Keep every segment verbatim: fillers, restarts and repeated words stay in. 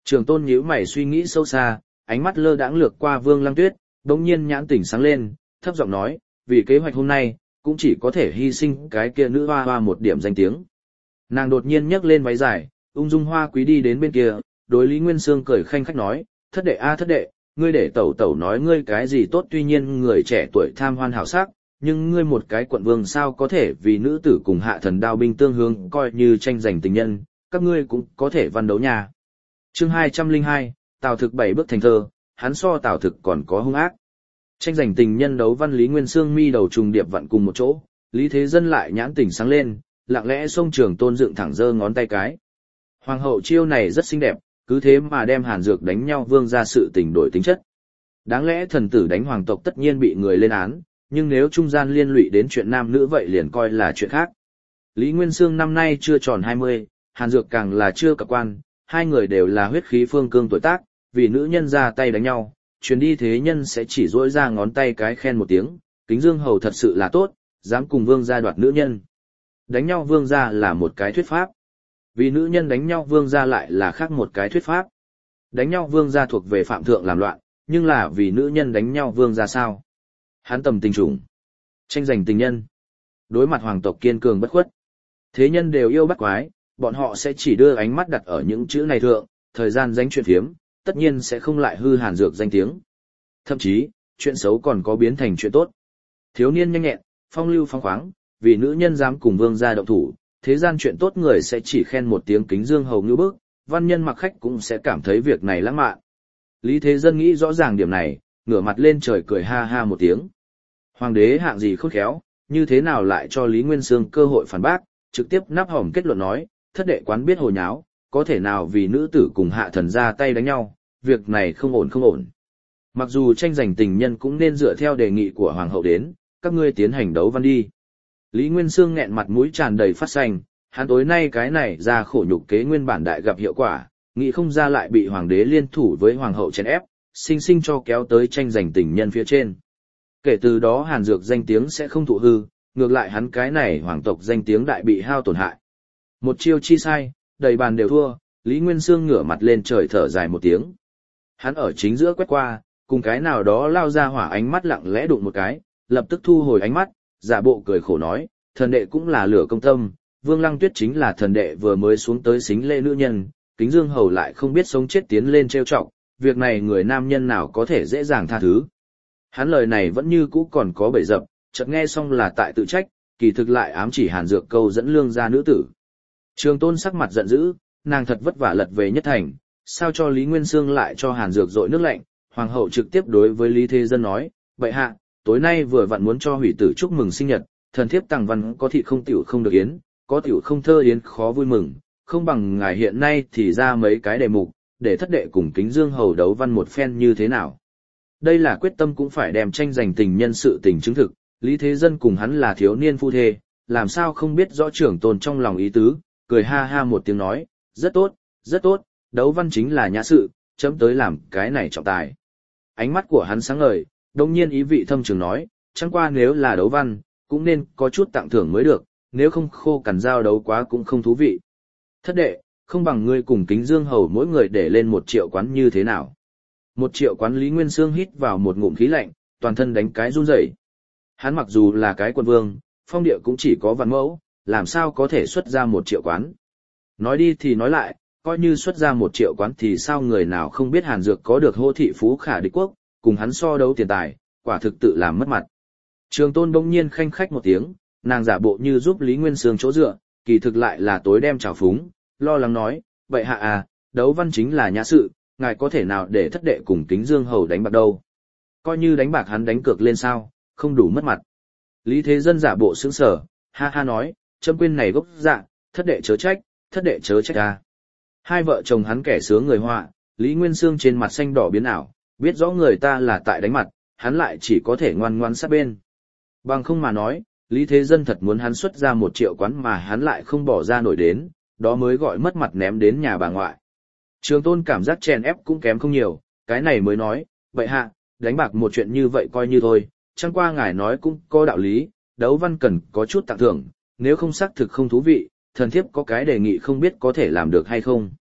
Trường Tôn nhíu mày suy nghĩ sâu xa, ánh mắt lơ đãng lược qua Vương Lăng Tuyết, đống nhiên nhãn tỉnh sáng lên, thấp giọng nói, vì kế hoạch hôm nay, cũng chỉ có thể hy sinh cái kia nữ hoa hoa một điểm danh tiếng. Nàng đột nhiên nhấc lên váy dài, ung dung hoa quý đi đến bên kia, đối Lý Nguyên Sương cười khanh khách nói, thất đệ a thất đệ, ngươi để tẩu tẩu nói ngươi cái gì tốt, tuy nhiên người trẻ tuổi tham hoan hảo sắc, nhưng ngươi một cái quận vương sao có thể vì nữ tử cùng hạ thần đao binh tương hướng coi như tranh giành tình nhân, các ngươi cũng có thể văn đấu nhà. Chương hai trăm lẻ hai, Tào Thực bảy bước thành thơ, hắn so Tào Thực còn có hung ác. Tranh giành tình nhân đấu văn Lý Nguyên Sương mi đầu trùng điệp vặn cùng một chỗ, Lý Thế Dân lại nhãn tỉnh sáng lên, lặng lẽ xông Trường Tôn dựng thẳng giơ ngón tay cái. Hoàng hậu chiêu này rất xinh đẹp, cứ thế mà đem Hàn Dược đánh nhau vương ra sự tình đổi tính chất. Đáng lẽ thần tử đánh hoàng tộc tất nhiên bị người lên án, nhưng nếu trung gian liên lụy đến chuyện nam nữ vậy liền coi là chuyện khác. Lý Nguyên Sương năm nay chưa tròn hai mươi, Hàn Dược càng là chưa cập quan, hai người đều là huyết khí phương cương tuổi tác, vì nữ nhân ra tay đánh nhau, chuyến đi thế nhân sẽ chỉ dỗi ra ngón tay cái khen một tiếng, Kính Dương hầu thật sự là tốt, dám cùng vương gia đoạt nữ nhân. Đánh nhau vương gia là một cái thuyết pháp. Vì nữ nhân đánh nhau vương gia lại là khác một cái thuyết pháp. Đánh nhau vương gia thuộc về phạm thượng làm loạn, nhưng là vì nữ nhân đánh nhau vương gia sao? Hắn tầm tình trùng, tranh giành tình nhân. Đối mặt hoàng tộc kiên cường bất khuất. Thế nhân đều yêu bắt quái, bọn họ sẽ chỉ đưa ánh mắt đặt ở những chữ này thượng, thời gian danh chuyện phiếm, tất nhiên sẽ không lại hư Hàn Dược danh tiếng. Thậm chí, chuyện xấu còn có biến thành chuyện tốt. Thiếu niên nhanh nhẹn, phong lưu phong khoáng, vì nữ nhân dám cùng vương gia động thủ, thế gian chuyện tốt người sẽ chỉ khen một tiếng Kính Dương hầu ngữ bức, văn nhân mặc khách cũng sẽ cảm thấy việc này lãng mạn. Lý Thế Dân nghĩ rõ ràng điểm này, ngửa mặt lên trời cười ha ha một tiếng. Hoàng đế hạng gì khôn khéo, như thế nào lại cho Lý Nguyên Sương cơ hội phản bác, trực tiếp nắp hòm kết luận nói, thất đệ quán biết hồ nháo, có thể nào vì nữ tử cùng hạ thần ra tay đánh nhau, việc này không ổn không ổn. Mặc dù tranh giành tình nhân cũng nên dựa theo đề nghị của hoàng hậu đến, các ngươi tiến hành đấu văn đi. Lý Nguyên Sương nghẹn mặt mũi tràn đầy phát xanh, hắn tối nay cái này ra khổ nhục kế nguyên bản đại gặp hiệu quả, nghĩ không ra lại bị hoàng đế liên thủ với hoàng hậu chèn ép, sinh sinh cho kéo tới tranh giành tình nhân phía trên. Kể từ đó Hàn Dược danh tiếng sẽ không thụ hư, ngược lại hắn cái này hoàng tộc danh tiếng đại bị hao tổn hại. Một chiêu chi sai, đầy bàn đều thua, Lý Nguyên Sương ngửa mặt lên trời thở dài một tiếng. Hắn ở chính giữa quét qua, cùng cái nào đó lao ra hỏa ánh mắt lặng lẽ đụng một cái, lập tức thu hồi ánh mắt, giả bộ cười khổ nói, thần đệ cũng là lửa công tâm, Vương Lăng Tuyết chính là thần đệ vừa mới xuống tới xính lễ nữ nhân, Kính Dương hầu lại không biết sống chết tiến lên trêu chọc, việc này người nam nhân nào có thể dễ dàng tha thứ. Hắn lời này vẫn như cũ còn có bể dập, chợt nghe xong là tại tự trách, kỳ thực lại ám chỉ Hàn Dược câu dẫn lương gia nữ tử. Trường Tôn sắc mặt giận dữ, nàng thật vất vả lật về nhất thành, sao cho Lý Nguyên Sương lại cho Hàn Dược dội nước lạnh, hoàng hậu trực tiếp đối với Lý Thế Dân nói, bệ hạ, tối nay vừa vặn muốn cho hủy tử chúc mừng sinh nhật, thần thiếp tàng văn có thịt không tiểu không được yến, có tiểu không thơ yến khó vui mừng, không bằng ngài hiện nay thì ra mấy cái đề mục, để thất đệ cùng Kính Dương hầu đấu văn một phen như thế nào. Đây là quyết tâm cũng phải đem tranh giành tình nhân sự tình chứng thực, Lý Thế Dân cùng hắn là thiếu niên phu thê, làm sao không biết rõ trưởng tôn trong lòng ý tứ, cười ha ha một tiếng nói, rất tốt, rất tốt, đấu văn chính là nhã sự, chấm tới làm cái này trọng tài. Ánh mắt của hắn sáng ngời, đồng nhiên ý vị thâm trường nói, chẳng qua nếu là đấu văn, cũng nên có chút tặng thưởng mới được, nếu không khô cằn giao đấu quá cũng không thú vị. Thất đệ, không bằng ngươi cùng Kính Dương hầu mỗi người để lên một triệu quán như thế nào. Một triệu quán Lý Nguyên Sương hít vào một ngụm khí lạnh, toàn thân đánh cái run rẩy. Hắn mặc dù là cái quân vương, phong địa cũng chỉ có vạn mẫu, làm sao có thể xuất ra một triệu quán. Nói đi thì nói lại, coi như xuất ra một triệu quán thì sao người nào không biết Hàn Dược có được hô thị phú khả địch quốc, cùng hắn so đấu tiền tài, quả thực tự làm mất mặt. Trường Tôn bỗng nhiên khanh khách một tiếng, nàng giả bộ như giúp Lý Nguyên Sương chỗ dựa, kỳ thực lại là tối đem trào phúng, lo lắng nói, vậy hạ à, đấu văn chính là nhã sự, ngài có thể nào để thất đệ cùng Kính Dương hầu đánh bạc đâu. Coi như đánh bạc hắn đánh cược lên sao, không đủ mất mặt. Lý Thế Dân giả bộ sững sờ, ha ha nói, châm quên này gốc dạ, thất đệ chớ trách, thất đệ chớ trách à. Hai vợ chồng hắn kẻ sướng người họa, Lý Nguyên Sương trên mặt xanh đỏ biến ảo, biết rõ người ta là tại đánh mặt, hắn lại chỉ có thể ngoan ngoãn sát bên. Bằng không mà nói, Lý Thế Dân thật muốn hắn xuất ra một triệu quán mà hắn lại không bỏ ra nổi đến, đó mới gọi mất mặt ném đến nhà bà ngoại. Trường Tôn cảm giác chèn ép cũng kém không nhiều, cái này mới nói, vậy hạ, đánh bạc một chuyện như vậy coi như thôi, chẳng qua ngài nói cũng có đạo lý, đấu văn cần có chút tặng thưởng, nếu không xác thực không thú vị, thần thiếp có cái đề nghị không biết có thể làm được hay không.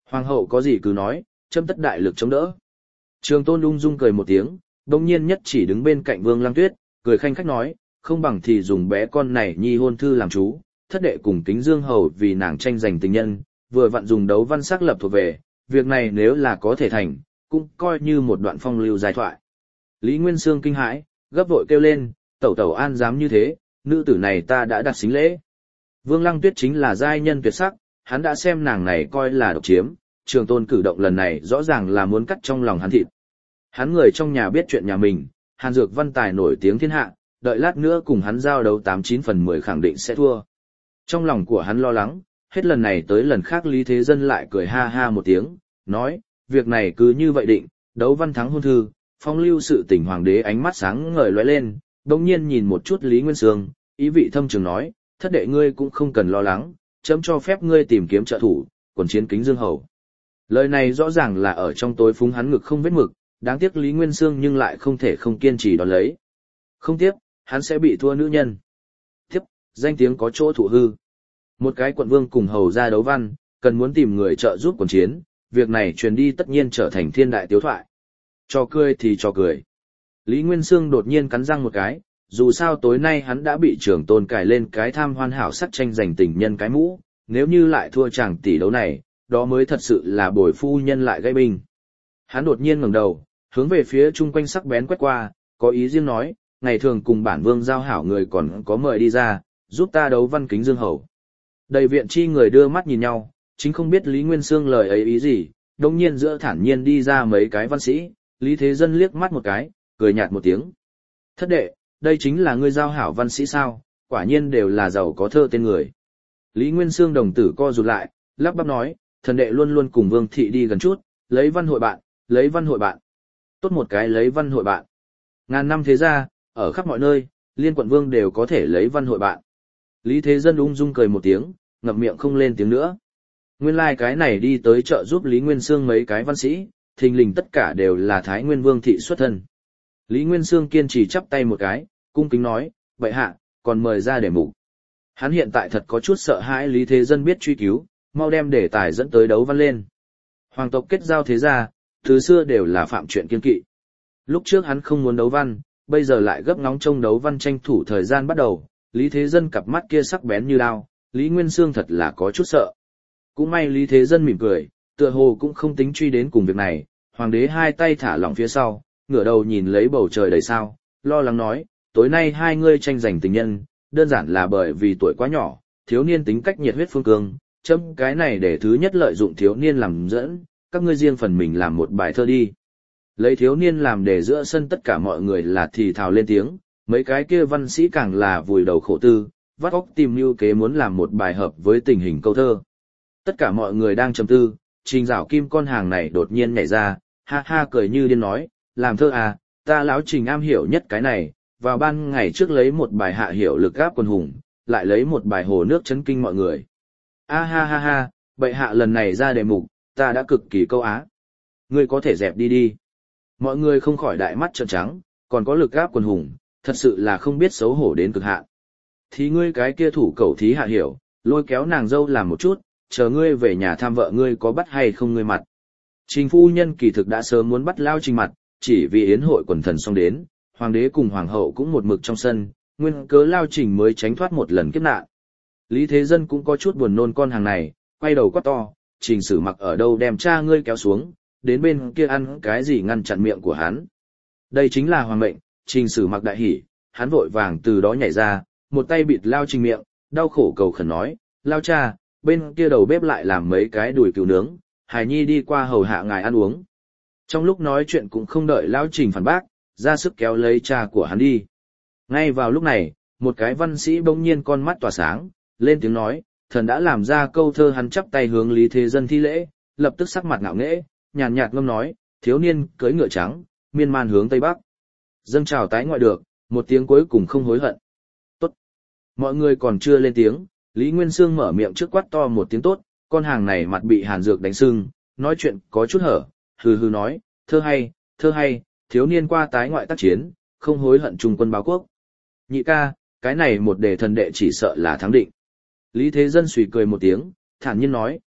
Hoàng hậu có gì cứ nói, châm tất đại lực chống đỡ. Trường Tôn ung dung cười một tiếng, đồng nhiên nhất chỉ đứng bên cạnh Vương Lăng Tuyết, cười khanh khách nói, không bằng thì dùng bé con này nhi hôn thư làm chú, thất đệ cùng Kính Dương hầu vì nàng tranh giành tình nhân, vừa vặn dùng đấu văn sắc lập thuộc về, việc này nếu là có thể thành, cũng coi như một đoạn phong lưu giai thoại. Lý Nguyên Sương kinh hãi, gấp vội kêu lên, tẩu tẩu an dám như thế, nữ tử này ta đã đặt xính lễ. Vương Lăng Tuyết chính là giai nhân tuyệt sắc, hắn đã xem nàng này coi là độc chiếm, Trường Tôn cử động lần này rõ ràng là muốn cắt trong lòng hắn thịt. Hắn người trong nhà biết chuyện nhà mình, Hàn Dược văn tài nổi tiếng thiên hạ, đợi lát nữa cùng hắn giao đấu tám chín phần mười khẳng định sẽ thua. Trong lòng của hắn lo lắng, hết lần này tới lần khác Lý Thế Dân lại cười ha ha một tiếng, nói, việc này cứ như vậy định, đấu văn thắng hôn thư, phong lưu sự tình hoàng đế ánh mắt sáng ngời lóe lên, đồng nhiên nhìn một chút Lý Nguyên Sương, ý vị thâm trường nói, thất đệ ngươi cũng không cần lo lắng, chấm cho phép ngươi tìm kiếm trợ thủ, quần chiến Kính Dương hầu. Lời này rõ ràng là ở trong tối phúng hắn ngực không vết mực, đáng tiếc Lý Nguyên Sương nhưng lại không thể không kiên trì đón lấy. Không tiếp, hắn sẽ bị thua nữ nhân. Tiếp, danh tiếng có chỗ thụ hư. Một cái quận vương cùng hầu ra đấu văn, cần muốn tìm người trợ giúp quần chiến, việc này truyền đi tất nhiên trở thành thiên đại tiếu thoại. Cho cười thì cho cười. Lý Nguyên Sương đột nhiên cắn răng một cái, dù sao tối nay hắn đã bị Trường Tôn cài lên cái tham hoan hảo sắc tranh giành tình nhân cái mũ, nếu như lại thua chàng tỷ đấu này, đó mới thật sự là bồi phu nhân lại gây binh. Hắn đột nhiên ngẩng đầu, hướng về phía chung quanh sắc bén quét qua, có ý riêng nói, ngày thường cùng bản vương giao hảo người còn có mời đi ra, giúp ta đấu văn Kính Dương hầu. Đầy viện chi người đưa mắt nhìn nhau, chính không biết Lý Nguyên Sương lời ấy ý gì, đồng nhiên giữa thản nhiên đi ra mấy cái văn sĩ, Lý Thế Dân liếc mắt một cái, cười nhạt một tiếng. Thất đệ, đây chính là ngươi giao hảo văn sĩ sao, quả nhiên đều là giàu có thơ tên người. Lý Nguyên Sương đồng tử co rụt lại, lắp bắp nói, thần đệ luôn luôn cùng Vương thị đi gần chút, lấy văn hội bạn, lấy văn hội bạn. Tốt một cái lấy văn hội bạn. Ngàn năm thế ra, ở khắp mọi nơi, liên quận vương đều có thể lấy văn hội bạn. Lý Thế Dân ung dung cười một tiếng, ngậm miệng không lên tiếng nữa. Nguyên lai like cái này đi tới chợ giúp Lý Nguyên Sương mấy cái văn sĩ, thình lình tất cả đều là Thái Nguyên Vương thị xuất thân. Lý Nguyên Sương kiên trì chắp tay một cái, cung kính nói, bệ hạ, còn mời ra để mục. Hắn hiện tại thật có chút sợ hãi Lý Thế Dân biết truy cứu, mau đem đề tài dẫn tới đấu văn lên. Hoàng tộc kết giao thế gia, từ xưa đều là phạm chuyện kiên kỵ. Lúc trước hắn không muốn đấu văn, bây giờ lại gấp ngóng trông đấu văn tranh thủ thời gian bắt đầu, Lý Thế Dân cặp mắt kia sắc bén như đao, Lý Nguyên Sương thật là có chút sợ. Cũng may Lý Thế Dân mỉm cười, tựa hồ cũng không tính truy đến cùng việc này, hoàng đế hai tay thả lỏng phía sau, ngửa đầu nhìn lấy bầu trời đầy sao, lo lắng nói, tối nay hai ngươi tranh giành tình nhân, đơn giản là bởi vì tuổi quá nhỏ, thiếu niên tính cách nhiệt huyết phương cương, chấm cái này để thứ nhất lợi dụng thiếu niên làm dẫn, các ngươi riêng phần mình làm một bài thơ đi. Lấy thiếu niên làm để giữa sân tất cả mọi người là thì thào lên tiếng, mấy cái kia văn sĩ càng là vùi đầu khổ tư, vắt óc tìm mưu kế muốn làm một bài hợp với tình hình câu thơ. Tất cả mọi người đang trầm tư, Trình Giảo Kim con hàng này đột nhiên nhảy ra, ha ha cười như điên nói, làm thơ à, ta lão Trình am hiểu nhất cái này, vào ban ngày trước lấy một bài hạ hiểu lực gáp quân hùng, lại lấy một bài hồ nước chấn kinh mọi người. A ha ha ha, bệ hạ lần này ra đề mục, ta đã cực kỳ câu á. Ngươi có thể dẹp đi đi. Mọi người không khỏi đại mắt trợn trắng, còn có lực gáp quần hùng, thật sự là không biết xấu hổ đến cực hạn. Thì ngươi cái kia thủ cẩu thí hạ hiểu, lôi kéo nàng dâu làm một chút, chờ ngươi về nhà thăm vợ ngươi có bắt hay không ngươi mặt. Trình phu nhân kỳ thực đã sớm muốn bắt Lao Trình mặt, chỉ vì yến hội quần thần xong đến, hoàng đế cùng hoàng hậu cũng một mực trong sân, nguyên cớ Lao Trình mới tránh thoát một lần kiếp nạn. Lý Thế Dân cũng có chút buồn nôn con hàng này, quay đầu quát to, Trình Sử Mặc ở đâu đem cha ngươi kéo xuống, đến bên kia ăn cái gì ngăn chặn miệng của hắn. Đây chính là hoàng mệnh, Trình Sử Mặc đại hỉ, hắn vội vàng từ đó nhảy ra, một tay bịt Lao Trình miệng, đau khổ cầu khẩn nói, Lao cha, bên kia đầu bếp lại làm mấy cái đùi cừu nướng, Hải Nhi đi qua hầu hạ ngài ăn uống. Trong lúc nói chuyện cũng không đợi Lao Trình phản bác, ra sức kéo lấy cha của hắn đi. Ngay vào lúc này, một cái văn sĩ bỗng nhiên con mắt tỏa sáng, lên tiếng nói, thần đã làm ra câu thơ. Hắn chắp tay hướng Lý Thế Dân thi lễ, lập tức sắc mặt ngạo nghễ, nhàn nhạt ngâm nói, thiếu niên cưỡi ngựa trắng, miên man hướng tây bắc. Dâng trào tái ngoại được, một tiếng cuối cùng không hối hận. Tốt. Mọi người còn chưa lên tiếng, Lý Nguyên Sương mở miệng trước quát to một tiếng tốt, con hàng này mặt bị Hàn Dược đánh sưng, nói chuyện có chút hở, hừ hừ nói, thơ hay, thơ hay, thiếu niên qua tái ngoại tác chiến, không hối hận trung quân báo quốc. Nhị ca, cái này một đề thần đệ chỉ sợ là thắng định. Lý Thế Dân suy cười một tiếng, thản nhiên nói,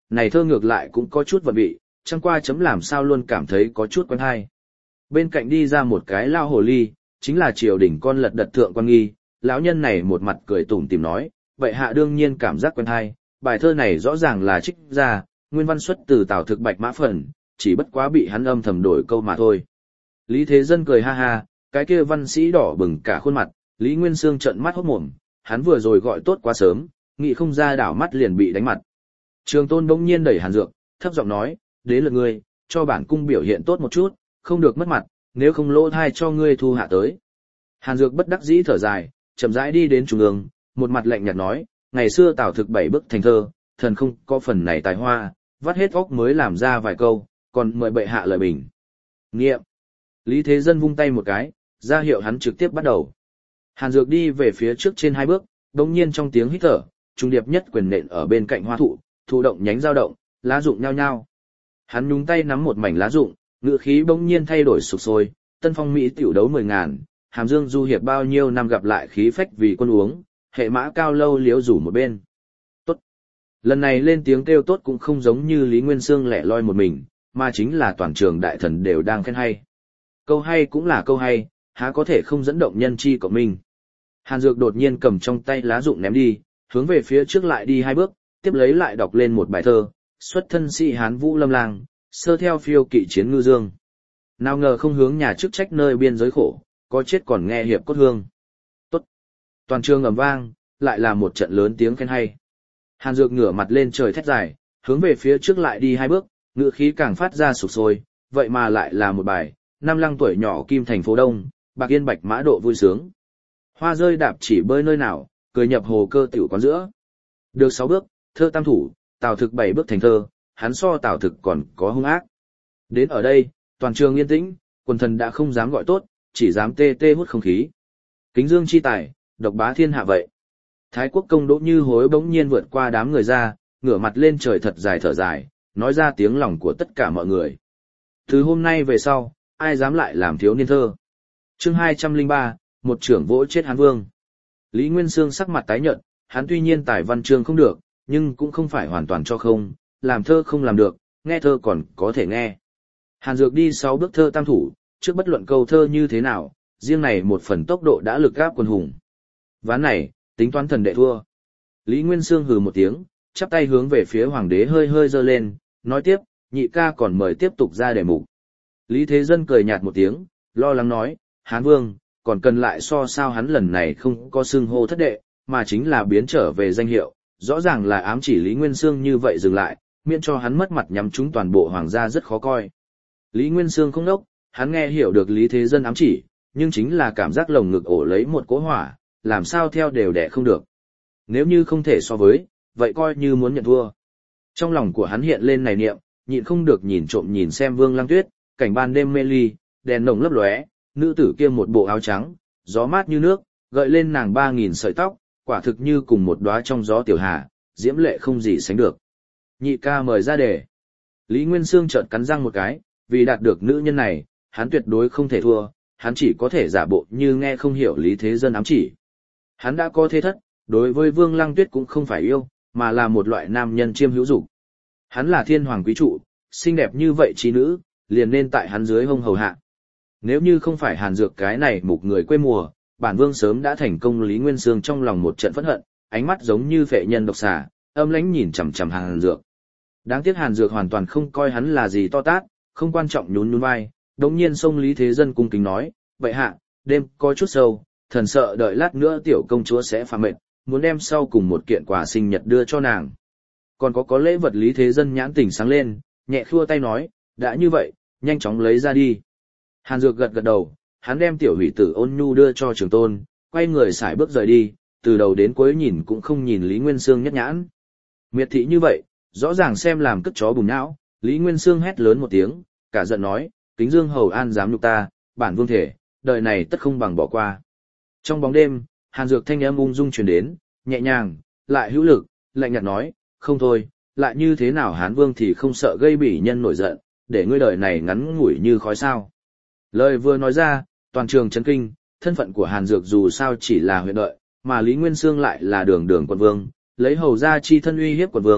này thơ ngược lại cũng có chút vận vị, chẳng qua chấm làm sao luôn cảm thấy có chút quen hay. Bên cạnh đi ra một cái lao hồ ly, chính là triều đình con lật đật thượng quan nghi, lão nhân này một mặt cười tủm tỉm nói, vậy hạ đương nhiên cảm giác quen hay, bài thơ này rõ ràng là trích ra, nguyên văn xuất từ Tào Thực Bạch Mã Phần, chỉ bất quá bị hắn âm thầm đổi câu mà thôi. Lý Thế Dân cười ha ha, cái kia văn sĩ đỏ bừng cả khuôn mặt, Lý Nguyên Sương trợn mắt hốt mồm, hắn vừa rồi gọi tốt quá sớm, nghĩ không ra đảo mắt liền bị đánh mặt. Trường Tôn bỗng nhiên đẩy Hàn Dược, thấp giọng nói, đến lượt ngươi, cho bản cung biểu hiện tốt một chút, không được mất mặt, nếu không lỗ thai cho ngươi thu hạ tới. Hàn Dược bất đắc dĩ thở dài, chậm rãi đi đến trung ương, một mặt lạnh nhạt nói, ngày xưa Tào Thực bảy bức thành thơ, thần không có phần này tài hoa, vắt hết óc mới làm ra vài câu, còn mời bệ hạ lời bình. Nghiệm. Lý Thế Dân vung tay một cái, ra hiệu hắn trực tiếp bắt đầu. Hàn Dược đi về phía trước trên hai bước, đồng nhiên trong tiếng hít thở, trung điệp nhất quyền nện ở bên cạnh hoa thụ, thụ động nhánh dao động, lá rụng nhao nhao. Hắn nhúng tay nắm một mảnh lá rụng, ngựa khí bỗng nhiên thay đổi sục sôi, tân phong Mỹ tiểu đấu mười ngàn, hàm dương du hiệp bao nhiêu năm gặp lại khí phách vì quân uống, hệ mã cao lâu liếu rủ một bên. Tốt. Lần này lên tiếng kêu tốt cũng không giống như Lý Nguyên Sương lẻ loi một mình, mà chính là toàn trường đại thần đều đang khen hay. Câu hay cũng là câu hay, há có thể không dẫn động nhân chi cộng minh. Hàn Dược đột nhiên cầm trong tay lá rụng ném đi, hướng về phía trước lại đi hai bước, tiếp lấy lại đọc lên một bài thơ, xuất thân sĩ Hán Vũ Lâm Lang, sơ theo phiêu kỵ chiến ngư dương. Nào ngờ không hướng nhà chức trách nơi biên giới khổ, có chết còn nghe hiệp cốt hương. Tốt. Toàn trường ầm vang, lại là một trận lớn tiếng khen hay. Hàn Dược ngửa mặt lên trời thét dài, hướng về phía trước lại đi hai bước, ngựa khí càng phát ra sục sôi, vậy mà lại là một bài, năm lăng tuổi nhỏ kim thành phố đông, bạc yên bạch mã độ vui sướng. Hoa rơi đạp chỉ bơi nơi nào, cười nhập hồ cơ tiểu quán giữa. Được sáu bước, thơ tam thủ, Tào Thực bảy bước thành thơ, hắn so Tào Thực còn có hung ác. Đến ở đây, toàn trường yên tĩnh, quần thần đã không dám gọi tốt, chỉ dám tê tê hút không khí. Kính dương chi tài, độc bá thiên hạ vậy. Thái quốc công Đỗ Như Hối bỗng nhiên vượt qua đám người ra, ngửa mặt lên trời thật dài thở dài, nói ra tiếng lòng của tất cả mọi người. Từ hôm nay về sau, ai dám lại làm thiếu niên thơ. Chương hai trăm lẻ ba, một trưởng vỗ chết Hán Vương. Lý Nguyên Sương sắc mặt tái nhợt, hắn tuy nhiên tài văn chương không được, nhưng cũng không phải hoàn toàn cho không, làm thơ không làm được, nghe thơ còn có thể nghe. Hàn Dược đi sáu bước thơ tam thủ, trước bất luận câu thơ như thế nào, riêng này một phần tốc độ đã lực gáp quần hùng. Ván này, tính toán thần đệ thua. Lý Nguyên Sương hừ một tiếng, chắp tay hướng về phía hoàng đế hơi hơi giơ lên, nói tiếp, nhị ca còn mời tiếp tục ra đề mục. Lý Thế Dân cười nhạt một tiếng, lo lắng nói, Hán Vương, còn cần lại so sao hắn lần này không có xưng hô thất đệ, mà chính là biến trở về danh hiệu, rõ ràng là ám chỉ Lý Nguyên Sương như vậy dừng lại, miễn cho hắn mất mặt nhắm chúng toàn bộ hoàng gia rất khó coi. Lý Nguyên Sương không đốc, hắn nghe hiểu được Lý Thế Dân ám chỉ, nhưng chính là cảm giác lồng ngực ổ lấy một cỗ hỏa, làm sao theo đều đẻ không được. Nếu như không thể so với, vậy coi như muốn nhận thua. Trong lòng của hắn hiện lên này niệm, nhịn không được nhìn trộm nhìn xem Vương Lăng Tuyết, cảnh ban đêm mê ly, đèn nồng lấp lóe, nữ tử kia một bộ áo trắng, gió mát như nước, gợi lên nàng ba nghìn sợi tóc, quả thực như cùng một đóa trong gió tiểu hà, diễm lệ không gì sánh được. Nhị ca mời ra đề. Lý Nguyên Sương chợt cắn răng một cái, vì đạt được nữ nhân này, hắn tuyệt đối không thể thua, hắn chỉ có thể giả bộ như nghe không hiểu Lý Thế Dân ám chỉ. Hắn đã có thế thất, đối với Vương Lăng Tuyết cũng không phải yêu, mà là một loại nam nhân chiêm hữu dục. Hắn là thiên hoàng quý trụ, xinh đẹp như vậy trí nữ, liền nên tại hắn dưới hông hầu hạ. Nếu như không phải Hàn Dược cái này mục người quê mùa, bản vương sớm đã thành công. Lý Nguyên Sương trong lòng một trận phẫn hận, ánh mắt giống như phệ nhân độc xà, âm lãnh nhìn chằm chằm Hàn Dược. Đáng tiếc Hàn Dược hoàn toàn không coi hắn là gì to tát, không quan trọng nhún nhún vai, đống nhiên xông Lý Thế Dân cung kính nói, vậy hạ, đêm có chút sâu, thần sợ đợi lát nữa tiểu công chúa sẽ phá mệt, muốn đem sau cùng một kiện quà sinh nhật đưa cho nàng. Còn có có lễ vật. Lý Thế Dân nhãn tỉnh sáng lên, nhẹ khua tay nói, đã như vậy, nhanh chóng lấy ra đi. Hàn Dược gật gật đầu, hắn đem tiểu hủy tử Ôn Nhu đưa cho Trường Tôn, quay người sải bước rời đi, từ đầu đến cuối nhìn cũng không nhìn Lý Nguyên Sương nhất nhãn. Miệt thị như vậy, rõ ràng xem làm cất chó bùn não. Lý Nguyên Sương hét lớn một tiếng, cả giận nói, kính dương hầu an dám nhục ta, bản vương thể, đời này tất không bằng bỏ qua. Trong bóng đêm, Hàn Dược thanh âm ung dung truyền đến, nhẹ nhàng, lại hữu lực, lạnh nhạt nói, không thôi, lại như thế nào Hán Vương thì không sợ gây bỉ nhân nổi giận, để ngươi đời này ngắn ngủi như khói sao. Lời vừa nói ra, toàn trường chấn kinh, thân phận của Hàn Dược dù sao chỉ là huyện đợi, mà Lý Nguyên Sương lại là đường đường quận vương, lấy hầu ra chi thân uy hiếp quận vương,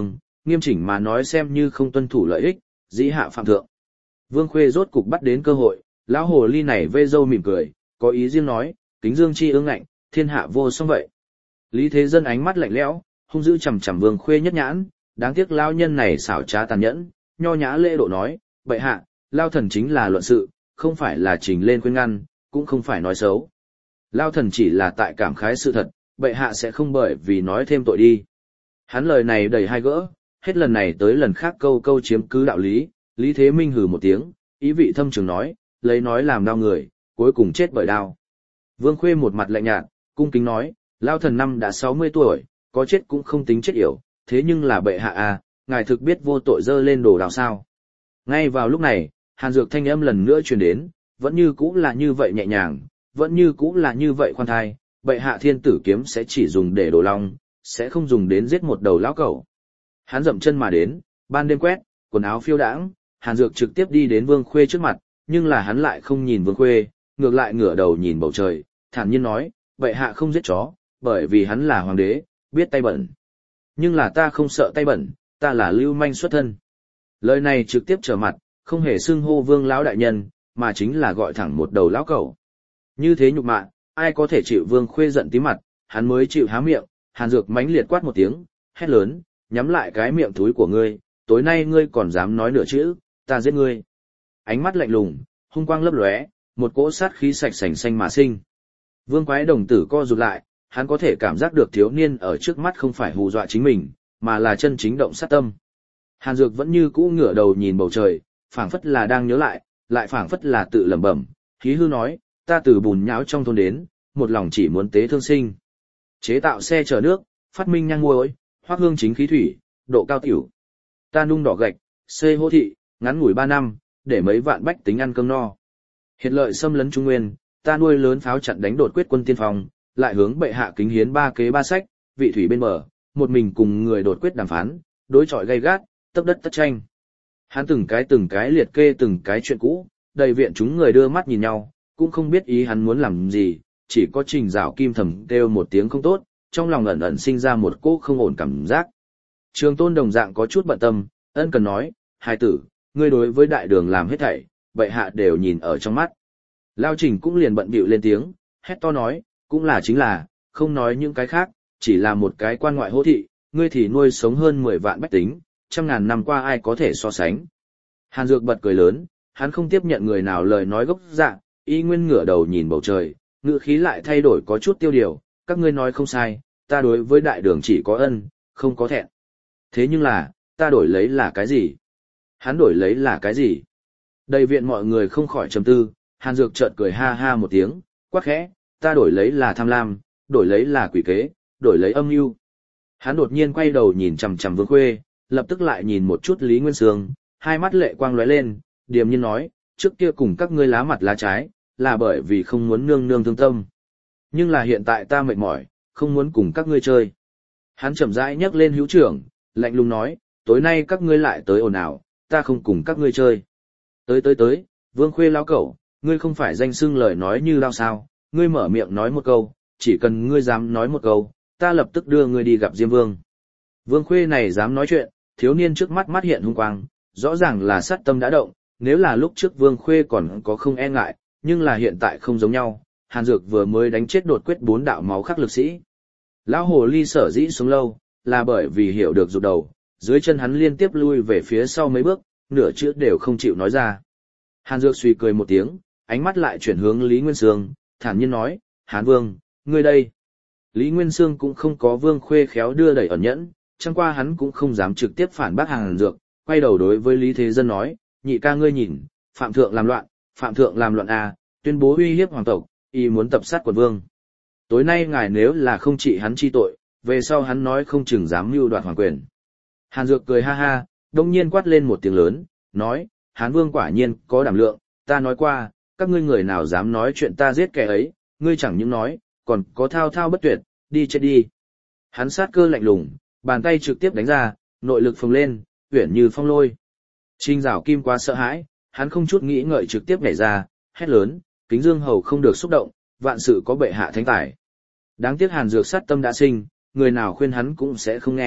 Nghiêm chỉnh mà nói xem như không tuân thủ lợi ích, dĩ hạ phạm thượng. Vương Khuê rốt cục bắt đến cơ hội, lão hồ ly này vê râu mỉm cười, có ý riêng nói, kính dương chi ương ngạnh, thiên hạ vô song vậy. Lý Thế Dân ánh mắt lạnh lẽo, hung dữ chằm chằm Vương Khuê nhất nhãn, đáng tiếc lão nhân này xảo trá tàn nhẫn, nho nhã lễ độ nói, bệ hạ, lao thần chính là luận sự, không phải là trình lên khuyên ngăn, cũng không phải nói xấu. Lao thần chỉ là tại cảm khái sự thật, bệ hạ sẽ không bởi vì nói thêm tội đi. Hắn lời này đầy hai gỡ, hết lần này tới lần khác câu câu chiếm cứ đạo lý, Lý Thế Minh hừ một tiếng, ý vị thâm trường nói, lấy nói làm đau người, cuối cùng chết bởi đau. Vương Khuê một mặt lạnh nhạt, cung kính nói, lao thần năm đã sáu mươi tuổi, có chết cũng không tính chết yểu, thế nhưng là bệ hạ à, ngài thực biết vô tội dơ lên đồ đào sao. Ngay vào lúc này, Hàn Dược thanh âm lần nữa truyền đến, vẫn như cũ là như vậy nhẹ nhàng, vẫn như cũ là như vậy khoan thai, bệ hạ thiên tử kiếm sẽ chỉ dùng để đổ long, sẽ không dùng đến giết một đầu lão cẩu. Hắn dậm chân mà đến, ban đêm quét, quần áo phiêu đãng, Hàn Dược trực tiếp đi đến Vương Khuê trước mặt, nhưng là hắn lại không nhìn Vương Khuê, ngược lại ngửa đầu nhìn bầu trời, thản nhiên nói, bệ hạ không giết chó, bởi vì hắn là hoàng đế, biết tay bẩn. Nhưng là ta không sợ tay bẩn, ta là lưu manh xuất thân. Lời này trực tiếp trở mặt, không hề xưng hô Vương lão đại nhân, mà chính là gọi thẳng một đầu lão cẩu. Như thế nhục mạ, ai có thể chịu Vương Khuê giận tí mặt, hắn mới chịu há miệng, Hàn Dược mãnh liệt quát một tiếng, hét lớn, nhắm lại cái miệng thúi của ngươi, tối nay ngươi còn dám nói nửa chữ, ta giết ngươi. Ánh mắt lạnh lùng, hung quang lấp lóe, một cỗ sát khí sạch sành xanh mà sinh. Vương Quái đồng tử co rụt lại, hắn có thể cảm giác được thiếu niên ở trước mắt không phải hù dọa chính mình, mà là chân chính động sát tâm. Hàn Dược vẫn như cũ ngửa đầu nhìn bầu trời, phảng phất là đang nhớ lại, lại phảng phất là tự lẩm bẩm, khí hư nói, ta từ bùn nhão trong thôn đến, một lòng chỉ muốn tế thương sinh. Chế tạo xe chở nước, phát minh nhang muối, hoác hương chính khí thủy, độ cao tiểu. Ta nung đỏ gạch, xây hô thị, ngắn ngủi ba năm, để mấy vạn bách tính ăn cơm no. Hiện lợi xâm lấn Trung Nguyên, ta nuôi lớn pháo chặn đánh đột quyết quân tiên phong, lại hướng bệ hạ kính hiến ba kế ba sách, vị thủy bên bờ, một mình cùng người đột quyết đàm phán, đối chọi gay gắt, tấp đất tất tranh. Hắn từng cái từng cái liệt kê từng cái chuyện cũ, đầy viện chúng người đưa mắt nhìn nhau, cũng không biết ý hắn muốn làm gì, chỉ có Trình Dạo Kim thầm kêu một tiếng không tốt, trong lòng ẩn ẩn sinh ra một cỗ không ổn cảm giác. Trường Tôn đồng dạng có chút bận tâm, ân cần nói, hài tử, ngươi đối với đại đường làm hết thảy, bệ hạ đều nhìn ở trong mắt. Lao Trình cũng liền bận bịu lên tiếng, hét to nói, cũng là chính là, không nói những cái khác, chỉ là một cái quan ngoại hô thị, ngươi thì nuôi sống hơn mười vạn bách tính, trăm ngàn năm qua ai có thể so sánh. Hàn Dược bật cười lớn, hắn không tiếp nhận người nào lời nói gốc dạ, y nguyên ngửa đầu nhìn bầu trời, ngữ khí lại thay đổi có chút tiêu điều, các ngươi nói không sai, ta đối với đại đường chỉ có ân, không có thẹn. Thế nhưng là, ta đổi lấy là cái gì? Hắn đổi lấy là cái gì? Đầy viện mọi người không khỏi trầm tư, Hàn Dược chợt cười ha ha một tiếng, quát khẽ, ta đổi lấy là tham lam, đổi lấy là quỷ kế, đổi lấy âm mưu. Hắn đột nhiên quay đầu nhìn chằm chằm Vương Khuê, lập tức lại nhìn một chút Lý Nguyên Sương, hai mắt lệ quang lóe lên, điềm nhiên nói, trước kia cùng các ngươi lá mặt lá trái, là bởi vì không muốn nương nương thương tâm. Nhưng là hiện tại ta mệt mỏi, không muốn cùng các ngươi chơi. Hắn chậm rãi nhấc lên hữu trưởng, lạnh lùng nói, tối nay các ngươi lại tới ồn ào, ta không cùng các ngươi chơi. Tới tới tới, Vương Khuê lão cẩu, ngươi không phải danh xưng lời nói như lao sao, ngươi mở miệng nói một câu, chỉ cần ngươi dám nói một câu, ta lập tức đưa ngươi đi gặp Diêm Vương. Vương Khuê này dám nói chuyện, thiếu niên trước mắt mắt hiện hung quang, rõ ràng là sát tâm đã động, nếu là lúc trước Vương Khuê còn có không e ngại, nhưng là hiện tại không giống nhau, Hàn Dược vừa mới đánh chết đột quyết bốn đạo máu khắc lực sĩ. Lão hồ ly sở dĩ xuống lâu, là bởi vì hiểu được rụt đầu, dưới chân hắn liên tiếp lui về phía sau mấy bước, nửa chữ đều không chịu nói ra. Hàn Dược suy cười một tiếng, ánh mắt lại chuyển hướng Lý Nguyên Sương, thản nhiên nói, Hán Vương, ngươi đây. Lý Nguyên Sương cũng không có Vương Khuê khéo đưa đẩy ẩn nhẫn, chẳng qua hắn cũng không dám trực tiếp phản bác Hàn Dược, quay đầu đối với Lý Thế Dân nói, nhị ca ngươi nhìn, Phạm Thượng làm loạn, Phạm Thượng làm loạn à, tuyên bố uy hiếp hoàng tộc, y muốn tập sát quận vương. Tối nay ngài nếu là không trị hắn chi tội, về sau hắn nói không chừng dám mưu đoạt hoàng quyền. Hàn Dược cười ha ha, đông nhiên quát lên một tiếng lớn, nói, Hán Vương quả nhiên có đảm lượng, ta nói qua, các ngươi người nào dám nói chuyện ta giết kẻ ấy, ngươi chẳng những nói, còn có thao thao bất tuyệt, đi chết đi. Hắn sát cơ lạnh lùng, bàn tay trực tiếp đánh ra, nội lực phồng lên, uyển như phong lôi. Trình Dạo Kim quá sợ hãi, hắn không chút nghĩ ngợi trực tiếp nhảy ra, hét lớn, Kính Dương hầu không được xúc động, vạn sự có bệ hạ thánh tài. Đáng tiếc Hàn Dược sát tâm đã sinh, người nào khuyên hắn cũng sẽ không nghe,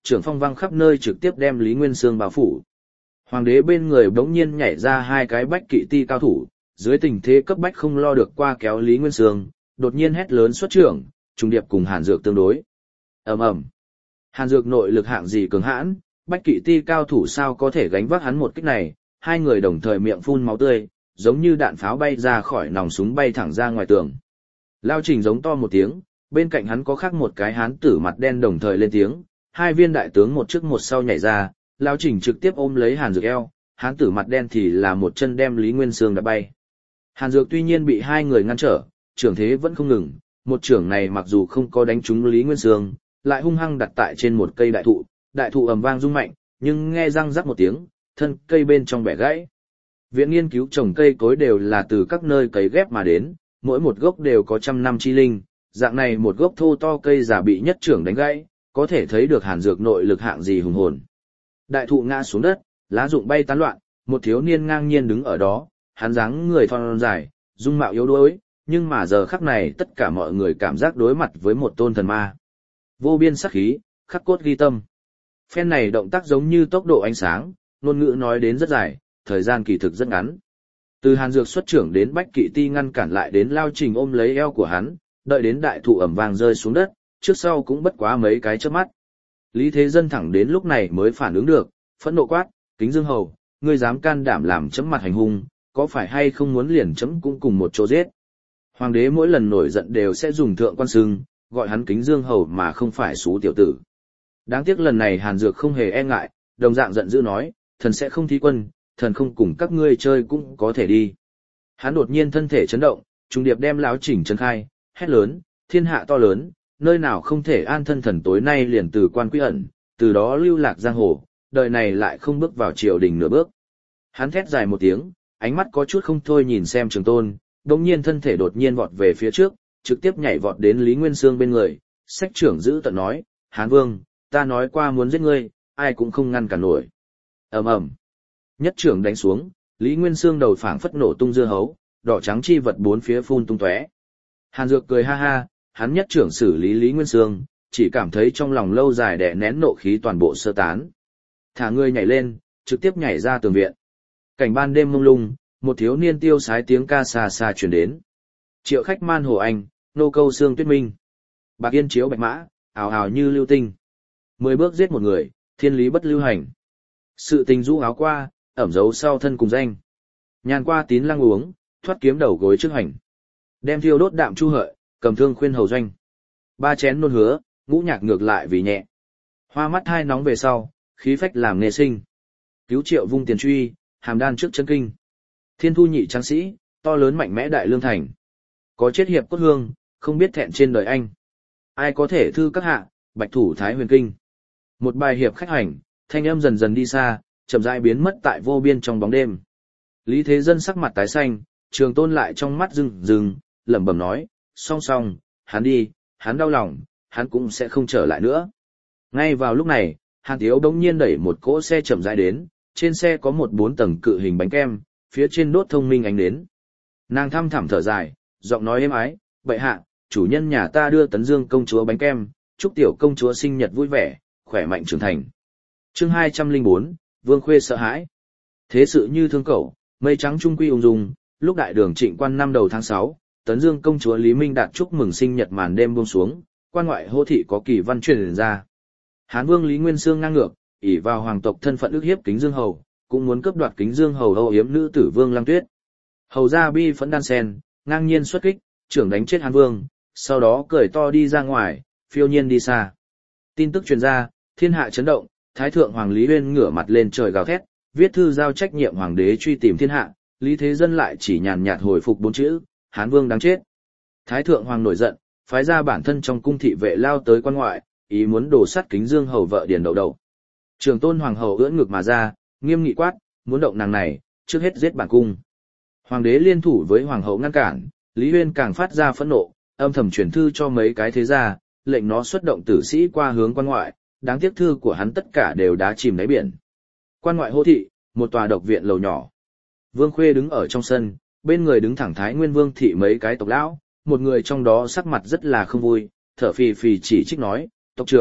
trưởng phong vang khắp nơi trực tiếp đem Lý Nguyên Sương bao phủ. Hoàng đế bên người bỗng nhiên nhảy ra hai cái bách kỵ ti cao thủ, dưới tình thế cấp bách không lo được qua kéo Lý Nguyên Sương, đột nhiên hét lớn xuất trưởng, trùng điệp cùng Hàn Dược tương đối. Ầm ầm. Hàn Dược nội lực hạng gì cường hãn, bách kỵ ti cao thủ sao có thể gánh vác hắn một kích này, hai người đồng thời miệng phun máu tươi, giống như đạn pháo bay ra khỏi nòng súng bay thẳng ra ngoài tường. Lao Trình giống to một tiếng, bên cạnh hắn có khác một cái hán tử mặt đen đồng thời lên tiếng, hai viên đại tướng một trước một sau nhảy ra, Lao Trình trực tiếp ôm lấy Hàn Dược eo, hán tử mặt đen thì là một chân đem Lý Nguyên Sương đạp bay. Hàn Dược tuy nhiên bị hai người ngăn trở, trưởng thế vẫn không ngừng, một trưởng này mặc dù không có đánh trúng Lý Nguyên Sương, lại hung hăng đặt tại trên một cây đại thụ, đại thụ ầm vang rung mạnh, nhưng nghe răng rắc một tiếng, thân cây bên trong bẻ gãy. Viện nghiên cứu trồng cây cối đều là từ các nơi cấy ghép mà đến, mỗi một gốc đều có trăm năm chi linh, dạng này một gốc thô to cây giả bị nhất trưởng đánh gãy, có thể thấy được Hàn Dược nội lực hạng gì hùng hồn. Đại thụ ngã xuống đất, lá rụng bay tán loạn, một thiếu niên ngang nhiên đứng ở đó, hắn dáng người thon dài, dung mạo yếu đuối, nhưng mà giờ khắc này tất cả mọi người cảm giác đối mặt với một tôn thần ma. Vô biên sắc khí, khắc cốt ghi tâm. Phen này động tác giống như tốc độ ánh sáng, ngôn ngữ nói đến rất dài, thời gian kỳ thực rất ngắn. Từ Hàn Dược xuất trưởng đến bách kỵ ti ngăn cản lại đến Lao Trình ôm lấy eo của hắn, đợi đến đại thụ ẩm vàng rơi xuống đất, trước sau cũng bất quá mấy cái chớp mắt. Lý Thế Dân thẳng đến lúc này mới phản ứng được, phẫn nộ quát, Kính Dương Hầu, ngươi dám can đảm làm chấm mặt hành hung, có phải hay không muốn liền chấm cũng cùng một chỗ giết. Hoàng đế mỗi lần nổi giận đều sẽ dùng thượng quan xưng, gọi hắn Kính Dương Hầu mà không phải xú tiểu tử. Đáng tiếc lần này Hàn Dược không hề e ngại, đồng dạng giận dữ nói, thần sẽ không thí quân, thần không cùng các ngươi chơi cũng có thể đi. Hắn đột nhiên thân thể chấn động, trùng điệp đem Lão Trình chân khai, hét lớn, thiên hạ to lớn, nơi nào không thể an thân, thần tối nay liền từ quan quy ẩn, từ đó lưu lạc giang hồ, đời này lại không bước vào triều đình nửa bước. Hắn thét dài một tiếng, ánh mắt có chút không thôi nhìn xem Trường Tôn, đồng nhiên thân thể đột nhiên vọt về phía trước, trực tiếp nhảy vọt đến Lý Nguyên Sương bên người, sách trưởng giữ tận nói, Hán Vương, ta nói qua muốn giết ngươi, ai cũng không ngăn cản nổi. Ầm ầm. Nhất trưởng đánh xuống, Lý Nguyên Sương đầu phảng phất nổ tung dưa hấu, đỏ trắng chi vật bốn phía phun tung tóe. Hàn Dược cười ha ha, hắn nhất trưởng xử lý Lý Nguyên Sương, chỉ cảm thấy trong lòng lâu dài đè nén nộ khí toàn bộ sơ tán. Thả người nhảy lên, trực tiếp nhảy ra tường viện. Cảnh ban đêm mông lung, một thiếu niên tiêu sái tiếng ca xa xa truyền đến. Triệu khách man hồ anh, nô câu xương tuyết minh. Bạc yên chiếu bạch mã, ào ào như lưu tinh. Mười bước giết một người, thiên lý bất lưu hành. Sự tình rũ áo qua, ẩm dấu sau thân cùng danh. Nhàn qua tín lăng uống, thoát kiếm đầu gối trước hành. Đem thiêu đốt đạm chu hợi, cầm thương khuyên hầu doanh. Ba chén nôn hứa, ngũ nhạc ngược lại vì nhẹ. Hoa mắt hai nóng về sau, khí phách làm nghề sinh. Cứu triệu vung tiền truy, hàm đan trước chân kinh. Thiên thu nhị tráng sĩ, to lớn mạnh mẽ đại lương thành. Có chết hiệp cốt hương, không biết thẹn trên đời anh. Ai có thể thư các hạ, bạch thủ thái huyền kinh. Một bài hiệp khách hành, thanh âm dần dần đi xa, chậm rãi biến mất tại vô biên trong bóng đêm. Lý Thế Dân sắc mặt tái xanh, Trường Tôn lại trong mắt rừng rừng, lẩm bẩm nói, song song, hắn đi, hắn đau lòng, hắn cũng sẽ không trở lại nữa. Ngay vào lúc này, Hàn Tiếu đống nhiên đẩy một cỗ xe chậm rãi đến, trên xe có một bốn tầng cự hình bánh kem, phía trên đốt thông minh ánh đến. Nàng thăm thẳm thở dài, giọng nói êm ái, bệ hạ, chủ nhân nhà ta đưa Tấn Dương công chúa bánh kem, chúc tiểu công chúa sinh nhật vui vẻ, khỏe mạnh trưởng thành. Chương hai trăm lẻ bốn, Vương Khuê sợ hãi. Thế sự như thương cẩu, mây trắng trung quy ung dung, lúc đại đường Trịnh Quan năm đầu tháng sáu, Tấn Dương công chúa Lý Minh Đạt chúc mừng sinh nhật màn đêm buông xuống, quan ngoại hô thị có kỳ văn truyền ra. Hán Vương Lý Nguyên Sương ngang ngược, ỷ vào hoàng tộc thân phận ức hiếp Kính Dương hầu, cũng muốn cướp đoạt Kính Dương hầu âu yếm nữ tử Vương Lăng Tuyết. Hầu gia bi phẫn đan sen, ngang nhiên xuất kích, trưởng đánh chết Hán Vương, sau đó cười to đi ra ngoài, phiêu nhiên đi xa. Tin tức truyền ra, thiên hạ chấn động, Thái thượng hoàng Lý Uyên ngửa mặt lên trời gào thét, viết thư giao trách nhiệm hoàng đế truy tìm thiên hạ, Lý Thế Dân lại chỉ nhàn nhạt hồi phục bốn chữ, Hán Vương đáng chết. Thái thượng hoàng nổi giận, phái ra bản thân trong cung thị vệ lao tới quan ngoại, ý muốn đổ sát Kính Dương hầu vợ Điền Đậu Đậu. Trường Tôn hoàng hậu ưỡn ngực mà ra, nghiêm nghị quát, muốn động nàng này, trước hết giết bản cung. Hoàng đế liên thủ với hoàng hậu ngăn cản, Lý Uyên càng phát ra phẫn nộ, âm thầm truyền thư cho mấy cái thế gia, lệnh nó xuất động tử sĩ qua hướng quan ngoại, đáng tiếc thư của hắn tất cả đều đá chìm đáy biển. Quan ngoại hô thị, một tòa độc viện lầu nhỏ. Vương Khuê đứng ở trong sân, bên người đứng thẳng Thái Nguyên Vương thị mấy cái tộc lão, một người trong đó sắc mặt rất là không vui, thở phì phì chỉ trích nói, tộc trưởng,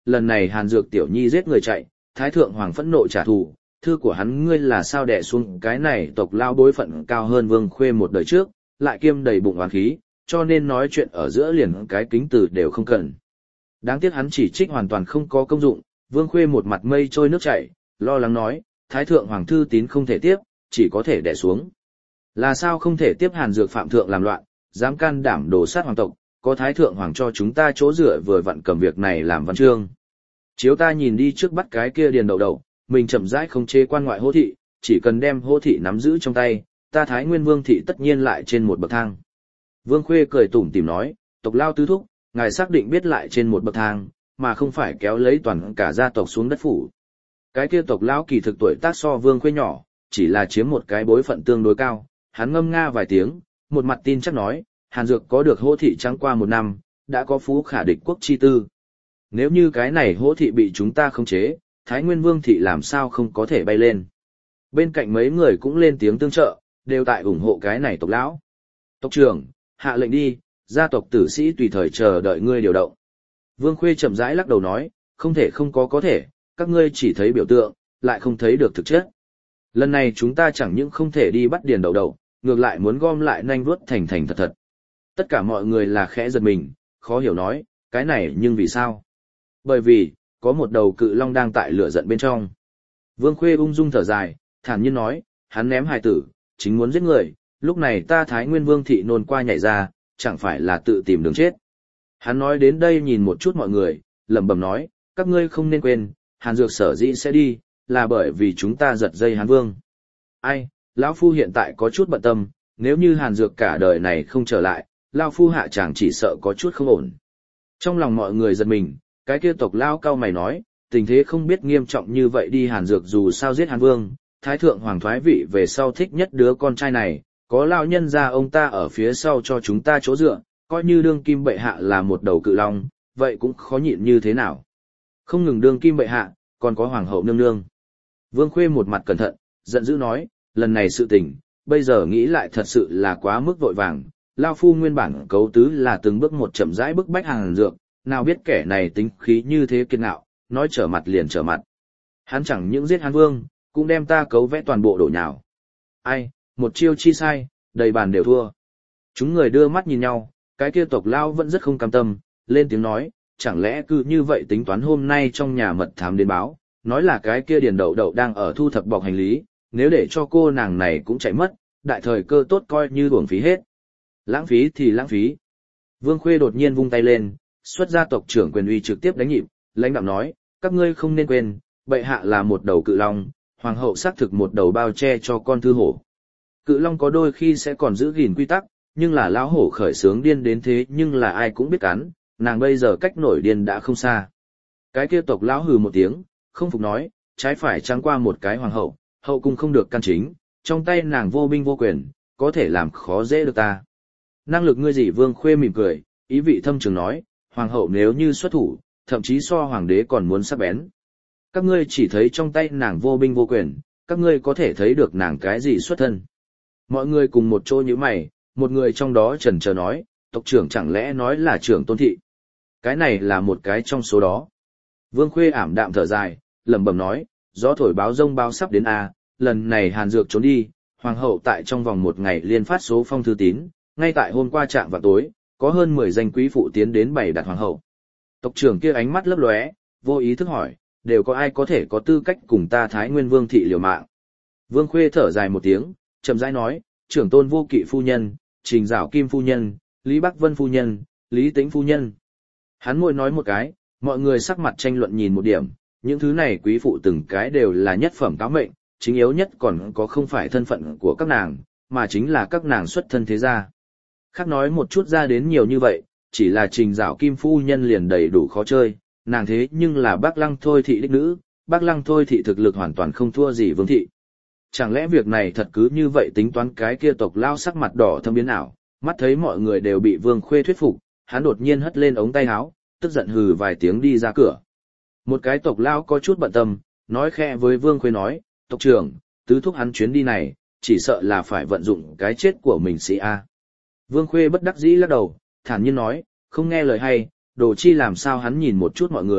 lần này Hàn Dược tiểu nhi giết người chạy, Thái Thượng Hoàng phẫn nộ trả thù, thư của hắn ngươi là sao đè xuống cái này tộc lao bối phận cao hơn Vương Khuê một đời trước, lại kiêm đầy bụng oán khí, cho nên nói chuyện ở giữa liền cái kính từ đều không cần. Đáng tiếc hắn chỉ trích hoàn toàn không có công dụng, Vương Khuê một mặt mây trôi nước chảy, lo lắng nói, Thái Thượng Hoàng thư tín không thể tiếp, chỉ có thể đè xuống. Là sao không thể tiếp Hàn Dược phạm thượng làm loạn, dám can đảm đổ sát hoàng tộc, có Thái Thượng Hoàng cho chúng ta chỗ dựa vừa vặn cầm việc này làm văn chương. Chiếu ta nhìn đi trước bắt cái kia điền đầu đầu, mình chậm rãi không chế quan ngoại hô thị, chỉ cần đem hô thị nắm giữ trong tay, ta Thái Nguyên Vương thị tất nhiên lại trên một bậc thang. Vương Khuê cười tủm tỉm nói, tộc lao tứ thúc, ngài xác định biết lại trên một bậc thang, mà không phải kéo lấy toàn cả gia tộc xuống đất phủ. Cái kia tộc lão kỳ thực tuổi tác so Vương Khuê nhỏ, chỉ là chiếm một cái bối phận tương đối cao, hắn ngâm nga vài tiếng, một mặt tin chắc nói, Hàn Dược có được hô thị trắng qua một năm, đã có phú khả địch quốc chi tư. Nếu như cái này hô thị bị chúng ta khống chế, Thái Nguyên Vương thị làm sao không có thể bay lên. Bên cạnh mấy người cũng lên tiếng tương trợ, đều tại ủng hộ cái này tộc lão. Tộc trưởng, hạ lệnh đi, gia tộc tử sĩ tùy thời chờ đợi ngươi điều động. Vương Khuê chậm rãi lắc đầu nói, không thể không có có thể, các ngươi chỉ thấy biểu tượng, lại không thấy được thực chất. Lần này chúng ta chẳng những không thể đi bắt điền đầu đầu, ngược lại muốn gom lại nhanh vuốt thành thành thật thật. Tất cả mọi người là khẽ giật mình, khó hiểu nói, cái này nhưng vì sao? Bởi vì, có một đầu cự long đang tại lửa giận bên trong. Vương Khuê ung dung thở dài, thản nhiên nói, hắn ném hài tử, chính muốn giết người, lúc này ta Thái Nguyên Vương thị nôn qua nhảy ra, chẳng phải là tự tìm đường chết. Hắn nói đến đây nhìn một chút mọi người, lẩm bẩm nói, các ngươi không nên quên, Hàn Dược sở dĩ sẽ đi, là bởi vì chúng ta giật dây Hàn Vương. Ai, lão phu hiện tại có chút bận tâm, nếu như Hàn Dược cả đời này không trở lại, lão phu hạ chàng chỉ sợ có chút không ổn. Trong lòng mọi người giật mình, cái kia tộc lão cao mày nói, tình thế không biết nghiêm trọng như vậy đi Hàn Dược dù sao giết Hàn Vương, Thái Thượng Hoàng thoái vị về sau thích nhất đứa con trai này, có lão nhân gia ông ta ở phía sau cho chúng ta chỗ dựa, coi như đương kim bệ hạ là một đầu cự long, vậy cũng khó nhịn như thế nào. Không ngừng đương kim bệ hạ, còn có hoàng hậu nương nương. Vương Khuê một mặt cẩn thận, giận dữ nói, lần này sự tình, bây giờ nghĩ lại thật sự là quá mức vội vàng, Lao Phu nguyên bản cấu tứ là từng bước một chậm rãi bức bách Hàn Dược, nào biết kẻ này tính khí như thế kiên ngạo, nói trở mặt liền trở mặt. Hắn chẳng những giết Hàn Vương, cũng đem ta cấu vẽ toàn bộ đổ nhào. Ai, một chiêu chi sai, đầy bàn đều thua. Chúng người đưa mắt nhìn nhau, cái kia tộc Lao vẫn rất không cam tâm, lên tiếng nói, chẳng lẽ cứ như vậy tính toán hôm nay trong nhà mật thám đến báo, nói là cái kia điền đậu đậu đang ở thu thập bọc hành lý, nếu để cho cô nàng này cũng chạy mất, đại thời cơ tốt coi như uổng phí hết. Lãng phí thì lãng phí. Vương Khuê đột nhiên vung tay lên, xuất ra tộc trưởng quyền uy trực tiếp đánh nhịp, lãnh đạm nói, các ngươi không nên quên, bệ hạ là một đầu cự long, hoàng hậu xác thực một đầu bao che cho con thư hổ. Cự long có đôi khi sẽ còn giữ gìn quy tắc, nhưng là lão hổ khởi sướng điên đến thế nhưng là ai cũng biết cắn, nàng bây giờ cách nổi điên đã không xa. Cái kia tộc lão hừ một tiếng, không phục nói, trái phải trắng qua một cái hoàng hậu, hậu cung không được can chính, trong tay nàng vô binh vô quyền, có thể làm khó dễ được ta. Năng lực ngươi gì? Vương Khuê mỉm cười, ý vị thâm trường nói, hoàng hậu nếu như xuất thủ, thậm chí so hoàng đế còn muốn sắc bén. Các ngươi chỉ thấy trong tay nàng vô binh vô quyền, các ngươi có thể thấy được nàng cái gì xuất thân. Mọi người cùng một chỗ như mày, một người trong đó chần chờ nói, tộc trưởng chẳng lẽ nói là trưởng Tôn thị. Cái này là một cái trong số đó. Vương Khuê ảm đạm thở dài, lẩm bẩm nói, gió thổi báo rông báo sắp đến a, lần này Hàn Dược trốn đi, hoàng hậu tại trong vòng một ngày liên phát số phong thư tín, ngay tại hôm qua trạm vào tối, có hơn mười danh quý phụ tiến đến bày đặt hoàng hậu. Tộc trưởng kia ánh mắt lấp lóe, vô ý thức hỏi, đều có ai có thể có tư cách cùng ta Thái Nguyên Vương thị liều mạng. Vương Khuê thở dài một tiếng, chậm rãi nói, trưởng Tôn Vô Kỵ phu nhân, Trình Giảo Kim phu nhân, Lý Bắc Vân phu nhân, Lý Tĩnh phu nhân. Hắn môi nói một cái, mọi người sắc mặt tranh luận nhìn một điểm, những thứ này quý phụ từng cái đều là nhất phẩm cáo mệnh, chính yếu nhất còn có không phải thân phận của các nàng, mà chính là các nàng xuất thân thế gia. Khác nói một chút ra đến nhiều như vậy, chỉ là Trình Giảo Kim phu nhân liền đầy đủ khó chơi, nàng thế nhưng là Bác Lăng Thôi thị đích nữ, Bác Lăng Thôi thị thực lực hoàn toàn không thua gì Vương thị. Chẳng lẽ việc này thật cứ như vậy tính toán? Cái kia tộc lao sắc mặt đỏ thâm biến ảo, mắt thấy mọi người đều bị Vương Khuê thuyết phục, hắn đột nhiên hất lên ống tay áo, tức giận hừ vài tiếng đi ra cửa. Một cái tộc lao có chút bận tâm, nói khẽ với Vương Khuê nói, tộc trưởng, tứ thúc hắn chuyến đi này, chỉ sợ là phải vận dụng cái chết của mình sĩ a. Vương Khuê bất đắc dĩ lắc đầu, thản nhiên nói, không nghe lời hay, đồ chi làm sao? Hắn nhìn một chút mọi người,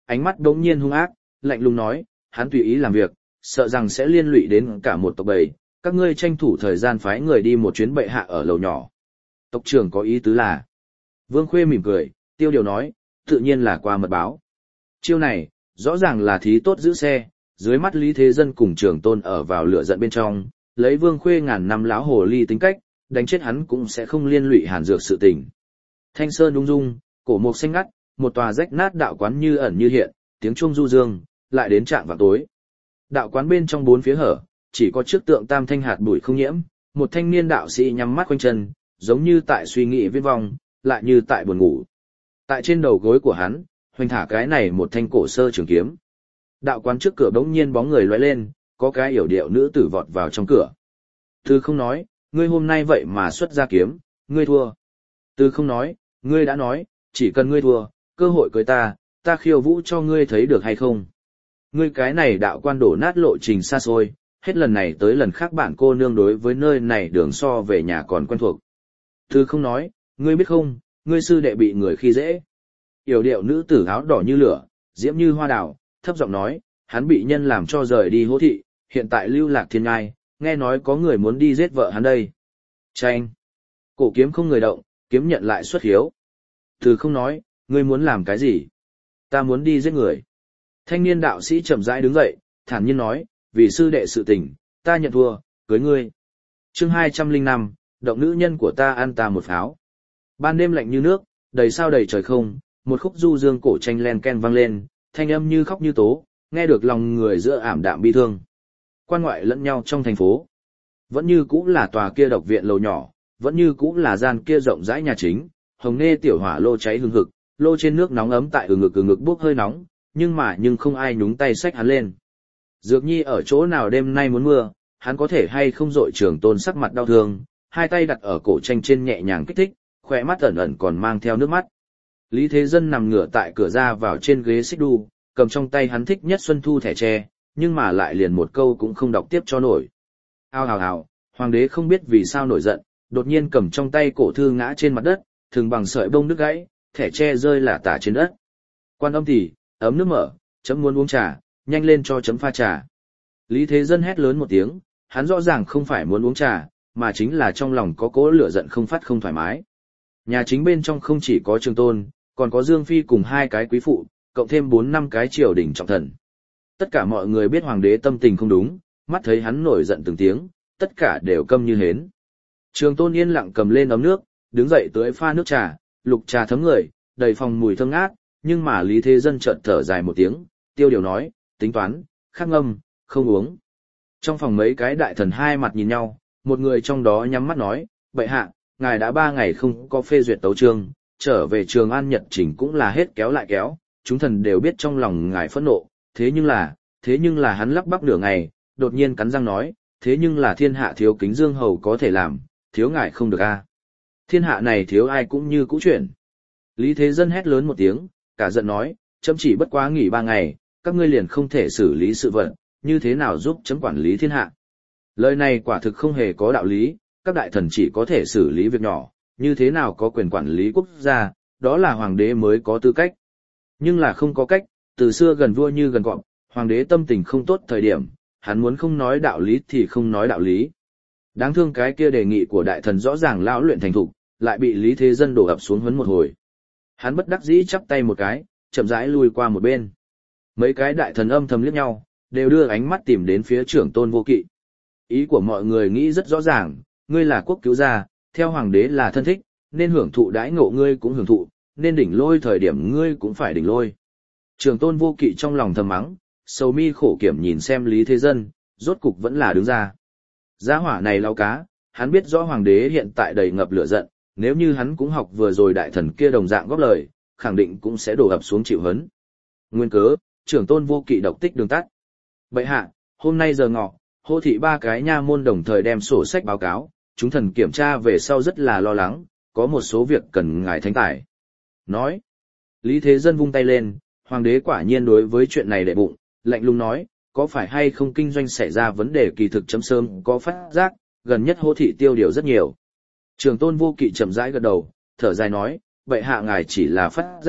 ánh mắt đống nhiên hung ác, lạnh lùng nói, hắn tùy ý làm việc, sợ rằng sẽ liên lụy đến cả một tộc bầy, các ngươi tranh thủ thời gian phái người đi một chuyến bệ hạ ở lầu nhỏ. Tộc trưởng có ý tứ là. Vương Khuê mỉm cười, Tiêu Điều nói, tự nhiên là qua mật báo. Chiêu này, rõ ràng là thí tốt giữ xe, dưới mắt Lý Thế Dân cùng Trường Tôn ở vào lửa giận bên trong, lấy Vương Khuê ngàn năm láo hồ ly tính cách, đánh chết hắn cũng sẽ không liên lụy Hàn Dược sự tình. Thanh sơn ung dung, cổ mục xanh ngắt, một tòa rách nát đạo quán như ẩn như hiện, tiếng chuông du dương, lại đến trạng vào tối. Đạo quán bên trong bốn phía hở, chỉ có trước tượng tam thanh hạt bụi không nhiễm, một thanh niên đạo sĩ nhắm mắt quanh chân, giống như tại suy nghĩ viết vong, lại như tại buồn ngủ. Tại trên đầu gối của hắn, hoành thả cái này một thanh cổ sơ trường kiếm. Đạo quán trước cửa bỗng nhiên bóng người lóe lên, có cái yểu điệu nữ tử vọt vào trong cửa. Từ không nói, ngươi hôm nay vậy mà xuất ra kiếm, ngươi thua. Từ không nói, ngươi đã nói, chỉ cần ngươi thua, cơ hội cưới ta, ta khiêu vũ cho ngươi thấy được hay không. Ngươi cái này đạo quan đổ nát lộ trình xa xôi, hết lần này tới lần khác bạn cô nương đối với nơi này đường so về nhà còn quen thuộc. Từ không nói, ngươi biết không, ngươi sư đệ bị người khi dễ. Yểu điệu nữ tử áo đỏ như lửa, diễm như hoa đào, thấp giọng nói, hắn bị nhân làm cho rời đi hố thị, hiện tại lưu lạc thiên ngai, nghe nói có người muốn đi giết vợ hắn đây. Chanh! Cổ kiếm không người động, kiếm nhận lại xuất hiếu. Từ không nói, ngươi muốn làm cái gì? Ta muốn đi giết người. Thanh niên đạo sĩ chậm rãi đứng dậy, thản nhiên nói, vì sư đệ sự tình, ta nhận thua, cưới ngươi. Chương hai trăm lẻ năm, động nữ nhân của ta ăn ta một pháo. Ban đêm lạnh như nước, đầy sao đầy trời không, một khúc du dương cổ tranh len ken vang lên, thanh âm như khóc như tố, nghe được lòng người giữa ảm đạm bi thương. Quan ngoại lẫn nhau trong thành phố. Vẫn như cũ là tòa kia độc viện lầu nhỏ, vẫn như cũ là gian kia rộng rãi nhà chính, hồng nê tiểu hỏa lô cháy hừng hực, lô trên nước nóng ấm tại ừ ngực ừ ngực bốc hơi nóng, nhưng mà nhưng không ai nhúng tay xách hắn lên. Dược Nhi ở chỗ nào đêm nay muốn mưa, hắn có thể hay không dội Trường Tôn sắc mặt đau thương, hai tay đặt ở cổ tranh trên nhẹ nhàng kích thích, khỏe mắt ẩn ẩn còn mang theo nước mắt. Lý Thế Dân nằm ngửa tại cửa ra vào trên ghế xích đu, cầm trong tay hắn thích nhất Xuân Thu thẻ tre, nhưng mà lại liền một câu cũng không đọc tiếp cho nổi. Ao hào hào, hoàng đế không biết vì sao nổi giận, đột nhiên cầm trong tay cổ thư ngã trên mặt đất, thường bằng sợi bông đứt gãy, thẻ tre rơi lả tả trên đất. Quan âm thì, ấm nước mở, chấm muốn uống trà, nhanh lên cho chấm pha trà. Lý Thế Dân hét lớn một tiếng, hắn rõ ràng không phải muốn uống trà, mà chính là trong lòng có cỗ lửa giận không phát không thoải mái. Nhà chính bên trong không chỉ có Trường Tôn, còn có Dương Phi cùng hai cái quý phụ, cộng thêm bốn năm cái triều đình trọng thần. Tất cả mọi người biết hoàng đế tâm tình không đúng, mắt thấy hắn nổi giận từng tiếng, tất cả đều câm như hến. Trường Tôn yên lặng cầm lên ấm nước, đứng dậy tưới pha nước trà, lục trà thấm người, đầy phòng mùi thơm ngát, nhưng mà Lý Thế Dân chợt thở dài một tiếng, Tiêu Điều nói, tính toán, khắc ngâm, không uống. Trong phòng mấy cái đại thần hai mặt nhìn nhau, một người trong đó nhắm mắt nói, bệ hạ, ngài đã ba ngày không có phê duyệt tấu chương, trở về Trường An Nhật Trình cũng là hết kéo lại kéo, chúng thần đều biết trong lòng ngài phẫn nộ, thế nhưng là, thế nhưng là hắn lắp bắp nửa ngày, đột nhiên cắn răng nói, thế nhưng là thiên hạ thiếu kính dương hầu có thể làm, thiếu ngài không được a. Thiên hạ này thiếu ai cũng như cũ chuyện. Lý Thế Dân hét lớn một tiếng, cả giận nói, chấm chỉ bất quá nghỉ ba ngày, các ngươi liền không thể xử lý sự vật, như thế nào giúp chấm quản lý thiên hạ. Lời này quả thực không hề có đạo lý, các đại thần chỉ có thể xử lý việc nhỏ, như thế nào có quyền quản lý quốc gia, đó là hoàng đế mới có tư cách. Nhưng là không có cách, từ xưa gần vua như gần cọp, hoàng đế tâm tình không tốt thời điểm, hắn muốn không nói đạo lý thì không nói đạo lý. Đáng thương cái kia đề nghị của đại thần rõ ràng lão luyện thành thục, lại bị Lý Thế Dân đổ ập xuống huấn một hồi. Hắn bất đắc dĩ chắp tay một cái, chậm rãi lui qua một bên. Mấy cái đại thần âm thầm liếc nhau, đều đưa ánh mắt tìm đến phía Trưởng Tôn Vô Kỵ. Ý của mọi người nghĩ rất rõ ràng, ngươi là quốc cứu gia, theo hoàng đế là thân thích, nên hưởng thụ đãi ngộ ngươi cũng hưởng thụ, nên đỉnh lôi thời điểm ngươi cũng phải đỉnh lôi. Trưởng Tôn Vô Kỵ trong lòng thầm mắng, sầu mi khổ kiểm nhìn xem Lý Thế Dân, rốt cục vẫn là đứng ra. Gia hỏa này lao cá, hắn biết rõ hoàng đế hiện tại đầy ngập lửa giận, nếu như hắn cũng học vừa rồi đại thần kia đồng dạng góp lời, khẳng định cũng sẽ đổ ập xuống chịu hấn. Nguyên cớ, Trưởng Tôn Vô Kỵ độc tích đường tắt. Bệ hạ, hôm nay giờ ngọ, hô thị ba cái nha môn đồng thời đem sổ sách báo cáo, chúng thần kiểm tra về sau rất là lo lắng, có một số việc cần ngài thánh tài. Nói, Lý Thế Dân vung tay lên, hoàng đế quả nhiên đối với chuyện này đệ bụng, lạnh lùng nói, có phải hay không kinh doanh xảy ra vấn đề kỳ thực chấm sớm có phát giác, gần nhất hô thị tiêu điều rất nhiều. Trường Tôn Vô Kỵ chậm rãi gật đầu, thở dài nói, bệ hạ ngài chỉ là phát giác,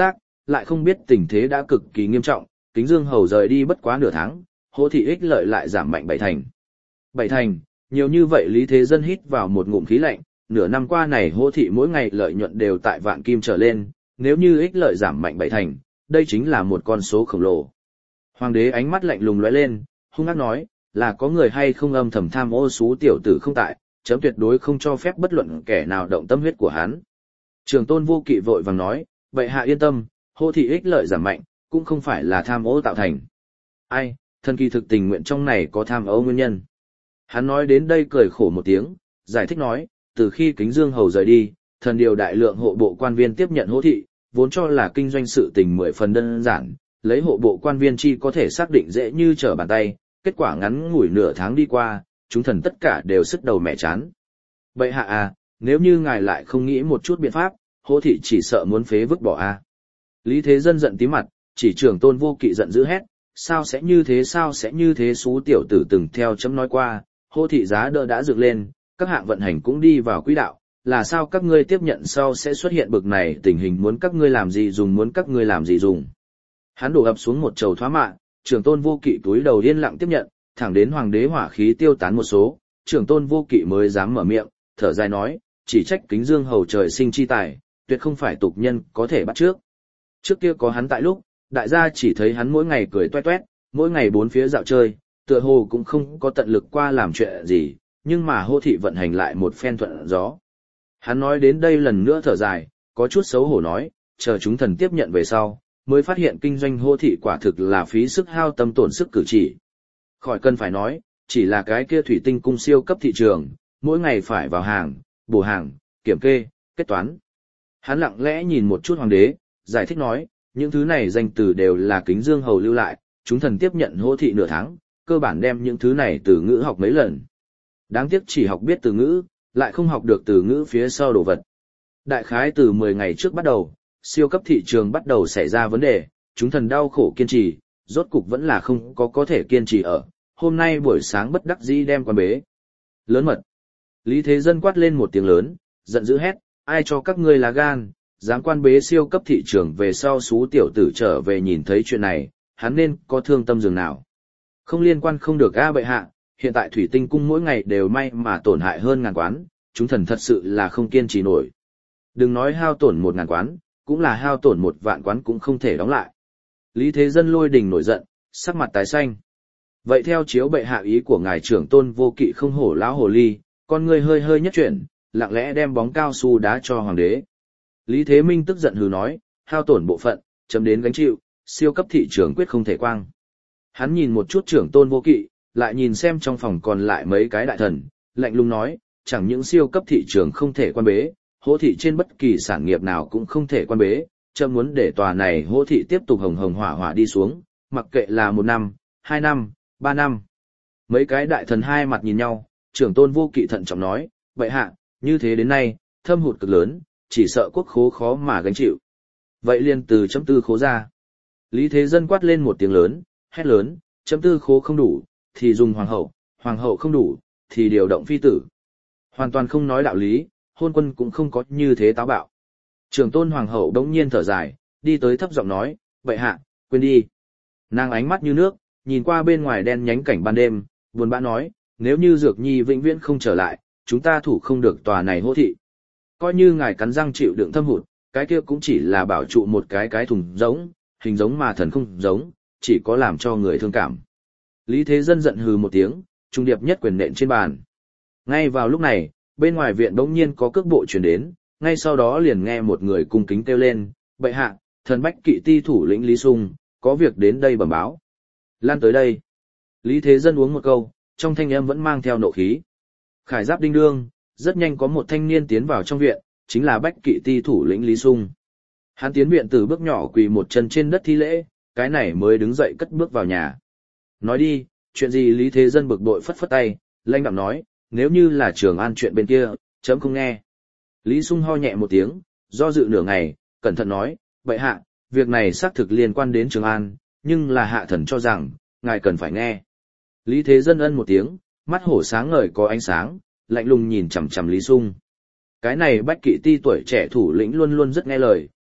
lại không biết tình thế đã cực kỳ nghiêm trọng, Kính Dương Hầu rời đi bất quá nửa tháng, Hỗ thị ích lợi lại giảm mạnh bảy thành. Bảy thành, nhiều như vậy Lý Thế Dân hít vào một ngụm khí lạnh, nửa năm qua này Hỗ thị mỗi ngày lợi nhuận đều tại vạn kim trở lên, nếu như ích lợi giảm mạnh bảy thành, đây chính là một con số khổng lồ. Hoàng đế ánh mắt lạnh lùng lóe lên, hung ác nói, là có người hay không âm thầm tham ô xú tiểu tử không tại, chấm tuyệt đối không cho phép bất luận kẻ nào động tâm huyết của hắn. Trường Tôn Vô Kỵ vội vàng nói, bệ hạ yên tâm, Hỗ thị ích lợi giảm mạnh, cũng không phải là tham ô tạo thành. Ai, thần kỳ thực tình nguyện trong này có tham ô nguyên nhân. Hắn nói đến đây cười khổ một tiếng, giải thích nói, từ khi Kính Dương Hầu rời đi, thần điều đại lượng hộ bộ quan viên tiếp nhận Hỗ thị, vốn cho là kinh doanh sự tình mười phần đơn giản, lấy hộ bộ quan viên chi có thể xác định dễ như trở bàn tay, kết quả ngắn ngủi nửa tháng đi qua, chúng thần tất cả đều sức đầu mẹ chán. Bệ hạ à, nếu như ngài lại không nghĩ một chút biện pháp, Hỗ thị chỉ sợ muốn phế vứt bỏ a. À. Lý Thế Dân giận tí mặt, chỉ Trường Tôn Vô Kỵ giận dữ hét, sao sẽ như thế sao sẽ như thế xú tiểu tử từng theo chấm nói qua, Hỗ thị giá đỡ đã dựng lên, các hạng vận hành cũng đi vào quỹ đạo, là sao các ngươi tiếp nhận sau sẽ xuất hiện bực này tình hình muốn các ngươi làm gì dùng muốn các ngươi làm gì dùng. Hắn đổ ập xuống một chầu thoá mạ, Trường Tôn Vô Kỵ túi đầu yên lặng tiếp nhận, thẳng đến hoàng đế hỏa khí tiêu tán một số, Trường Tôn Vô Kỵ mới dám mở miệng, thở dài nói, chỉ trách Kính Dương Hầu trời sinh chi tài, tuyệt không phải tục nhân có thể bắt trước. Trước kia có hắn tại lúc, đại gia chỉ thấy hắn mỗi ngày cười toét toét, mỗi ngày bốn phía dạo chơi, tựa hồ cũng không có tận lực qua làm chuyện gì, nhưng mà Hỗ thị vận hành lại một phen thuận gió. Hắn nói đến đây lần nữa thở dài, có chút xấu hổ nói, chờ chúng thần tiếp nhận về sau, mới phát hiện kinh doanh Hỗ thị quả thực là phí sức hao tâm tổn sức cử chỉ. Khỏi cần phải nói, chỉ là cái kia thủy tinh cung siêu cấp thị trường, mỗi ngày phải vào hàng, bổ hàng, kiểm kê, kết toán. Hắn lặng lẽ nhìn một chút hoàng đế, giải thích nói, những thứ này danh từ đều là Kính Dương Hầu lưu lại, chúng thần tiếp nhận Hỗ thị nửa tháng, cơ bản đem những thứ này từ ngữ học mấy lần. Đáng tiếc chỉ học biết từ ngữ, lại không học được từ ngữ phía sau đồ vật. Đại khái từ mười ngày trước bắt đầu, siêu cấp thị trường bắt đầu xảy ra vấn đề, chúng thần đau khổ kiên trì, rốt cục vẫn là không có có thể kiên trì ở, hôm nay buổi sáng bất đắc dĩ đem quan bế. Lớn mật. Lý Thế Dân quát lên một tiếng lớn, giận dữ hét, ai cho các ngươi lá gan, dám quan bế siêu cấp thị trường về sau xú tiểu tử trở về nhìn thấy chuyện này, hắn nên có thương tâm dường nào. Không liên quan không được a bệ hạ, hiện tại thủy tinh cung mỗi ngày đều may mà tổn hại hơn ngàn quán, chúng thần thật sự là không kiên trì nổi. Đừng nói hao tổn một ngàn quán, cũng là hao tổn một vạn quán cũng không thể đóng lại. Lý Thế Dân lôi đình nổi giận, sắc mặt tái xanh. Vậy theo chiếu bệ hạ ý của ngài trưởng Tôn Vô Kỵ không hổ lão hồ ly, con người hơi hơi nhất chuyển, lặng lẽ đem bóng cao su đá cho hoàng đế. Lý Thế Minh tức giận hừ nói, hao tổn bộ phận, chấm đến gánh chịu, siêu cấp thị trường quyết không thể quang. Hắn nhìn một chút trưởng Tôn Vô Kỵ, lại nhìn xem trong phòng còn lại mấy cái đại thần, lạnh lùng nói, chẳng những siêu cấp thị trường không thể quan bế, Hỗ thị trên bất kỳ sản nghiệp nào cũng không thể quan bế, chấm muốn để tòa này Hỗ thị tiếp tục hồng hồng hỏa hỏa đi xuống, mặc kệ là một năm, hai năm, ba năm. Mấy cái đại thần hai mặt nhìn nhau, trưởng Tôn Vô Kỵ thận trọng nói, vậy hạ, như thế đến nay, thâm hụt cực lớn, chỉ sợ quốc khố khó mà gánh chịu. Vậy liền từ chấm tư khố ra. Lý Thế Dân quát lên một tiếng lớn, hét lớn, chấm tư khố không đủ, thì dùng hoàng hậu, hoàng hậu không đủ, thì điều động phi tử. Hoàn toàn không nói đạo lý, hôn quân cũng không có như thế táo bạo. Trưởng Tôn hoàng hậu đống nhiên thở dài, đi tới thấp giọng nói, vậy hạ, quên đi. Nàng ánh mắt như nước, nhìn qua bên ngoài đen nhánh cảnh ban đêm, buồn bã nói, nếu như Dược Nhi vĩnh viễn không trở lại, chúng ta thủ không được tòa này Hỗ thị. Coi như ngài cắn răng chịu đựng thâm hụt, cái kia cũng chỉ là bảo trụ một cái cái thùng giống, hình giống mà thần không giống, chỉ có làm cho người thương cảm. Lý Thế Dân giận hừ một tiếng, trung điệp nhất quyền nện trên bàn. Ngay vào lúc này, bên ngoài viện bỗng nhiên có cước bộ truyền đến, ngay sau đó liền nghe một người cung kính kêu lên, bệ hạ, thần Bách Kỵ ti thủ lĩnh Lý Sung, có việc đến đây bẩm báo. Lan tới đây. Lý Thế Dân uống một câu, trong thanh âm vẫn mang theo nộ khí. Khải giáp đinh đương, rất nhanh có một thanh niên tiến vào trong viện, chính là Bách Kỵ ti thủ lĩnh Lý Sung. Hắn tiến viện từ bước nhỏ quỳ một chân trên đất thi lễ, cái này mới đứng dậy cất bước vào nhà. Nói đi, chuyện gì? Lý Thế Dân bực bội phất phất tay, lãnh đạm nói, nếu như là Trường An chuyện bên kia, chấm không nghe. Lý Sung ho nhẹ một tiếng, do dự nửa ngày, cẩn thận nói, bệ hạ, việc này xác thực liên quan đến Trường An, nhưng là hạ thần cho rằng, ngài cần phải nghe. Lý Thế Dân ân một tiếng, mắt hổ sáng ngời có ánh sáng, lạnh lùng nhìn chằm chằm Lý Sung. Cái này Bách Kỵ ti tuổi trẻ thủ lĩnh luôn luôn rất nghe lời,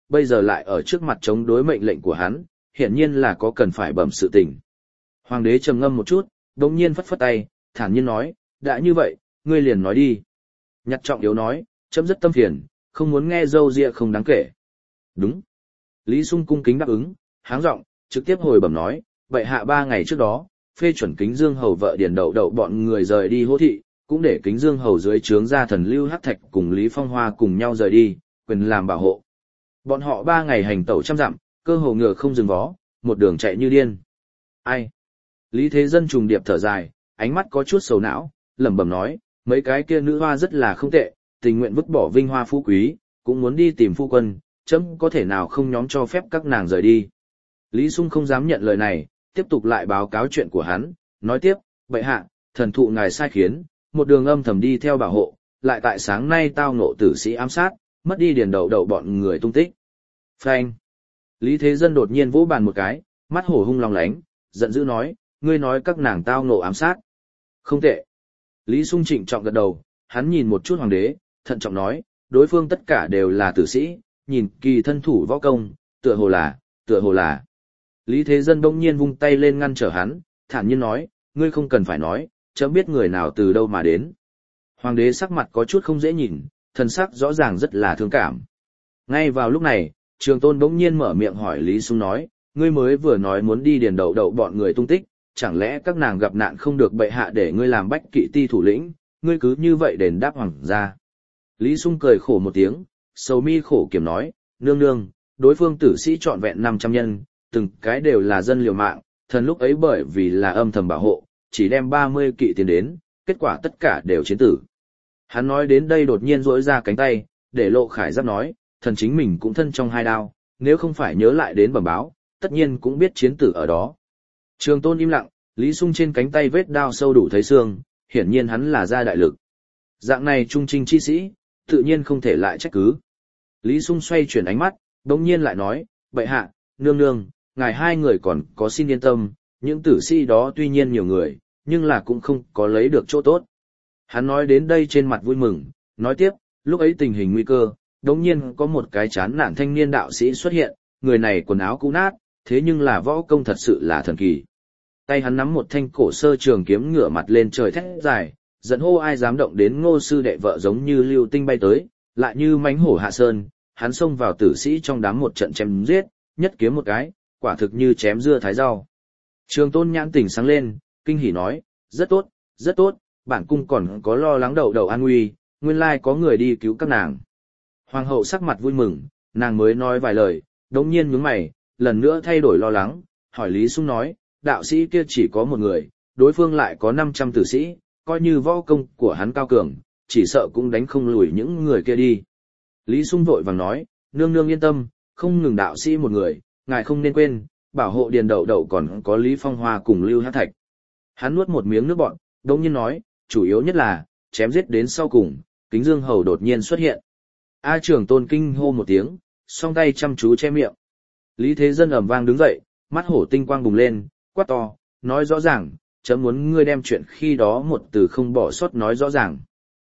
bây giờ lại ở trước mặt chống đối mệnh lệnh của hắn, hiển nhiên là có cần phải bẩm sự tình. Hoàng đế trầm ngâm một chút, đột nhiên phất phất tay, thản nhiên nói, đã như vậy, ngươi liền nói đi. Nhặt Trọng Yếu nói, chấm rất tâm phiền, không muốn nghe dâu dịa không đáng kể. Đúng. Lý Sung cung kính đáp ứng, háng giọng, trực tiếp hồi bẩm nói, vậy hạ ba ngày trước đó, phê chuẩn Kính Dương Hầu vợ Điền Đậu Đậu bọn người rời đi Hỗ thị, cũng để Kính Dương Hầu dưới trướng gia thần Lưu Hắc Thạch cùng Lý Phong Hoa cùng nhau rời đi, quyền làm bảo hộ. Bọn họ ba ngày hành tẩu trăm dặm, cơ hồ ngựa không dừng vó, một đường chạy như điên. Ai? Lý Thế Dân trùng điệp thở dài, ánh mắt có chút sầu não, lẩm bẩm nói, mấy cái kia nữ hoa rất là không tệ, tình nguyện vứt bỏ vinh hoa phú quý, cũng muốn đi tìm phu quân, chấm có thể nào không nhóm cho phép các nàng rời đi. Lý Sung không dám nhận lời này, tiếp tục lại báo cáo chuyện của hắn, nói tiếp, bệ hạ, thần thụ ngài sai khiến, một đường âm thầm đi theo bảo hộ, lại tại sáng nay tao ngộ tử sĩ ám sát, mất đi Điền Đậu Đậu bọn người tung tích. Phanh. Lý Thế Dân đột nhiên vỗ bàn một cái, mắt hổ hung long lánh, giận dữ nói, ngươi nói các nàng tao ngộ ám sát. Không tệ. Lý Sung trịnh trọng gật đầu, hắn nhìn một chút hoàng đế, thận trọng nói, đối phương tất cả đều là tử sĩ, nhìn kỳ thân thủ võ công, tựa hồ là, tựa hồ là. Lý Thế Dân bỗng nhiên vung tay lên ngăn trở hắn, thản nhiên nói, ngươi không cần phải nói, chấm biết người nào từ đâu mà đến. Hoàng đế sắc mặt có chút không dễ nhìn, thần sắc rõ ràng rất là thương cảm. Ngay vào lúc này, Trường Tôn bỗng nhiên mở miệng hỏi Lý Sung nói, ngươi mới vừa nói muốn đi Điền Đậu Đậu bọn người tung tích, chẳng lẽ các nàng gặp nạn không được bệ hạ để ngươi làm bách kỵ ti thủ lĩnh, ngươi cứ như vậy đền đáp hoàng gia. Lý Sung cười khổ một tiếng, sầu mi khổ kiểm nói, nương nương, đối phương tử sĩ trọn vẹn năm trăm nhân, từng cái đều là dân liều mạng, thần lúc ấy bởi vì là âm thầm bảo hộ, chỉ đem ba mươi kỵ tiền đến, kết quả tất cả đều chiến tử. Hắn nói đến đây đột nhiên duỗi ra cánh tay, để Lộ Khải Giáp nói, thần chính mình cũng thân trong hai đao, nếu không phải nhớ lại đến bẩm báo, tất nhiên cũng biết chiến tử ở đó. Trường Tôn im lặng, Lý Sung trên cánh tay vết đao sâu đủ thấy xương, hiển nhiên hắn là ra đại lực. Dạng này trung trinh chi sĩ, tự nhiên không thể lại trách cứ. Lý Sung xoay chuyển ánh mắt, đồng nhiên lại nói, bệ hạ, nương nương, ngài hai người còn có xin yên tâm, những tử sĩ đó tuy nhiên nhiều người, nhưng là cũng không có lấy được chỗ tốt. Hắn nói đến đây trên mặt vui mừng, nói tiếp, lúc ấy tình hình nguy cơ, đồng nhiên có một cái chán nản thanh niên đạo sĩ xuất hiện, người này quần áo cũ nát, thế nhưng là võ công thật sự là thần kỳ. Tay hắn nắm một thanh cổ sơ trường kiếm ngửa mặt lên trời thét dài, dẫn hô ai dám động đến Ngô sư đệ vợ giống như lưu tinh bay tới, lại như mánh hổ hạ sơn, hắn xông vào tử sĩ trong đám một trận chém giết, nhất kiếm một cái, quả thực như chém dưa thái rau. Trường Tôn nhãn tỉnh sáng lên, kinh hỉ nói, rất tốt, rất tốt, bản cung còn có lo lắng Đậu Đậu an nguy, nguyên lai có người đi cứu các nàng. Hoàng hậu sắc mặt vui mừng, nàng mới nói vài lời, đống nhiên nhướng mày, lần nữa thay đổi lo lắng, hỏi Lý Sung nói, đạo sĩ kia chỉ có một người, đối phương lại có năm trăm tử sĩ, coi như võ công của hắn cao cường, chỉ sợ cũng đánh không lùi những người kia đi. Lý Sung vội vàng nói, nương nương yên tâm, không ngừng đạo sĩ một người, ngài không nên quên, bảo hộ Điền Đậu Đậu còn có Lý Phong Hoa cùng Lưu Hắc Thạch. Hắn nuốt một miếng nước bọt, đống nhiên nói, chủ yếu nhất là, chém giết đến sau cùng, Kính Dương Hầu đột nhiên xuất hiện. A Trường Tôn kinh hô một tiếng, song tay chăm chú che miệng. Lý Thế Dân ầm vang đứng dậy, mắt hổ tinh quang bùng lên, quát to, nói rõ ràng, chấm muốn ngươi đem chuyện khi đó một từ không bỏ sót nói rõ ràng.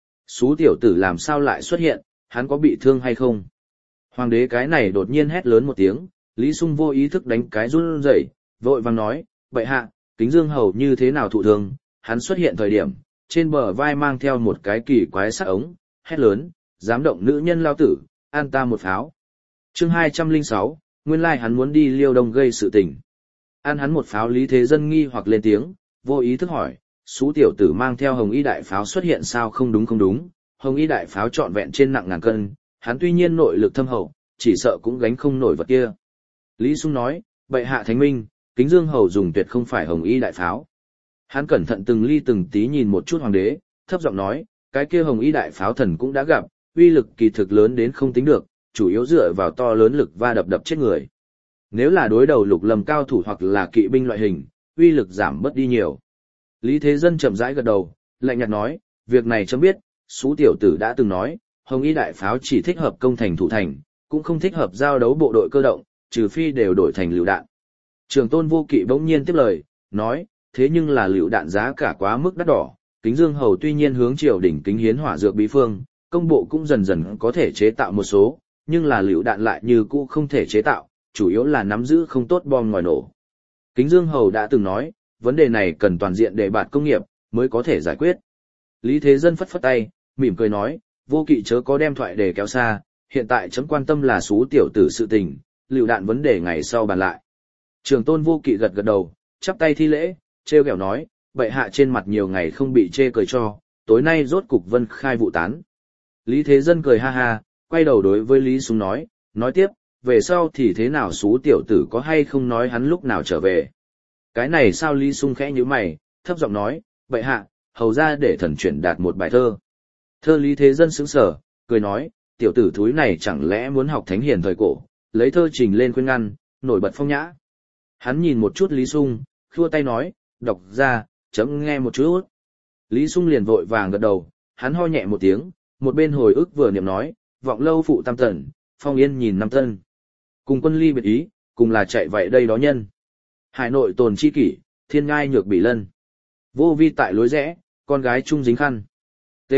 Xú tiểu tử làm sao lại xuất hiện, hắn có bị thương hay không? Hoàng đế cái này đột nhiên hét lớn một tiếng, Lý Sung vô ý thức đánh cái run rẩy, vội vàng nói, bệ hạ, Kính Dương Hầu như thế nào thụ thương? Hắn xuất hiện thời điểm, trên bờ vai mang theo một cái kỳ quái sắc ống, hét lớn, dám động nữ nhân lao tử, an ta một pháo. Chương hai trăm lẻ sáu, nguyên lai hắn muốn đi Liêu Đông gây sự tình. An hắn một pháo. Lý Thế Dân nghi hoặc lên tiếng, vô ý thức hỏi, xú tiểu tử mang theo hồng y đại pháo xuất hiện sao? Không đúng không đúng, hồng y đại pháo trọn vẹn trên nặng ngàn cân, hắn tuy nhiên nội lực thâm hậu, chỉ sợ cũng gánh không nổi vật kia. Lý Sung nói, bệ hạ thánh minh, Kính Dương Hầu dùng tuyệt không phải hồng y đại pháo. Hắn cẩn thận từng ly từng tí nhìn một chút hoàng đế, thấp giọng nói, cái kia hồng y đại pháo thần cũng đã gặp, uy lực kỳ thực lớn đến không tính được, chủ yếu dựa vào to lớn lực va đập đập chết người. Nếu là đối đầu lục lâm cao thủ hoặc là kỵ binh loại hình, uy lực giảm bớt đi nhiều. Lý Thế Dân chậm rãi gật đầu, lạnh nhạt nói, việc này chấm biết, xú tiểu tử đã từng nói, hồng y đại pháo chỉ thích hợp công thành thủ thành, cũng không thích hợp giao đấu bộ đội cơ động, trừ phi đều đổi thành lựu đạn. Trường Tôn Vô Kỵ bỗng nhiên tiếp lời, nói, thế nhưng là lựu đạn giá cả quá mức đắt đỏ, Kính Dương Hầu tuy nhiên hướng triều đỉnh kính hiến hỏa dược bí phương, công bộ cũng dần dần có thể chế tạo một số, nhưng là lựu đạn lại như cũ không thể chế tạo, chủ yếu là nắm giữ không tốt bom ngòi nổ. Kính Dương Hầu đã từng nói, vấn đề này cần toàn diện đề bạt công nghiệp, mới có thể giải quyết. Lý Thế Dân phất phất tay, mỉm cười nói, Vô Kỵ chớ có đem thoại để kéo xa, hiện tại chấm quan tâm là xú tiểu tử sự tình, lựu đạn vấn đề ngày sau bàn lại. Trường Tôn Vô Kỵ gật gật đầu, chắp tay thi lễ, trêu ghẹo nói, bệ hạ trên mặt nhiều ngày không bị chê cười cho, tối nay rốt cục vân khai vụ tán. Lý Thế Dân cười ha ha, quay đầu đối với Lý Súng nói, nói tiếp, về sau thì thế nào xú tiểu tử có hay không nói hắn lúc nào trở về. Cái này sao Lý Sung khẽ như mày, thấp giọng nói, bệ hạ, hầu ra để thần chuyển đạt một bài thơ. Thơ Lý Thế Dân sững sờ, cười nói, tiểu tử thúi này chẳng lẽ muốn học thánh hiền thời cổ, lấy thơ trình lên khuyên ngăn, nổi bật phong nhã. Hắn nhìn một chút Lý Sung, khua tay nói, đọc ra, chấm nghe một chút. Lý Sung liền vội vàng gật đầu, hắn ho nhẹ một tiếng, một bên hồi ức vừa niệm nói, vọng lâu phụ tam tần, phong yên nhìn năm tân. Cùng quân ly biệt ý, cùng là chạy vậy đây đó nhân. Hải nội tồn chi kỷ, thiên ngai nhược bị lân. Vô vi tại lối rẽ, con gái trung dính khăn. T.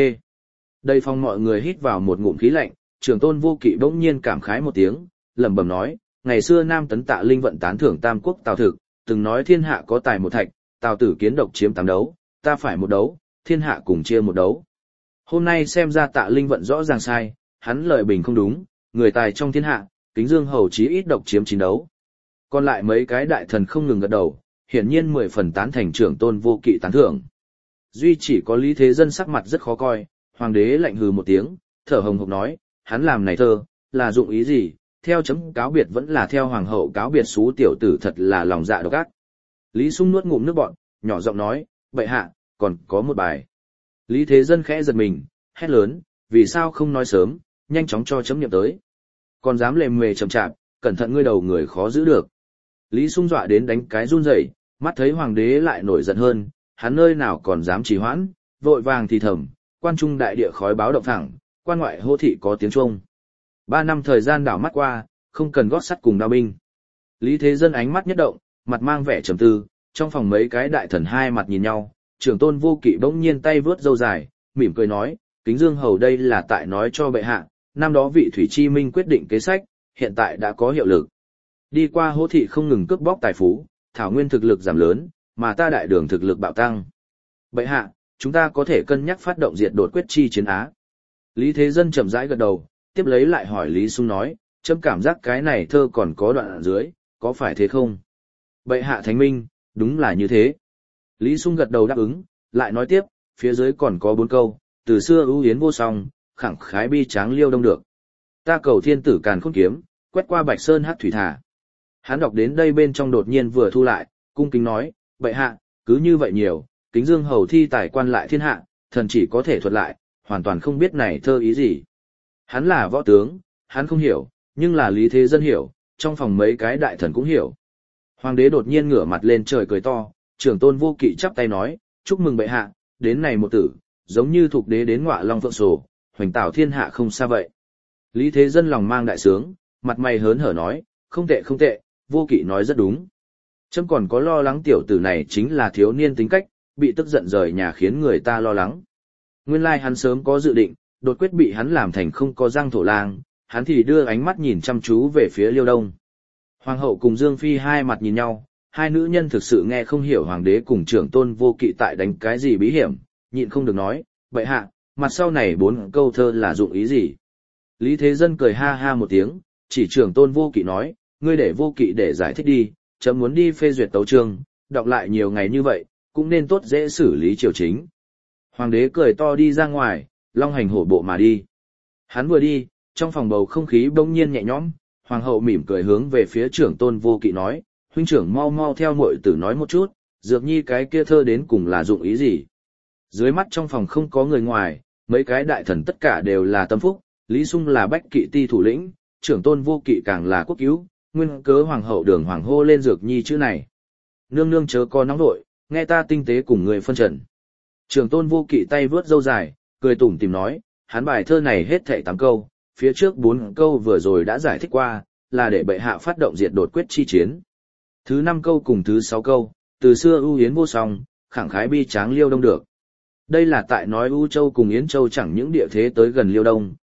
Đây phòng mọi người hít vào một ngụm khí lạnh, Trường Tôn Vô Kỵ bỗng nhiên cảm khái một tiếng, lẩm bẩm nói, ngày xưa Nam Tấn Tạ Linh vận tán thưởng Tam Quốc Tào Thực, từng nói thiên hạ có tài một thạch, Tào Tử kiến độc chiếm tám đấu, ta phải một đấu, thiên hạ cùng chia một đấu. Hôm nay xem ra Tạ Linh vận rõ ràng sai, hắn lợi bình không đúng, người tài trong thiên hạ, Kính Dương Hầu chí ít độc chiếm chín đấu. Còn lại mấy cái đại thần không ngừng gật đầu, hiển nhiên mười phần tán thành Trường Tôn Vô Kỵ tán thưởng. Duy chỉ có Lý Thế Dân sắc mặt rất khó coi, hoàng đế lạnh hừ một tiếng, thở hồng hộc nói, hắn làm này thơ, là dụng ý gì, theo chấm cáo biệt vẫn là theo hoàng hậu cáo biệt xú tiểu tử thật là lòng dạ độc ác. Lý Sung nuốt ngụm nước bọt, nhỏ giọng nói, bệ hạ, còn có một bài. Lý Thế Dân khẽ giật mình, hét lớn, vì sao không nói sớm, nhanh chóng cho chấm niệm tới. Còn dám lề mề chậm chạp, cẩn thận ngươi đầu người khó giữ được. Lý Sung dọa đến đánh cái run rẩy, mắt thấy hoàng đế lại nổi giận hơn, hắn nơi nào còn dám trì hoãn, vội vàng thì thầm, quan trung đại địa khói báo động thẳng, quan ngoại hô thị có tiếng chuông. Ba năm thời gian đảo mắt qua, không cần gót sắt cùng đao binh. Lý Thế Dân ánh mắt nhất động, mặt mang vẻ trầm tư, trong phòng mấy cái đại thần hai mặt nhìn nhau, Trường Tôn Vô Kỵ bỗng nhiên tay vướt râu dài, mỉm cười nói, Kính Dương Hầu đây là tại nói cho bệ hạ, năm đó vị Thủy Chi Minh quyết định kế sách, hiện tại đã có hiệu lực. Đi qua hỗ thị không ngừng cướp bóc tài phú, thảo nguyên thực lực giảm lớn, mà ta đại đường thực lực bạo tăng. Bệ hạ, chúng ta có thể cân nhắc phát động diệt đột quyết chi chiến Á. Lý Thế Dân chậm rãi gật đầu, tiếp lấy lại hỏi Lý Sung nói, chấm cảm giác cái này thơ còn có đoạn ở dưới, có phải thế không? Bệ hạ thánh minh, đúng là như thế. Lý Sung gật đầu đáp ứng, lại nói tiếp, phía dưới còn có bốn câu, từ xưa ưu yến vô song, khẳng khái bi tráng liêu đông được. Ta cầu thiên tử càn khôn kiếm, quét qua bạch sơn hát thủy thả. Hắn đọc đến đây bên trong đột nhiên vừa thu lại, cung kính nói, bệ hạ, cứ như vậy nhiều, Kính Dương Hầu thi tài quan lại thiên hạ, thần chỉ có thể thuật lại, hoàn toàn không biết này thơ ý gì. Hắn là võ tướng, hắn không hiểu, nhưng là Lý Thế Dân hiểu, trong phòng mấy cái đại thần cũng hiểu. Hoàng đế đột nhiên ngửa mặt lên trời cười to, Trường Tôn Vô Kỵ chắp tay nói, chúc mừng bệ hạ, đến này một tử, giống như thuộc đế đến ngọa long phượng sổ, hoành tảo thiên hạ không xa vậy. Lý Thế Dân lòng mang đại sướng, mặt mày hớn hở nói, không tệ không tệ, Vô Kỵ nói rất đúng. Chấm còn có lo lắng tiểu tử này chính là thiếu niên tính cách, bị tức giận rời nhà khiến người ta lo lắng. Nguyên lai hắn sớm có dự định, đột quyết bị hắn làm thành không có răng thổ lang, hắn thì đưa ánh mắt nhìn chăm chú về phía Liêu Đông. Hoàng hậu cùng Dương Phi hai mặt nhìn nhau, hai nữ nhân thực sự nghe không hiểu hoàng đế cùng Trường Tôn Vô Kỵ tại đánh cái gì bí hiểm, nhịn không được nói, bệ hạ, mặt sau này bốn câu thơ là dụng ý gì? Lý Thế Dân cười ha ha một tiếng, chỉ Trường Tôn Vô Kỵ nói, ngươi để Vô Kỵ để giải thích đi, chấm muốn đi phê duyệt tấu chương, đọc lại nhiều ngày như vậy, cũng nên tốt dễ xử lý triều chính. Hoàng đế cười to đi ra ngoài, long hành hổ bộ mà đi. Hắn vừa đi, trong phòng bầu không khí bỗng nhiên nhẹ nhõm, hoàng hậu mỉm cười hướng về phía Trưởng Tôn Vô Kỵ nói, huynh trưởng mau mau theo muội tử nói một chút, Dược Nhi cái kia thơ đến cùng là dụng ý gì? Dưới mắt trong phòng không có người ngoài, mấy cái đại thần tất cả đều là tâm phúc, Lý Sung là bách kỵ ti thủ lĩnh, Trưởng Tôn Vô Kỵ càng là quốc cứu, nguyên cớ hoàng hậu đường hoàng hô lên Dược Nhi chữ này. Nương nương chớ có nóng nội, nghe ta tinh tế cùng người phân trần. Trường Tôn Vô Kỵ tay vướt râu dài, cười tủm tỉm nói, hắn bài thơ này hết thảy tám câu, phía trước bốn câu vừa rồi đã giải thích qua, là để bệ hạ phát động diệt đột quyết chi chiến. Thứ năm câu cùng thứ sáu câu, từ xưa ưu yến vô song, khẳng khái bi tráng Liêu Đông được. Đây là tại nói U Châu cùng Yến Châu chẳng những địa thế tới gần Liêu Đông,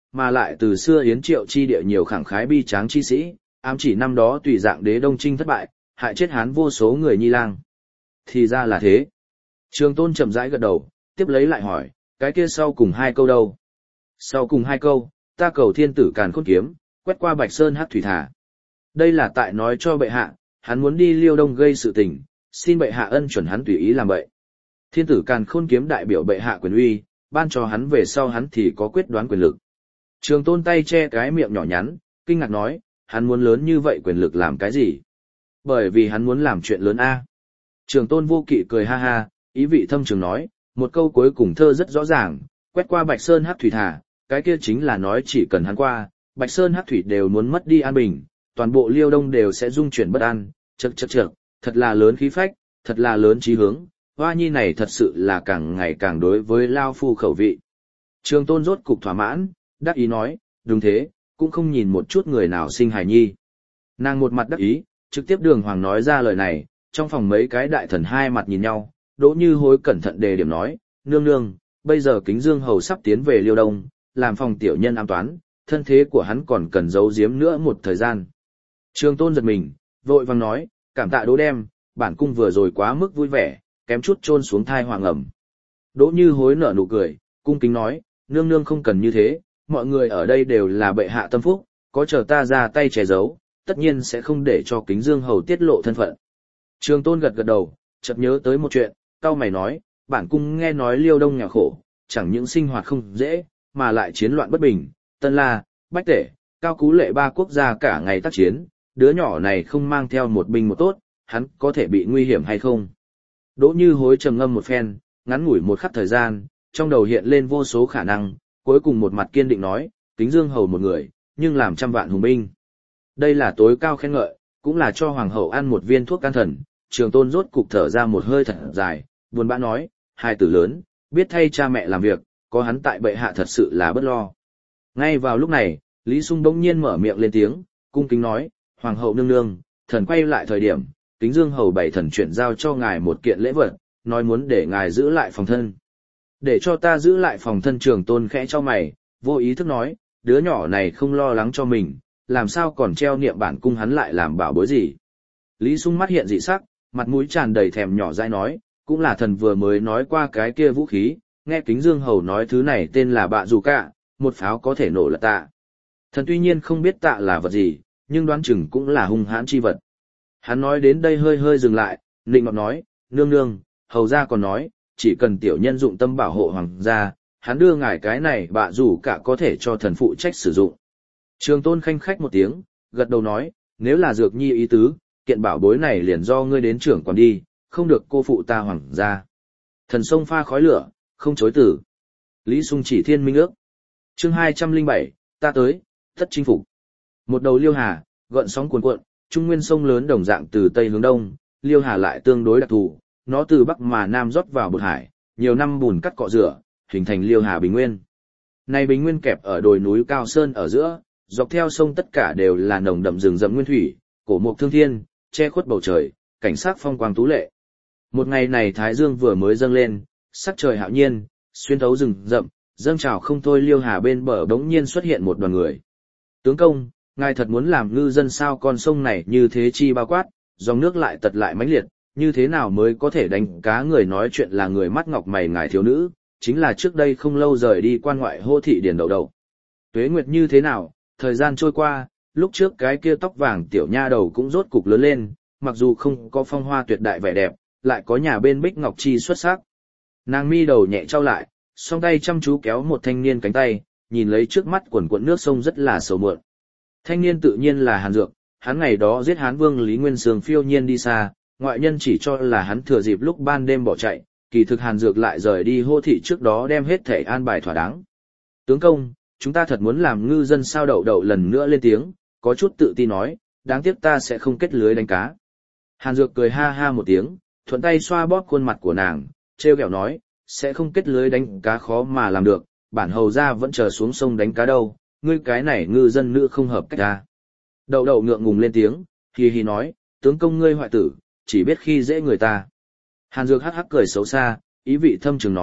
mà lại từ xưa Yến Triệu chi địa nhiều khẳng khái bi tráng chi sĩ, ám chỉ năm đó tùy dạng đế Đông Trinh thất bại, hại chết Hán vô số người Nhi lang. Thì ra là thế. Trường Tôn chậm rãi gật đầu, tiếp lấy lại hỏi, cái kia sau cùng hai câu đâu? Sau cùng hai câu, ta cầu thiên tử càn khôn kiếm, quét qua Bạch Sơn hắc thủy thả. Đây là tại nói cho bệ hạ, hắn muốn đi Liêu Đông gây sự tình, xin bệ hạ ân chuẩn hắn tùy ý làm vậy. Thiên tử càn khôn kiếm đại biểu bệ hạ quyền uy, ban cho hắn về sau hắn thì có quyết đoán quyền lực. Trường Tôn tay che cái miệng nhỏ nhắn, kinh ngạc nói, hắn muốn lớn như vậy quyền lực làm cái gì? Bởi vì hắn muốn làm chuyện lớn a. Trường Tôn vô kỵ cười ha ha, ý vị thâm trường nói, một câu cuối cùng thơ rất rõ ràng, quét qua Bạch Sơn hắc thủy thả, cái kia chính là nói chỉ cần hắn qua, Bạch Sơn hắc thủy đều muốn mất đi an bình, toàn bộ Liêu Đông đều sẽ dung chuyển bất an, chậc chậc chậc, thật là lớn khí phách, thật là lớn chí hướng, Hoa Nhi này thật sự là càng ngày càng đối với lao phu khẩu vị. Trường Tôn rốt cục thỏa mãn, đắc ý nói, đúng thế, cũng không nhìn một chút người nào sinh hài nhi. Nàng một mặt đắc ý, trực tiếp đường hoàng nói ra lời này, trong phòng mấy cái đại thần hai mặt nhìn nhau, Đỗ Như Hối cẩn thận đề điểm nói, nương nương, bây giờ Kính Dương Hầu sắp tiến về Liêu Đông, làm phòng tiểu nhân an toán, thân thế của hắn còn cần giấu giếm nữa một thời gian. Trường Tôn giật mình, vội vàng nói, cảm tạ Đỗ đem, bản cung vừa rồi quá mức vui vẻ, kém chút chôn xuống thai hoàng ẩm. Đỗ Như Hối nở nụ cười, cung kính nói, nương nương không cần như thế, mọi người ở đây đều là bệ hạ tâm phúc, có chờ ta ra tay che giấu, tất nhiên sẽ không để cho Kính Dương Hầu tiết lộ thân phận. Trường Tôn gật gật đầu, chợt nhớ tới một chuyện, cau mày nói, bản cung nghe nói Liêu Đông nghèo khổ, chẳng những sinh hoạt không dễ, mà lại chiến loạn bất bình, Tân La, Bách Tể, Cao Cú Lệ ba quốc gia cả ngày tác chiến, đứa nhỏ này không mang theo một binh một tốt, hắn có thể bị nguy hiểm hay không? Đỗ Như Hối trầm ngâm một phen, ngắn ngủi một khắc thời gian, trong đầu hiện lên vô số khả năng, cuối cùng một mặt kiên định nói, Kính Dương Hầu một người, nhưng làm trăm vạn hùng binh. Đây là tối cao khen ngợi, cũng là cho hoàng hậu ăn một viên thuốc can thần. Trường Tôn rốt cục thở ra một hơi thật dài, buồn bã nói, hai tử lớn, biết thay cha mẹ làm việc, có hắn tại bệ hạ thật sự là bất lo. Ngay vào lúc này, Lý Sung bỗng nhiên mở miệng lên tiếng, cung kính nói, hoàng hậu nương nương, thần quay lại thời điểm, Kính Dương Hầu bảy thần chuyển giao cho ngài một kiện lễ vật, nói muốn để ngài giữ lại phòng thân. Để cho ta giữ lại phòng thân. Trường Tôn khẽ cho mày, vô ý thức nói, đứa nhỏ này không lo lắng cho mình, làm sao còn treo niệm bản cung hắn lại làm bảo bối gì. Lý Sung mắt hiện dị sắc, mặt mũi tràn đầy thèm nhỏ dãi nói, cũng là thần vừa mới nói qua cái kia vũ khí, nghe Kính Dương Hầu nói thứ này tên là bạ dù cả, một pháo có thể nổ là tạ. Thần tuy nhiên không biết tạ là vật gì, nhưng đoán chừng cũng là hung hãn chi vật. Hắn nói đến đây hơi hơi dừng lại, nịnh ngọt nói, nương nương, hầu gia còn nói, chỉ cần tiểu nhân dụng tâm bảo hộ hoàng gia, hắn đưa ngài cái này bạ dù cả có thể cho thần phụ trách sử dụng. Trường Tôn khanh khách một tiếng, gật đầu nói, nếu là Dược Nhi ý tứ, kiện bảo bối này liền do ngươi đến trưởng quản đi, không được cô phụ ta hoàng gia. Thần sông pha khói lửa, không chối từ. Lý Sung chỉ thiên minh ước. Chương hai trăm lẻ bảy, ta tới, tất chinh phục. Một đầu Liêu Hà, gợn sóng cuồn cuộn, trung nguyên sông lớn đồng dạng từ tây hướng đông, Liêu Hà lại tương đối đặc thù, nó từ bắc mà nam rót vào bột hải, nhiều năm bùn cắt cọ rửa, hình thành Liêu Hà bình nguyên. Này bình nguyên kẹp ở đồi núi cao sơn ở giữa, dọc theo sông tất cả đều là nồng đậm rừng rậm nguyên thủy, cổ mục thương thiên, che khuất bầu trời, cảnh sắc phong quang tú lệ. Một ngày này thái dương vừa mới dâng lên, sắc trời hạo nhiên, xuyên thấu rừng rậm, dâng trào không thôi. Liêu Hà bên bờ bỗng nhiên xuất hiện một đoàn người. Tướng công, ngài thật muốn làm ngư dân sao? Con sông này như thế chi bao quát, dòng nước lại tật lại mãnh liệt, như thế nào mới có thể đánh cá? Người nói chuyện là người mắt ngọc mày ngài thiếu nữ, chính là trước đây không lâu rời đi quan ngoại hô thị điền đậu đậu. Tuế nguyệt như thế nào, thời gian trôi qua, lúc trước cái kia tóc vàng tiểu nha đầu cũng rốt cục lớn lên, mặc dù không có phong hoa tuyệt đại vẻ đẹp, lại có nhà bên bích ngọc chi xuất sắc. Nàng mi đầu nhẹ trao lại, song tay chăm chú kéo một thanh niên cánh tay, nhìn lấy trước mắt quần quận nước sông rất là sầu muộn. Thanh niên tự nhiên là Hàn Dược, hắn ngày đó giết Hán Vương Lý Nguyên Sương phiêu nhiên đi xa, ngoại nhân chỉ cho là hắn thừa dịp lúc ban đêm bỏ chạy, kỳ thực Hàn Dược lại rời đi hô thị trước đó đem hết thể an bài thỏa đáng. Tướng công, chúng ta thật muốn làm ngư dân sao? Đậu đậu lần nữa lên tiếng, có chút tự tin nói, đáng tiếc ta sẽ không kết lưới đánh cá. Hàn Dược cười ha ha một tiếng, thuận tay xoa bóp khuôn mặt của nàng, trêu ghẹo nói, sẽ không kết lưới đánh cá khó mà làm được, bản hầu gia vẫn chờ xuống sông đánh cá đâu, ngươi cái này ngư dân nữ không hợp cách ta. Đậu đậu ngượng ngùng lên tiếng, hì hì nói, tướng công ngươi hoại tử, chỉ biết khi dễ người ta. Hàn Dược hắc hắc cười xấu xa, ý vị thâm trường nói,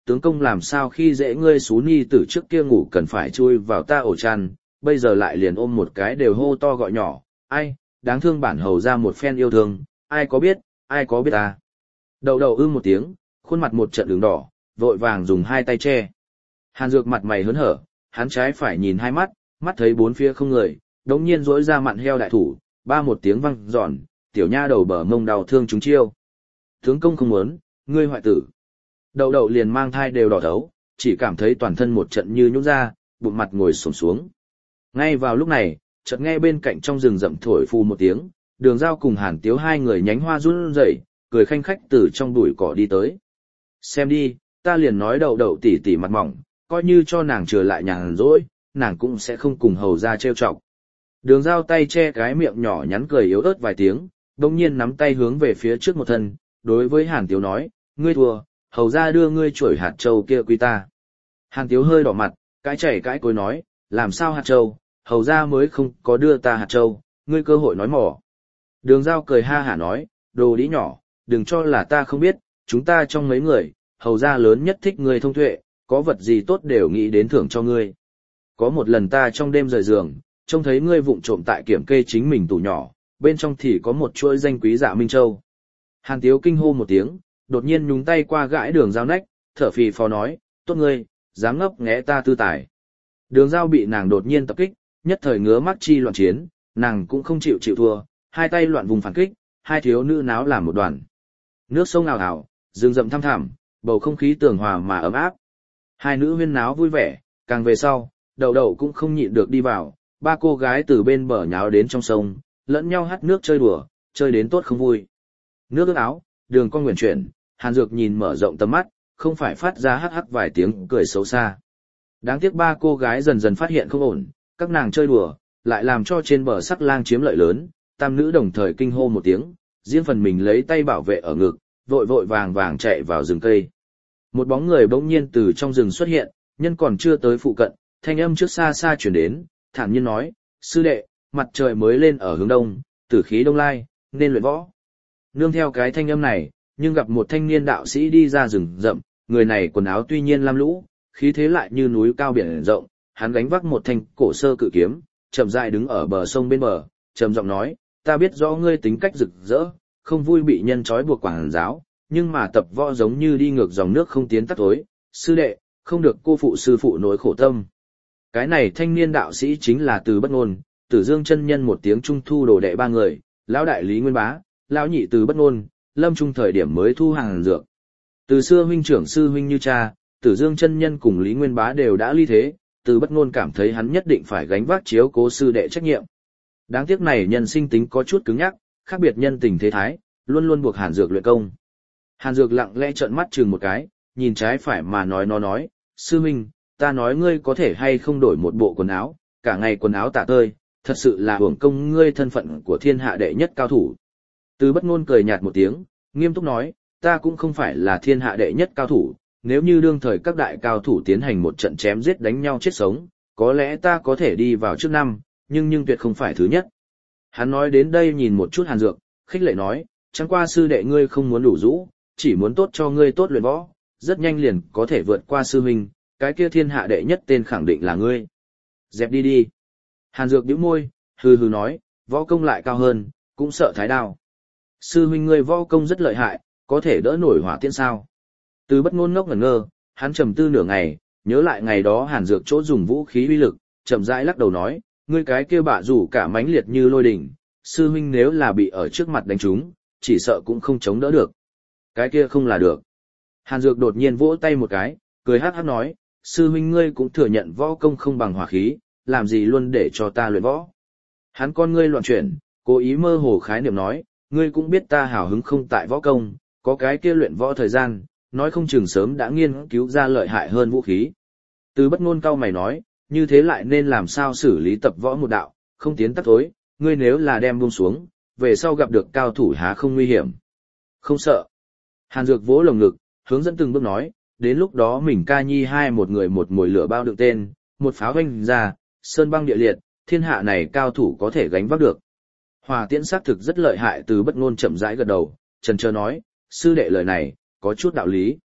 tướng công làm sao khi dễ ngươi xú ni tử trước kia ngủ cần phải chui vào ta ổ chăn, bây giờ lại liền ôm một cái đều hô to gọi nhỏ, ai, đáng thương bản hầu ra một phen yêu thương, ai có biết, ai có biết ta. Đầu đầu ư một tiếng, khuôn mặt một trận đường đỏ, vội vàng dùng hai tay che. Hàn Dược mặt mày hớn hở, hắn trái phải nhìn hai mắt, mắt thấy bốn phía không người, đống nhiên rỗi ra mặn heo đại thủ, ba một tiếng văng giòn, tiểu nha đầu bờ mông đau thương chúng chiêu. Tướng công không muốn, ngươi hoại tử. Đậu đậu liền mang thai đều đỏ thấu, chỉ cảm thấy toàn thân một trận như nhũn ra, bụng mặt ngồi xổm xuống. Ngay vào lúc này, chợt nghe bên cạnh trong rừng rậm thổi phù một tiếng, Đường Giao cùng Hàn Tiếu hai người nhánh hoa run rẩy, cười khanh khách từ trong bụi cỏ đi tới. Xem đi, ta liền nói đậu đậu tỉ tỉ mặt mỏng, coi như cho nàng trở lại nhàn rỗi, nàng cũng sẽ không cùng hầu ra trêu chọc. Đường Giao tay che cái miệng nhỏ nhắn cười yếu ớt vài tiếng, đồng nhiên nắm tay hướng về phía trước một thân, đối với Hàn Tiếu nói, ngươi thua, hầu ra đưa ngươi chuỗi hạt châu kia quy ta. Hàn Tiếu hơi đỏ mặt, cãi chảy cãi cối nói, làm sao hạt châu, hầu ra mới không có đưa ta hạt châu, ngươi cơ hội nói mỏ. Đường Giao cười ha hả nói, đồ đĩ nhỏ, đừng cho là ta không biết, chúng ta trong mấy người, hầu ra lớn nhất thích ngươi thông tuệ, có vật gì tốt đều nghĩ đến thưởng cho ngươi. Có một lần ta trong đêm rời giường, trông thấy ngươi vụng trộm tại kiểm kê chính mình tủ nhỏ, bên trong thì có một chuỗi danh quý dạ Minh Châu. Hàn Tiếu kinh hô một tiếng, đột nhiên nhúng tay qua gãi Đường Giao nách, thở phì phò nói, tốt ngươi, dám ngốc nghé ta tư tài. Đường Giao bị nàng đột nhiên tập kích, nhất thời ngứa mắt chi loạn chiến, nàng cũng không chịu chịu thua, hai tay loạn vùng phản kích, hai thiếu nữ náo làm một đoàn. Nước sông ào ào, rừng rậm thăm thẳm, bầu không khí tường hòa mà ấm áp. Hai nữ huyên náo vui vẻ, càng về sau, Đậu Đậu cũng không nhịn được đi vào, ba cô gái từ bên bờ nháo đến trong sông, lẫn nhau hắt nước chơi đùa, chơi đến tốt không vui. Nước ướt áo, đường con nguyện chuyển, Hàn Dược nhìn mở rộng tầm mắt, không phải phát ra hắc hắc vài tiếng cười xấu xa. Đáng tiếc ba cô gái dần dần phát hiện không ổn, các nàng chơi đùa, lại làm cho trên bờ sắc lang chiếm lợi lớn, tam nữ đồng thời kinh hô một tiếng, riêng phần mình lấy tay bảo vệ ở ngực, vội vội vàng vàng chạy vào rừng cây. Một bóng người bỗng nhiên từ trong rừng xuất hiện, nhân còn chưa tới phụ cận, thanh âm trước xa xa chuyển đến, thản nhiên nói, sư đệ, mặt trời mới lên ở hướng đông, tử khí đông lai, nên luyện võ. Nương theo cái thanh âm này, nhưng gặp một thanh niên đạo sĩ đi ra rừng rậm, người này quần áo tuy nhiên lam lũ, khí thế lại như núi cao biển rộng, hắn gánh vác một thanh cổ sơ cự kiếm, chậm rãi đứng ở bờ sông bên bờ, trầm giọng nói, ta biết rõ ngươi tính cách rực rỡ, không vui bị nhân trói buộc quảng giáo, nhưng mà tập võ giống như đi ngược dòng nước không tiến tắt tối, sư đệ, không được cô phụ sư phụ nỗi khổ tâm. Cái này thanh niên đạo sĩ chính là Từ Bất Ngôn, Tử Dương chân nhân một tiếng trung thu đồ đệ ba người, lão đại Lý Nguyên Bá, lão nhị Từ Bất Ngôn, lâm trung thời điểm mới thu Hàn Dược. Từ xưa huynh trưởng sư huynh như cha, Tử Dương chân nhân cùng Lý Nguyên Bá đều đã ly thế, Từ Bất Ngôn cảm thấy hắn nhất định phải gánh vác chiếu cố sư đệ trách nhiệm. Đáng tiếc này nhân sinh tính có chút cứng nhắc, khác biệt nhân tình thế thái, luôn luôn buộc Hàn Dược luyện công. Hàn Dược lặng lẽ trợn mắt chừng một cái, nhìn trái phải mà nói nó nói, sư huynh, ta nói ngươi có thể hay không đổi một bộ quần áo, cả ngày quần áo tả tơi, thật sự là hưởng công ngươi thân phận của thiên hạ đệ nhất cao thủ. Từ Bất Ngôn cười nhạt một tiếng, nghiêm túc nói, ta cũng không phải là thiên hạ đệ nhất cao thủ, nếu như đương thời các đại cao thủ tiến hành một trận chém giết đánh nhau chết sống, có lẽ ta có thể đi vào trước năm, nhưng nhưng tuyệt không phải thứ nhất. Hắn nói đến đây nhìn một chút Hàn Dược, khích lệ nói, chẳng qua sư đệ ngươi không muốn đủ rũ, chỉ muốn tốt cho ngươi tốt luyện võ, rất nhanh liền có thể vượt qua sư huynh, cái kia thiên hạ đệ nhất tên khẳng định là ngươi. Dẹp đi đi. Hàn Dược bĩu môi, hừ hừ nói, võ công lại cao hơn, cũng sợ thái đao. Sư huynh ngươi võ công rất lợi hại, có thể đỡ nổi hỏa tiễn sao? Từ Bất Ngôn ngốc ngẩn ngơ, hắn trầm tư nửa ngày, nhớ lại ngày đó Hàn Dược chỗ dùng vũ khí uy lực, chậm rãi lắc đầu nói, ngươi cái kia bạ rủ cả mãnh liệt như lôi đỉnh, sư huynh nếu là bị ở trước mặt đánh trúng, chỉ sợ cũng không chống đỡ được. Cái kia không là được. Hàn Dược đột nhiên vỗ tay một cái, cười hắc hắc nói, sư huynh ngươi cũng thừa nhận võ công không bằng hỏa khí, làm gì luôn để cho ta luyện võ. Hắn con ngươi loạn chuyển, cố ý mơ hồ khái niệm nói, ngươi cũng biết ta hào hứng không tại võ công, có cái kia luyện võ thời gian, nói không chừng sớm đã nghiên cứu ra lợi hại hơn vũ khí. Từ Bất Ngôn cau mày nói, như thế lại nên làm sao xử lý tập võ một đạo, không tiến tắt tối, ngươi nếu là đem buông xuống, về sau gặp được cao thủ há không nguy hiểm. Không sợ. Hàn Dược vỗ lồng ngực, hướng dẫn từng bước nói, đến lúc đó mình ca nhi hai một người một mồi lửa bao đựng tên, một pháo vanh ra, sơn băng địa liệt, thiên hạ này cao thủ có thể gánh vác được. Hỏa tiễn xác thực rất lợi hại. Từ Bất Ngôn chậm rãi gật đầu, chần chờ nói, sư đệ lời này, có chút đạo lý.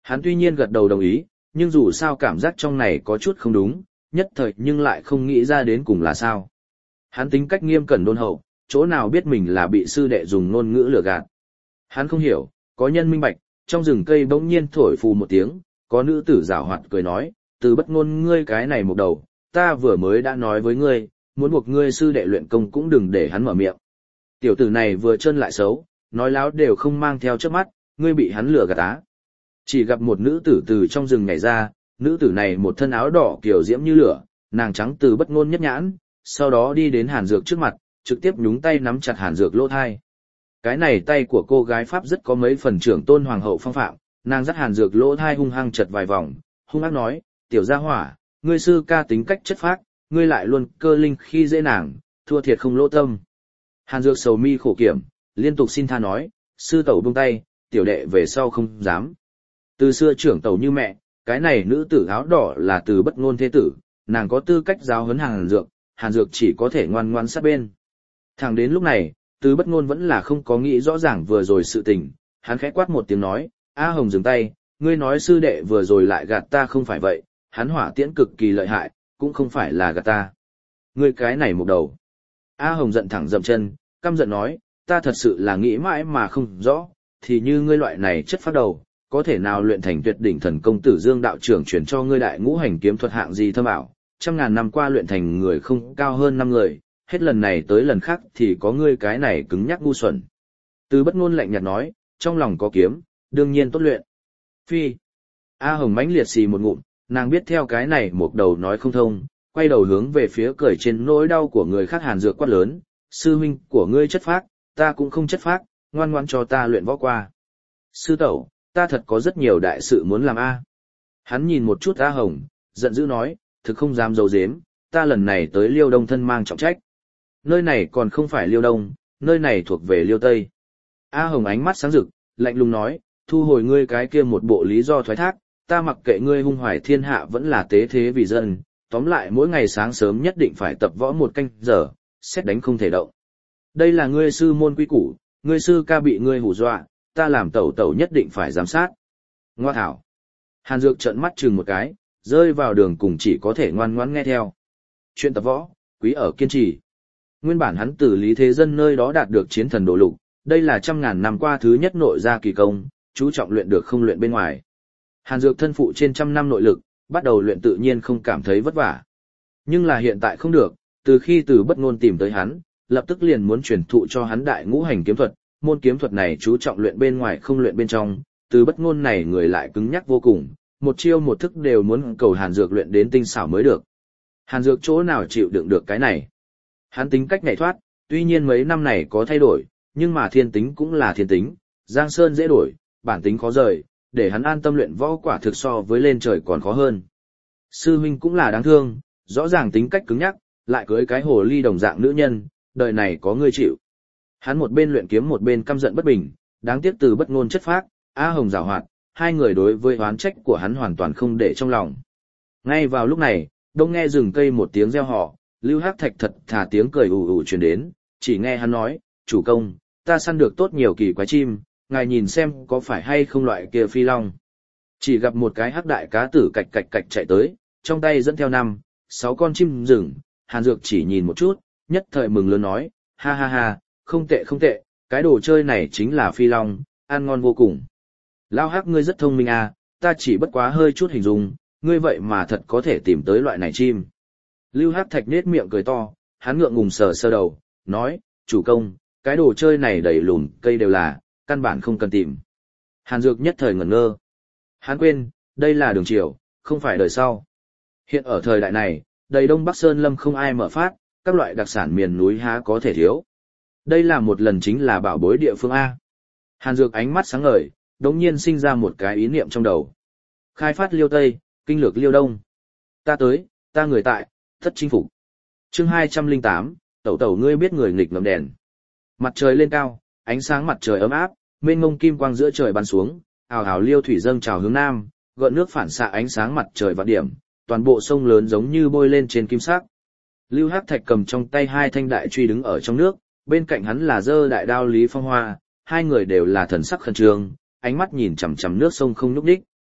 Hắn tuy nhiên gật đầu đồng ý, nhưng dù sao cảm giác trong này có chút không đúng, nhất thời nhưng lại không nghĩ ra đến cùng là sao. Hắn tính cách nghiêm cẩn đôn hậu, chỗ nào biết mình là bị sư đệ dùng ngôn ngữ lừa gạt. Hắn không hiểu, có nhân minh bạch, trong rừng cây bỗng nhiên thổi phù một tiếng, có nữ tử giảo hoạt cười nói, từ bất ngôn ngươi cái này một đầu, ta vừa mới đã nói với ngươi, muốn buộc ngươi sư đệ luyện công cũng đừng để hắn mở miệng. Tiểu tử này vừa chân lại xấu, nói láo đều không mang theo chớp mắt, ngươi bị hắn lừa gạt á. Chỉ gặp một nữ tử từ trong rừng nhảy ra, nữ tử này một thân áo đỏ kiểu diễm như lửa, nàng trắng từ bất ngôn nhất nhãn, sau đó đi đến Hàn Dược trước mặt, trực tiếp nhúng tay nắm chặt Hàn Dược lỗ thai. Cái này tay của cô gái Pháp rất có mấy phần trưởng tôn hoàng hậu phong phạm, nàng dắt Hàn Dược lỗ thai hung hăng chật vài vòng, hung ác nói, tiểu gia hỏa, ngươi sư ca tính cách chất phác, ngươi lại luôn cơ linh khi dễ nàng, thua thiệt không lỗ tâm. Hàn Dược sầu mi khổ kiểm, liên tục xin tha nói, sư tẩu buông tay, tiểu đệ về sau không dám. Từ xưa trưởng tẩu như mẹ, cái này nữ tử áo đỏ là từ bất ngôn thế tử, nàng có tư cách giáo huấn Hàn Dược, Hàn Dược chỉ có thể ngoan ngoãn sát bên. Thẳng đến lúc này, từ bất ngôn vẫn là không có nghĩ rõ ràng vừa rồi sự tình, hắn khẽ quát một tiếng nói, A Hồng dừng tay, ngươi nói sư đệ vừa rồi lại gạt ta không phải vậy, hắn hỏa tiễn cực kỳ lợi hại, cũng không phải là gạt ta. Ngươi cái này một đầu. A Hồng giận thẳng dậm chân, căm giận nói, ta thật sự là nghĩ mãi mà không rõ, thì như ngươi loại này chất phát đầu, có thể nào luyện thành tuyệt đỉnh thần công Tử Dương đạo trưởng truyền cho ngươi đại ngũ hành kiếm thuật hạng gì thâm ảo, trăm ngàn năm qua luyện thành người không cao hơn năm người, hết lần này tới lần khác thì có ngươi cái này cứng nhắc ngu xuẩn. Từ bất ngôn lạnh nhạt nói, trong lòng có kiếm, đương nhiên tốt luyện. Phi. A Hồng mãnh liệt xì một ngụm, nàng biết theo cái này một đầu nói không thông, quay đầu hướng về phía cười trên nỗi đau của người khác Hàn Dược quát lớn, sư huynh của ngươi chất phác, ta cũng không chất phác, ngoan ngoãn cho ta luyện võ qua. Sư tẩu, ta thật có rất nhiều đại sự muốn làm a. Hắn nhìn một chút A Hồng, giận dữ nói, thực không dám giấu giếm, ta lần này tới Liêu Đông thân mang trọng trách. Nơi này còn không phải Liêu Đông, nơi này thuộc về Liêu Tây. A Hồng ánh mắt sáng rực, lạnh lùng nói, thu hồi ngươi cái kia một bộ lý do thoái thác, ta mặc kệ ngươi hung hoài thiên hạ vẫn là tế thế vì dân, tóm lại mỗi ngày sáng sớm nhất định phải tập võ một canh giờ, xét đánh không thể động. Đây là ngươi sư môn quy củ, ngươi sư ca bị ngươi hù dọa, ta làm tẩu tẩu nhất định phải giám sát. Ngoa thảo. Hàn Dược trợn mắt chừng một cái, rơi vào đường cùng chỉ có thể ngoan ngoãn nghe theo. Chuyện tập võ, quý ở kiên trì. Nguyên bản hắn từ Lý Thế Dân nơi đó đạt được chiến thần đồ lục, đây là trăm ngàn năm qua thứ nhất nội gia kỳ công, chú trọng luyện được không luyện bên ngoài. Hàn Dược thân phụ trên trăm năm nội lực, bắt đầu luyện tự nhiên không cảm thấy vất vả. Nhưng là hiện tại không được, từ khi từ bất ngôn tìm tới hắn, lập tức liền muốn truyền thụ cho hắn đại ngũ hành kiếm thuật, môn kiếm thuật này chú trọng luyện bên ngoài không luyện bên trong, từ bất ngôn này người lại cứng nhắc vô cùng, một chiêu một thức đều muốn cầu Hàn Dược luyện đến tinh xảo mới được. Hàn Dược chỗ nào chịu đựng được cái này? Hắn tính cách nhảy thoát, tuy nhiên mấy năm này có thay đổi, nhưng mà thiên tính cũng là thiên tính, giang sơn dễ đổi, bản tính khó rời, để hắn an tâm luyện võ quả thực so với lên trời còn khó hơn. Sư huynh cũng là đáng thương, rõ ràng tính cách cứng nhắc, lại cưới cái hồ ly đồng dạng nữ nhân, đời này có ngươi chịu. Hắn một bên luyện kiếm một bên căm giận bất bình, đáng tiếc từ bất ngôn chất phác, A Hồng giảo hoạt, hai người đối với oán trách của hắn hoàn toàn không để trong lòng. Ngay vào lúc này, đông nghe rừng cây một tiếng reo hò, Lưu Hắc Thạch thật thà tiếng cười ù ù truyền đến, chỉ nghe hắn nói, chủ công, ta săn được tốt nhiều kỳ quái chim, ngài nhìn xem có phải hay không loại kia phi long. Chỉ gặp một cái hắc đại cá tử cạch cạch cạch chạy tới, trong tay dẫn theo năm, sáu con chim rừng, Hàn Dược chỉ nhìn một chút, nhất thời mừng lớn nói, ha ha ha, không tệ không tệ, cái đồ chơi này chính là phi long, ăn ngon vô cùng. Lao Hắc ngươi rất thông minh à, ta chỉ bất quá hơi chút hình dung, ngươi vậy mà thật có thể tìm tới loại này chim. Lưu Hắc Thạch nết miệng cười to, hắn ngượng ngùng sờ sờ đầu, nói, chủ công, cái đồ chơi này đầy lùn cây đều là, căn bản không cần tìm. Hàn Dược nhất thời ngẩn ngơ. Hắn quên, đây là đường triều, không phải đời sau. Hiện ở thời đại này, đầy Đông Bắc Sơn Lâm không ai mở phát, các loại đặc sản miền núi há có thể thiếu. Đây là một lần chính là bảo bối địa phương A. Hàn Dược ánh mắt sáng ngời, đống nhiên sinh ra một cái ý niệm trong đầu. Khai phát Liêu Tây, kinh lược Liêu Đông. Ta tới, ta người tại, thất chinh phục. Chương hai trăm lẻ tám, tẩu tẩu ngươi biết người nghịch ngầm đèn. Mặt trời lên cao, ánh sáng mặt trời ấm áp, mênh mông kim quang giữa trời bắn xuống, ào ào liêu thủy dâng trào hướng nam, gợn nước phản xạ ánh sáng mặt trời vạn điểm, toàn bộ sông lớn giống như bôi lên trên kim sắc. Lưu Hắc Thạch cầm trong tay hai thanh đại truy đứng ở trong nước, bên cạnh hắn là giơ đại đao Lý Phong Hoa, hai người đều là thần sắc khẩn trương, ánh mắt nhìn chằm chằm nước sông không nhúc nhích.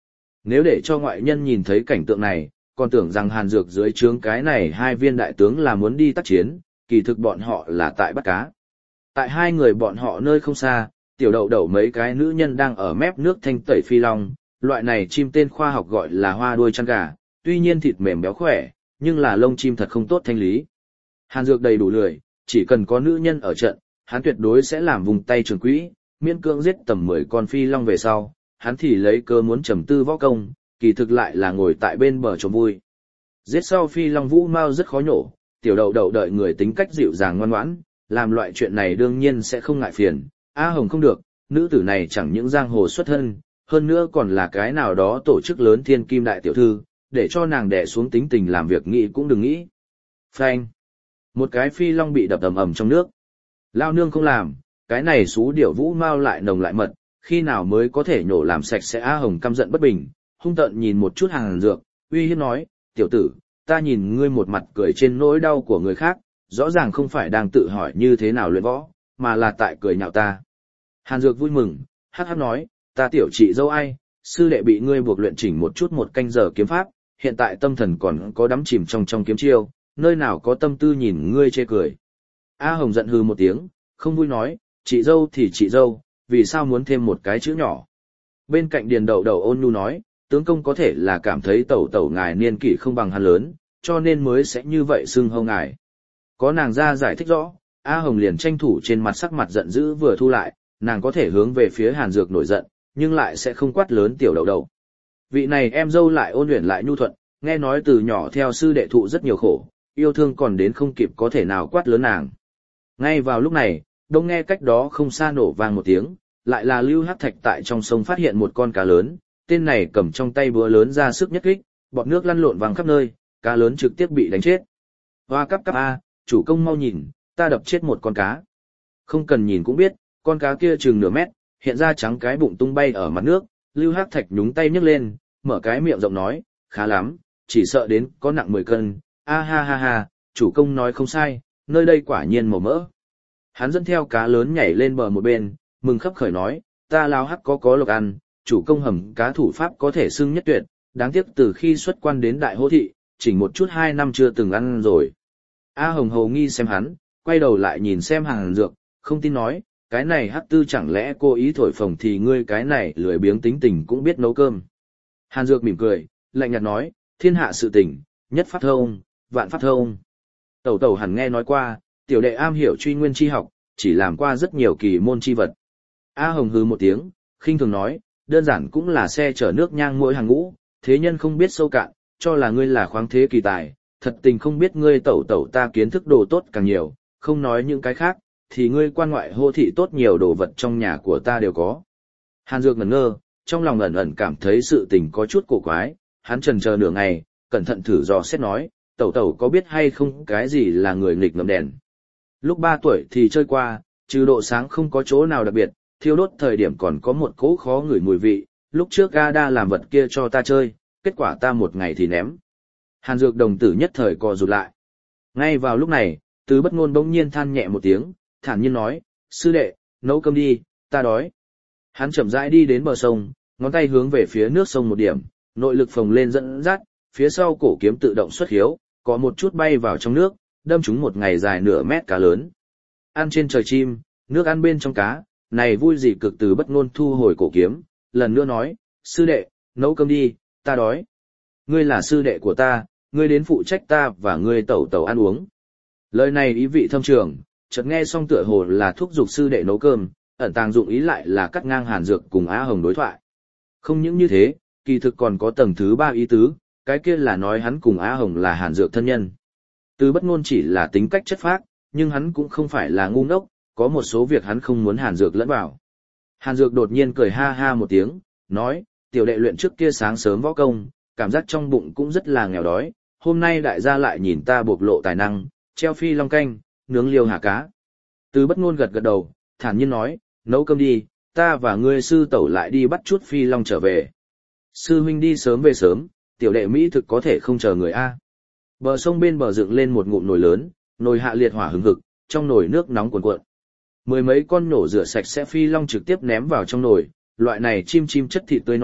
Nếu để cho ngoại nhân nhìn thấy cảnh tượng này, còn tưởng rằng Hàn Dược dưới trướng cái này hai viên đại tướng là muốn đi tác chiến, kỳ thực bọn họ là tại bắt cá. Tại hai người bọn họ nơi không xa, tiểu đậu đậu mấy cái nữ nhân đang ở mép nước thanh tẩy phi long, loại này chim tên khoa học gọi là hoa đuôi chăn gà, tuy nhiên thịt mềm béo khỏe, nhưng là lông chim thật không tốt thanh lý. Hàn Dược đầy đủ lười, chỉ cần có nữ nhân ở trận, hắn tuyệt đối sẽ làm vùng tay trường quỹ, miễn cưỡng giết tầm mười con phi long về sau, hắn thì lấy cơ muốn trầm tư võ công, kỳ thực lại là ngồi tại bên bờ trò vui. Giết sau phi long vũ mau rất khó nhổ, tiểu đậu đậu đợi người tính cách dịu dàng ngoan ngoãn, làm loại chuyện này đương nhiên sẽ không ngại phiền. A Hồng không được, nữ tử này chẳng những giang hồ xuất thân, hơn nữa còn là cái nào đó tổ chức lớn thiên kim đại tiểu thư, để cho nàng đè xuống tính tình làm việc nghĩ cũng đừng nghĩ. Phanh. Một cái phi long bị đập ầm ầm trong nước. Lao nương không làm, cái này xú điểu vũ mau lại nồng lại mật, khi nào mới có thể nhổ làm sạch sẽ. A Hồng căm giận bất bình, hung tợn nhìn một chút Hàn Dược, uy hiếp nói, tiểu tử, ta nhìn ngươi một mặt cười trên nỗi đau của người khác, rõ ràng không phải đang tự hỏi như thế nào luyện võ, mà là tại cười nhạo ta. Hàn Dược vui mừng, hắc hắc nói, ta tiểu chị dâu ai, sư đệ bị ngươi buộc luyện chỉnh một chút một canh giờ kiếm pháp, hiện tại tâm thần còn có đắm chìm trong trong kiếm chiêu, nơi nào có tâm tư nhìn ngươi chê cười. A Hồng giận hừ một tiếng, không vui nói, chị dâu thì chị dâu, vì sao muốn thêm một cái chữ nhỏ. Bên cạnh Điền Đậu Đậu ôn nhu nói, tướng công có thể là cảm thấy tẩu tẩu ngài niên kỷ không bằng hắn lớn, cho nên mới sẽ như vậy xưng hô ngài. Có nàng ra giải thích rõ, A Hồng liền tranh thủ trên mặt sắc mặt giận dữ vừa thu lại, nàng có thể hướng về phía Hàn Dược nổi giận, nhưng lại sẽ không quát lớn tiểu đậu đậu. Vị này em dâu lại ôn luyện lại nhu thuận, nghe nói từ nhỏ theo sư đệ thụ rất nhiều khổ, yêu thương còn đến không kịp có thể nào quát lớn nàng. Ngay vào lúc này, đông nghe cách đó không xa nổ vang một tiếng, lại là Lưu Hắc Thạch tại trong sông phát hiện một con cá lớn, tên này cầm trong tay búa lớn ra sức nhất kích, bọt nước lăn lộn vàng khắp nơi, cá lớn trực tiếp bị đánh chết. Hoa cắp cắp a, chủ công mau nhìn, ta đập chết một con cá. Không cần nhìn cũng biết, con cá kia chừng nửa mét, hiện ra trắng cái bụng tung bay ở mặt nước, Lưu Hắc Thạch nhúng tay nhấc lên, mở cái miệng rộng nói, khá lắm, chỉ sợ đến có nặng mười cân, a ha ha ha, chủ công nói không sai, nơi đây quả nhiên màu mỡ. Hắn dẫn theo cá lớn nhảy lên bờ một bên, mừng khấp khởi nói, ta lao hắc có có lộc ăn, chủ công hầm cá thủ pháp có thể xưng nhất tuyệt, đáng tiếc từ khi xuất quan đến đại hô thị, chỉnh một chút hai năm chưa từng ăn rồi. A Hồng hầu nghi xem hắn, quay đầu lại nhìn xem Hàn Dược, không tin nói, cái này hắc tư chẳng lẽ cô ý thổi phồng thì ngươi cái này lười biếng tính tình cũng biết nấu cơm. Hàn Dược mỉm cười, lạnh nhạt nói, thiên hạ sự tình, nhất pháp thông, vạn pháp thông. Tẩu tẩu hẳn nghe nói qua, tiểu đệ am hiểu truy nguyên chi học, chỉ làm qua rất nhiều kỳ môn chi vật. A Hồng hừ một tiếng, khinh thường nói, đơn giản cũng là xe chở nước nhang mỗi hàng ngũ, thế nhân không biết sâu cạn, cho là ngươi là khoáng thế kỳ tài, thật tình không biết ngươi tẩu tẩu ta kiến thức đồ tốt càng nhiều, không nói những cái khác, thì ngươi quan ngoại hô thị tốt nhiều đồ vật trong nhà của ta đều có. Hàn Dược ngẩn ngơ, trong lòng ẩn ẩn cảm thấy sự tình có chút cổ quái, hắn chần chờ nửa ngày, cẩn thận thử dò xét nói, tẩu tẩu có biết hay không cái gì là người nghịch ngợm đèn. Lúc ba tuổi thì chơi qua, trừ độ sáng không có chỗ nào đặc biệt, thiêu đốt thời điểm còn có một cỗ khó ngửi mùi vị, lúc trước Ada làm vật kia cho ta chơi, kết quả ta một ngày thì ném. Hàn Dược đồng tử nhất thời co rụt lại. Ngay vào lúc này, Từ Bất Ngôn bỗng nhiên than nhẹ một tiếng, thản nhiên nói, sư đệ, nấu cơm đi, ta đói. Hắn chậm rãi đi đến bờ sông, ngón tay hướng về phía nước sông một điểm, nội lực phồng lên dẫn dắt, phía sau cổ kiếm tự động xuất hiếu, có một chút bay vào trong nước, đâm trúng một ngày dài nửa mét cá lớn. Ăn trên trời chim, nước ăn bên trong cá, này vui gì cực. Từ Bất Ngôn thu hồi cổ kiếm, lần nữa nói, sư đệ, nấu cơm đi, ta đói. Ngươi là sư đệ của ta, ngươi đến phụ trách ta và ngươi tẩu tẩu ăn uống. Lời này ý vị thâm trường, chợt nghe xong tựa hồ là thúc giục sư đệ nấu cơm, ẩn tàng dụng ý lại là cắt ngang Hàn Dược cùng Á Hồng đối thoại. Không những như thế, kỳ thực còn có tầng thứ ba ý tứ, cái kia là nói hắn cùng Á Hồng là Hàn Dược thân nhân. Từ Bất Ngôn chỉ là tính cách chất phác, nhưng hắn cũng không phải là ngu ngốc, có một số việc hắn không muốn Hàn Dược lẫn vào. Hàn Dược đột nhiên cười ha ha một tiếng, nói, tiểu đệ luyện trước kia sáng sớm võ công, cảm giác trong bụng cũng rất là nghèo đói, hôm nay đại gia lại nhìn ta bộc lộ tài năng, treo phi long canh, nướng liêu hà cá. Từ Bất Ngôn gật gật đầu, thản nhiên nói, nấu cơm đi, ta và ngươi sư tẩu lại đi bắt chút phi long trở về. Sư huynh đi sớm về sớm, tiểu đệ mỹ thực có thể không chờ người a. Bờ sông bên bờ dựng lên một ngụm nồi lớn, nồi hạ liệt hỏa hừng hực, trong nồi nước nóng cuồn cuộn. Mười mấy con nổ rửa sạch sẽ phi long trực tiếp ném vào trong nồi, loại này chim chim chất thịt tươi non,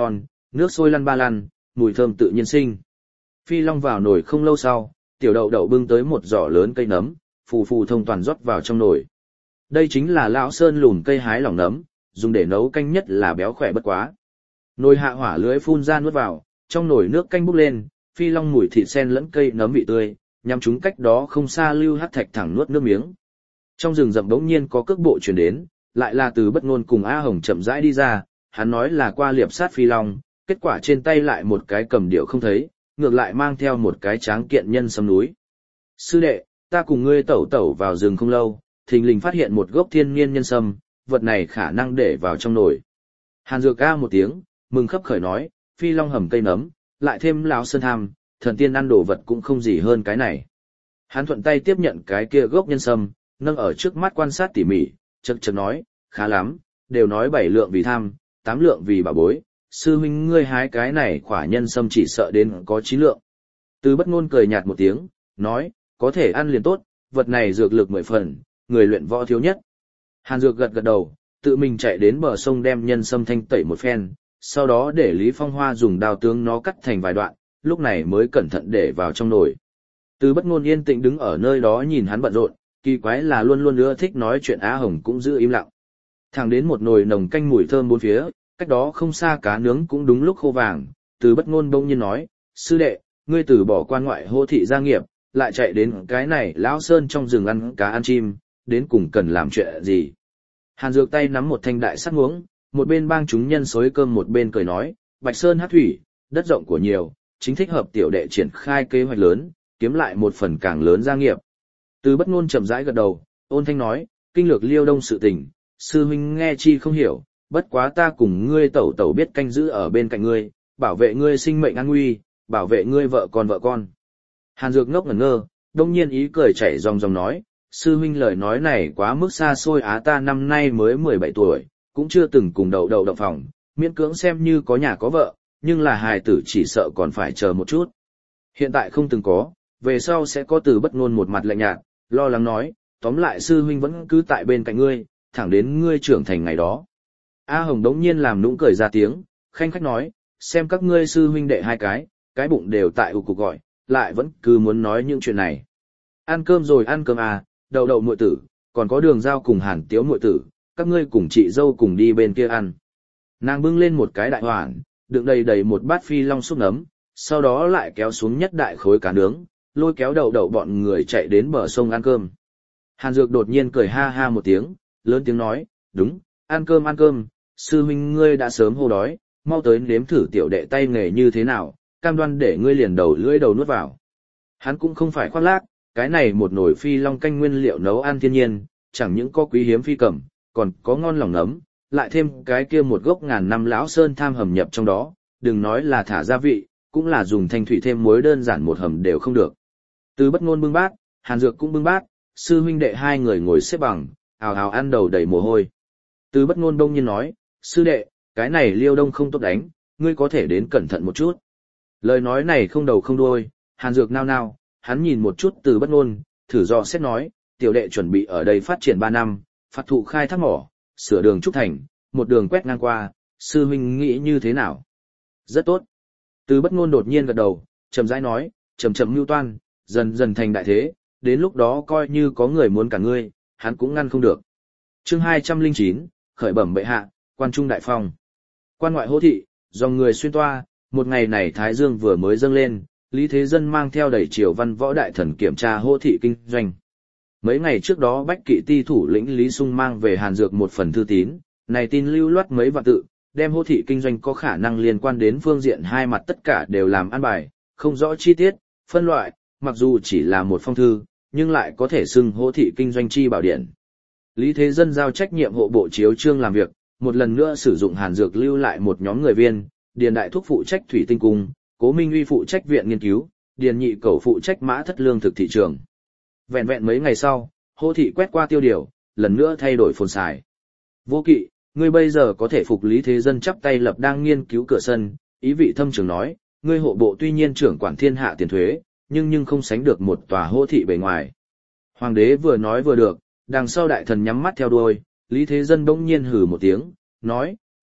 nước sôi lăn ba lăn, mùi thơm tự nhiên sinh. Phi long vào nồi không lâu sau, tiểu đậu đậu bưng tới một giỏ lớn cây nấm, phù phù thông toàn rót vào trong nồi. Đây chính là lão sơn lùn cây hái lỏng nấm, dùng để nấu canh nhất là béo khỏe bất quá. Nồi hạ hỏa lưới phun ra nuốt vào, trong nồi nước canh bốc lên, phi long mùi thịt sen lẫn cây nấm vị tươi, nhằm chúng cách đó không xa Lưu Hắc Thạch thẳng nuốt nước miếng. Trong rừng rậm bỗng nhiên có cước bộ truyền đến, lại là từ Bất Ngôn cùng A Hồng chậm rãi đi ra, hắn nói là qua liệp sát phi long, kết quả trên tay lại một cái cầm điệu không thấy, ngược lại mang theo một cái tráng kiện nhân sâm núi. Sư đệ, ta cùng ngươi tẩu tẩu vào rừng không lâu, thình lình phát hiện một gốc thiên niên nhân sâm, vật này khả năng để vào trong nồi. Hàn Dược ca một tiếng, mừng khấp khởi nói, phi long hầm cây nấm, lại thêm lão sơn tham, thần tiên ăn đồ vật cũng không gì hơn cái này. Hắn thuận tay tiếp nhận cái kia gốc nhân sâm, nâng ở trước mắt quan sát tỉ mỉ, chậc chậc nói, khá lắm, đều nói bảy lượng vì tham, tám lượng vì bảo bối, sư huynh ngươi hái cái này khỏa nhân sâm chỉ sợ đến có chín lượng. Từ Bất Ngôn cười nhạt một tiếng, nói, có thể ăn liền tốt, vật này dược lực mười phần, người luyện võ thiếu nhất. Hàn Dược gật gật đầu, tự mình chạy đến bờ sông đem nhân sâm thanh tẩy một phen, sau đó để Lý Phong Hoa dùng đao tướng nó cắt thành vài đoạn, lúc này mới cẩn thận để vào trong nồi. Từ Bất Ngôn yên tĩnh đứng ở nơi đó nhìn hắn bận rộn, kỳ quái là luôn luôn ưa thích nói chuyện Á Hồng cũng giữ im lặng. Thẳng đến một nồi nồng canh mùi thơm bốn phía, cách đó không xa cá nướng cũng đúng lúc khô vàng, Từ Bất Ngôn bỗng nhiên nói, sư đệ, ngươi từ bỏ quan ngoại hô thị gia nghiệp, lại chạy đến cái này lão sơn trong rừng ăn cá ăn chim, đến cùng cần làm chuyện gì? Hàn Dược tay nắm một thanh đại sắt muỗng, một bên bang chúng nhân xối cơm một bên cười nói, Bạch Sơn hát thủy, đất rộng của nhiều, chính thích hợp tiểu đệ triển khai kế hoạch lớn, kiếm lại một phần càng lớn gia nghiệp. Từ Bất Ngôn chậm rãi gật đầu, ôn thanh nói, kinh lược Liêu Đông sự tình, sư huynh nghe chi không hiểu, bất quá ta cùng ngươi tẩu tẩu biết canh giữ ở bên cạnh ngươi, bảo vệ ngươi sinh mệnh an nguy, bảo vệ ngươi vợ con vợ con. Hàn Dược ngốc ngẩn ngơ, đông nhiên ý cười chảy ròng ròng nói, sư huynh lời nói này quá mức xa xôi á, ta năm nay mới mười bảy tuổi, cũng chưa từng cùng đậu đậu động phòng, miễn cưỡng xem như có nhà có vợ, nhưng là hài tử chỉ sợ còn phải chờ một chút. Hiện tại không từng có, về sau sẽ có. Từ Bất Ngôn một mặt lạnh nhạt, lo lắng nói, tóm lại sư huynh vẫn cứ tại bên cạnh ngươi, thẳng đến ngươi trưởng thành ngày đó. A Hồng đống nhiên làm nũng cười ra tiếng, khanh khách nói, xem các ngươi sư huynh đệ hai cái, cái bụng đều tại ù cục gọi, lại vẫn cứ muốn nói những chuyện này. Ăn cơm rồi ăn cơm à, đậu đậu muội tử, còn có Đường Giao cùng Hàn Tiếu muội tử, các ngươi cùng chị dâu cùng đi bên kia ăn. Nàng bưng lên một cái đại hoàn, đựng đầy đầy một bát phi long súp nấm, sau đó lại kéo xuống nhất đại khối cá nướng, lôi kéo đậu đậu bọn người chạy đến bờ sông ăn cơm. Hàn Dược đột nhiên cười ha ha một tiếng, lớn tiếng nói, đúng, ăn cơm ăn cơm, sư huynh ngươi đã sớm hô đói, mau tới nếm thử tiểu đệ tay nghề như thế nào, cam đoan để ngươi liền đầu lưỡi đầu nuốt vào. Hắn cũng không phải khoác lác, cái này một nồi phi long canh nguyên liệu nấu ăn thiên nhiên, chẳng những có quý hiếm phi cẩm, còn có ngon lòng nấm, lại thêm cái kia một gốc ngàn năm lão sơn tham hầm nhập trong đó, đừng nói là thả gia vị, cũng là dùng thanh thủy thêm muối đơn giản một hầm đều không được. Từ Bất Ngôn bưng bát, Hàn Dược cũng bưng bát, sư huynh đệ hai người ngồi xếp bằng, ào ào ăn đầu đầy mồ hôi. Từ Bất Ngôn đông nhiên nói, sư đệ, cái này Liêu Đông không tốt đánh, ngươi có thể đến cẩn thận một chút. Lời nói này không đầu không đuôi, Hàn Dược nao nao, hắn nhìn một chút Từ Bất Ngôn, thử dò xét nói, tiểu đệ chuẩn bị ở đây phát triển ba năm, phạt thụ khai thác mỏ, sửa đường trúc thành, một đường quét ngang qua, sư huynh nghĩ như thế nào? Rất tốt. Từ Bất Ngôn đột nhiên gật đầu, chậm rãi nói, chậm chậm mưu toan, dần dần thành đại thế, đến lúc đó coi như có người muốn cả ngươi, hắn cũng ngăn không được. Chương hai trăm lẻ chín, khởi bẩm bệ hạ, quan trung đại phong. Quan ngoại hô thị, dòng người xuyên toa, một ngày này Thái Dương vừa mới dâng lên, Lý Thế Dân mang theo đầy triều văn võ đại thần kiểm tra hô thị kinh doanh. Mấy ngày trước đó Bách Kỵ Ti thủ lĩnh Lý Sung mang về Hàn Dược một phần thư tín, này tin lưu loát mấy vạn tự, đem hô thị kinh doanh có khả năng liên quan đến phương diện hai mặt tất cả đều làm an bài, không rõ chi tiết, phân loại, mặc dù chỉ là một phong thư, nhưng lại có thể xưng hô thị kinh doanh chi bảo điển. Lý Thế Dân giao trách nhiệm hộ bộ chiếu trương làm việc, một lần nữa sử dụng Hàn Dược lưu lại một nhóm người viên, Điền Đại Thúc phụ trách thủy tinh cung, Cố Minh Uy phụ trách viện nghiên cứu, Điền Nhị Cẩu phụ trách mã thất lương thực thị trường. Vẹn vẹn mấy ngày sau, hô thị quét qua tiêu điều, lần nữa thay đổi phồn xài. Vô Kỵ, ngươi bây giờ có thể phục Lý Thế Dân chắp tay lập đang nghiên cứu cửa sân, ý vị thâm trường nói, ngươi hộ bộ tuy nhiên trưởng quản thiên hạ tiền thuế, nhưng nhưng không sánh được một tòa hô thị bề ngoài. Hoàng đế vừa nói vừa được, đằng sau đại thần nhắm mắt theo đuôi, Lý Thế Dân bỗng nhiên hừ một tiếng, nói,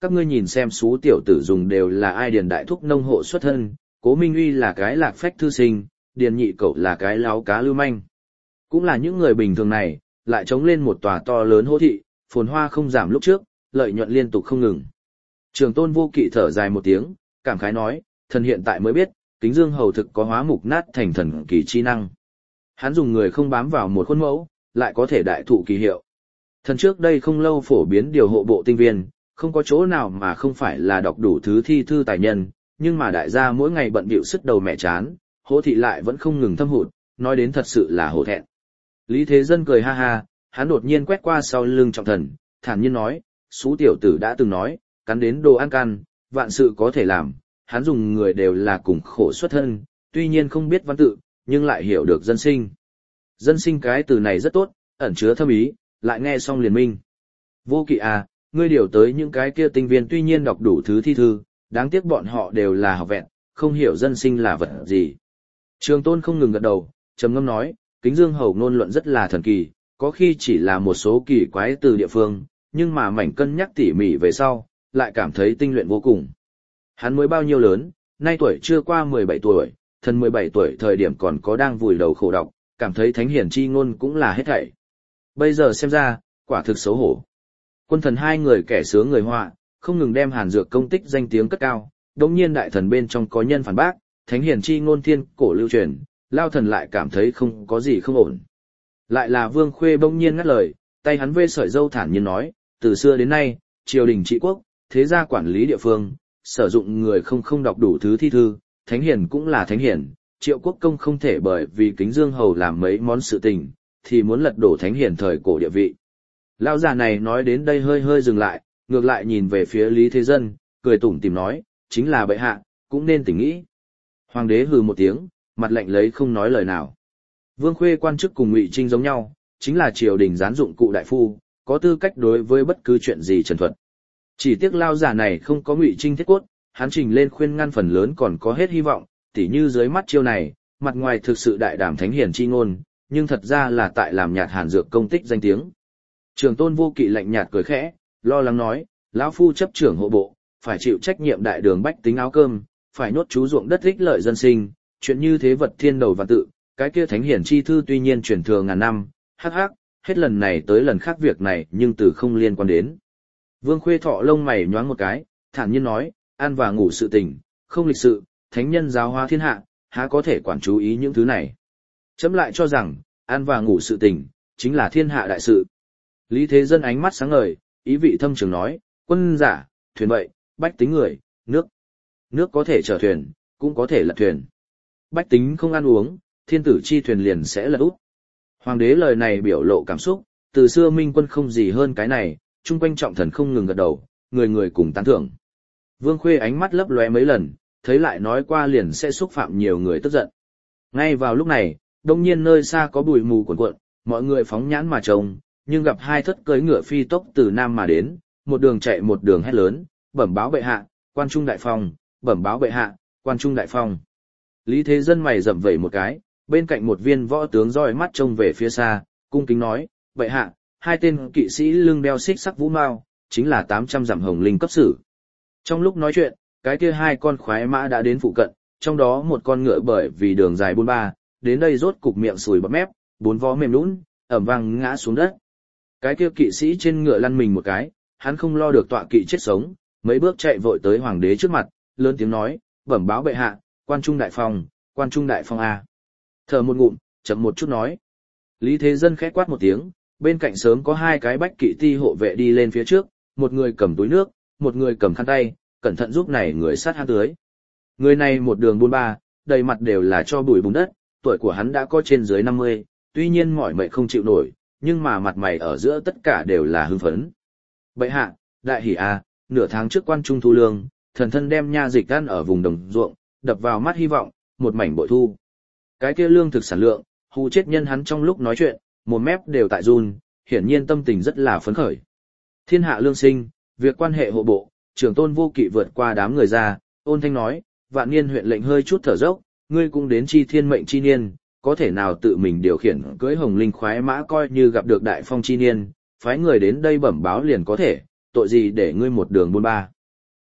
các ngươi nhìn xem số tiểu tử dùng đều là ai điền đại thúc nông hộ xuất thân, Cố Minh Uy là cái lạc phách thư sinh, điền nhị cậu là cái láo cá lưu manh. Cũng là những người bình thường này, lại chống lên một tòa to lớn hô thị, phồn hoa không giảm lúc trước, lợi nhuận liên tục không ngừng. Trường Tôn Vô Kỵ thở dài một tiếng, cảm khái nói, thần hiện tại mới biết, Kính Dương hầu thực có hóa mục nát thành thần kỳ chi năng. Hắn dùng người không bám vào một khuôn mẫu, lại có thể đại thụ kỳ hiệu. Thần trước đây không lâu phổ biến điều hộ bộ tinh viên, không có chỗ nào mà không phải là đọc đủ thứ thi thư tài nhân, nhưng mà đại gia mỗi ngày bận bịu sức đầu mẹ chán, hỗ thị lại vẫn không ngừng thâm hụt, nói đến thật sự là hổ thẹn. Lý Thế Dân cười ha ha, hắn đột nhiên quét qua sau lưng Trọng Thần, thản nhiên nói, Sú tiểu tử đã từng nói, cắn đến đồ ăn căn, vạn sự có thể làm, hắn dùng người đều là cùng khổ xuất thân, tuy nhiên không biết văn tự, nhưng lại hiểu được dân sinh. Dân sinh cái từ này rất tốt, ẩn chứa thâm ý, lại nghe xong liền minh. Vô Kỵ à, ngươi điều tới những cái kia tinh viên tuy nhiên đọc đủ thứ thi thư, đáng tiếc bọn họ đều là học vẹn, không hiểu dân sinh là vật gì. Trường Tôn không ngừng gật đầu, trầm ngâm nói, Kính Dương hầu ngôn luận rất là thần kỳ, có khi chỉ là một số kỳ quái từ địa phương, nhưng mà mảnh cân nhắc tỉ mỉ về sau, lại cảm thấy tinh luyện vô cùng. Hắn mới bao nhiêu lớn, nay tuổi chưa qua mười bảy tuổi, thần mười bảy tuổi thời điểm còn có đang vùi đầu khổ đọc, cảm thấy thánh hiển chi ngôn cũng là hết thảy. Bây giờ xem ra, quả thực xấu hổ. Quân thần hai người kẻ sướng người họa, không ngừng đem Hàn Dược công tích danh tiếng cất cao, đồng nhiên đại thần bên trong có nhân phản bác, thánh hiển chi ngôn thiên cổ lưu truyền, lao thần lại cảm thấy không có gì không ổn. Lại là Vương Khuê bỗng nhiên ngắt lời, tay hắn vê sợi dâu thản nhiên nói, từ xưa đến nay, triều đình trị quốc, thế gia quản lý địa phương, sử dụng người không không đọc đủ thứ thi thư, thánh hiển cũng là thánh hiển, Triệu Quốc công không thể bởi vì Kính Dương hầu làm mấy món sự tình, thì muốn lật đổ thánh hiển thời cổ địa vị. Lão già này nói đến đây hơi hơi dừng lại, ngược lại nhìn về phía Lý Thế Dân, cười tủm tỉm nói, chính là bệ hạ, cũng nên tỉnh nghĩ. Hoàng đế hừ một tiếng, mặt lạnh lấy không nói lời nào. Vương Khuê quan chức cùng Ngụy Trinh giống nhau, chính là triều đình gián dụng cụ đại phu, có tư cách đối với bất cứ chuyện gì trần thuật. Chỉ tiếc lao giả này không có Ngụy Trinh thiết cốt, hắn trình lên khuyên ngăn phần lớn còn có hết hy vọng, tỉ như dưới mắt chiêu này, mặt ngoài thực sự đại đảm thánh hiển chi ngôn, nhưng thật ra là tại làm nhạt Hàn Dược công tích danh tiếng. Trường Tôn Vô Kỵ lạnh nhạt cười khẽ, lo lắng nói, lão phu chấp trưởng hộ bộ, phải chịu trách nhiệm đại đường bách tính áo cơm, phải nốt chú ruộng đất ích lợi dân sinh, chuyện như thế vật thiên đầu và tự, cái kia thánh hiển chi thư tuy nhiên truyền thừa ngàn năm, hắc hắc, hết lần này tới lần khác việc này nhưng từ không liên quan đến. Vương Khuê thọ lông mày nhoáng một cái, thản nhiên nói, ăn và ngủ sự tình, không lịch sự, thánh nhân giáo hóa thiên hạ, há có thể quản chú ý những thứ này. Chấm lại cho rằng, ăn và ngủ sự tình, chính là thiên hạ đại sự. Lý Thế Dân ánh mắt sáng ngời, ý vị thâm trường nói, quân giả, thuyền bậy, bách tính người, nước. Nước có thể chở thuyền, cũng có thể lật thuyền. Bách tính không ăn uống, thiên tử chi thuyền liền sẽ lật úp. Hoàng đế lời này biểu lộ cảm xúc, từ xưa minh quân không gì hơn cái này, chung quanh Trọng Thần không ngừng gật đầu, người người cùng tán thưởng. Vương Khuê ánh mắt lấp lóe mấy lần, thấy lại nói qua liền sẽ xúc phạm nhiều người tức giận. Ngay vào lúc này, đông nhiên nơi xa có bụi mù cuồn cuộn, mọi người phóng nhãn mà trông, nhưng gặp hai thất cưỡi ngựa phi tốc từ nam mà đến, một đường chạy một đường hét lớn, bẩm báo bệ hạ, quan trung đại phong, bẩm báo bệ hạ, quan trung đại phong. Lý Thế Dân mày rậm vẩy một cái, bên cạnh một viên võ tướng roi mắt trông về phía xa, cung kính nói, bệ hạ, hai tên kỵ sĩ lưng đeo xích sắc vũ mao, chính là tám trăm dặm hồng linh cấp sử. Trong lúc nói chuyện, cái kia hai con khoái mã đã đến phụ cận, trong đó một con ngựa bởi vì đường dài bốn ba, đến đây rốt cục miệng sùi bọt mép, bốn vó mềm nhũn, ẩm vang ngã xuống đất. Cái kia kỵ sĩ trên ngựa lăn mình một cái, hắn không lo được tọa kỵ chết sống, mấy bước chạy vội tới hoàng đế trước mặt, lớn tiếng nói, bẩm báo bệ hạ, quan trung đại phong, quan trung đại phong a. Thở một ngụm, chậm một chút nói. Lý Thế Dân khẽ quát một tiếng, bên cạnh sớm có hai cái bách kỵ ti hộ vệ đi lên phía trước, một người cầm túi nước, một người cầm khăn tay, cẩn thận giúp này người sát hắn tưới. Người này một đường buôn ba, đầy mặt đều là cho bụi bùn đất, tuổi của hắn đã có trên dưới năm mươi, tuy nhiên mỏi mệt không chịu nổi, nhưng mà mặt mày ở giữa tất cả đều là hưng phấn. Bệ hạ, đại hỉ a, nửa tháng trước quan trung thu lương, thần thân đem nha dịch ăn ở vùng đồng ruộng, đập vào mắt hy vọng, một mảnh bội thu. Cái kia lương thực sản lượng, hù chết nhân hắn trong lúc nói chuyện, một mép đều tại run, hiển nhiên tâm tình rất là phấn khởi. Thiên hạ lương sinh, việc quan hệ hộ bộ, trưởng Tôn Vô Kỵ vượt qua đám người ra, ôn thanh nói, Vạn Niên huyện lệnh hơi chút thở dốc, ngươi cũng đến chi thiên mệnh chi niên, có thể nào tự mình điều khiển cưỡi hồng linh khoái mã coi như gặp được đại phong chi niên, phái người đến đây bẩm báo liền có thể, tội gì để ngươi một đường buôn ba.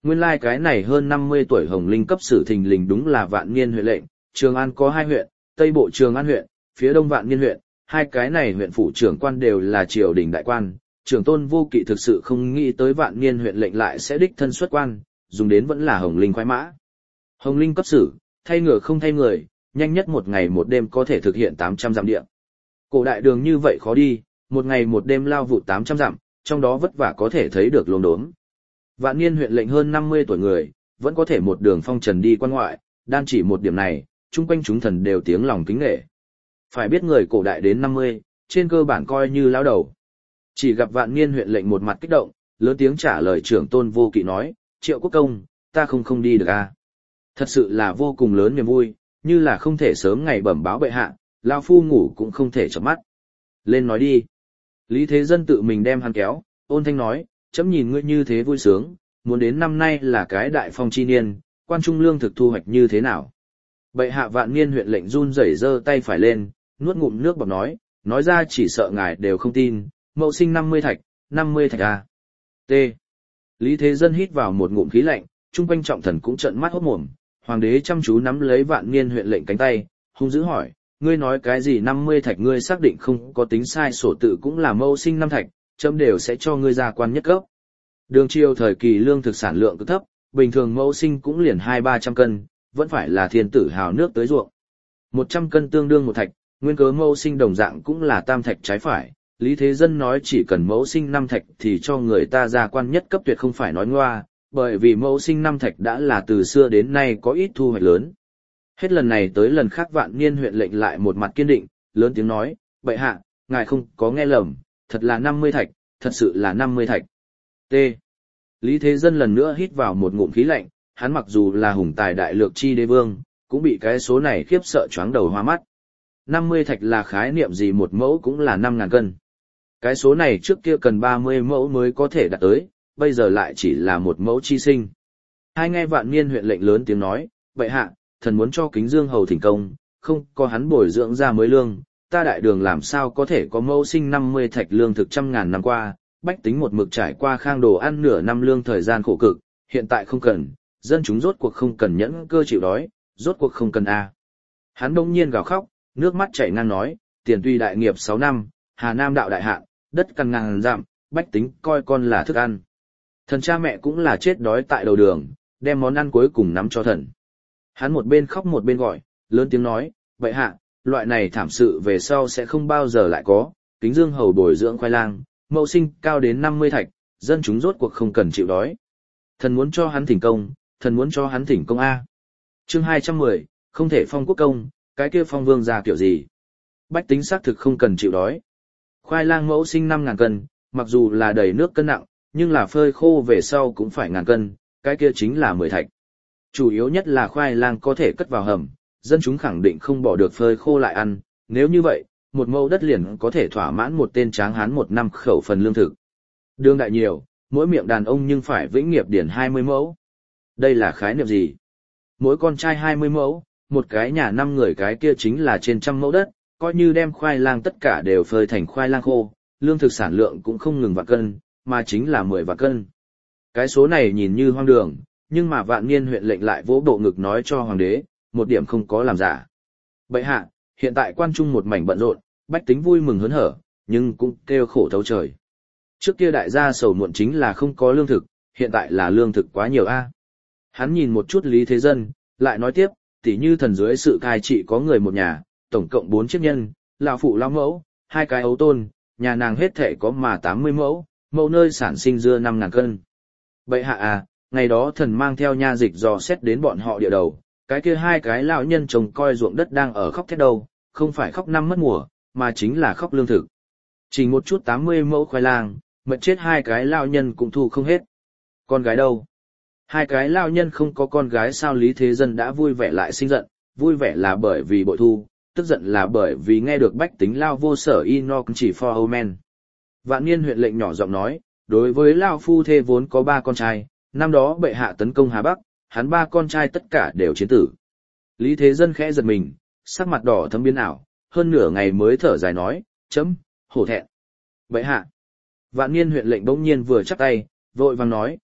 Nguyên lai like cái này hơn năm mươi tuổi Hồng Linh cấp sử thình lình đúng là Vạn Niên huyện lệnh, Trường An có hai huyện, Tây Bộ Trường An huyện, phía Đông Vạn Niên huyện, hai cái này huyện phủ trưởng quan đều là triều đình đại quan. Trưởng Tôn Vô Kỵ thực sự không nghĩ tới Vạn Niên huyện lệnh lại sẽ đích thân xuất quan, dùng đến vẫn là Hồng Linh khoái mã. Hồng Linh cấp sử, thay ngựa không thay người, nhanh nhất một ngày một đêm có thể thực hiện tám trăm dặm địa. Cổ đại đường như vậy khó đi, một ngày một đêm lao vụt tám trăm dặm, trong đó vất vả có thể thấy được lồn đốm. Vạn Niên huyện lệnh hơn năm mươi tuổi người, vẫn có thể một đường phong trần đi quan ngoại, đan chỉ một điểm này, chung quanh chúng thần đều tiếng lòng kính nể. Phải biết người cổ đại đến năm mươi, trên cơ bản coi như lão đầu. Chỉ gặp Vạn Niên huyện lệnh một mặt kích động, lớn tiếng trả lời Trưởng Tôn Vô Kỵ nói, Triệu Quốc Công, ta không không đi được à. Thật sự là vô cùng lớn niềm vui, như là không thể sớm ngày bẩm báo bệ hạ, lão phu ngủ cũng không thể chợp mắt. Lên nói đi. Lý Thế Dân tự mình đem hắn kéo, ôn thanh nói, chấm nhìn ngươi như thế vui sướng, muốn đến năm nay là cái đại phong chi niên, quan trung lương thực thu hoạch như thế nào. Bệ hạ Vạn Niên huyện lệnh run rẩy giơ tay phải lên, nuốt ngụm nước bọt nói, nói ra chỉ sợ ngài đều không tin, mậu sinh năm mươi thạch, năm mươi thạch à. T. Lý Thế Dân hít vào một ngụm khí lạnh, trung quanh trọng thần cũng trợn mắt hốt mồm, hoàng đế chăm chú nắm lấy Vạn Niên huyện lệnh cánh tay, hung dữ hỏi, ngươi nói cái gì năm mươi thạch, ngươi xác định không có tính sai sổ tự cũng là mậu sinh năm thạch, chấm đều sẽ cho ngươi ra quan nhất cấp. Đường triều thời kỳ lương thực sản lượng cực thấp, bình thường mậu sinh cũng liền hai ba trăm cân, vẫn phải là thiên tử hào nước tới ruộng. Một trăm cân tương đương một thạch, nguyên cớ mậu sinh đồng dạng cũng là tam thạch trái phải. Lý Thế Dân nói chỉ cần mẫu sinh năm thạch thì cho người ta ra quan nhất cấp tuyệt không phải nói ngoa, bởi vì mẫu sinh năm thạch đã là từ xưa đến nay có ít thu hoạch lớn. Hết lần này tới lần khác Vạn Niên huyện lệnh lại một mặt kiên định, lớn tiếng nói, bệ hạ, ngài không có nghe lầm, thật là năm mươi thạch, thật sự là năm mươi thạch. T. Lý Thế Dân lần nữa hít vào một ngụm khí lạnh, hắn mặc dù là hùng tài đại lược chi đế vương, cũng bị cái số này khiếp sợ choáng đầu hoa mắt. năm mươi thạch là khái niệm gì, một mẫu cũng là năm ngàn cân. Cái số này trước kia cần ba mươi mẫu mới có thể đạt tới, bây giờ lại chỉ là một mẫu chi sinh. Hai nghe Vạn Niên huyện lệnh lớn tiếng nói, bệ hạ, thần muốn cho Kính Dương hầu thỉnh công, không có hắn bồi dưỡng ra mới lương, ta đại đường làm sao có thể có mẫu sinh năm mươi thạch lương thực trăm ngàn năm qua, bách tính một mực trải qua khang đồ ăn nửa năm lương thời gian khổ cực, hiện tại không cần, dân chúng rốt cuộc không cần nhẫn cơ chịu đói, rốt cuộc không cần a. Hắn đông nhiên gào khóc, nước mắt chảy ngang nói, tiền tuy đại nghiệp sáu năm, Hà Nam đạo đại hạn, đất căn ngàn dặm, bách tính coi con là thức ăn. Thần cha mẹ cũng là chết đói tại đầu đường, đem món ăn cuối cùng nắm cho thần. Hắn một bên khóc một bên gọi, lớn tiếng nói, vậy hạ, loại này thảm sự về sau sẽ không bao giờ lại có, Kính Dương hầu bồi dưỡng khoai lang, mậu sinh cao đến năm mươi thạch, dân chúng rốt cuộc không cần chịu đói. Thần muốn cho hắn thỉnh công, thần muốn cho hắn thỉnh công A. Chương hai trăm mười, không thể phong quốc công, cái kia phong vương ra kiểu gì. Bách tính xác thực không cần chịu đói. Khoai lang mẫu sinh năm ngàn cân, mặc dù là đầy nước cân nặng, nhưng là phơi khô về sau cũng phải ngàn cân, cái kia chính là mười thạch. Chủ yếu nhất là khoai lang có thể cất vào hầm, dân chúng khẳng định không bỏ được phơi khô lại ăn, nếu như vậy, một mẫu đất liền có thể thỏa mãn một tên tráng hán một năm khẩu phần lương thực. Đương đại nhiều, mỗi miệng đàn ông nhưng phải vĩnh nghiệp điển hai mươi mẫu. Đây là khái niệm gì? Mỗi con trai hai mươi mẫu, một cái nhà năm người cái kia chính là trên trăm mẫu đất, coi như đem khoai lang tất cả đều phơi thành khoai lang khô, lương thực sản lượng cũng không ngừng vạn cân, mà chính là mười vạn cân. Cái số này nhìn như hoang đường, nhưng mà Vạn Niên huyện lệnh lại vỗ bộ ngực nói cho hoàng đế, một điểm không có làm giả. Bệ hạ, hiện tại quan trung một mảnh bận rộn, bách tính vui mừng hớn hở, nhưng cũng kêu khổ thấu trời. Trước kia đại gia sầu muộn chính là không có lương thực, hiện tại là lương thực quá nhiều a. Hắn nhìn một chút Lý Thế Dân, lại nói tiếp, tỉ như thần dưới sự cai trị có người một nhà, tổng cộng bốn chiếc nhân, lão phụ lão mẫu, hai cái ấu tôn, nhà nàng hết thể có mà tám mươi mẫu, mẫu nơi sản sinh dưa năm ngàn cân. Bệ hạ à, ngày đó thần mang theo nha dịch dò xét đến bọn họ địa đầu, cái kia hai cái lão nhân trông coi ruộng đất đang ở khóc thét đâu, không phải khóc năm mất mùa, mà chính là khóc lương thực. Chỉ một chút tám mươi mẫu khoai lang, mệt chết hai cái lão nhân cũng thu không hết. Con gái đâu? Hai cái lão nhân không có con gái sao? Lý Thế Dân đã vui vẻ lại sinh giận, vui vẻ là bởi vì bội thu, tức giận là bởi vì nghe được bách tính lao vô sở y no chỉ for old men. Vạn Niên huyện lệnh nhỏ giọng nói, đối với lao phu thê vốn có ba con trai, năm đó bệ hạ tấn công Hà Bắc, hắn ba con trai tất cả đều chiến tử. Lý Thế Dân khẽ giật mình, sắc mặt đỏ thấm biến ảo, hơn nửa ngày mới thở dài nói, chấm, hổ thẹn. Bệ hạ. Vạn Niên huyện lệnh bỗng nhiên vừa chắp tay, vội vàng nói,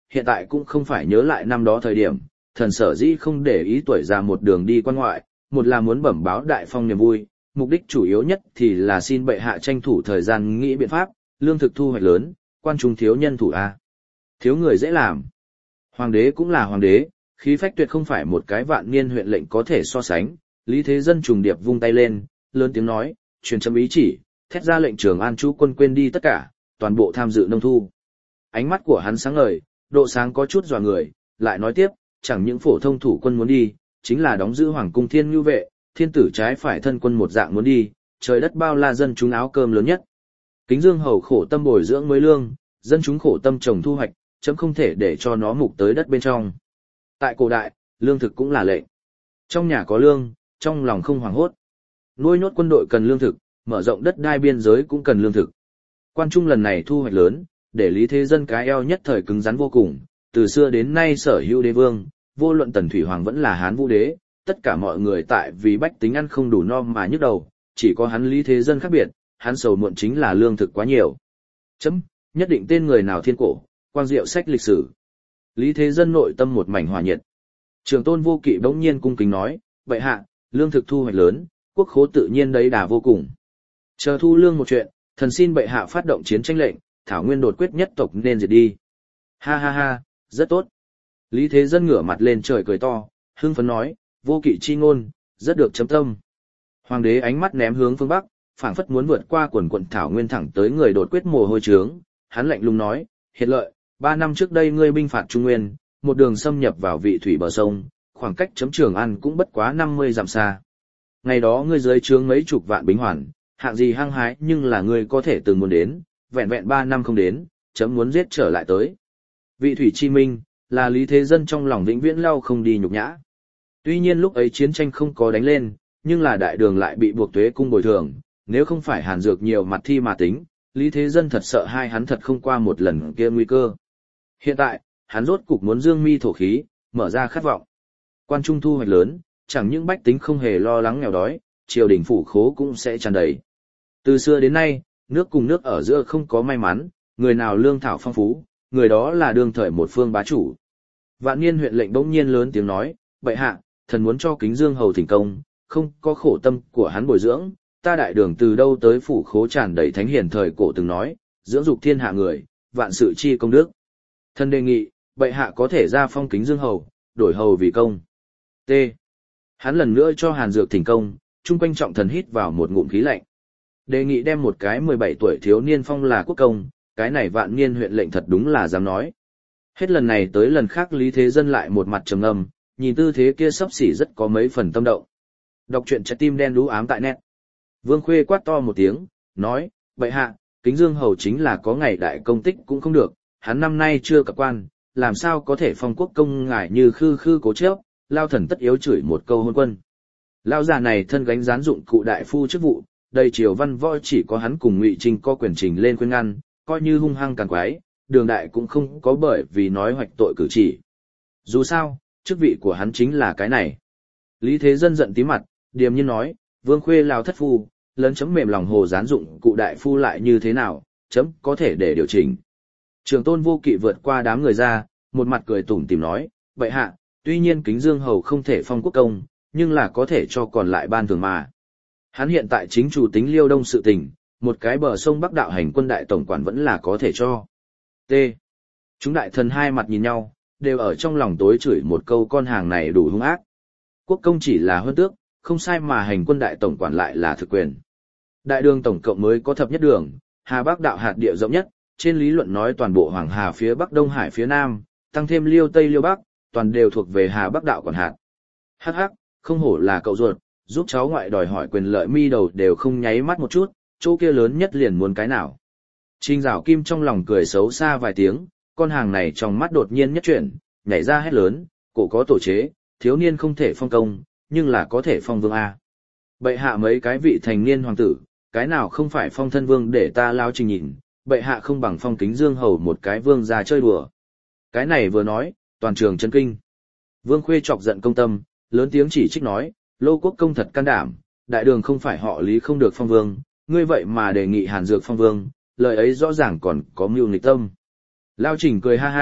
hiện tại cũng không phải nhớ lại năm đó thời điểm, thần sở dĩ không để ý tuổi già một đường đi quan ngoại, một là muốn bẩm báo đại phong niềm vui, mục đích chủ yếu nhất thì là xin bệ hạ tranh thủ thời gian nghĩ biện pháp, lương thực thu hoạch lớn, quan trung thiếu nhân thủ a. Thiếu người dễ làm. Hoàng đế cũng là hoàng đế, khí phách tuyệt không phải một cái vạn niên huyện lệnh có thể so sánh, Lý Thế Dân trùng điệp vung tay lên, lớn tiếng nói, truyền chấm ý chỉ, thét ra lệnh Trường An chú quân quên đi tất cả, toàn bộ tham dự nông thu. Ánh mắt của hắn sáng ngời, độ sáng có chút dọa người, lại nói tiếp, chẳng những phổ thông thủ quân muốn đi, chính là đóng giữ hoàng cung thiên nhu vệ, thiên tử trái phải thân quân một dạng muốn đi, trời đất bao la dân chúng áo cơm lớn nhất. Kính Dương hầu khổ tâm bồi dưỡng mới lương, dân chúng khổ tâm trồng thu hoạch, chấm không thể để cho nó mục tới đất bên trong. Tại cổ đại, lương thực cũng là lệnh. Trong nhà có lương, trong lòng không hoảng hốt. Nuôi nhốt quân đội cần lương thực, mở rộng đất đai biên giới cũng cần lương thực. Quan Trung lần này thu hoạch lớn, để Lý Thế Dân cái eo nhất thời cứng rắn vô cùng, từ xưa đến nay sở hữu đế vương, vô luận Tần Thủy Hoàng vẫn là Hán Vũ Đế, tất cả mọi người tại vì bách tính ăn không đủ no mà nhức đầu, chỉ có hắn Lý Thế Dân khác biệt, hắn sầu muộn chính là lương thực quá nhiều. Chấm, nhất định tên người nào thiên cổ, quang diệu sách lịch sử. Lý Thế Dân nội tâm một mảnh hòa nhiệt. Trường Tôn Vô Kỵ bỗng nhiên cung kính nói, vậy hạ, lương thực thu hoạch lớn, quốc khố tự nhiên đấy đà vô cùng. Chờ thu lương một chuyện, thần xin bệ hạ phát động chiến tranh lệnh, thảo nguyên đột quyết nhất tộc nên diệt đi. Ha ha ha, rất tốt. Lý Thế Dân ngửa mặt lên trời cười to, hưng phấn nói, Vô Kỵ chi ngôn, rất được chấm tâm. Hoàng đế ánh mắt ném hướng phương Bắc, phảng phất muốn vượt qua quần quận thảo nguyên thẳng tới người đột quyết mồ hôi trướng, hắn lạnh lùng nói, hiện lợi, ba năm trước đây ngươi binh phạt Trung Nguyên, một đường xâm nhập vào vị thủy bờ sông, khoảng cách chấm Trường An cũng bất quá năm mươi dặm xa. Ngày đó ngươi dưới trướng mấy chục vạn binh hoàn, hạng gì hăng hái nhưng là ngươi có thể từng muốn đến, vẹn vẹn ba năm không đến, chấm muốn giết trở lại tới. Vị thủy chi minh, là Lý Thế Dân trong lòng vĩnh viễn lau không đi nhục nhã. Tuy nhiên lúc ấy chiến tranh không có đánh lên, nhưng là đại đường lại bị buộc tuế cung bồi thường, nếu không phải Hàn Dược nhiều mặt thi mà tính, Lý Thế Dân thật sợ hai hắn thật không qua một lần kia nguy cơ. Hiện tại, hắn rốt cục muốn dương mi thổ khí, mở ra khát vọng. Quan trung thu hoạch lớn, chẳng những bách tính không hề lo lắng nghèo đói, triều đình phủ khố cũng sẽ tràn đầy. Từ xưa đến nay, nước cùng nước ở giữa không có may mắn, người nào lương thảo phong phú, người đó là đương thời một phương bá chủ. Vạn Niên huyện lệnh bỗng nhiên lớn tiếng nói, bệ hạ, thần muốn cho Kính Dương hầu thành công, không có khổ tâm của hắn bồi dưỡng, ta đại đường từ đâu tới phủ khố tràn đầy thánh hiền thời cổ từng nói, dưỡng dục thiên hạ người, vạn sự chi công đức. Thần đề nghị, bệ hạ có thể ra phong Kính Dương hầu, đổi hầu vì công. T. Hắn lần nữa cho Hàn Dược thỉnh công, chung quanh trọng thần hít vào một ngụm khí lạnh. Đề nghị đem một cái mười bảy tuổi thiếu niên phong là quốc công, cái này Vạn Niên huyện lệnh thật đúng là dám nói. Hết lần này tới lần khác Lý Thế Dân lại một mặt trầm ngâm, nhìn tư thế kia sắp xỉ rất có mấy phần tâm động. Đọc truyện trái tim đen đú ám tại net. Vương Khuê quát to một tiếng, nói, bệ hạ, Kính Dương hầu chính là có ngày đại công tích cũng không được, hắn năm nay chưa cập quan, làm sao có thể phong quốc công ngài như khư khư cố chấp, lao thần tất yếu chửi một câu hôn quân. Lao già này thân gánh gián dụng cụ đại phu chức vụ, đầy triều văn võ chỉ có hắn cùng Ngụy Trinh có quyền trình lên khuyên ngăn, coi như hung hăng càng quái, đường đại cũng không có bởi vì nói hoạch tội cử chỉ. Dù sao, chức vị của hắn chính là cái này. Lý Thế Dân giận tí mặt, điềm nhiên nói, Vương Khuê lao thất phu, lấn chấm mềm lòng hồ gián dụng cụ đại phu lại như thế nào, chấm có thể để điều chỉnh. Trường Tôn Vô Kỵ vượt qua đám người ra, một mặt cười tủm tỉm nói, bệ hạ, tuy nhiên Kính Dương hầu không thể phong quốc công, nhưng là có thể cho còn lại ban thường mà. Hắn hiện tại chính chủ tính Liêu Đông sự tình, một cái bờ sông Bắc đạo hành quân đại tổng quản vẫn là có thể cho. T. Chúng đại thần hai mặt nhìn nhau, đều ở trong lòng tối chửi một câu con hàng này đủ hung ác. Quốc công chỉ là hơn tước, không sai mà hành quân đại tổng quản lại là thực quyền. Đại đường tổng cộng mới có thập nhất đường, Hà Bắc đạo hạt địa rộng nhất, trên lý luận nói toàn bộ Hoàng Hà phía Bắc Đông Hải phía Nam, tăng thêm Liêu Tây Liêu Bắc, toàn đều thuộc về Hà Bắc đạo quản hạt. Hắc hắc, không hổ là cậu ruột, giúp cháu ngoại đòi hỏi quyền lợi mi đầu đều không nháy mắt một chút, chỗ kia lớn nhất liền muốn cái nào. Trình Giảo Kim trong lòng cười xấu xa vài tiếng, con hàng này trong mắt đột nhiên nhất chuyển, nhảy ra hét lớn, cổ có tổ chế, thiếu niên không thể phong công, nhưng là có thể phong vương A. Bệ hạ mấy cái vị thành niên hoàng tử, cái nào không phải phong thân vương để ta lao trình nhìn, bệ hạ không bằng phong Kính Dương hầu một cái vương ra chơi đùa. Cái này vừa nói, toàn trường chấn kinh. Vương Khuê chọc giận công tâm, lớn tiếng chỉ trích nói, Lô Quốc công thật can đảm, đại đường không phải họ Lý không được phong vương, ngươi vậy mà đề nghị Hàn Dược phong vương, lời ấy rõ ràng còn có mưu nghịch tâm. Lao Trình cười ha ha,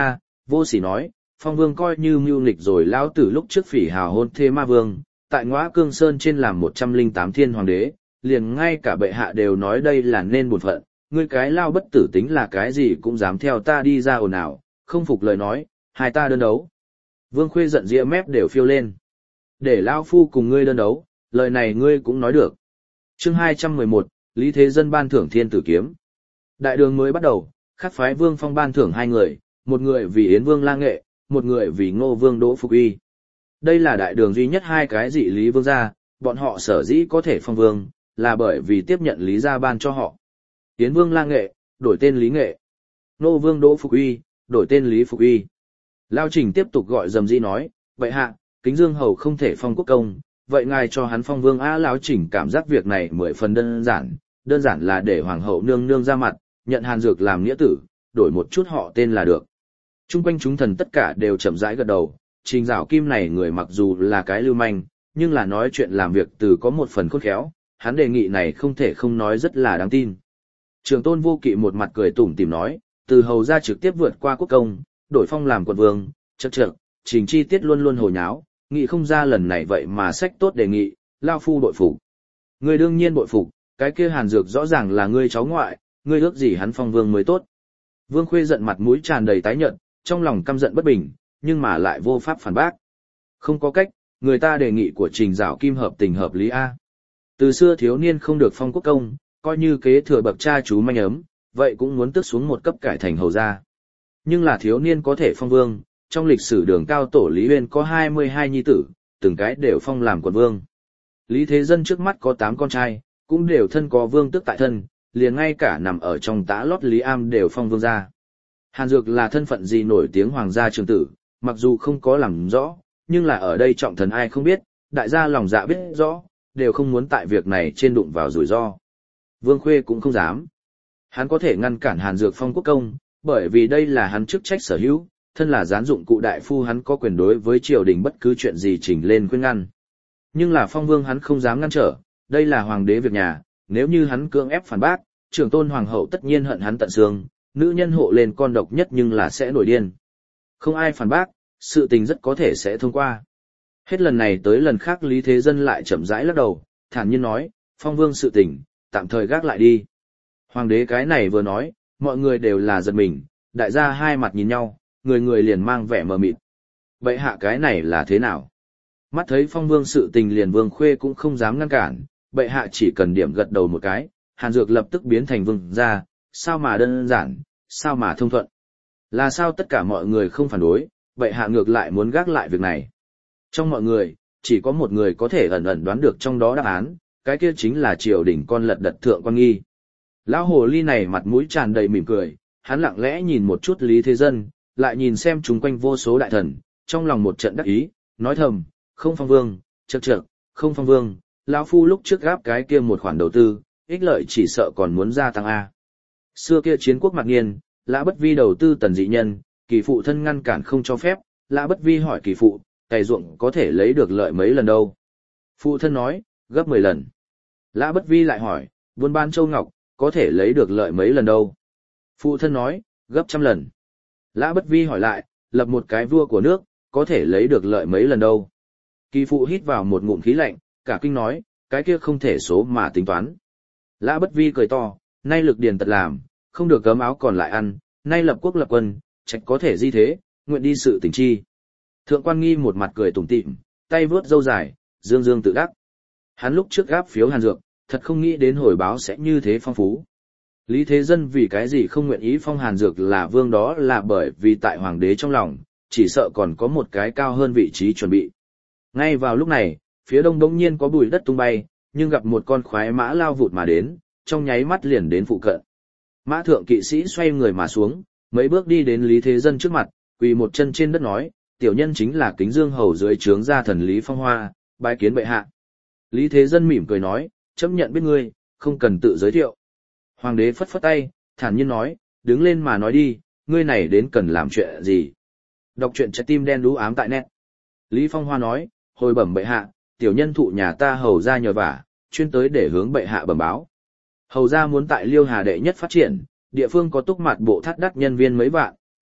vô sỉ nói, Phong Vương coi như mưu nghịch rồi lão tử lúc trước phỉ hào hôn thê ma vương, tại Ngõa Cương Sơn trên làm một trăm linh tám thiên hoàng đế, liền ngay cả bệ hạ đều nói đây là nên bổn phận, ngươi cái lao bất tử tính là cái gì cũng dám theo ta đi ra ồn ào, không phục lời nói, hai ta đơn đấu. Vương Khuê giận dĩa mép đều phiêu lên. Để lão phu cùng ngươi đơn đấu, lời này ngươi cũng nói được. Chương hai trăm mười một, Lý Thế Dân ban thưởng thiên tử kiếm. Đại đường mới bắt đầu, khắc phái Vương Phong ban thưởng hai người, một người vì Yến Vương La Nghệ, một người vì Ngô Vương Đỗ Phục Uy. Đây là đại đường duy nhất hai cái dị lý vương gia, bọn họ sở dĩ có thể phong vương, là bởi vì tiếp nhận lý gia ban cho họ. Yến Vương La Nghệ, đổi tên Lý Nghệ. Ngô Vương Đỗ Phục Uy, đổi tên Lý Phục Uy. Lao Trình tiếp tục gọi dầm dĩ nói, vậy hạ, Kính Dương Hầu không thể phong quốc công, vậy ngài cho hắn phong vương á. Lão Trình cảm giác việc này mười phần đơn giản, đơn giản là để hoàng hậu nương nương ra mặt, nhận Hàn Dược làm nghĩa tử, đổi một chút họ tên là được. Trung quanh chúng thần tất cả đều chậm rãi gật đầu, Trình Giảo Kim này người mặc dù là cái lưu manh, nhưng là nói chuyện làm việc từ có một phần khôn khéo, hắn đề nghị này không thể không nói rất là đáng tin. Trường Tôn Vô Kỵ một mặt cười tủm tỉm nói, từ hầu ra trực tiếp vượt qua quốc công, đổi phong làm quận vương, chậc chậc, Trình Chi Tiết luôn luôn hồ nháo, nghị không ra lần này vậy mà sách tốt đề nghị, lao phu bội phục. Ngươi đương nhiên bội phục, cái kia Hàn Dược rõ ràng là ngươi cháu ngoại, ngươi ước gì hắn phong vương mới tốt. Vương Khuê giận mặt mũi tràn đầy tái nhợt, trong lòng căm giận bất bình, nhưng mà lại vô pháp phản bác. Không có cách, người ta đề nghị của Trình Giảo Kim hợp tình hợp lý a. Từ xưa thiếu niên không được phong quốc công, coi như kế thừa bậc cha chú manh ấm, vậy cũng muốn tước xuống một cấp cải thành hầu gia. Nhưng là thiếu niên có thể phong vương, trong lịch sử đường cao tổ Lý Uyên có hai mươi hai nhi tử, từng cái đều phong làm quận vương. Lý Thế Dân trước mắt có tám con trai, cũng đều thân có vương tước tại thân, liền ngay cả nằm ở trong tã lót Lý Am đều phong vương gia. Hàn Dược là thân phận gì nổi tiếng hoàng gia trường tử, mặc dù không có làm rõ, nhưng là ở đây trọng thần ai không biết, đại gia lòng dạ biết rõ, đều không muốn tại việc này trên đụng vào rủi ro. Vương Khuê cũng không dám. Hắn có thể ngăn cản Hàn Dược phong quốc công, bởi vì đây là hắn chức trách sở hữu, thân là gián dụng cụ đại phu hắn có quyền đối với triều đình bất cứ chuyện gì chỉnh lên khuyên ngăn. Nhưng là phong vương hắn không dám ngăn trở, đây là hoàng đế việc nhà, nếu như hắn cưỡng ép phản bác, trưởng tôn hoàng hậu tất nhiên hận hắn tận xương, nữ nhân hộ lên con độc nhất nhưng là sẽ nổi điên. Không ai phản bác, sự tình rất có thể sẽ thông qua. Hết lần này tới lần khác Lý Thế Dân lại chậm rãi lắc đầu, thản nhiên nói, phong vương sự tình, tạm thời gác lại đi. Hoàng đế cái này vừa nói, mọi người đều là giật mình, đại gia hai mặt nhìn nhau, người người liền mang vẻ mờ mịt. Bệ hạ cái này là thế nào? Mắt thấy phong vương sự tình liền Vương Khuê cũng không dám ngăn cản, bệ hạ chỉ cần điểm gật đầu một cái, Hàn Dược lập tức biến thành vương gia, sao mà đơn giản, sao mà thông thuận. Là sao tất cả mọi người không phản đối, bệ hạ ngược lại muốn gác lại việc này. Trong mọi người, chỉ có một người có thể ẩn ẩn đoán được trong đó đáp án, cái kia chính là triều đình con lật đật thượng quan nghi. Lão hồ ly này mặt mũi tràn đầy mỉm cười, hắn lặng lẽ nhìn một chút Lý Thế Dân, lại nhìn xem chúng quanh vô số đại thần, trong lòng một trận đắc ý, nói thầm, không phong vương, chậc chậc, không phong vương, lão phu lúc trước gáp cái kia một khoản đầu tư, ích lợi chỉ sợ còn muốn gia tăng a. Xưa kia chiến quốc mạc niên, Lã Bất Vi đầu tư Tần Dị Nhân, kỳ phụ thân ngăn cản không cho phép, Lã Bất Vi hỏi kỳ phụ, cày ruộng có thể lấy được lợi mấy lần đâu? Phụ thân nói, gấp mười lần. Lã Bất Vi lại hỏi, buôn bán châu ngọc, có thể lấy được lợi mấy lần đâu? Phụ thân nói, gấp trăm lần. Lã Bất Vi hỏi lại, lập một cái vua của nước, có thể lấy được lợi mấy lần đâu? Kỳ phụ hít vào một ngụm khí lạnh, cả kinh nói, cái kia không thể số mà tính toán. Lã Bất Vi cười to, nay lực điền tật làm, không được gấm áo còn lại ăn, nay lập quốc lập quân, trạch có thể di thế, nguyện đi sự tình chi. Thượng quan nghi một mặt cười tủm tỉm, tay vướt râu dài, dương dương tự đắc. Hắn lúc trước gáp phiếu Hàn Dược, thật không nghĩ đến hồi báo sẽ như thế phong phú. Lý Thế Dân vì cái gì không nguyện ý phong Hàn Dược là vương đó là bởi vì tại hoàng đế trong lòng, chỉ sợ còn có một cái cao hơn vị trí chuẩn bị. Ngay vào lúc này, phía đông đống nhiên có bụi đất tung bay, nhưng gặp một con khoái mã lao vụt mà đến, trong nháy mắt liền đến phụ cận. Mã thượng kỵ sĩ xoay người mà xuống, mấy bước đi đến Lý Thế Dân trước mặt, quỳ một chân trên đất nói, tiểu nhân chính là Kính Dương hầu dưới trướng gia thần Lý Phong Hoa, bái kiến bệ hạ. Lý Thế Dân mỉm cười nói, chấp nhận biết ngươi, không cần tự giới thiệu. Hoàng đế phất phất tay, thản nhiên nói, đứng lên mà nói đi, ngươi này đến cần làm chuyện gì? Đọc truyện trái tim đen đú ám tại net. Lý Phong Hoa nói, hồi bẩm bệ hạ, tiểu nhân thụ nhà ta hầu ra nhờ vả, chuyên tới để hướng bệ hạ bẩm báo. Hầu ra muốn tại Liêu Hà đệ nhất phát triển, địa phương có túc mạt bộ thắt đắt nhân viên mấy vạn,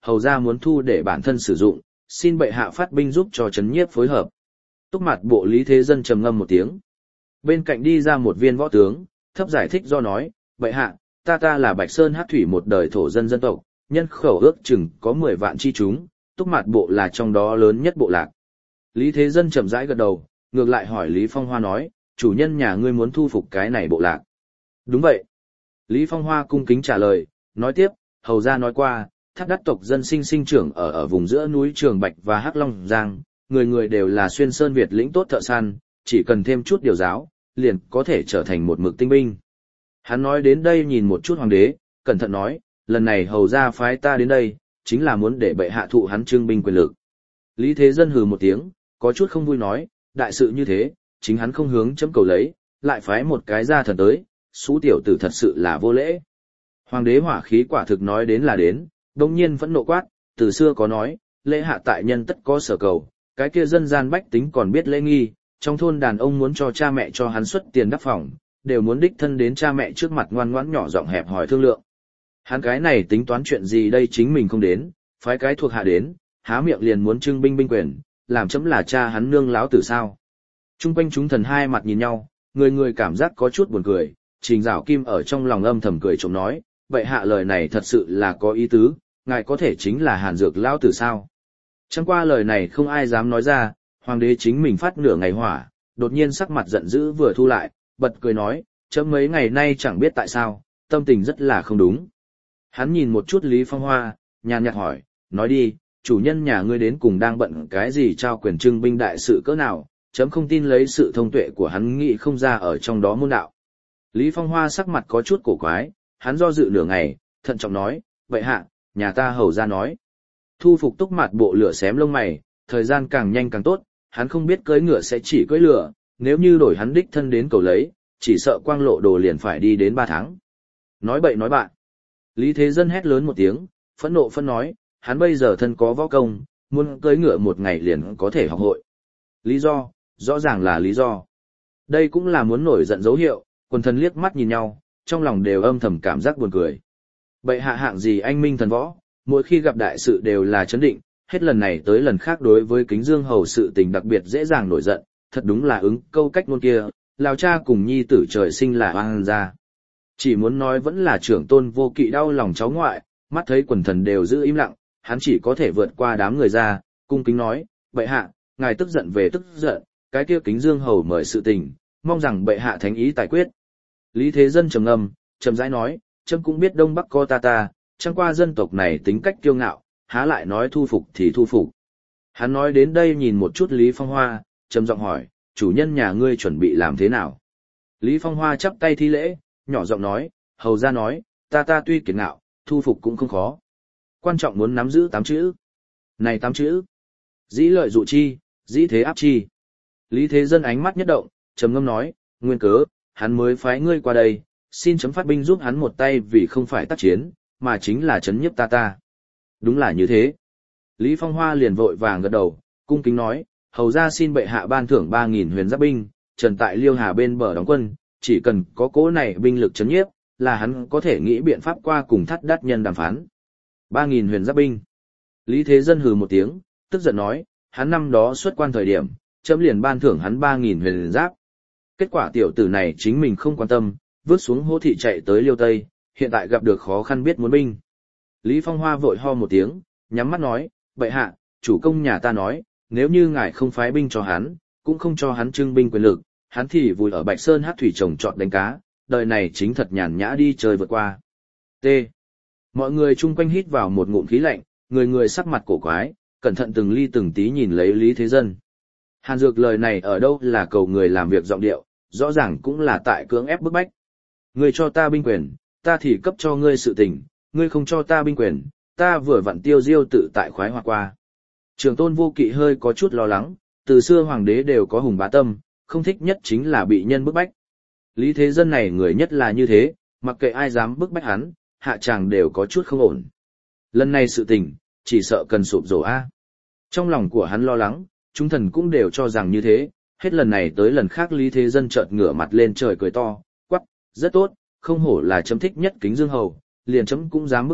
hầu ra muốn thu để bản thân sử dụng, xin bệ hạ phát binh giúp cho trấn nhiếp phối hợp. Túc mặt bộ Lý Thế Dân trầm ngâm một tiếng. Bên cạnh đi ra một viên võ tướng, thấp giải thích do nói, bệ hạ, ta ta là Bạch Sơn Hắc Thủy một đời thổ dân dân tộc, nhân khẩu ước chừng có mười vạn chi chúng, Túc mặt bộ là trong đó lớn nhất bộ lạc. Lý Thế Dân chậm rãi gật đầu, ngược lại hỏi Lý Phong Hoa nói, chủ nhân nhà ngươi muốn thu phục cái này bộ lạc. Đúng vậy. Lý Phong Hoa cung kính trả lời, nói tiếp, hầu ra nói qua, Thác Đắt tộc dân sinh sinh trưởng ở ở vùng giữa núi Trường Bạch và Hắc Long Giang, người người đều là xuyên sơn Việt lĩnh tốt thợ săn, chỉ cần thêm chút điều giáo, liền có thể trở thành một mực tinh binh. Hắn nói đến đây nhìn một chút hoàng đế, cẩn thận nói, lần này hầu ra phái ta đến đây, chính là muốn để bệ hạ thụ hắn trưng binh quyền lực. Lý Thế Dân hừ một tiếng, có chút không vui nói, đại sự như thế, chính hắn không hướng chấm cầu lấy, lại phái một cái gia thần tới, xú tiểu tử thật sự là vô lễ. Hoàng đế hỏa khí quả thực nói đến là đến, đồng nhiên vẫn nộ quát, từ xưa có nói, lễ hạ tại nhân tất có sở cầu, cái kia dân gian bách tính còn biết lễ nghi, trong thôn đàn ông muốn cho cha mẹ cho hắn xuất tiền đắp phòng, đều muốn đích thân đến cha mẹ trước mặt ngoan ngoãn nhỏ giọng hẹp hỏi thương lượng. Hắn cái này tính toán chuyện gì đây chính mình không đến, phái cái thuộc hạ đến, há miệng liền muốn trưng binh binh quyền, làm chấm là cha hắn nương láo tử sao. Trung quanh chúng thần hai mặt nhìn nhau, người người cảm giác có chút buồn cười, Trình Giảo Kim ở trong lòng âm thầm cười trộm nói, vậy hạ lời này thật sự là có ý tứ, ngài có thể chính là Hàn Dược lão tử sao. Chẳng qua lời này không ai dám nói ra, hoàng đế chính mình phát nửa ngày hỏa, đột nhiên sắc mặt giận dữ vừa thu lại, bật cười nói, chấm mấy ngày nay chẳng biết tại sao, tâm tình rất là không đúng. Hắn nhìn một chút Lý Phong Hoa, nhàn nhạt hỏi, nói đi, chủ nhân nhà ngươi đến cùng đang bận cái gì trao quyền trưng binh đại sự cỡ nào, chấm không tin lấy sự thông tuệ của hắn nghĩ không ra ở trong đó môn đạo. Lý Phong Hoa sắc mặt có chút cổ quái, hắn do dự nửa ngày, thận trọng nói, vậy hạ, nhà ta hầu ra nói. Thu phục Túc mặt bộ lửa xém lông mày, thời gian càng nhanh càng tốt, hắn không biết cưỡi ngựa sẽ chỉ cưỡi lửa, nếu như đổi hắn đích thân đến cầu lấy, chỉ sợ quang lộ đồ liền phải đi đến ba tháng. Nói bậy nói bạn. Lý Thế Dân hét lớn một tiếng, phẫn nộ phân nói, hắn bây giờ thân có võ công, muốn cưỡi ngựa một ngày liền có thể học hội. Lý do, rõ ràng là lý do. Đây cũng là muốn nổi giận dấu hiệu, quần thần liếc mắt nhìn nhau, trong lòng đều âm thầm cảm giác buồn cười. Bệ hạ hạng gì anh minh thần võ, mỗi khi gặp đại sự đều là chấn định, hết lần này tới lần khác đối với Kính Dương hầu sự tình đặc biệt dễ dàng nổi giận, thật đúng là ứng câu cách ngôn kia, lão cha cùng nhi tử trời sinh là oan gia. Chỉ muốn nói vẫn là trưởng tôn vô kỵ đau lòng cháu ngoại, mắt thấy quần thần đều giữ im lặng, hắn chỉ có thể vượt qua đám người ra, cung kính nói, bệ hạ, ngài tức giận về tức giận, cái kia Kính Dương hầu mời sự tình, mong rằng bệ hạ thánh ý tài quyết. Lý Thế Dân trầm ngâm, trầm rãi nói, trẫm cũng biết Đông Bắc có ta ta, chẳng qua dân tộc này tính cách kiêu ngạo, há lại nói thu phục thì thu phục. Hắn nói đến đây nhìn một chút Lý Phong Hoa, trầm giọng hỏi, chủ nhân nhà ngươi chuẩn bị làm thế nào? Lý Phong Hoa chắp tay thi lễ, nhỏ giọng nói, hầu ra nói, ta ta tuy kiệt ngạo, thu phục cũng không khó. Quan trọng muốn nắm giữ tám chữ. Này tám chữ. Dĩ lợi dụ chi, dĩ thế áp chi. Lý Thế Dân ánh mắt nhất động, trầm ngâm nói, nguyên cớ, hắn mới phái ngươi qua đây, xin chấm phát binh giúp hắn một tay vì không phải tác chiến, mà chính là chấn nhiếp ta ta. Đúng là như thế. Lý Phong Hoa liền vội vàng gật đầu, cung kính nói, hầu ra xin bệ hạ ban thưởng ba nghìn huyền giáp binh, trần tại Liêu Hà bên bờ đóng quân, chỉ cần có cỗ này binh lực chấn nhiếp, là hắn có thể nghĩ biện pháp qua cùng Thắt Đắt nhân đàm phán. ba nghìn huyền giáp binh. Lý Thế Dân hừ một tiếng, tức giận nói, hắn năm đó xuất quan thời điểm, chấm liền ban thưởng hắn ba nghìn huyền giáp. Kết quả tiểu tử này chính mình không quan tâm, vứt xuống hố thị chạy tới Liêu Tây, hiện tại gặp được khó khăn biết muốn binh. Lý Phong Hoa vội ho một tiếng, nhắm mắt nói, bệ hạ, chủ công nhà ta nói, nếu như ngài không phái binh cho hắn, cũng không cho hắn trưng binh quyền lực, hắn thì vùi ở Bạch Sơn hát thủy trồng trọt đánh cá, đời này chính thật nhàn nhã đi chơi vượt qua. T. Mọi người chung quanh hít vào một ngụm khí lạnh, người người sắc mặt cổ quái, cẩn thận từng ly từng tí nhìn lấy Lý Thế Dân. Hàn Dược lời này ở đâu là cầu người làm việc giọng điệu, rõ ràng cũng là tại cưỡng ép bức bách. Ngươi cho ta binh quyền, ta thì cấp cho ngươi sự tình, ngươi không cho ta binh quyền, ta vừa vặn tiêu diêu tự tại khoái hoạt qua. Trường tôn vô kỵ hơi có chút lo lắng, từ xưa hoàng đế đều có hùng bá tâm, không thích nhất chính là bị nhân bức bách. Lý Thế Dân này người nhất là như thế, mặc kệ ai dám bức bách hắn, hạ tràng đều có chút không ổn. Lần này sự tình, chỉ sợ cần sụp đổ a. Trong lòng của hắn lo lắng, chúng thần cũng đều cho rằng như thế, hết lần này tới lần khác Lý Thế Dân chợt ngửa mặt lên trời cười to, quắc, rất tốt, không hổ là chấm thích nhất Kính Dương hầu, liền chấm cũng dám bức bách,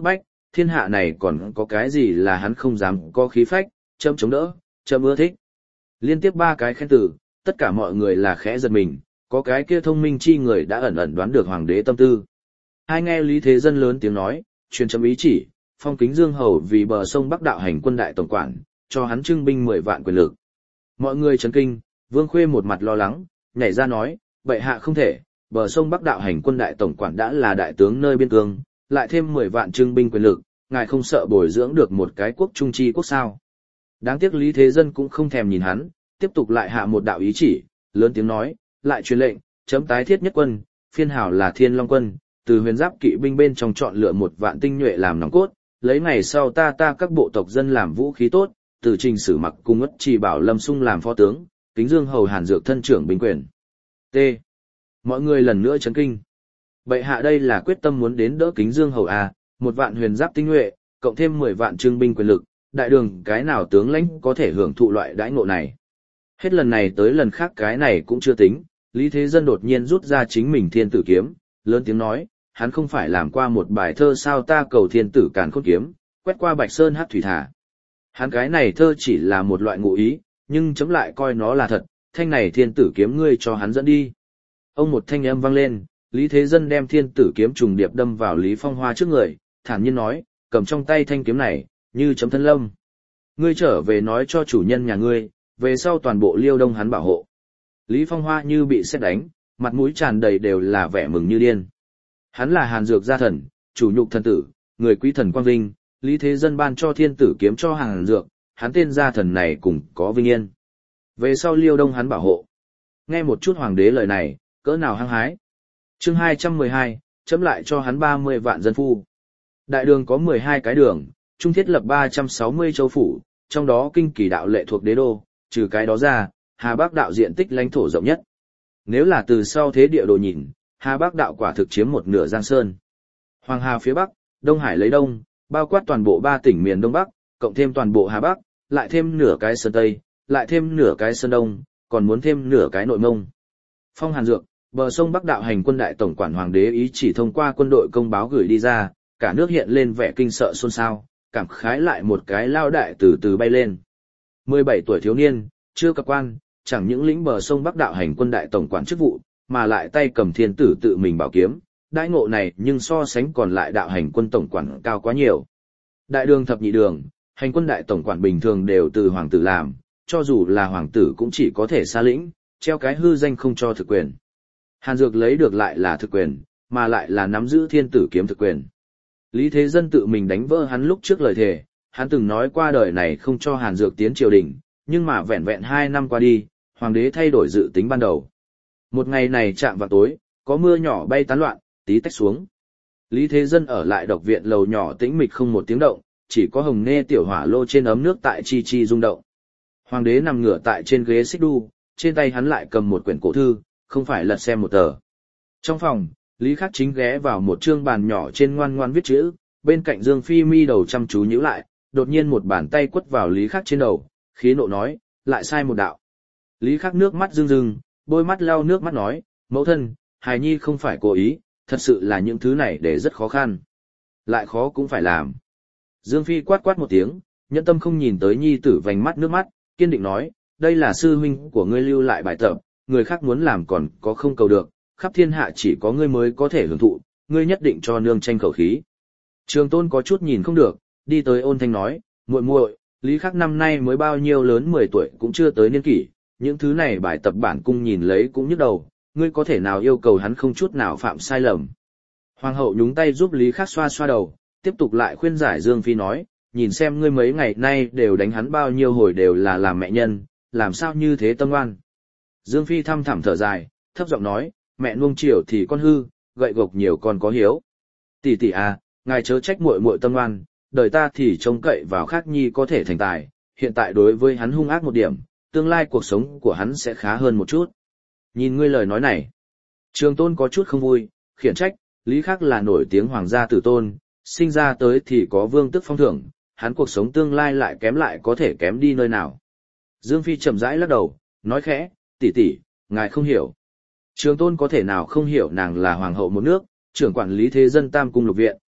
thiên hạ này còn có cái gì là hắn không dám có khí phách, châm chống đỡ, châm ưa thích. Liên tiếp ba cái khen từ, tất cả mọi người là khẽ giật mình, có cái kia thông minh chi người đã ẩn ẩn đoán được hoàng đế tâm tư. Hai nghe Lý Thế Dân lớn tiếng nói, truyền chấm ý chỉ, phong Kính Dương hầu vì bờ sông Bắc đạo hành quân đại tổng quản, cho hắn trưng binh mười vạn quyền lực. Mọi người chấn kinh, Vương Khuê một mặt lo lắng, nhảy ra nói, bệ hạ không thể, bờ sông Bắc đạo hành quân đại tổng quản đã là đại tướng nơi biên cương, lại thêm mười vạn trưng binh quyền lực, ngài không sợ bồi dưỡng được một cái quốc trung chi quốc sao. Đáng tiếc Lý Thế Dân cũng không thèm nhìn hắn, tiếp tục lại hạ một đạo ý chỉ, lớn tiếng nói, lại truyền lệnh, chấm tái thiết nhất quân, phiên hảo là Thiên Long quân, từ huyền giáp kỵ binh bên trong chọn lựa một vạn tinh nhuệ làm nòng cốt, lấy ngày sau ta ta các bộ tộc dân làm vũ khí tốt, từ Trình Sử Mặc cùng Ất Trì Bảo Lâm Sung làm phó tướng, Kính Dương hầu Hàn Dược thân trưởng binh quyền. T. Mọi người lần nữa chấn kinh. Bệ hạ đây là quyết tâm muốn đến đỡ Kính Dương hầu à, một vạn huyền giáp tinh nhuệ, cộng thêm mười vạn trương binh quyền lực, đại đường cái nào tướng lãnh có thể hưởng thụ loại đãi ngộ này. Hết lần này tới lần khác cái này cũng chưa tính, Lý Thế Dân đột nhiên rút ra chính mình thiên tử kiếm, lớn tiếng nói, hắn không phải làm qua một bài thơ sao ta cầu thiên tử càn khôn kiếm, quét qua Bạch Sơn hát thủy thả. Hắn cái này thơ chỉ là một loại ngụ ý, nhưng chấm lại coi nó là thật, thanh này thiên tử kiếm ngươi cho hắn dẫn đi. Ông một thanh âm vang lên, Lý Thế Dân đem thiên tử kiếm trùng điệp đâm vào Lý Phong Hoa trước người, thản nhiên nói, cầm trong tay thanh kiếm này, như chấm thân lâm. Ngươi trở về nói cho chủ nhân nhà ngươi, về sau toàn bộ Liêu Đông hắn bảo hộ. Lý Phong Hoa như bị sét đánh, mặt mũi tràn đầy đều là vẻ mừng như điên. Hắn là Hàn Dược gia thần, chủ nhục thần tử, người quý thần quang vinh, Lý Thế Dân ban cho thiên tử kiếm cho Hàn Dược, hắn tên gia thần này cũng có vinh yên. Về sau Liêu Đông hắn bảo hộ. Nghe một chút hoàng đế lời này, cỡ nào hăng hái. Chương hai trăm mười hai, chấm lại cho hắn ba mươi vạn dân phu. Đại đường có mười hai cái đường, trung thiết lập ba trăm sáu mươi châu phủ, trong đó kinh kỳ đạo lệ thuộc đế đô, trừ cái đó ra, Hà Bắc đạo diện tích lãnh thổ rộng nhất. Nếu là từ sau thế địa đồ nhìn, Hà Bắc đạo quả thực chiếm một nửa Giang Sơn. Hoàng Hà phía Bắc, Đông Hải lấy Đông, bao quát toàn bộ ba tỉnh miền Đông Bắc, cộng thêm toàn bộ Hà Bắc, lại thêm nửa cái Sơn Tây, lại thêm nửa cái Sơn Đông, còn muốn thêm nửa cái Nội Mông. Phong Hàn Dược, bờ sông Bắc đạo hành quân đại tổng quản hoàng đế ý chỉ thông qua quân đội công báo gửi đi ra, cả nước hiện lên vẻ kinh sợ xôn xao, cảm khái lại một cái lao đại từ từ bay lên. mười bảy tuổi thiếu niên, chưa cập quan, chẳng những lĩnh bờ sông Bắc đạo hành quân đại tổng quản chức vụ, mà lại tay cầm thiên tử tự mình bảo kiếm, đãi ngộ này nhưng so sánh còn lại đạo hành quân tổng quản cao quá nhiều. Đại đường thập nhị đường, hành quân đại tổng quản bình thường đều từ hoàng tử làm, cho dù là hoàng tử cũng chỉ có thể xa lĩnh, treo cái hư danh không cho thực quyền. Hàn Dược lấy được lại là thực quyền, mà lại là nắm giữ thiên tử kiếm thực quyền. Lý Thế Dân tự mình đánh vỡ hắn lúc trước lời thề, hắn từng nói qua đời này không cho Hàn Dược tiến triều đình, nhưng mà vẹn vẹn hai năm qua đi, hoàng đế thay đổi dự tính ban đầu. Một ngày này chạm vào tối, có mưa nhỏ bay tán loạn, tí tách xuống. Lý Thế Dân ở lại độc viện lầu nhỏ tĩnh mịch không một tiếng động, chỉ có hồng nghe tiểu hỏa lô trên ấm nước tại chi chi rung động. Hoàng đế nằm ngửa tại trên ghế xích đu, trên tay hắn lại cầm một quyển cổ thư, không phải lật xem một tờ. Trong phòng, Lý Khắc Chính ghé vào một trương bàn nhỏ trên ngoan ngoan viết chữ, bên cạnh Dương Phi mi đầu chăm chú nhíu lại, đột nhiên một bàn tay quất vào Lý Khắc trên đầu, khí nộ nói, lại sai một đạo. Lý Khắc nước mắt rưng rưng, bôi mắt lau nước mắt nói, mẫu thân, hài nhi không phải cố ý, thật sự là những thứ này để rất khó khăn. Lại khó cũng phải làm. Dương Phi quát quát một tiếng, nhẫn tâm không nhìn tới nhi tử vành mắt nước mắt, kiên định nói, đây là sư huynh của ngươi lưu lại bài tập, người khác muốn làm còn có không cầu được, khắp thiên hạ chỉ có ngươi mới có thể hưởng thụ, ngươi nhất định cho nương tranh khẩu khí. Trường Tôn có chút nhìn không được, đi tới ôn thanh nói, muội muội, Lý Khắc năm nay mới bao nhiêu lớn mười tuổi cũng chưa tới niên kỷ, những thứ này bài tập bản cung nhìn lấy cũng nhức đầu, ngươi có thể nào yêu cầu hắn không chút nào phạm sai lầm. Hoàng hậu nhúng tay giúp Lý Khắc xoa xoa đầu, tiếp tục lại khuyên giải Dương Phi nói, nhìn xem ngươi mấy ngày nay đều đánh hắn bao nhiêu hồi đều là làm mẹ nhân, làm sao như thế tâm ngoan. Dương Phi thăm thẳm thở dài, thấp giọng nói, mẹ nuông chiều thì con hư, gậy gộc nhiều con có hiếu. Tỷ tỷ à, ngài chớ trách muội muội tâm ngoan, đời ta thì trông cậy vào Khắc Nhi có thể thành tài, hiện tại đối với hắn hung ác một điểm, tương lai cuộc sống của hắn sẽ khá hơn một chút. Nhìn ngươi lời nói này, Trường Tôn có chút không vui, khiển trách, Lý Khắc là nổi tiếng hoàng gia tử tôn, sinh ra tới thì có vương tức phong thưởng, hắn cuộc sống tương lai lại kém lại có thể kém đi nơi nào. Dương Phi chậm rãi lắc đầu, nói khẽ, tỷ tỷ, ngài không hiểu. Trường Tôn có thể nào không hiểu nàng là hoàng hậu một nước, trưởng quản lý thế dân tam cung lục viện,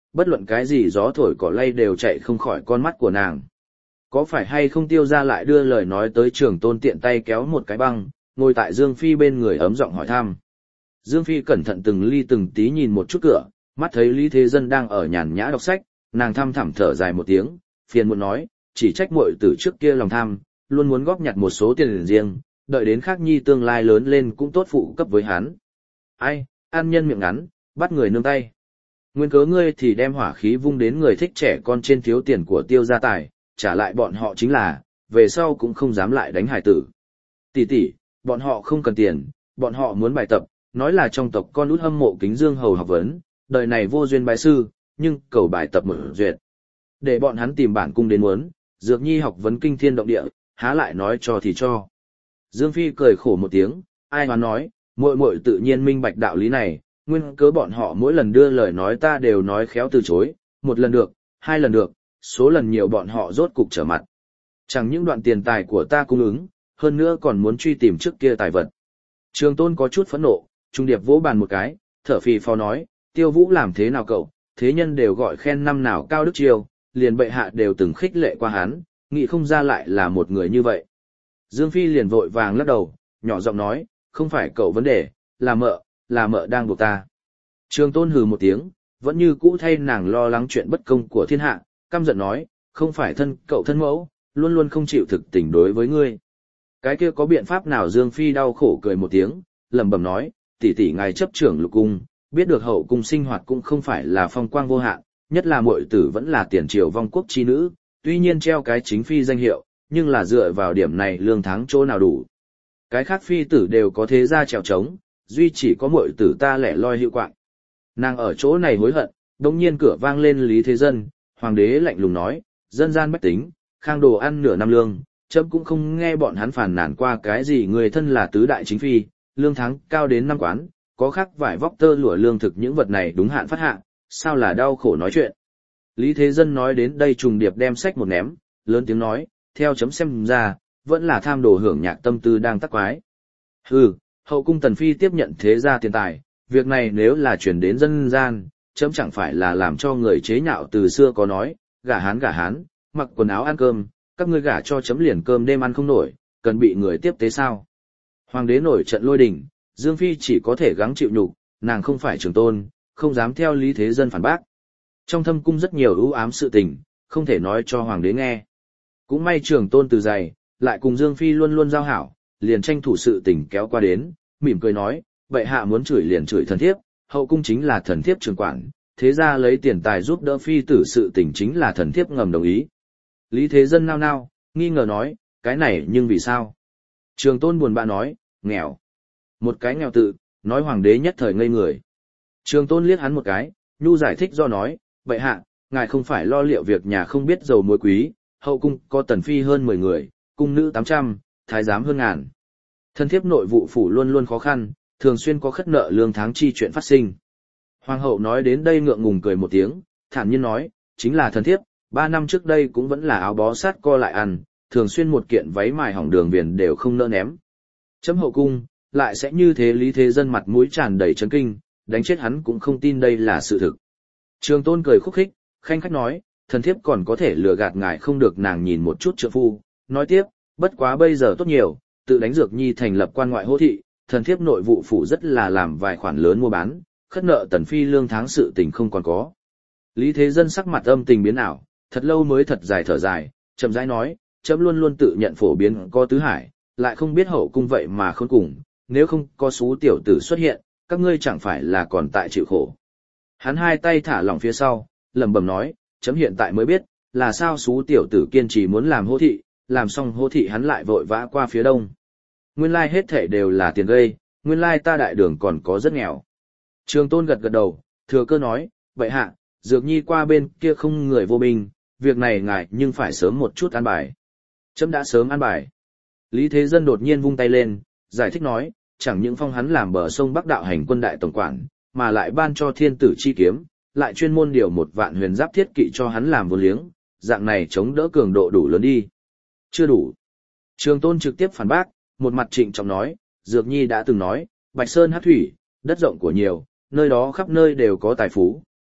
bất luận cái gì gió thổi cỏ lay đều chạy không khỏi con mắt của nàng. Có phải hay không Tiêu Gia lại đưa lời nói tới Trường Tôn tiện tay kéo một cái băng, ngồi tại Dương Phi bên người ấm giọng hỏi thăm. Dương Phi cẩn thận từng ly từng tí nhìn một chút cửa, mắt thấy Lý Thế Dân đang ở nhàn nhã đọc sách, nàng thăm thẳm thở dài một tiếng, phiền muộn nói, chỉ trách muội tử trước kia lòng tham, luôn muốn góp nhặt một số tiền riêng, đợi đến khác nhi tương lai lớn lên cũng tốt phụ cấp với hắn. Ai, an nhân miệng ngắn, bắt người nương tay. Nguyên cớ ngươi thì đem hỏa khí vung đến người thích trẻ con trên thiếu tiền của Tiêu gia tài, trả lại bọn họ chính là, về sau cũng không dám lại đánh hải tử. Tỷ tỷ, bọn họ không cần tiền, bọn họ muốn bài tập, nói là trong tộc con út hâm mộ Kính Dương Hầu học vấn, đời này vô duyên bái sư, nhưng cầu bài tập mở duyệt. Để bọn hắn tìm bản cung đến muốn, Dược Nhi học vấn kinh thiên động địa, há lại nói cho thì cho. Dương Phi cười khổ một tiếng, ai hoán nói, muội muội tự nhiên minh bạch đạo lý này, nguyên cớ bọn họ mỗi lần đưa lời nói ta đều nói khéo từ chối, một lần được, hai lần được, số lần nhiều bọn họ rốt cục trở mặt. Chẳng những đoạn tiền tài của ta cung ứng, hơn nữa còn muốn truy tìm trước kia tài vật. Trường Tôn có chút phẫn nộ, trung điệp vỗ bàn một cái, thở phì phò nói, Tiêu Vũ làm thế nào cậu, thế nhân đều gọi khen năm nào cao đức chiêu, liền bệ hạ đều từng khích lệ qua hắn, nghĩ không ra lại là một người như vậy. Dương Phi liền vội vàng lắc đầu, nhỏ giọng nói, không phải cậu vấn đề, là mợ, là mợ đang buộc ta. Trường Tôn hừ một tiếng, vẫn như cũ thay nàng lo lắng chuyện bất công của thiên hạ, căm giận nói, không phải thân cậu thân mẫu, luôn luôn không chịu thực tình đối với ngươi. Cái kia có biện pháp nào? Dương Phi đau khổ cười một tiếng, lẩm bẩm nói, tỷ tỷ ngài chấp trưởng lục cung, biết được hậu cung sinh hoạt cũng không phải là phong quang vô hạn, nhất là muội tử vẫn là tiền triều vong quốc chi nữ, tuy nhiên treo cái chính phi danh hiệu, nhưng là dựa vào điểm này lương tháng chỗ nào đủ. Cái khác phi tử đều có thế gia trèo trống, duy chỉ có muội tử ta lẻ loi hiệu quạng. Nàng ở chỗ này hối hận, đột nhiên cửa vang lên Lý Thế Dân, hoàng đế lạnh lùng nói, dân gian bách tính, khang đồ ăn nửa năm lương, chấm cũng không nghe bọn hắn phàn nàn qua cái gì người thân là tứ đại chính phi, lương tháng cao đến năm quán, có khác vải vóc tơ lụa lương thực những vật này đúng hạn phát hạ, sao là đau khổ nói chuyện. Lý Thế Dân nói đến đây trùng điệp đem sách một ném, lớn tiếng nói, theo chấm xem ra, vẫn là tham đồ hưởng nhạc tâm tư đang tắc quái. Hừ, hậu cung tần phi tiếp nhận thế gia tiền tài, việc này nếu là chuyển đến dân gian, chấm chẳng phải là làm cho người chế nhạo từ xưa có nói, gả hán gả hán, mặc quần áo ăn cơm, các ngươi gả cho chấm liền cơm đêm ăn không nổi, cần bị người tiếp tế sao. Hoàng đế nổi trận lôi đình, Dương Phi chỉ có thể gắng chịu nhục, nàng không phải Trường Tôn, không dám theo Lý Thế Dân phản bác. Trong thâm cung rất nhiều ưu ám sự tình, không thể nói cho hoàng đế nghe. Cũng may Trường Tôn từ dày, lại cùng Dương Phi luôn luôn giao hảo, liền tranh thủ sự tình kéo qua đến, mỉm cười nói, bệ hạ muốn chửi liền chửi thần thiếp, hậu cung chính là thần thiếp trường quản, thế ra lấy tiền tài giúp đỡ phi tử sự tình chính là thần thiếp ngầm đồng ý. Lý Thế Dân nao nao, nghi ngờ nói, cái này nhưng vì sao? Trường Tôn buồn bã nói, nghèo. Một cái nghèo tự, nói hoàng đế nhất thời ngây người. Trường Tôn liếc hắn một cái, nhu giải thích do nói, bệ hạ, ngài không phải lo liệu việc nhà không biết dầu muối quý, hậu cung có tần phi hơn mười người, cung nữ tám trăm, thái giám hơn ngàn. Thân thiếp nội vụ phủ luôn luôn khó khăn, thường xuyên có khất nợ lương tháng chi chuyện phát sinh. Hoàng hậu nói đến đây ngượng ngùng cười một tiếng, thản nhiên nói, chính là thân thiếp, ba năm trước đây cũng vẫn là áo bó sát co lại ăn, thường xuyên một kiện váy mài hỏng đường viền đều không nỡ ném. Chấm hậu cung, lại sẽ như thế. Lý Thế Dân mặt mũi tràn đầy chấn kinh, đánh chết hắn cũng không tin đây là sự thực. Trường Tôn cười khúc khích, khanh khách nói, thần thiếp còn có thể lừa gạt ngài không được. Nàng nhìn một chút trượng phu, nói tiếp, bất quá bây giờ tốt nhiều, tự đánh Dược Nhi thành lập quan ngoại hô thị, thần thiếp nội vụ phủ rất là làm vài khoản lớn mua bán, khất nợ tần phi lương tháng sự tình không còn có. Lý Thế Dân sắc mặt âm tình biến ảo, thật lâu mới thật dài thở dài, chậm rãi nói, chấm luôn luôn tự nhận phổ biến có tứ hải, lại không biết hậu cung vậy mà khốn cùng, nếu không có số tiểu tử xuất hiện, các ngươi chẳng phải là còn tại chịu khổ. Hắn hai tay thả lỏng phía sau, lẩm bẩm nói, chấm hiện tại mới biết, là sao số tiểu tử kiên trì muốn làm hô thị, làm xong hô thị hắn lại vội vã qua phía đông. Nguyên lai hết thể đều là tiền gây, nguyên lai ta đại đường còn có rất nghèo. Trường Tôn gật gật đầu, thừa cơ nói, vậy hạ, Dược Nhi qua bên kia không người vô binh, việc này ngài nhưng phải sớm một chút an bài. Chấm đã sớm an bài. Lý Thế Dân đột nhiên vung tay lên, giải thích nói, chẳng những phong hắn làm bờ sông Bắc đạo hành quân đại tổng quản, mà lại ban cho thiên tử chi kiếm, lại chuyên môn điều một vạn huyền giáp thiết kỵ cho hắn làm vốn liếng, dạng này chống đỡ cường độ đủ lớn đi. Chưa đủ. Trường Tôn trực tiếp phản bác, một mặt trịnh trọng nói, Dược Nhi đã từng nói, Bạch Sơn hát thủy, đất rộng của nhiều, nơi đó khắp nơi đều có tài phú,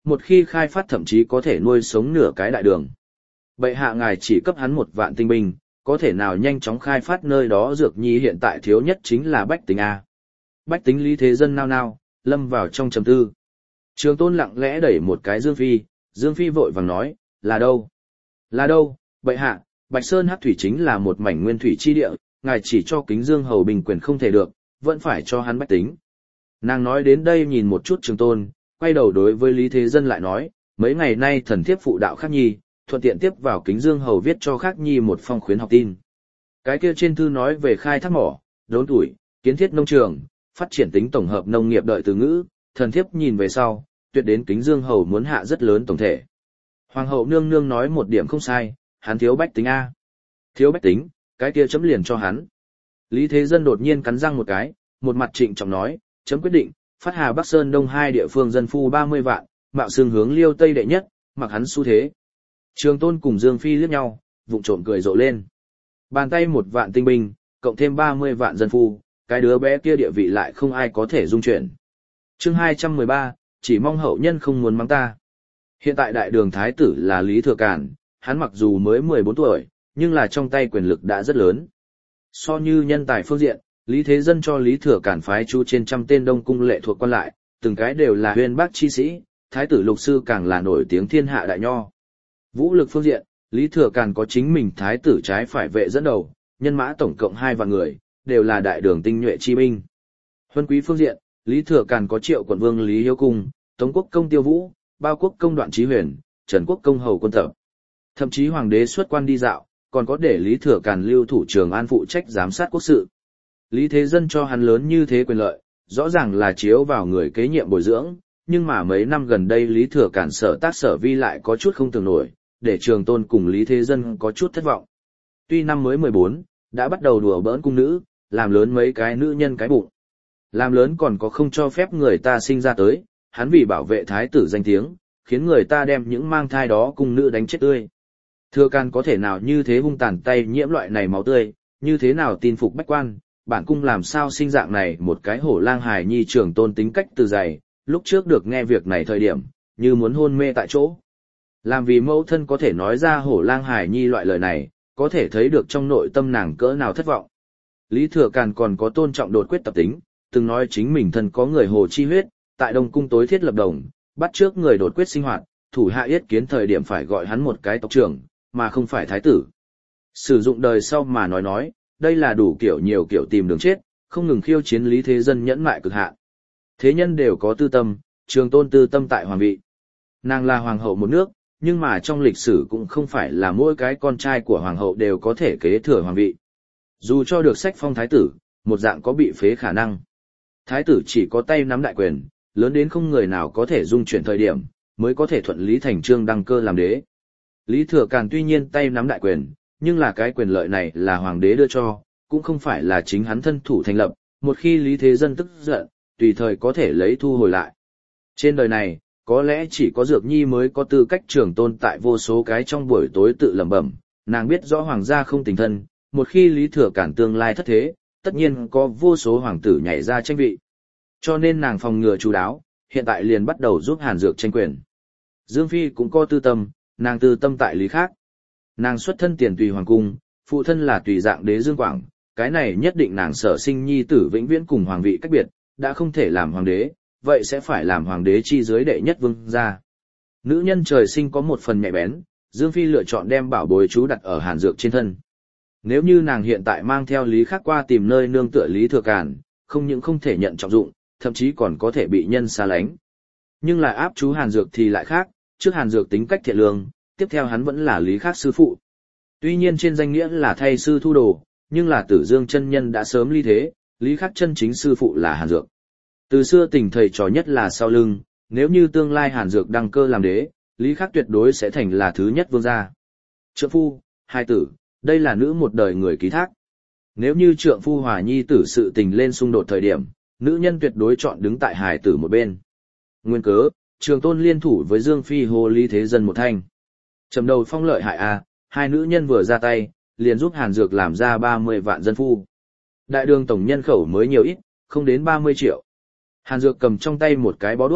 một khi khai phát thậm chí có thể nuôi sống nửa cái đại đường. Bệ hạ ngài chỉ cấp hắn một vạn tinh binh, có thể nào nhanh chóng khai phát nơi đó dược nhi hiện tại thiếu nhất chính là bách tính A. Bách tính Lý Thế Dân nao nao, lâm vào trong trầm tư. Trường Tôn lặng lẽ đẩy một cái Dương Phi, Dương Phi vội vàng nói, là đâu? Là đâu, bệ hạ, Bạch Sơn Hắc Thủy chính là một mảnh nguyên thủy chi địa, ngài chỉ cho Kính Dương hầu bình quyền không thể được, vẫn phải cho hắn bách tính. Nàng nói đến đây nhìn một chút Trường Tôn, quay đầu đối với Lý Thế Dân lại nói, mấy ngày nay thần thiếp phụ đạo Khắc Nhi, thuận tiện tiếp vào Kính Dương hầu viết cho Khắc Nhi một phong khuyến học tin. Cái kia trên thư nói về khai thác mỏ, đốn tuổi, kiến thiết nông trường, phát triển tính tổng hợp nông nghiệp đợi từ ngữ, thần thiếp nhìn về sau, tuyệt đến Kính Dương hầu muốn hạ rất lớn tổng thể. Hoàng hậu nương nương nói một điểm không sai, hắn thiếu bách tính A. Thiếu bách tính, cái kia chấm liền cho hắn. Lý Thế Dân đột nhiên cắn răng một cái, một mặt trịnh trọng nói, chấm quyết định, phát Hà Bắc Sơn Đông hai địa phương dân phu ba mươi vạn, mạo xương hướng Liêu Tây đệ nhất, mặc hắn xu thế. Trường Tôn cùng Dương Phi liếc nhau, vụng trộm cười rộ lên. Bàn tay một vạn tinh binh, cộng thêm ba mươi vạn dân phu, cái đứa bé kia địa vị lại không ai có thể dung chuyển. Chương hai trăm mười ba, chỉ mong hậu nhân không muốn mắng ta. Hiện tại đại đường thái tử là Lý Thừa Càn, hắn mặc dù mới mười bốn tuổi, nhưng là trong tay quyền lực đã rất lớn. So như nhân tài phương diện, Lý Thế Dân cho Lý Thừa Càn phái chú trên trăm tên Đông cung lệ thuộc quan lại, từng cái đều là huyền bác chi sĩ, thái tử lục sư càng là nổi tiếng thiên hạ đại nho. Vũ lực phương diện, Lý Thừa Càn có chính mình thái tử trái phải vệ dẫn đầu, nhân mã tổng cộng hai vạn người, đều là đại đường tinh nhuệ chi binh. Huân quý phương diện, Lý Thừa Càn có Triệu quận vương Lý Hiếu Cung, Tống quốc công Tiêu Vũ, Bao quốc công Đoạn Chí Huyền, Trần quốc công Hầu Quân Tập. Thậm chí hoàng đế xuất quan đi dạo, còn có để Lý Thừa Càn lưu thủ Trường An phụ trách giám sát quốc sự. Lý Thế Dân cho hắn lớn như thế quyền lợi, rõ ràng là chiếu vào người kế nhiệm bồi dưỡng, nhưng mà mấy năm gần đây Lý Thừa Càn sở tác sở vi lại có chút không tưởng nổi, để Trường Tôn cùng Lý Thế Dân có chút thất vọng. Tuy năm mới mười bốn, đã bắt đầu đùa bỡn cung nữ, làm lớn mấy cái nữ nhân cái bụng. Làm lớn còn có không cho phép người ta sinh ra tới, hắn vì bảo vệ thái tử danh tiếng, khiến người ta đem những mang thai đó cung nữ đánh chết tươi. Thừa Càn có thể nào như thế hung tàn tay nhiễm loại này máu tươi, như thế nào tin phục bách quan, bản cung làm sao sinh dạng này một cái hổ lang hài nhi. Trường Tôn tính cách từ dày, lúc trước được nghe việc này thời điểm, như muốn hôn mê tại chỗ. Làm vì mẫu thân có thể nói ra hổ lang hài nhi loại lời này, có thể thấy được trong nội tâm nàng cỡ nào thất vọng. Lý Thừa Càn còn có tôn trọng đột quyết tập tính, từng nói chính mình thân có người hồ chi huyết, tại Đông cung tối thiết lập đồng, bắt trước người đột quyết sinh hoạt, thủ hạ yết kiến thời điểm phải gọi hắn một cái tộc trưởng, mà không phải thái tử. Sử dụng đời sau mà nói nói, đây là đủ kiểu nhiều kiểu tìm đường chết, không ngừng khiêu chiến Lý Thế Dân nhẫn mại cực hạn. Thế nhân đều có tư tâm, Trường Tôn tư tâm tại hoàng vị. Nàng là hoàng hậu một nước, nhưng mà trong lịch sử cũng không phải là mỗi cái con trai của hoàng hậu đều có thể kế thừa hoàng vị. Dù cho được sách phong thái tử, một dạng có bị phế khả năng. Thái tử chỉ có tay nắm đại quyền, lớn đến không người nào có thể dung chuyển thời điểm, mới có thể thuận lý thành trương đăng cơ làm đế. Lý Thừa Càn tuy nhiên tay nắm đại quyền, nhưng là cái quyền lợi này là hoàng đế đưa cho, cũng không phải là chính hắn thân thủ thành lập, một khi Lý Thế Dân tức giận, tùy thời có thể lấy thu hồi lại. Trên đời này, có lẽ chỉ có Dược Nhi mới có tư cách Trường Tôn tại vô số cái trong buổi tối tự lẩm bẩm, nàng biết rõ hoàng gia không tình thân, một khi Lý Thừa Càn tương lai thất thế, tất nhiên có vô số hoàng tử nhảy ra tranh vị. Cho nên nàng phòng ngừa chú đáo, hiện tại liền bắt đầu giúp Hàn Dược tranh quyền. Dương Phi cũng có tư tâm, nàng tư tâm tại lý khác. Nàng xuất thân tiền tùy hoàng cung, phụ thân là tùy dạng đế Dương Quảng, cái này nhất định nàng sở sinh nhi tử vĩnh viễn cùng hoàng vị cách biệt, đã không thể làm hoàng đế, vậy sẽ phải làm hoàng đế chi dưới đệ nhất vương gia. Nữ nhân trời sinh có một phần nhạy bén, Dương Phi lựa chọn đem bảo bối chú đặt ở Hàn Dược trên thân. Nếu như nàng hiện tại mang theo Lý Khắc qua tìm nơi nương tựa Lý Thừa Càn, không những không thể nhận trọng dụng, thậm chí còn có thể bị nhân xa lánh. Nhưng là áp chú Hàn Dược thì lại khác, trước Hàn Dược tính cách thiện lương, tiếp theo hắn vẫn là Lý Khắc sư phụ. Tuy nhiên trên danh nghĩa là thay sư thu đồ, nhưng là Tử Dương chân nhân đã sớm ly thế, Lý Khắc chân chính sư phụ là Hàn Dược. Từ xưa tình thầy trò nhất là sau lưng, nếu như tương lai Hàn Dược đăng cơ làm đế, Lý Khắc tuyệt đối sẽ thành là thứ nhất vương gia. Trượng phu, hai tử, đây là nữ một đời người ký thác. Nếu như trượng phu hòa nhi tử sự tình lên xung đột thời điểm, nữ nhân tuyệt đối chọn đứng tại hài tử một bên. Nguyên cớ, Trường Tôn liên thủ với Dương Phi hô Lý Thế Dân một thanh. Trầm đầu phong lợi hại a, hai nữ nhân vừa ra tay, liền giúp Hàn Dược làm ra ba mươi vạn dân phu. Đại đường tổng nhân khẩu mới nhiều ít, không đến ba mươi triệu. Hàn Dược cầm trong tay một cái bó đuốc,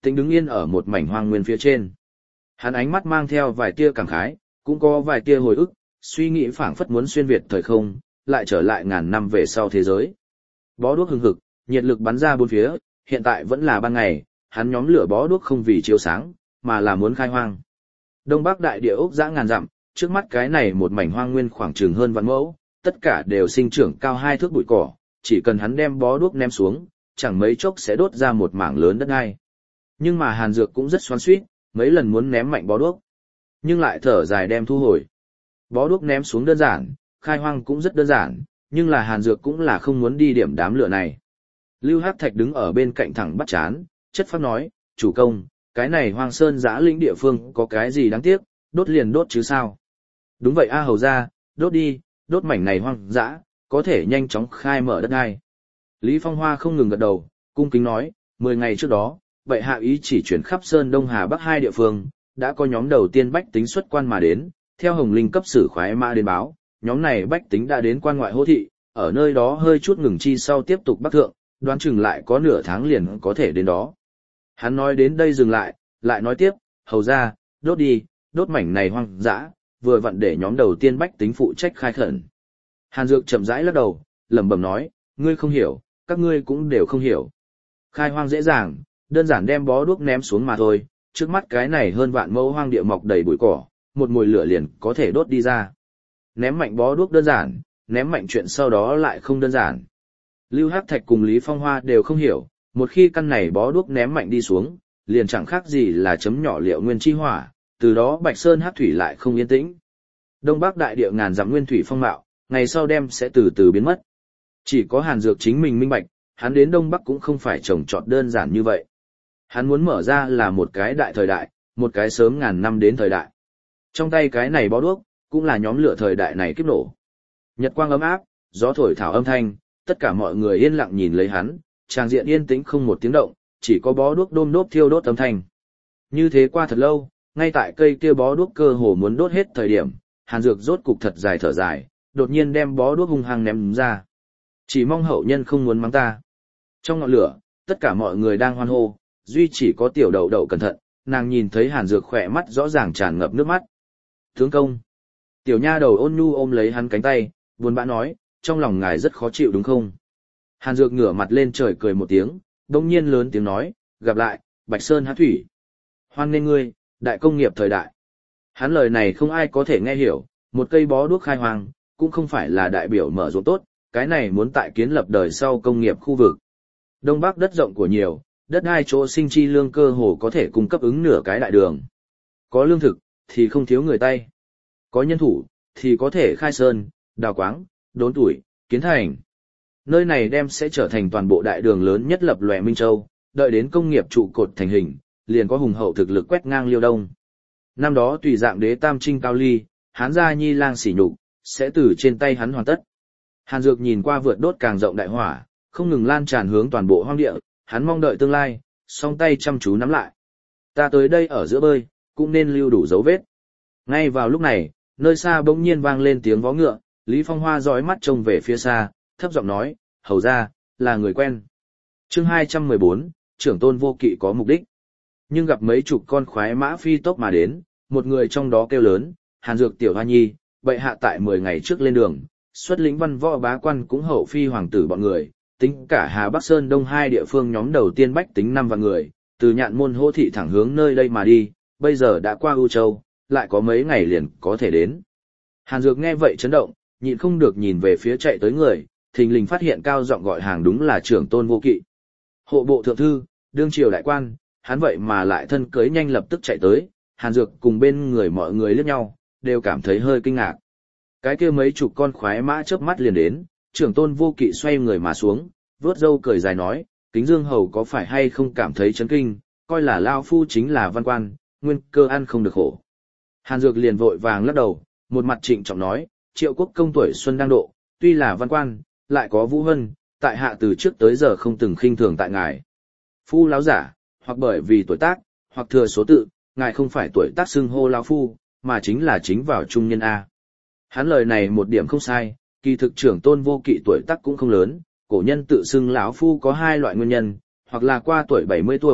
tĩnh đứng yên ở một mảnh hoang nguyên phía trên. Hắn ánh mắt mang theo vài tia cảm khái, cũng có vài tia hồi ức, suy nghĩ phảng phất muốn xuyên việt thời không, lại trở lại ngàn năm về sau thế giới. Bó đuốc hừng hực, nhiệt lực bắn ra bốn phía, hiện tại vẫn là ban ngày, hắn nhóm lửa bó đuốc không vì chiếu sáng, mà là muốn khai hoang. Đông Bắc đại địa ốc dã ngàn dặm, trước mắt cái này một mảnh hoang nguyên khoảng chừng hơn vạn mẫu, tất cả đều sinh trưởng cao hai thước bụi cỏ, chỉ cần hắn đem bó đuốc ném xuống, chẳng mấy chốc sẽ đốt ra một mảng lớn đất đai. Nhưng mà Hàn Dược cũng rất xoắn xuýt, mấy lần muốn ném mạnh bó đuốc, nhưng lại thở dài đem thu hồi. Bó đuốc ném xuống đơn giản, khai hoang cũng rất đơn giản, nhưng là Hàn Dược cũng là không muốn đi điểm đám lửa này. Lưu Hắc Thạch đứng ở bên cạnh thẳng bắt chán, chất phác nói, chủ công, cái này hoang sơn giã lĩnh địa phương có cái gì đáng tiếc, đốt liền đốt chứ sao. Đúng vậy a hầu ra, đốt đi, đốt mảnh này hoang dã, có thể nhanh chóng khai mở đất đai. Lý Phong Hoa không ngừng gật đầu, cung kính nói, mười ngày trước đó, bệ hạ ý chỉ chuyển khắp Sơn Đông Hà Bắc hai địa phương, đã có nhóm đầu tiên bách tính xuất quan mà đến, theo Hồng Linh cấp sử khoái mã đến báo, nhóm này bách tính đã đến quan ngoại hô thị, ở nơi đó hơi chút ngừng chi sau tiếp tục bắc thượng, đoán chừng lại có nửa tháng liền có thể đến đó. Hắn nói đến đây dừng lại, lại nói tiếp, hầu ra, đốt đi, đốt mảnh này hoang dã, vừa vặn để nhóm đầu tiên bách tính phụ trách khai khẩn. Hàn Dược chậm rãi lắc đầu, lẩm bẩm nói, ngươi không hiểu, các ngươi cũng đều không hiểu. Khai hoang dễ dàng, đơn giản đem bó đuốc ném xuống mà thôi, trước mắt cái này hơn vạn mẫu hoang địa mọc đầy bụi cỏ, một mùi lửa liền có thể đốt đi ra. Ném mạnh bó đuốc đơn giản, ném mạnh chuyện sau đó lại không đơn giản. Lưu Hắc Thạch cùng Lý Phong Hoa đều không hiểu, một khi căn này bó đuốc ném mạnh đi xuống, liền chẳng khác gì là chấm nhỏ liệu nguyên chi hỏa, từ đó Bạch Sơn Hắc thủy lại không yên tĩnh. Đông Bắc đại địa ngàn dặm nguyên thủy phong mạo, ngày sau đem sẽ từ từ biến mất. Chỉ có Hàn Dược chính mình minh bạch, hắn đến Đông Bắc cũng không phải trồng trọt đơn giản như vậy. Hắn muốn mở ra là một cái đại thời đại, một cái sớm ngàn năm đến thời đại. Trong tay cái này bó đuốc, cũng là nhóm lửa thời đại này kiếp nổ. Nhật quang ấm áp, gió thổi thảo âm thanh, tất cả mọi người yên lặng nhìn lấy hắn, tràng diện yên tĩnh không một tiếng động, chỉ có bó đuốc đôm đốp thiêu đốt âm thanh. Như thế qua thật lâu, ngay tại cây kia bó đuốc cơ hồ muốn đốt hết thời điểm, Hàn Dược rốt cục thật dài thở dài, đột nhiên đem bó đuốc hung hăng ném ra. Chỉ mong hậu nhân không muốn mắng ta. Trong ngọn lửa, tất cả mọi người đang hoan hô, duy chỉ có tiểu đậu đậu cẩn thận, nàng nhìn thấy Hàn Dược khỏe mắt rõ ràng tràn ngập nước mắt. Tướng công. Tiểu nha đầu ôn nhu ôm lấy hắn cánh tay, buồn bã nói, trong lòng ngài rất khó chịu đúng không? Hàn Dược ngửa mặt lên trời cười một tiếng, đông nhiên lớn tiếng nói, gặp lại, Bạch Sơn Hắc thủy. Hoan nghênh ngươi, đại công nghiệp thời đại. Hắn lời này không ai có thể nghe hiểu, một cây bó đuốc khai hoang, cũng không phải là đại biểu mở ruộng tốt, cái này muốn tại kiến lập đời sau công nghiệp khu vực. Đông Bắc đất rộng của nhiều, đất hai chỗ sinh chi lương cơ hồ có thể cung cấp ứng nửa cái đại đường. Có lương thực, thì không thiếu người tay. Có nhân thủ, thì có thể khai sơn, đào quáng, đốn tuổi, kiến thành. Nơi này đem sẽ trở thành toàn bộ đại đường lớn nhất lập lòe Minh Châu, đợi đến công nghiệp trụ cột thành hình, liền có hùng hậu thực lực quét ngang Liêu Đông. Năm đó tùy dạng đế tam trinh cao ly, Hán gia nhi lang sỉ nhục, sẽ từ trên tay hắn hoàn tất. Hàn Dược nhìn qua vượt đốt càng rộng đại hỏa, không ngừng lan tràn hướng toàn bộ hoang địa, hắn mong đợi tương lai, song tay chăm chú nắm lại. Ta tới đây ở giữa bơi, cũng nên lưu đủ dấu vết. Ngay vào lúc này, nơi xa bỗng nhiên vang lên tiếng vó ngựa, Lý Phong Hoa dõi mắt trông về phía xa, thấp giọng nói, hầu ra, là người quen. Chương hai trăm mười bốn, trưởng tôn vô kỵ có mục đích. Nhưng gặp mấy chục con khoái mã phi tốc mà đến, một người trong đó kêu lớn, Hàn Dược tiểu hoa nhi, bệ hạ tại mười ngày trước lên đường, xuất lĩnh văn võ bá quan cũng hậu phi hoàng tử bọn người, tính cả Hà Bắc Sơn Đông hai địa phương nhóm đầu tiên bách tính năm vạn người, từ nhạn môn hô thị thẳng hướng nơi đây mà đi, bây giờ đã qua U Châu, lại có mấy ngày liền có thể đến. Hàn Dược nghe vậy chấn động, nhịn không được nhìn về phía chạy tới người, thình lình phát hiện cao giọng gọi hàng đúng là trưởng tôn vô kỵ. Hộ bộ thượng thư, đương triều đại quan, hắn vậy mà lại thân cưới nhanh lập tức chạy tới, Hàn Dược cùng bên người mọi người liếc nhau, đều cảm thấy hơi kinh ngạc. Cái kia mấy chục con khoái mã chớp mắt liền đến, trưởng tôn vô kỵ xoay người mà xuống, vớt râu cười dài nói, Kính Dương hầu có phải hay không cảm thấy chấn kinh, coi là lao phu chính là văn quan, nguyên cơ ăn không được khổ. Hàn Dược liền vội vàng lắc đầu, một mặt trịnh trọng nói, Triệu Quốc công tuổi xuân đang độ, tuy là văn quan, lại có vũ hân, tại hạ từ trước tới giờ không từng khinh thường tại ngài. Phu láo giả, hoặc bởi vì tuổi tác, hoặc thừa số tự, ngài không phải tuổi tác xưng hô lão phu, mà chính là chính vào trung nhân A. Hắn lời này một điểm không sai, kỳ thực trưởng tôn vô kỵ tuổi tác cũng không lớn, cổ nhân tự xưng lão phu có hai loại nguyên nhân, hoặc là qua tuổi bảy mươi tuổi,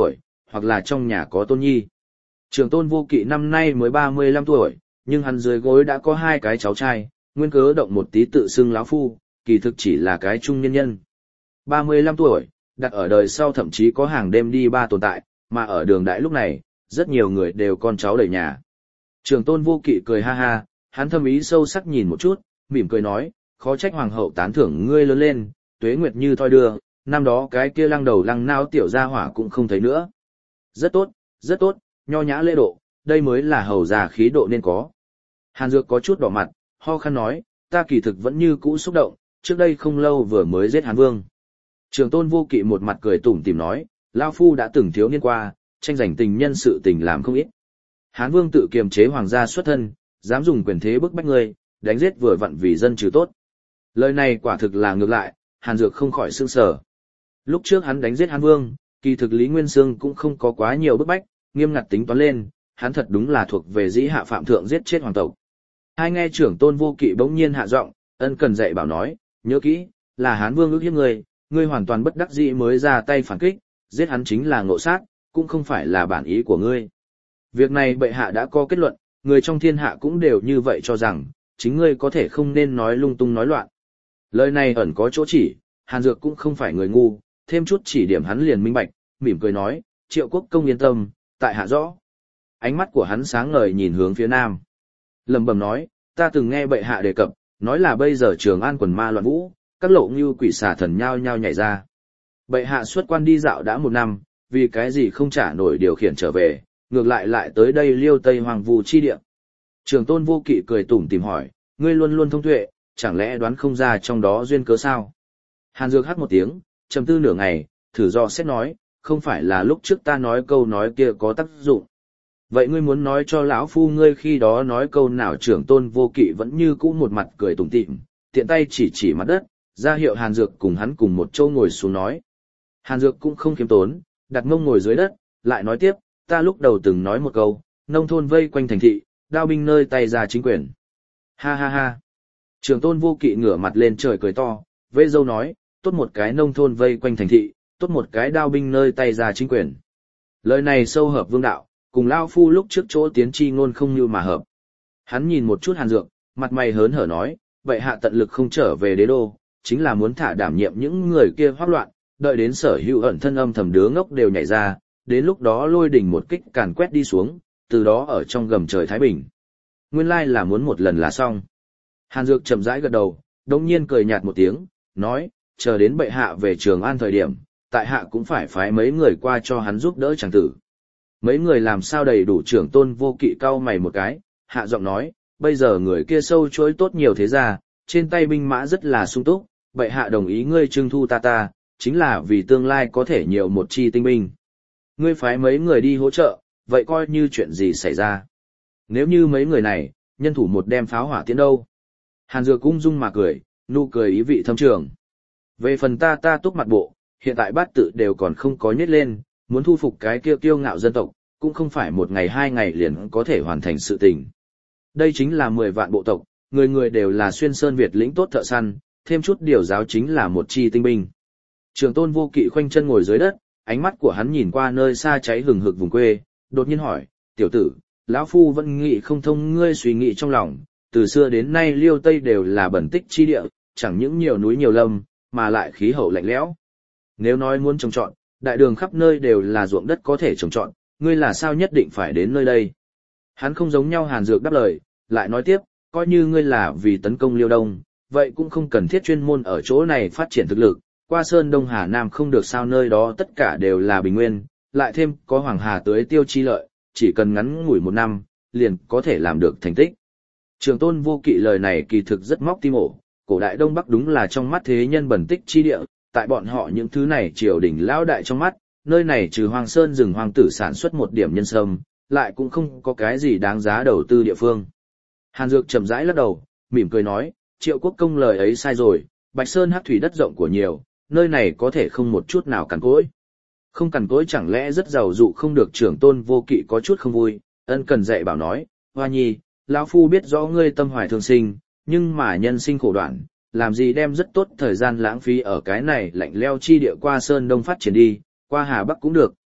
hoặc là trong nhà có tôn nhi. Trường tôn vô kỵ năm nay mới ba mươi lăm tuổi, nhưng hắn dưới gối đã có hai cái cháu trai, nguyên cớ động một tí tự xưng lão phu, kỳ thực chỉ là cái trung nhân nhân. ba mươi lăm tuổi, đặt ở đời sau thậm chí có hàng đêm đi ba tồn tại, mà ở đường đại lúc này, rất nhiều người đều con cháu đầy nhà. Trường tôn vô kỵ cười ha ha, hắn thâm ý sâu sắc nhìn một chút, mỉm cười nói, khó trách hoàng hậu tán thưởng ngươi lớn lên, tuế nguyệt như thoi đưa, năm đó cái kia lăng đầu lăng nao tiểu gia hỏa cũng không thấy nữa. Rất tốt, rất tốt, nho nhã lễ độ, đây mới là hầu già khí độ nên có. Hàn Dược có chút đỏ mặt, ho khan nói, ta kỳ thực vẫn như cũ xúc động, trước đây không lâu vừa mới giết Hán Vương. Trường tôn vô kỵ một mặt cười tủm tỉm nói, Lao Phu đã từng thiếu niên qua, tranh giành tình nhân sự tình làm không ít. Hán Vương tự kiềm chế hoàng gia xuất thân, dám dùng quyền thế bức bách ngươi, đánh giết vừa vặn vì dân trừ tốt. Lời này quả thực là ngược lại, Hàn Dược không khỏi sương sở. Lúc trước hắn đánh giết Hán Vương, kỳ thực Lý Nguyên Sương cũng không có quá nhiều bức bách, nghiêm ngặt tính toán lên, hắn thật đúng là thuộc về dĩ hạ phạm thượng giết chết hoàng tộc. Hai nghe trưởng tôn vô kỵ bỗng nhiên hạ giọng, ân cần dạy bảo nói, nhớ kỹ, là Hán Vương ước hiếp ngươi, ngươi hoàn toàn bất đắc dĩ mới ra tay phản kích, giết hắn chính là ngộ sát, cũng không phải là bản ý của ngươi. Việc này bệ hạ đã có kết luận, người trong thiên hạ cũng đều như vậy cho rằng, chính ngươi có thể không nên nói lung tung nói loạn. Lời này ẩn có chỗ chỉ, Hàn Dược cũng không phải người ngu, thêm chút chỉ điểm hắn liền minh bạch, mỉm cười nói, Triệu Quốc công yên tâm, tại hạ rõ. Ánh mắt của hắn sáng ngời nhìn hướng phía nam. Lẩm bẩm nói, ta từng nghe bệ hạ đề cập, nói là bây giờ Trường An quần ma loạn vũ, các lộ như quỷ xà thần nhao nhao nhảy ra. Bệ hạ xuất quan đi dạo đã một năm, vì cái gì không trả nổi điều khiển trở về, ngược lại lại tới đây liêu tây hoàng vu chi địa. Trường tôn vô kỵ cười tủm tìm hỏi, ngươi luôn luôn thông tuệ, chẳng lẽ đoán không ra trong đó duyên cớ sao? Hàn Dược hắt một tiếng, trầm tư nửa ngày, thử do xét nói, không phải là lúc trước ta nói câu nói kia có tác dụng. Vậy ngươi muốn nói cho lão phu ngươi khi đó nói câu nào? Trưởng tôn vô kỵ vẫn như cũ một mặt cười tủm tỉm, tiện tay chỉ chỉ mặt đất, ra hiệu Hàn Dược cùng hắn cùng một chỗ ngồi xuống nói. Hàn Dược cũng không khiêm tốn, đặt mông ngồi dưới đất, lại nói tiếp, ta lúc đầu từng nói một câu, nông thôn vây quanh thành thị, đao binh nơi tay ra chính quyền. Ha ha ha. Trưởng tôn vô kỵ ngửa mặt lên trời cười to, vây dâu nói, tốt một cái nông thôn vây quanh thành thị, tốt một cái đao binh nơi tay ra chính quyền. Lời này sâu hợp vương đạo, cùng Lao Phu lúc trước chỗ tiến chi ngôn không như mà hợp. Hắn nhìn một chút Hàn Dược, mặt mày hớn hở nói, vậy hạ tận lực không trở về đế đô, chính là muốn thả đảm nhiệm những người kia hoác loạn, đợi đến sở hữu ẩn thân âm thầm đứa ngốc đều nhảy ra, đến lúc đó lôi đỉnh một kích càn quét đi xuống, từ đó ở trong gầm trời Thái Bình. Nguyên lai là muốn một lần là xong. Hàn Dược chậm rãi gật đầu, đồng nhiên cười nhạt một tiếng, nói, chờ đến bệ hạ về Trường An thời điểm, tại hạ cũng phải phái mấy người qua cho hắn giúp đỡ chàng tử. Mấy người làm sao đầy đủ? Trưởng tôn vô kỵ cau mày một cái, hạ giọng nói, bây giờ người kia sâu chối tốt nhiều thế ra, trên tay binh mã rất là sung túc, bệ hạ đồng ý ngươi trưng thu ta ta, chính là vì tương lai có thể nhiều một chi tinh binh. Ngươi phái mấy người đi hỗ trợ, vậy coi như chuyện gì xảy ra. Nếu như mấy người này, nhân thủ một đem pháo hỏa tiến đâu? Hàn Dược cung dung mà cười, nụ cười ý vị thâm trường. Về phần ta ta túc mặt bộ, hiện tại bát tự đều còn không có nhét lên, muốn thu phục cái kia kiêu ngạo dân tộc, cũng không phải một ngày hai ngày liền có thể hoàn thành sự tình. Đây chính là mười vạn bộ tộc, người người đều là xuyên sơn Việt lĩnh tốt thợ săn, thêm chút điều giáo chính là một chi tinh binh. Trường tôn vô kỵ khoanh chân ngồi dưới đất, ánh mắt của hắn nhìn qua nơi xa cháy hừng hực vùng quê, đột nhiên hỏi, tiểu tử, lão phu vẫn nghĩ không thông ngươi suy nghĩ trong lòng, từ xưa đến nay Liêu Tây đều là bẩn tích chi địa, chẳng những nhiều núi nhiều lâm, mà lại khí hậu lạnh lẽo. Nếu nói muốn trồng trọt, đại đường khắp nơi đều là ruộng đất có thể trồng trọt, ngươi là sao nhất định phải đến nơi đây? Hắn không giống nhau. Hàn Dược đáp lời, lại nói tiếp, coi như ngươi là vì tấn công Liêu Đông, vậy cũng không cần thiết chuyên môn ở chỗ này phát triển thực lực, qua Sơn Đông Hà Nam không được sao, nơi đó tất cả đều là bình nguyên, lại thêm có Hoàng Hà tưới tiêu chi lợi, chỉ cần ngắn ngủi một năm, liền có thể làm được thành tích. Trường tôn vô kỵ lời này kỳ thực rất móc tim ổ, cổ đại Đông Bắc đúng là trong mắt thế nhân bẩn tích chi địa, tại bọn họ những thứ này triều đình lão đại trong mắt, nơi này trừ Hoàng Sơn rừng hoàng tử sản xuất một điểm nhân sâm, lại cũng không có cái gì đáng giá đầu tư địa phương. Hàn Dược chậm rãi lắc đầu, mỉm cười nói, Triệu Quốc công lời ấy sai rồi, Bạch Sơn hắc thủy đất rộng của nhiều, nơi này có thể không một chút nào cằn cỗi. Không cằn cỗi chẳng lẽ rất giàu dụ không được? Trưởng tôn vô kỵ có chút không vui, ân cần dạy bảo nói, Hoa Nhi, lão phu biết rõ ngươi tâm hoài thương sinh, nhưng mà nhân sinh khổ đoạn, làm gì đem rất tốt thời gian lãng phí ở cái này lạnh leo chi địa. Qua Sơn Đông phát triển đi, qua Hà Bắc cũng được,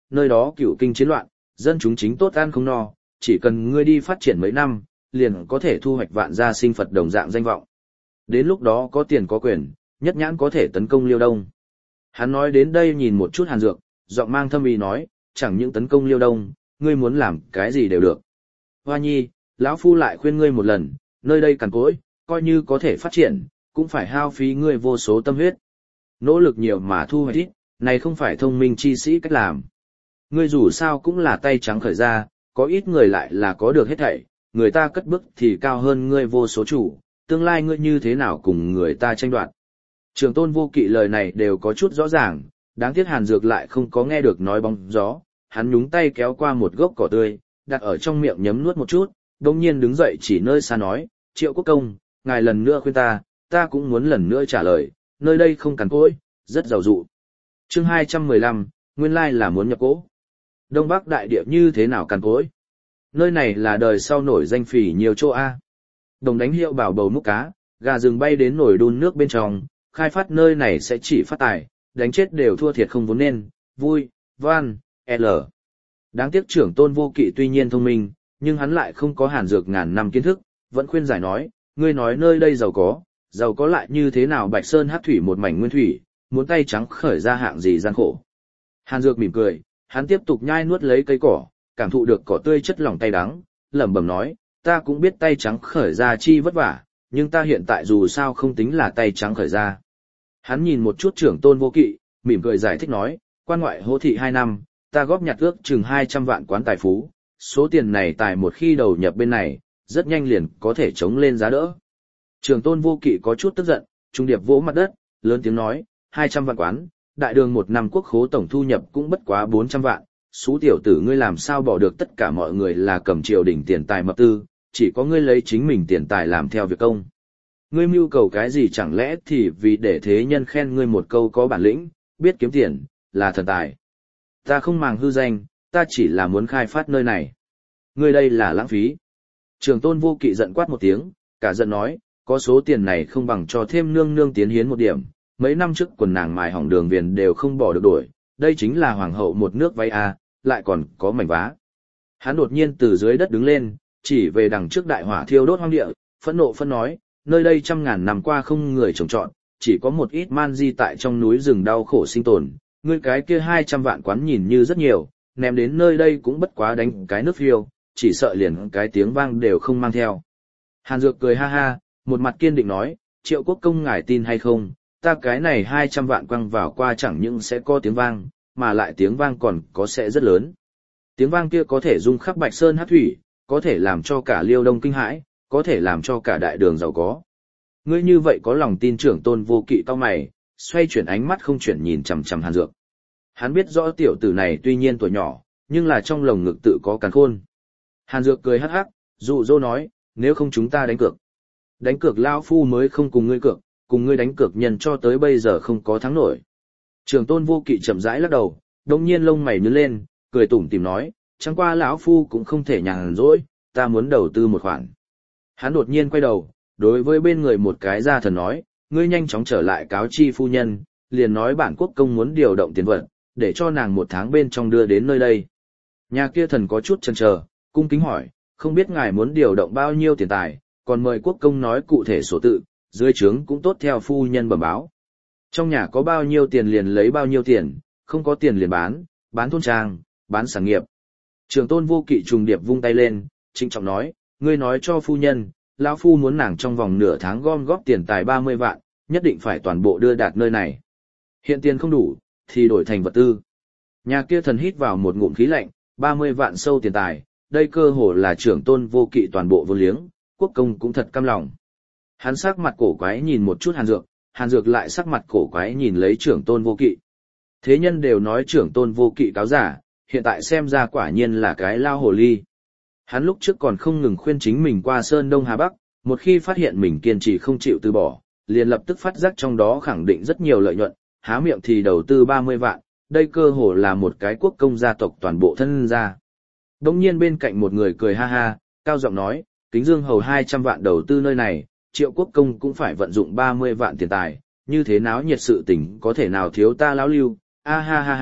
nơi đó cựu kinh chiến loạn, dân chúng chính tốt ăn không no, chỉ cần ngươi đi phát triển mấy năm, liền có thể thu hoạch vạn gia sinh Phật đồng dạng danh vọng. Đến lúc đó có tiền có quyền, nhất nhãn có thể tấn công Liêu Đông. Hắn nói đến đây nhìn một chút Hàn Dược, giọng mang thâm ý nói, chẳng những tấn công Liêu Đông, ngươi muốn làm cái gì đều được. Hoa nhi, lão phu lại khuyên ngươi một lần, nơi đây cằn cỗi, coi như có thể phát triển, cũng phải hao phí ngươi vô số tâm huyết. Nỗ lực nhiều mà thu hoạch ít, này không phải thông minh chi sĩ cách làm. Ngươi dù sao cũng là tay trắng khởi ra, có ít người lại là có được hết thảy, người ta cất bước thì cao hơn ngươi vô số chủ, tương lai ngươi như thế nào cùng người ta tranh đoạt. Trường Tôn Vô Kỵ lời này đều có chút rõ ràng, đáng tiếc Hàn Dược lại không có nghe được nói bóng gió, hắn nhúng tay kéo qua một gốc cỏ tươi, đặt ở trong miệng nhấm nuốt một chút, đồng nhiên đứng dậy chỉ nơi xa nói, Triệu Quốc Công, ngài lần nữa khuyên ta, ta cũng muốn lần nữa trả lời, nơi đây không cằn cỗi, rất giàu dụ. Chương hai trăm mười lăm, nguyên lai là muốn nhập cỗ. Đông Bắc đại địa như thế nào cằn cỗi? Nơi này là đời sau nổi danh phỉ nhiều chỗ A. Đồng đánh hiệu bảo bầu múc cá, gà rừng bay đến nồi đun nước bên trong, khai phát nơi này sẽ chỉ phát tài, đánh chết đều thua thiệt không vốn nên, vui, van, l. Đáng tiếc Trưởng Tôn Vô Kỵ tuy nhiên thông minh, nhưng hắn lại không có Hàn Dược ngàn năm kiến thức, vẫn khuyên giải nói, ngươi nói nơi đây giàu có, giàu có lại như thế nào Bạch Sơn hát thủy một mảnh nguyên thủy, muốn tay trắng khởi ra hạng gì gian khổ. Hàn Dược mỉm cười, hắn tiếp tục nhai nuốt lấy cây cỏ, cảm thụ được cỏ tươi chất lỏng tay đắng, lẩm bẩm nói, ta cũng biết tay trắng khởi ra chi vất vả, nhưng ta hiện tại dù sao không tính là tay trắng khởi ra. Hắn nhìn một chút Trưởng Tôn Vô Kỵ, mỉm cười giải thích nói, quan ngoại hô thị hai năm, ta góp nhặt ước chừng hai trăm vạn quán tài phú, số tiền này tài một khi đầu nhập bên này, rất nhanh liền có thể chống lên giá đỡ. Trưởng Tôn Vô Kỵ có chút tức giận, trung điệp vỗ mặt đất, lớn tiếng nói, hai trăm vạn quán, đại đường một năm quốc khố tổng thu nhập cũng bất quá bốn trăm vạn, số tiểu tử ngươi làm sao bỏ được tất cả mọi người là cầm triều đỉnh tiền tài mập tư, chỉ có ngươi lấy chính mình tiền tài làm theo việc công. Ngươi mưu cầu cái gì chẳng lẽ thì vì để thế nhân khen ngươi một câu có bản lĩnh, biết kiếm tiền, là thần tài. Ta không màng hư danh, ta chỉ là muốn khai phát nơi này. Ngươi đây là lãng phí. Trường Tôn Vô Kỵ giận quát một tiếng, cả giận nói, có số tiền này không bằng cho thêm nương nương tiến hiến một điểm, mấy năm trước quần nàng mài hỏng đường viền đều không bỏ được đổi, đây chính là hoàng hậu một nước vay a, lại còn có mảnh vá. Hắn đột nhiên từ dưới đất đứng lên, chỉ về đằng trước đại hỏa thiêu đốt hoang địa, phẫn nộ phân nói, nơi đây trăm ngàn năm qua không người trồng trọt, chỉ có một ít man di tại trong núi rừng đau khổ sinh tồn, ngươi cái kia hai trăm vạn quán nhìn như rất nhiều, ném đến nơi đây cũng bất quá đánh cái nước phiêu, chỉ sợ liền cái tiếng vang đều không mang theo. Hàn Dược cười ha ha, một mặt kiên định nói, Triệu Quốc Công ngài tin hay không, ta cái này hai trăm vạn quăng vào qua chẳng những sẽ có tiếng vang, mà lại tiếng vang còn có sẽ rất lớn. Tiếng vang kia có thể rung khắp Bạch Sơn hát thủy, có thể làm cho cả Liêu Đông kinh hãi, có thể làm cho cả đại đường giàu có. Ngươi như vậy có lòng tin Trưởng Tôn Vô Kỵ cao mày, xoay chuyển ánh mắt không chuyển nhìn chằm chằm Hàn Dược. Hắn biết rõ tiểu tử này tuy nhiên tuổi nhỏ, nhưng là trong lồng ngực tự có càn khôn. Hàn Dược cười hắc hắc, dụ dỗ nói, nếu không chúng ta đánh cược. Đánh cược lao phu mới không cùng ngươi cược, cùng ngươi đánh cược nhân cho tới bây giờ không có thắng nổi. Trưởng Tôn Vô Kỵ chậm rãi lắc đầu, đống nhiên lông mày nhướng lên, cười tủm tỉm nói, chẳng qua lão phu cũng không thể nhàn rỗi, ta muốn đầu tư một khoản. Hắn đột nhiên quay đầu, đối với bên người một cái gia thần nói, ngươi nhanh chóng trở lại cáo chi phu nhân, liền nói bản quốc công muốn điều động tiền vật, để cho nàng một tháng bên trong đưa đến nơi đây. Nhà kia thần có chút chần chờ, cung kính hỏi, không biết ngài muốn điều động bao nhiêu tiền tài, còn mời quốc công nói cụ thể số tự, dưới trướng cũng tốt theo phu nhân bẩm báo. Trong nhà có bao nhiêu tiền liền lấy bao nhiêu tiền, không có tiền liền bán, bán thôn trang, bán sản nghiệp. Trưởng Tôn Vô Kỵ trùng điệp vung tay lên, trịnh trọng nói, ngươi nói cho phu nhân, lão phu muốn nàng trong vòng nửa tháng gom góp tiền tài ba mươi vạn, nhất định phải toàn bộ đưa đạt nơi này. Hiện tiền không đủ, thì đổi thành vật tư. Nhà kia thần hít vào một ngụm khí lạnh, ba mươi vạn sâu tiền tài, đây cơ hồ là Trưởng Tôn Vô Kỵ toàn bộ vô liếng, quốc công cũng thật căm lòng. Hắn sắc mặt cổ quái nhìn một chút Hàn Dược, Hàn Dược lại sắc mặt cổ quái nhìn lấy Trưởng Tôn Vô Kỵ. Thế nhân đều nói Trưởng Tôn Vô Kỵ cáo giả, hiện tại xem ra quả nhiên là cái lao hồ ly. Hắn lúc trước còn không ngừng khuyên chính mình qua Sơn Đông Hà Bắc, một khi phát hiện mình kiên trì không chịu từ bỏ, liền lập tức phát giác trong đó khẳng định rất nhiều lợi nhuận, há miệng thì đầu tư ba mươi vạn, đây cơ hồ là một cái quốc công gia tộc toàn bộ thân gia. Đống nhiên bên cạnh một người cười ha ha, cao giọng nói, Kính Dương hầu hai trăm vạn đầu tư nơi này, Triệu quốc công cũng phải vận dụng ba mươi vạn tiền tài, như thế náo nhiệt sự tình có thể nào thiếu ta lão lưu, a ha ha ha,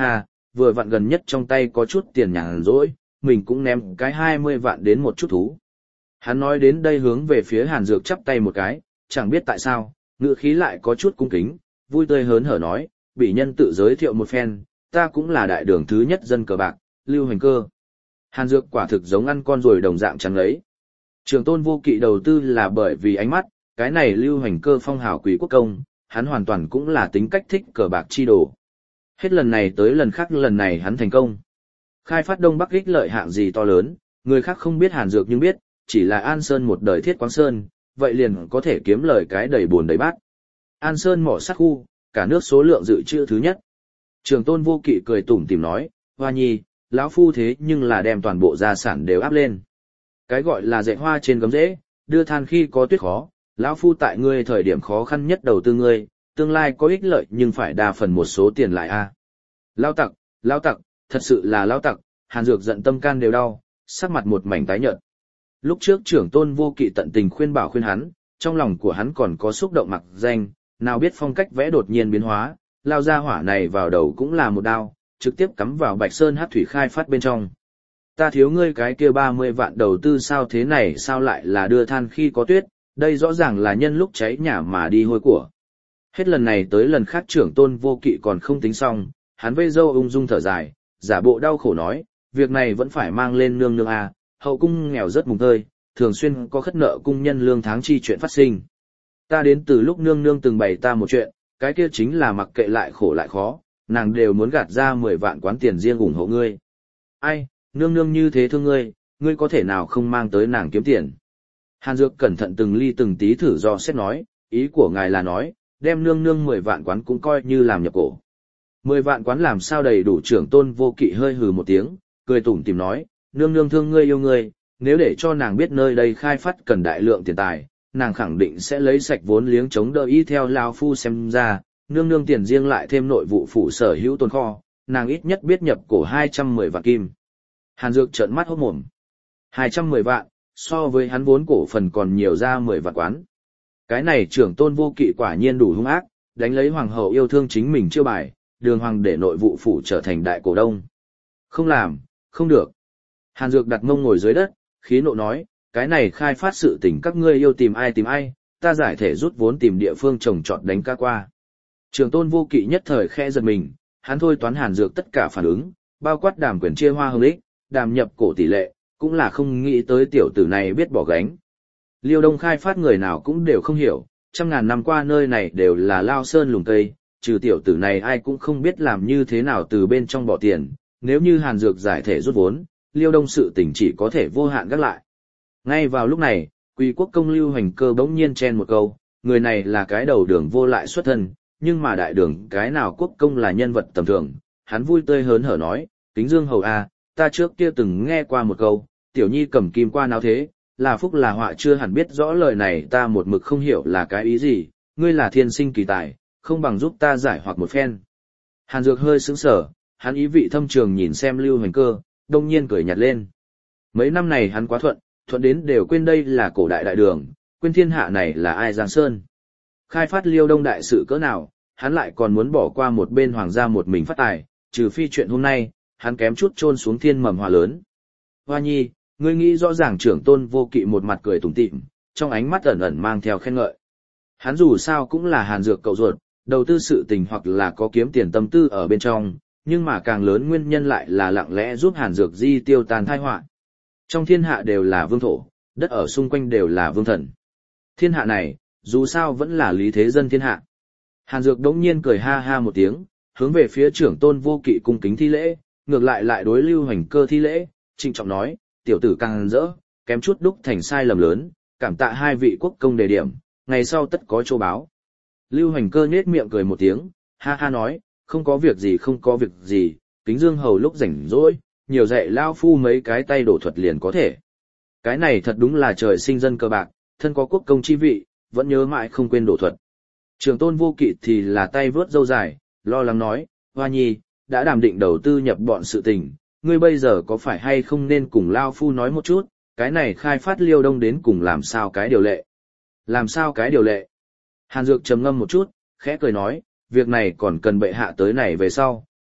vừa vặn gần nhất trong tay có chút tiền nhàn rỗi, mình cũng ném cái hai mươi vạn đến một chút thú. Hắn nói đến đây hướng về phía Hàn Dược chắp tay một cái, chẳng biết tại sao, ngữ khí lại có chút cung kính, vui tươi hớn hở nói, bị nhân tự giới thiệu một phen, ta cũng là đại đường thứ nhất dân cờ bạc, Lưu Hoành Cơ. Hàn Dược quả thực giống ăn con rồi đồng dạng trắng lấy. Trường Tôn Vô Kỵ đầu tư là bởi vì ánh mắt, cái này Lưu Hoành Cơ phong hào quý quốc công, hắn hoàn toàn cũng là tính cách thích cờ bạc chi đồ. Hết lần này tới lần khác lần này hắn thành công. Khai phát Đông Bắc ích lợi hạng gì to lớn, người khác không biết Hàn Dược nhưng biết, chỉ là An Sơn một đời thiết quáng sơn, vậy liền có thể kiếm lời cái đầy buồn đầy bát. An Sơn mỏ sắt khu, cả nước số lượng dự trữ thứ nhất. Trường Tôn Vô Kỵ cười tủm tỉm nói, Hoa Nhi, lão phu thế nhưng là đem toàn bộ gia sản đều áp lên. Cái gọi là dạy hoa trên gấm rễ, đưa than khi có tuyết khó, lão phu tại ngươi thời điểm khó khăn nhất đầu tư ngươi, tương lai có ích lợi nhưng phải đa phần một số tiền lại a. À. Lao tặc, lao tặc, thật sự là lao tặc, Hàn Dược giận tâm can đều đau, sắc mặt một mảnh tái nhợt. Lúc trước Trưởng Tôn Vô Kỵ tận tình khuyên bảo khuyên hắn, trong lòng của hắn còn có xúc động mặc danh, nào biết phong cách vẽ đột nhiên biến hóa, lao ra hỏa này vào đầu cũng là một đao, trực tiếp cắm vào Bạch Sơn hát thủy khai phát bên trong. Ta thiếu ngươi cái kia ba mươi vạn đầu tư sao thế này sao lại là đưa than khi có tuyết, đây rõ ràng là nhân lúc cháy nhà mà đi hôi của. Hết lần này tới lần khác Trưởng Tôn Vô Kỵ còn không tính xong, hắn vây dâu ung dung thở dài, giả bộ đau khổ nói, việc này vẫn phải mang lên nương nương à, hậu cung nghèo rất mùng tơi, thường xuyên có khất nợ cung nhân lương tháng chi chuyện phát sinh. Ta đến từ lúc nương nương từng bày ta một chuyện, cái kia chính là mặc kệ lại khổ lại khó, nàng đều muốn gạt ra mười vạn quán tiền riêng ủng hộ ngươi. Ai, nương nương như thế thương ngươi, ngươi có thể nào không mang tới nàng kiếm tiền. Hàn Dược cẩn thận từng ly từng tí thử do xét nói, ý của ngài là nói, đem nương nương mười vạn quán cũng coi như làm nhập cổ. Mười vạn quán làm sao đầy đủ. Trưởng Tôn Vô Kỵ hơi hừ một tiếng, cười tủm tỉm nói, nương nương thương ngươi yêu ngươi, nếu để cho nàng biết nơi đây khai phát cần đại lượng tiền tài, nàng khẳng định sẽ lấy sạch vốn liếng chống đỡ ý theo lao phu xem ra, nương nương tiền riêng lại thêm nội vụ phủ sở hữu tồn kho, nàng ít nhất biết nhập cổ hai trăm mười vạn kim. Hàn Dược trợn mắt hốt mồm. hai trăm mười vạn, so với hắn vốn cổ phần còn nhiều ra mười vạn quán. Cái này Trưởng Tôn Vô Kỵ quả nhiên đủ hung ác, đánh lấy hoàng hậu yêu thương chính mình chiêu bài, đường hoàng để nội vụ phủ trở thành đại cổ đông. Không làm, không được. Hàn Dược đặt mông ngồi dưới đất, khí nộ nói, cái này khai phát sự tình các ngươi yêu tìm ai tìm ai, ta giải thể rút vốn tìm địa phương trồng trọt đánh ca qua. Trường Tôn Vô Kỵ nhất thời khẽ giật mình, hắn thôi toán Hàn Dược tất cả phản ứng, bao quát đàm quyền chia hoa hồng ích, đàm nhập cổ tỷ lệ, cũng là không nghĩ tới tiểu tử này biết bỏ gánh. Liêu Đông khai phát người nào cũng đều không hiểu, trăm ngàn năm qua nơi này đều là lao sơn lùng cây, trừ tiểu tử này ai cũng không biết làm như thế nào từ bên trong bỏ tiền, nếu như Hàn Dược giải thể rút vốn, Liêu Đông sự tình chỉ có thể vô hạn gác lại. Ngay vào lúc này, Quý quốc công Lưu Hoành Cơ bỗng nhiên chen một câu, người này là cái đầu đường vô lại xuất thân, nhưng mà đại đường cái nào quốc công là nhân vật tầm thường, hắn vui tươi hớn hở nói, Kính Dương hầu a, ta trước kia từng nghe qua một câu, tiểu nhi cầm kim qua náo thế, là phúc là họa chưa hẳn biết rõ lời này ta một mực không hiểu là cái ý gì, ngươi là thiên sinh kỳ tài, không bằng giúp ta giải hoặc một phen. Hàn Dược hơi sững sờ, hắn ý vị thâm trường nhìn xem Lưu Hoành Cơ, đông nhiên cười nhạt lên. Mấy năm này hắn quá thuận, thuận đến đều quên đây là cổ đại đại đường, quên thiên hạ này là ai Giang Sơn. Khai phát Liêu Đông đại sự cỡ nào, hắn lại còn muốn bỏ qua một bên hoàng gia một mình phát tài, trừ phi chuyện hôm nay, hắn kém chút chôn xuống thiên mầm hòa lớn. Hoa Nhi, ngươi nghĩ rõ ràng. Trưởng Tôn Vô Kỵ một mặt cười tủm tỉm, trong ánh mắt ẩn ẩn mang theo khen ngợi. Hắn dù sao cũng là Hàn Dược cậu ruột, đầu tư sự tình hoặc là có kiếm tiền tâm tư ở bên trong, nhưng mà càng lớn nguyên nhân lại là lặng lẽ giúp Hàn Dược di tiêu tàn tai họa. Trong thiên hạ đều là vương thổ, đất ở xung quanh đều là vương thần. Thiên hạ này, dù sao vẫn là lý thế dân thiên hạ. Hàn Dược đống nhiên cười ha ha một tiếng, hướng về phía Trưởng Tôn Vô Kỵ cung kính thi lễ, ngược lại lại đối Lưu Hoành Cơ thi lễ, trịnh trọng nói, tiểu tử càng rỡ, kém chút đúc thành sai lầm lớn, cảm tạ hai vị quốc công đề điểm, ngày sau tất có châu báo. Lưu Hoành Cơ nhếch miệng cười một tiếng, ha ha nói, không có việc gì không có việc gì, Kính Dương hầu lúc rảnh rỗi, nhiều dạy lao phu mấy cái tay đổ thuật liền có thể. Cái này thật đúng là trời sinh dân cơ bạc, thân có quốc công chi vị, vẫn nhớ mãi không quên đổ thuật. Trường Tôn Vô Kỵ thì là tay vướt râu dài, lo lắng nói, Hoa Nhi, đã đàm định đầu tư nhập bọn sự tình, ngươi bây giờ có phải hay không nên cùng lao phu nói một chút, cái này khai phát Liêu Đông đến cùng làm sao cái điều lệ. Làm sao cái điều lệ? Hàn Dược trầm ngâm một chút, khẽ cười nói, việc này còn cần bệ hạ tới này về sau,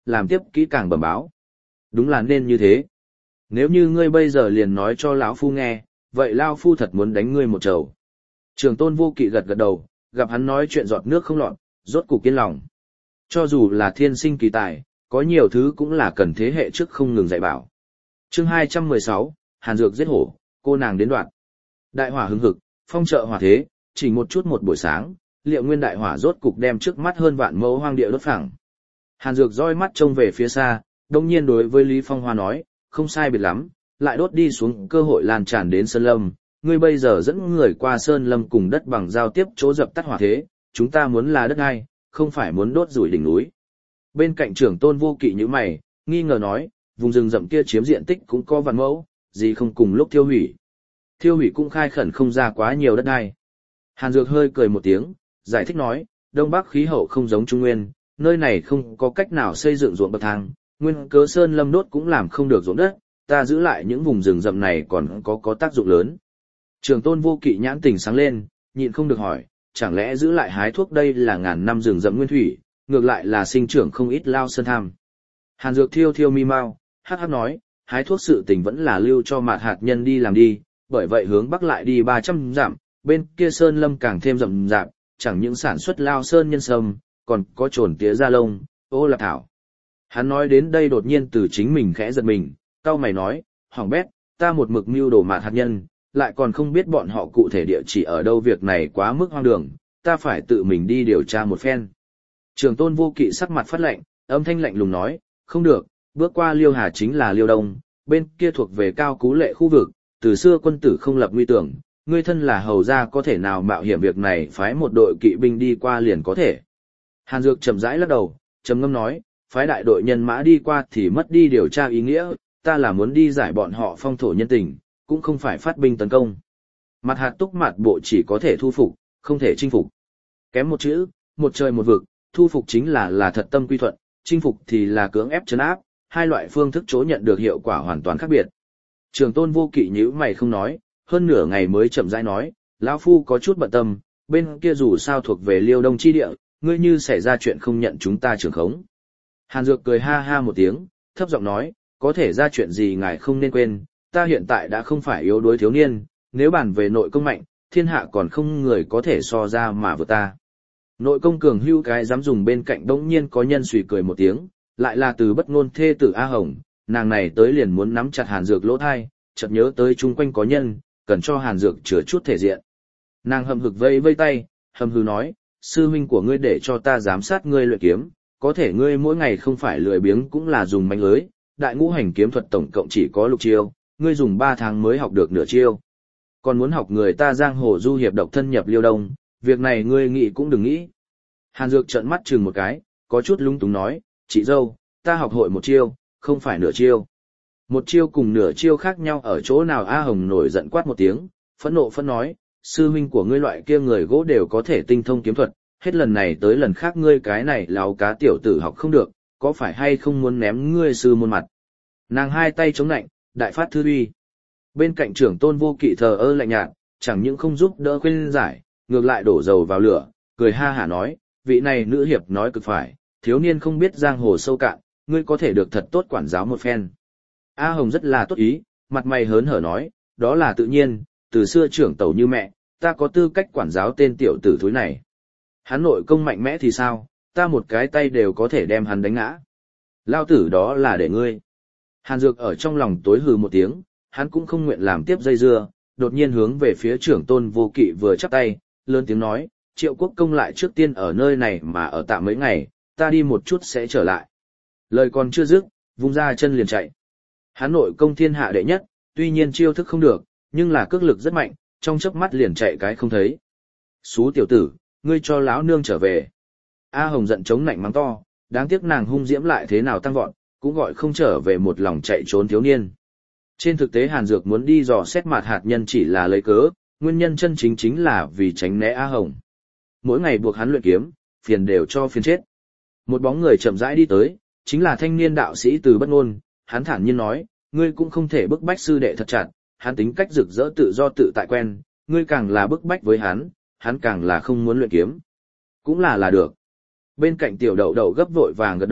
làm tiếp kỹ càng bẩm báo. Đúng là nên như thế. Nếu như ngươi bây giờ liền nói cho lão phu nghe, vậy lão phu thật muốn đánh ngươi một trầu. Trường Tôn Vô Kỵ gật gật đầu, gặp hắn nói chuyện giọt nước không lọt, rốt cục kiên lòng. Cho dù là thiên sinh kỳ tài, có nhiều thứ cũng là cần thế hệ trước không ngừng dạy bảo. Chương hai trăm mười sáu, Hàn Dược giết hổ, cô nàng đến đoạn. Đại hỏa hừng hực, phong trợ hỏa thế, chỉ một chút một buổi sáng, Liệu Nguyên đại hỏa rốt cục đem trước mắt hơn vạn mẫu hoang địa đốt phẳng. Hàn Dược roi mắt trông về phía xa, đông nhiên đối với Lý Phong Hoa nói, không sai biệt lắm, lại đốt đi xuống cơ hội lan tràn đến Sơn Lâm. Ngươi bây giờ dẫn người qua Sơn Lâm cùng đất bằng giao tiếp chỗ dập tắt hỏa thế, chúng ta muốn là đất ai, không phải muốn đốt rủi đỉnh núi. Bên cạnh Trưởng Tôn Vô Kỵ như mày, nghi ngờ nói, vùng rừng rậm kia chiếm diện tích cũng có vạn mẫu, gì không cùng lúc thiêu hủy. Thiêu hủy cũng khai khẩn không ra quá nhiều đất ai. Hàn Dược hơi cười một tiếng, giải thích nói, Đông Bắc khí hậu không giống Trung Nguyên, nơi này không có cách nào xây dựng ruộng bậc thang, nguyên cớ Sơn Lâm đốt cũng làm không được ruộng đất, ta giữ lại những vùng rừng rậm này còn có có tác dụng lớn. Trường Tôn Vô Kỵ nhãn tình sáng lên, nhịn không được hỏi, chẳng lẽ giữ lại hái thuốc đây là ngàn năm rừng rậm nguyên thủy, ngược lại là sinh trưởng không ít lao sơn tham. Hàn Dược thiêu thiêu mi mau, hắc hắc nói, hái thuốc sự tình vẫn là lưu cho Mạt hạt nhân đi làm đi, bởi vậy hướng bắc lại đi ba trăm dặm, bên kia Sơn Lâm càng thêm rậm rạp, chẳng những sản xuất lao sơn nhân sâm, còn có trồn tía da lông, ô lạp thảo. Hắn nói đến đây đột nhiên từ chính mình khẽ giật mình, cau mày nói, hỏng bét, ta một mực mưu đồ Mạt hạt nhân, lại còn không biết bọn họ cụ thể địa chỉ ở đâu, việc này quá mức hoang đường, ta phải tự mình đi điều tra một phen. Trường Tôn Vô Kỵ sắc mặt phát lạnh, âm thanh lạnh lùng nói, không được, bước qua Liêu Hà chính là Liêu Đông, bên kia thuộc về Cao Cú Lệ khu vực, từ xưa quân tử không lập nguy tưởng, ngươi thân là hầu gia có thể nào mạo hiểm việc này phái một đội kỵ binh đi qua liền có thể. Hàn Dược chậm rãi lắc đầu, trầm ngâm nói, phái đại đội nhân mã đi qua thì mất đi điều tra ý nghĩa, ta là muốn đi giải bọn họ phong thổ nhân tình, cũng không phải phát binh tấn công. Mặt hạt túc mặt bộ chỉ có thể thu phục, không thể chinh phục. Kém một chữ, một trời một vực, thu phục chính là là thật tâm quy thuận, chinh phục thì là cưỡng ép trấn áp, hai loại phương thức chỗ nhận được hiệu quả hoàn toàn khác biệt. Trường Tôn Vô Kỵ nhíu mày không nói, hơn nửa ngày mới chậm rãi nói, lão phu có chút bận tâm, bên kia dù sao thuộc về Liêu Đông chi địa, ngươi như xảy ra chuyện không nhận chúng ta trưởng khống. Hàn Dược cười ha ha một tiếng, thấp giọng nói, có thể ra chuyện gì ngài không nên quên, ta hiện tại đã không phải yếu đuối thiếu niên, nếu bàn về nội công mạnh, thiên hạ còn không người có thể so ra mà vượt ta. Nội công cường hưu cái dám dùng bên cạnh đống nhiên có nhân suy cười một tiếng, lại là từ bất ngôn thê tử A Hồng, nàng này tới liền muốn nắm chặt Hàn Dược lỗ thai, chợt nhớ tới chung quanh có nhân, cần cho Hàn Dược chữa chút thể diện. Nàng hầm hực vây vây tay, hầm hừ nói, sư huynh của ngươi để cho ta giám sát ngươi luyện kiếm, có thể ngươi mỗi ngày không phải lười biếng cũng là dùng manh lưới, đại ngũ hành kiếm thuật tổng cộng chỉ có lục chiêu, ngươi dùng ba tháng mới học được nửa chiêu. Còn muốn học người ta giang hồ du hiệp độc thân nhập Liêu Đông, việc này ngươi nghĩ cũng đừng nghĩ. Hàn Dược trợn mắt chừng một cái, có chút lung túng nói, chị dâu, ta học hội một chiêu, không phải nửa chiêu. Một chiêu cùng nửa chiêu khác nhau ở chỗ nào? A Hồng nổi giận quát một tiếng, phẫn nộ phẫn nói, sư huynh của ngươi loại kia người gỗ đều có thể tinh thông kiếm thuật, hết lần này tới lần khác ngươi cái này láo cá tiểu tử học không được, có phải hay không muốn ném ngươi sư môn mặt? Nàng hai tay chống nạnh, đại phát thư uy. Bên cạnh Trưởng Tôn Vô Kỵ thờ ơ lạnh nhạt, chẳng những không giúp đỡ khuyên giải, ngược lại đổ dầu vào lửa, cười ha hả nói, vị này nữ hiệp nói cực phải, thiếu niên không biết giang hồ sâu cạn, ngươi có thể được thật tốt quản giáo một phen. A Hồng rất là tốt ý, mặt mày hớn hở nói, đó là tự nhiên, từ xưa trưởng tẩu như mẹ, ta có tư cách quản giáo tên tiểu tử thúi này. Hắn nội công mạnh mẽ thì sao, ta một cái tay đều có thể đem hắn đánh ngã. Lao tử đó là để ngươi. Hàn Dược ở trong lòng tối hừ một tiếng, hắn cũng không nguyện làm tiếp dây dưa, đột nhiên hướng về phía Trưởng Tôn Vô Kỵ vừa chắp tay, lớn tiếng nói, Triệu Quốc công lại trước tiên ở nơi này mà ở tạm mấy ngày, ta đi một chút sẽ trở lại. Lời còn chưa dứt, vung ra chân liền chạy. Hắn nội công thiên hạ đệ nhất, tuy nhiên chiêu thức không được, nhưng là cước lực rất mạnh, trong chớp mắt liền chạy cái không thấy. Xú tiểu tử, ngươi cho lão nương trở về. A Hồng giận chống nạnh mắng to, đáng tiếc nàng hung diễm lại thế nào tăng vọt, cũng gọi không trở về một lòng chạy trốn thiếu niên. Trên thực tế Hàn Dược muốn đi dò xét Mạt hạt nhân chỉ là lấy cớ, nguyên nhân chân chính chính là vì tránh né A Hồng. Mỗi ngày buộc hắn luyện kiếm, phiền đều cho phiền chết. Một bóng người chậm rãi đi tới, chính là thanh niên đạo sĩ Từ Bất Ngôn, hắn thản nhiên nói, ngươi cũng không thể bức bách sư đệ thật chặt, hắn tính cách rực rỡ tự do tự tại quen, ngươi càng là bức bách với hắn, hắn càng là không muốn luyện kiếm. Cũng là là được. Bên cạnh tiểu đậu đậu gấp vội vàng gật đầu,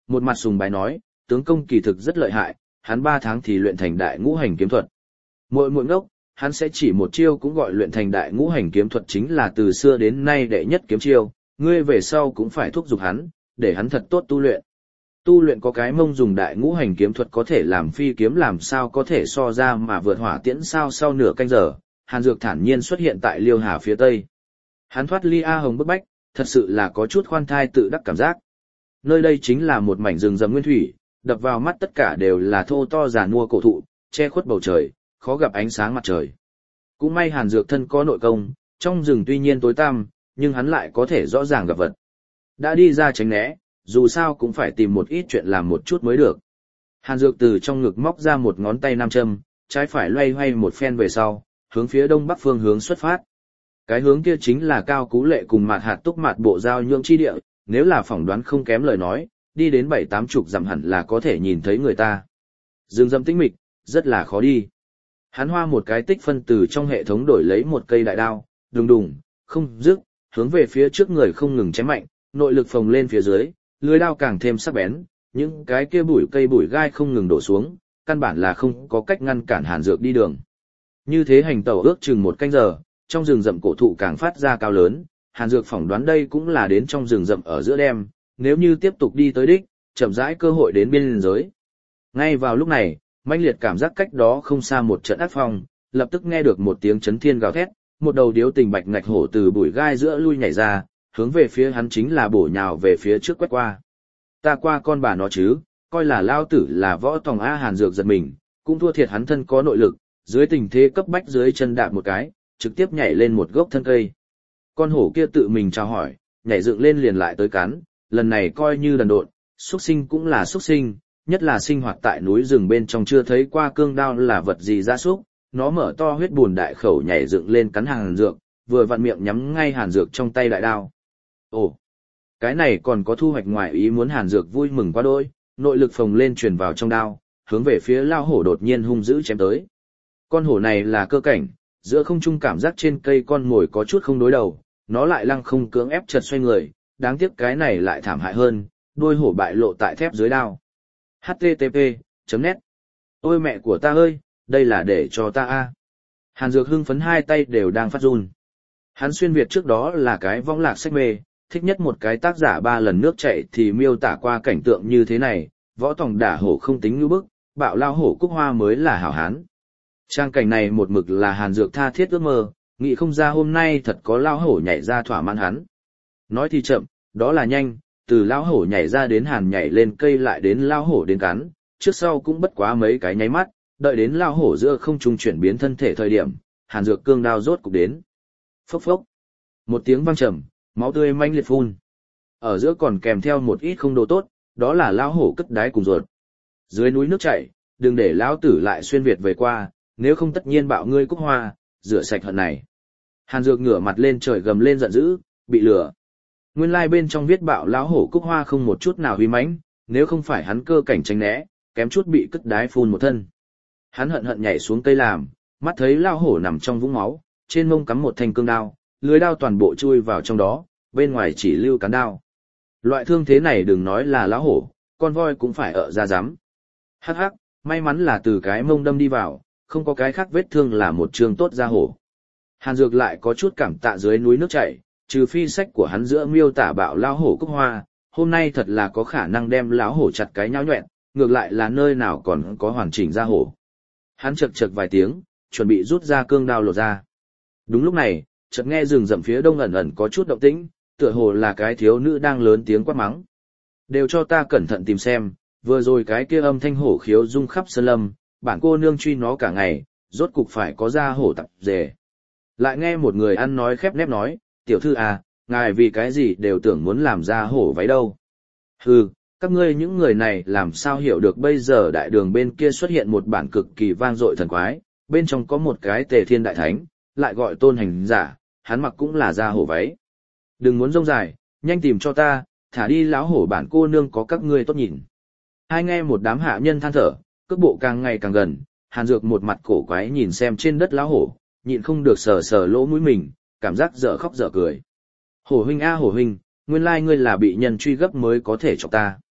một mặt sùng bái nói, tướng công kỳ thực rất lợi hại, hắn ba tháng thì luyện thành đại ngũ hành kiếm thuật. Muội muội ngốc, hắn sẽ chỉ một chiêu cũng gọi luyện thành đại ngũ hành kiếm thuật chính là từ xưa đến nay đệ nhất kiếm chiêu, ngươi về sau cũng phải thúc giục hắn, để hắn thật tốt tu luyện. Tu luyện có cái mông dùng đại ngũ hành kiếm thuật có thể làm phi kiếm làm sao có thể so ra mà vượt hỏa tiễn sao. Sau nửa canh giờ, Hàn Dược thản nhiên xuất hiện tại Liêu Hà phía tây. Hắn thoát ly A Hồng bức bách, thật sự là có chút khoan thai tự đắc cảm giác. Nơi đây chính là một mảnh rừng rậm nguyên thủy, đập vào mắt tất cả đều là thô to giàn mua cổ thụ, che khuất bầu trời, khó gặp ánh sáng mặt trời. Cũng may Hàn Dược thân có nội công, trong rừng tuy nhiên tối tăm, nhưng hắn lại có thể rõ ràng gặp vật. Đã đi ra tránh né, dù sao cũng phải tìm một ít chuyện làm một chút mới được. Hàn Dược từ trong ngực móc ra một ngón tay nam châm, trái phải loay hoay một phen về sau, hướng phía đông bắc phương hướng xuất phát. Cái hướng kia chính là Cao Cú Lệ cùng Mạt Hạt Túc Mạt bộ giao nhượng chi địa, nếu là phỏng đoán không kém lời nói, đi đến bảy tám chục dặm hẳn là có thể nhìn thấy người ta. Rừng rậm tĩnh mịch, rất là khó đi. Hắn hoa một cái tích phân từ trong hệ thống đổi lấy một cây đại đao, đùng đùng, không dứt, hướng về phía trước người không ngừng chém mạnh, nội lực phồng lên phía dưới, lưỡi đao càng thêm sắc bén, những cái kia bụi cây bụi gai không ngừng đổ xuống, căn bản là không có cách ngăn cản Hàn Dược đi đường. Như thế hành tẩu ước chừng một canh giờ, trong rừng rậm cổ thụ càng phát ra cao lớn, Hàn Dược phỏng đoán đây cũng là đến trong rừng rậm ở giữa đêm, nếu như tiếp tục đi tới đích, chậm rãi cơ hội đến biên giới. Ngay vào lúc này, mãnh liệt cảm giác cách đó không xa một trận ác phong, lập tức nghe được một tiếng chấn thiên gào thét, một đầu điếu tình bạch ngạch hổ từ bụi gai giữa lui nhảy ra, hướng về phía hắn chính là bổ nhào về phía trước quét qua. Ta qua con bà nó chứ, coi là lao tử là võ tòng A. Hàn Dược giật mình, cũng thua thiệt hắn thân có nội lực, dưới tình thế cấp bách dưới chân đạp một cái, trực tiếp nhảy lên một gốc thân cây. Con hổ kia tự mình chào hỏi, nhảy dựng lên liền lại tới cắn, lần này coi như đần độn, xuất sinh cũng là xuất sinh, nhất là sinh hoạt tại núi rừng bên trong chưa thấy qua cương đao là vật gì ra súc, nó mở to huyết buồn đại khẩu nhảy dựng lên cắn Hàn Dược, vừa vặn miệng nhắm ngay Hàn Dược trong tay đại đao. Ồ, cái này còn có thu hoạch ngoài ý muốn. Hàn Dược vui mừng quá đôi, nội lực phồng lên truyền vào trong đao, hướng về phía lao hổ đột nhiên hung dữ chém tới. Con hổ này là cơ cảnh, giữa không trung cảm giác trên cây con ngồi có chút không đối đầu, nó lại lăng không cưỡng ép chật xoay người, đáng tiếc cái này lại thảm hại hơn, đuôi hổ bại lộ tại thép dưới đao. H T T P chấm net Ôi mẹ của ta ơi, đây là để cho ta a. Hàn Dược hưng phấn hai tay đều đang phát run. Hắn xuyên Việt trước đó là cái vong lạc sách mê, thích nhất một cái tác giả ba lần nước chảy thì miêu tả qua cảnh tượng như thế này, võ tòng đả hổ không tính như bức, bạo lao hổ cúc hoa mới là hảo hán. Trang cảnh này một mực là Hàn Dược tha thiết ước mơ, nghĩ không ra hôm nay thật có lao hổ nhảy ra thỏa mãn hắn. Nói thì chậm, đó là nhanh, từ lao hổ nhảy ra đến Hàn nhảy lên cây lại đến lao hổ đến cắn, trước sau cũng bất quá mấy cái nháy mắt, đợi đến lao hổ giữa không trung chuyển biến thân thể thời điểm, Hàn Dược cương đao rốt cục đến. Phốc phốc. Một tiếng vang trầm, máu tươi manh liệt phun. Ở giữa còn kèm theo một ít không đồ tốt, đó là lao hổ cất đái cùng ruột. Dưới núi nước chảy, đừng để lão tử lại xuyên Việt về qua, nếu không tất nhiên bạo ngươi cúc hoa, rửa sạch hận này. Hàn Dược ngửa mặt lên trời gầm lên giận dữ, bị lừa. Nguyên lai like bên trong viết bạo lão hổ cúc hoa không một chút nào huy mãnh, nếu không phải hắn cơ cảnh tránh né, kém chút bị cất đái phun một thân. Hắn hận hận nhảy xuống cây làm, mắt thấy lao hổ nằm trong vũng máu, trên mông cắm một thanh cương đao, lưới đao toàn bộ chui vào trong đó, bên ngoài chỉ lưu cán đao. Loại thương thế này đừng nói là lão hổ, con voi cũng phải ở ra rắm. Hắc hắc, may mắn là từ cái mông đâm đi vào, không có cái khác vết thương là một trường tốt ra hổ. Hàn Dược lại có chút cảm tạ dưới núi nước chảy, trừ phi sách của hắn giữa miêu tả bạo lão hổ cúc hoa, hôm nay thật là có khả năng đem lão hổ chặt cái nhão nhoẹn, ngược lại là nơi nào còn có hoàn chỉnh ra hổ. Hắn chật chật vài tiếng, chuẩn bị rút ra cương đao lột ra. Đúng lúc này, chợt nghe rừng rậm phía đông ẩn ẩn có chút động tĩnh, tựa hồ là cái thiếu nữ đang lớn tiếng quát mắng. Đều cho ta cẩn thận tìm xem, vừa rồi cái kia âm thanh hổ khiếu rung khắp sơn lâm, bản cô nương truy nó cả ngày, rốt cục phải có ra hổ tập dề. Lại nghe một người ăn nói khép nép nói, tiểu thư à, ngài vì cái gì đều tưởng muốn làm ra hổ váy đâu. Hừ, các ngươi những người này làm sao hiểu được bây giờ đại đường bên kia xuất hiện một bản cực kỳ vang dội thần quái, bên trong có một cái Tề Thiên đại thánh, lại gọi tôn hành giả, hắn mặc cũng là da hổ váy. Đừng muốn rông dài, nhanh tìm cho ta, thả đi lão hổ bản cô nương có các ngươi tốt nhìn. Hai nghe một đám hạ nhân than thở, cước bộ càng ngày càng gần, Hàn Dược một mặt cổ quái nhìn xem trên đất lão hổ, nhịn không được sờ sờ lỗ mũi mình, cảm giác dở khóc dở cười. Hổ huynh a hổ huynh, nguyên lai ngươi là bị nhân truy gấp mới có thể chọc ta.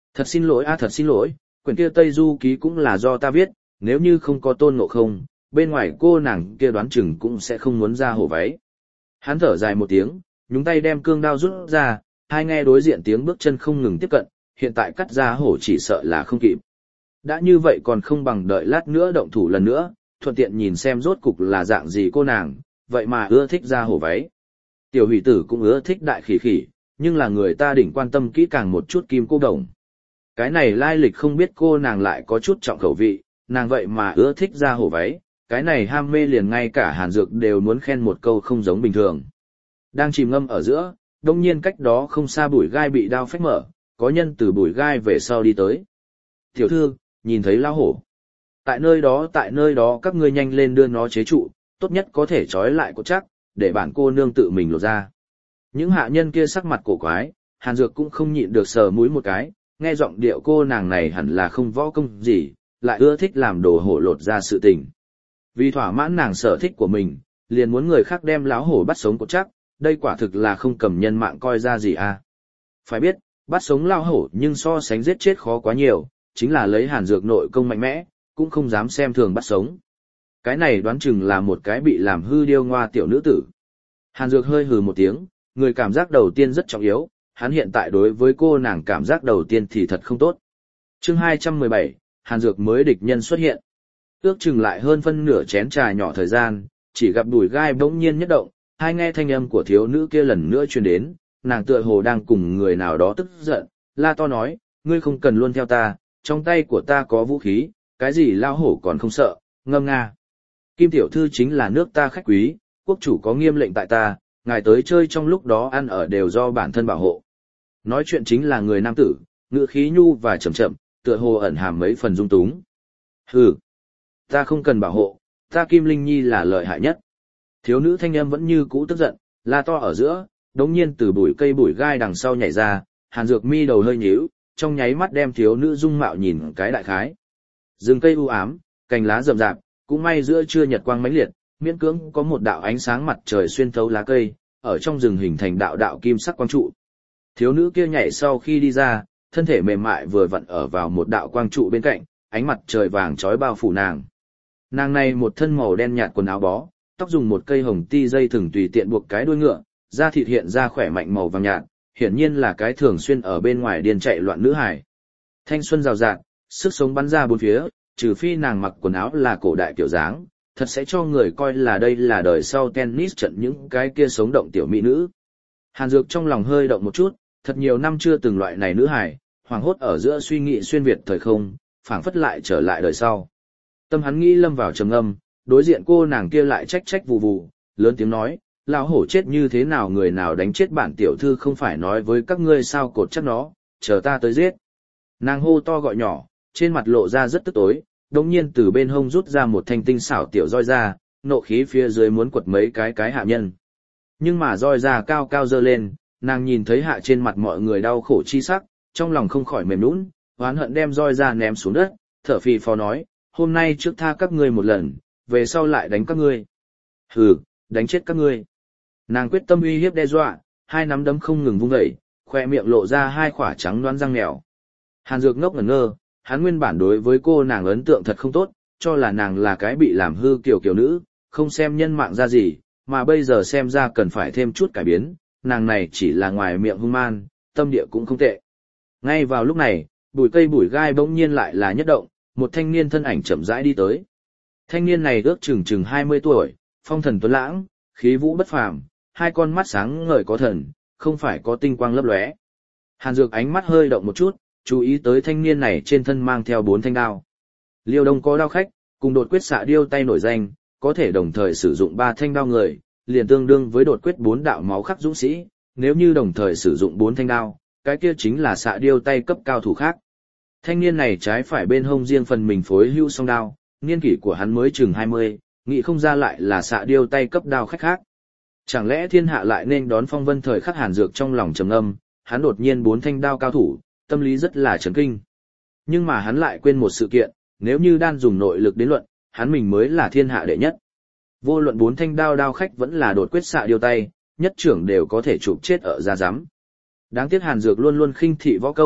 Thật xin lỗi a thật xin lỗi, quyển kia Tây Du ký cũng là do ta viết, nếu như không có Tôn Ngộ Không, bên ngoài cô nàng kia đoán chừng cũng sẽ không muốn ra hổ váy. Hắn thở dài một tiếng, nhúng tay đem cương đao rút ra, hai nghe đối diện tiếng bước chân không ngừng tiếp cận, hiện tại cắt ra hổ chỉ sợ là không kịp. Đã như vậy còn không bằng đợi lát nữa động thủ lần nữa, thuận tiện nhìn xem rốt cục là dạng gì cô nàng, vậy mà ưa thích ra hổ váy. Tiểu hủy tử cũng ưa thích đại khỉ khỉ, nhưng là người ta đỉnh quan tâm kỹ càng một chút kim cô đồng. Cái này lai lịch không biết cô nàng lại có chút trọng khẩu vị, nàng vậy mà ưa thích ra hổ váy, cái này ham mê liền ngay cả Hàn Dược đều muốn khen một câu không giống bình thường. Đang chìm ngâm ở giữa, đông nhiên cách đó không xa bụi gai bị đao phách mở, có nhân từ bụi gai về sau đi tới. Tiểu thư, nhìn thấy lao hổ. Tại nơi đó tại nơi đó các ngươi nhanh lên đưa nó chế trụ, tốt nhất có thể trói lại cột chắc, để bản cô nương tự mình lột ra. Những hạ nhân kia sắc mặt cổ quái, Hàn Dược cũng không nhịn được sờ mũi một cái, nghe giọng điệu cô nàng này hẳn là không võ công gì, lại ưa thích làm đồ hổ lột ra sự tình. Vì thỏa mãn nàng sở thích của mình, liền muốn người khác đem lão hổ bắt sống cột chắc, đây quả thực là không cầm nhân mạng coi ra gì à. Phải biết, bắt sống lão hổ nhưng so sánh giết chết khó quá nhiều, chính là lấy Hàn Dược nội công mạnh mẽ, cũng không dám xem thường bắt sống. Cái này đoán chừng là một cái bị làm hư điêu ngoa tiểu nữ tử. Hàn Dược hơi hừ một tiếng, người cảm giác đầu tiên rất trọng yếu, hắn hiện tại đối với cô nàng cảm giác đầu tiên thì thật không tốt. Chương hai trăm mười bảy, Hàn Dược mới địch nhân xuất hiện. Ước chừng lại hơn phân nửa chén trà nhỏ thời gian, chỉ gặp đùi gai bỗng nhiên nhất động, hai nghe thanh âm của thiếu nữ kia lần nữa truyền đến, nàng tựa hồ đang cùng người nào đó tức giận, la to nói, ngươi không cần luôn theo ta, trong tay của ta có vũ khí, cái gì lao hổ còn không sợ, ngâm nga. Kim tiểu thư chính là nước ta khách quý, quốc chủ có nghiêm lệnh tại ta, ngài tới chơi trong lúc đó ăn ở đều do bản thân bảo hộ. Nói chuyện chính là người nam tử, ngữ khí nhu và chậm chậm, tựa hồ ẩn hàm mấy phần dung túng. Hừ, ta không cần bảo hộ, ta Kim Linh Nhi là lợi hại nhất. Thiếu nữ thanh âm vẫn như cũ tức giận, la to ở giữa, đống nhiên từ bụi cây bụi gai đằng sau nhảy ra, Hàn Dược mi đầu hơi nhíu, trong nháy mắt đem thiếu nữ dung mạo nhìn cái đại khái. Rừng cây u ám, cành lá rậm rạp, cũng may giữa trưa nhật quang mãnh liệt, miễn cưỡng có một đạo ánh sáng mặt trời xuyên thấu lá cây, ở trong rừng hình thành đạo đạo kim sắc quang trụ. Thiếu nữ kia nhảy sau khi đi ra, thân thể mềm mại vừa vặn ở vào một đạo quang trụ bên cạnh, ánh mặt trời vàng chói bao phủ nàng. Nàng này một thân màu đen nhạt quần áo bó, tóc dùng một cây hồng ti dây thừng tùy tiện buộc cái đuôi ngựa, da thịt hiện ra khỏe mạnh màu vàng nhạt, hiển nhiên là cái thường xuyên ở bên ngoài điên chạy loạn nữ hải. Thanh xuân rào rạt, sức sống bắn ra bốn phía, trừ phi nàng mặc quần áo là cổ đại kiểu dáng, thật sẽ cho người coi là đây là đời sau tennis trận những cái kia sống động tiểu mỹ nữ. Hàn Dược trong lòng hơi động một chút, thật nhiều năm chưa từng loại này nữ hải, hoàng hốt ở giữa suy nghĩ xuyên việt thời không, phảng phất lại trở lại đời sau. Tâm hắn nghĩ lâm vào trầm ngâm, đối diện cô nàng kia lại trách trách vù vù, lớn tiếng nói, lão hổ chết như thế nào người nào đánh chết bản tiểu thư không phải nói với các ngươi sao cột chắc nó, chờ ta tới giết. Nàng hô to gọi nhỏ, trên mặt lộ ra rất tức tối, đồng nhiên từ bên hông rút ra một thanh tinh xảo tiểu roi ra, nộ khí phía dưới muốn quật mấy cái cái hạ nhân. Nhưng mà roi ra cao cao dơ lên, nàng nhìn thấy hạ trên mặt mọi người đau khổ chi sắc, trong lòng không khỏi mềm nũng, oán hận đem roi ra ném xuống đất, thở phì phò nói, hôm nay trước tha các ngươi một lần, về sau lại đánh các ngươi. Hừ, đánh chết các ngươi. Nàng quyết tâm uy hiếp đe dọa, hai nắm đấm không ngừng vung dậy, khoe miệng lộ ra hai khỏa trắng đoán răng mèo. Hàn Dược ngốc ngẩn ngơ, hắn nguyên bản đối với cô nàng ấn tượng thật không tốt, cho là nàng là cái bị làm hư kiểu kiểu nữ, không xem nhân mạng ra gì, mà bây giờ xem ra cần phải thêm chút cải biến, nàng này chỉ là ngoài miệng hung man, tâm địa cũng không tệ. Ngay vào lúc này, bụi cây bụi gai bỗng nhiên lại là nhất động, một thanh niên thân ảnh chậm rãi đi tới. Thanh niên này ước chừng chừng hai mươi tuổi, phong thần tuấn lãng, khí vũ bất phàm, hai con mắt sáng ngời có thần, không phải có tinh quang lấp lóe. Hàn Dược ánh mắt hơi động một chút, chú ý tới thanh niên này trên thân mang theo bốn thanh đao. Liêu Đông có đao khách, cùng đột quyết xạ điêu tay nổi danh, có thể đồng thời sử dụng ba thanh đao người, liền tương đương với đột quyết bốn đạo máu khắc dũng sĩ, nếu như đồng thời sử dụng bốn thanh đao, cái kia chính là xạ điêu tay cấp cao thủ khác. Thanh niên này trái phải bên hông riêng phần mình phối hưu song đao, niên kỷ của hắn mới chừng hai mươi, nghĩ không ra lại là xạ điêu tay cấp đao khách khác. Chẳng lẽ thiên hạ lại nên đón phong vân thời khắc Hàn Dược trong lòng trầm âm, hắn đột nhiên bốn thanh đao cao thủ, tâm lý rất là chấn kinh. Nhưng mà hắn lại quên một sự kiện, nếu như đan dùng nội lực đến luận, hắn mình mới là thiên hạ đệ nhất. Vô luận bốn thanh đao đao khách vẫn là đột quyết xạ điêu tay, nhất trưởng đều có thể chụp chết ở ra giám. Đáng tiếc Hàn Dược luôn luôn khinh thị võ công,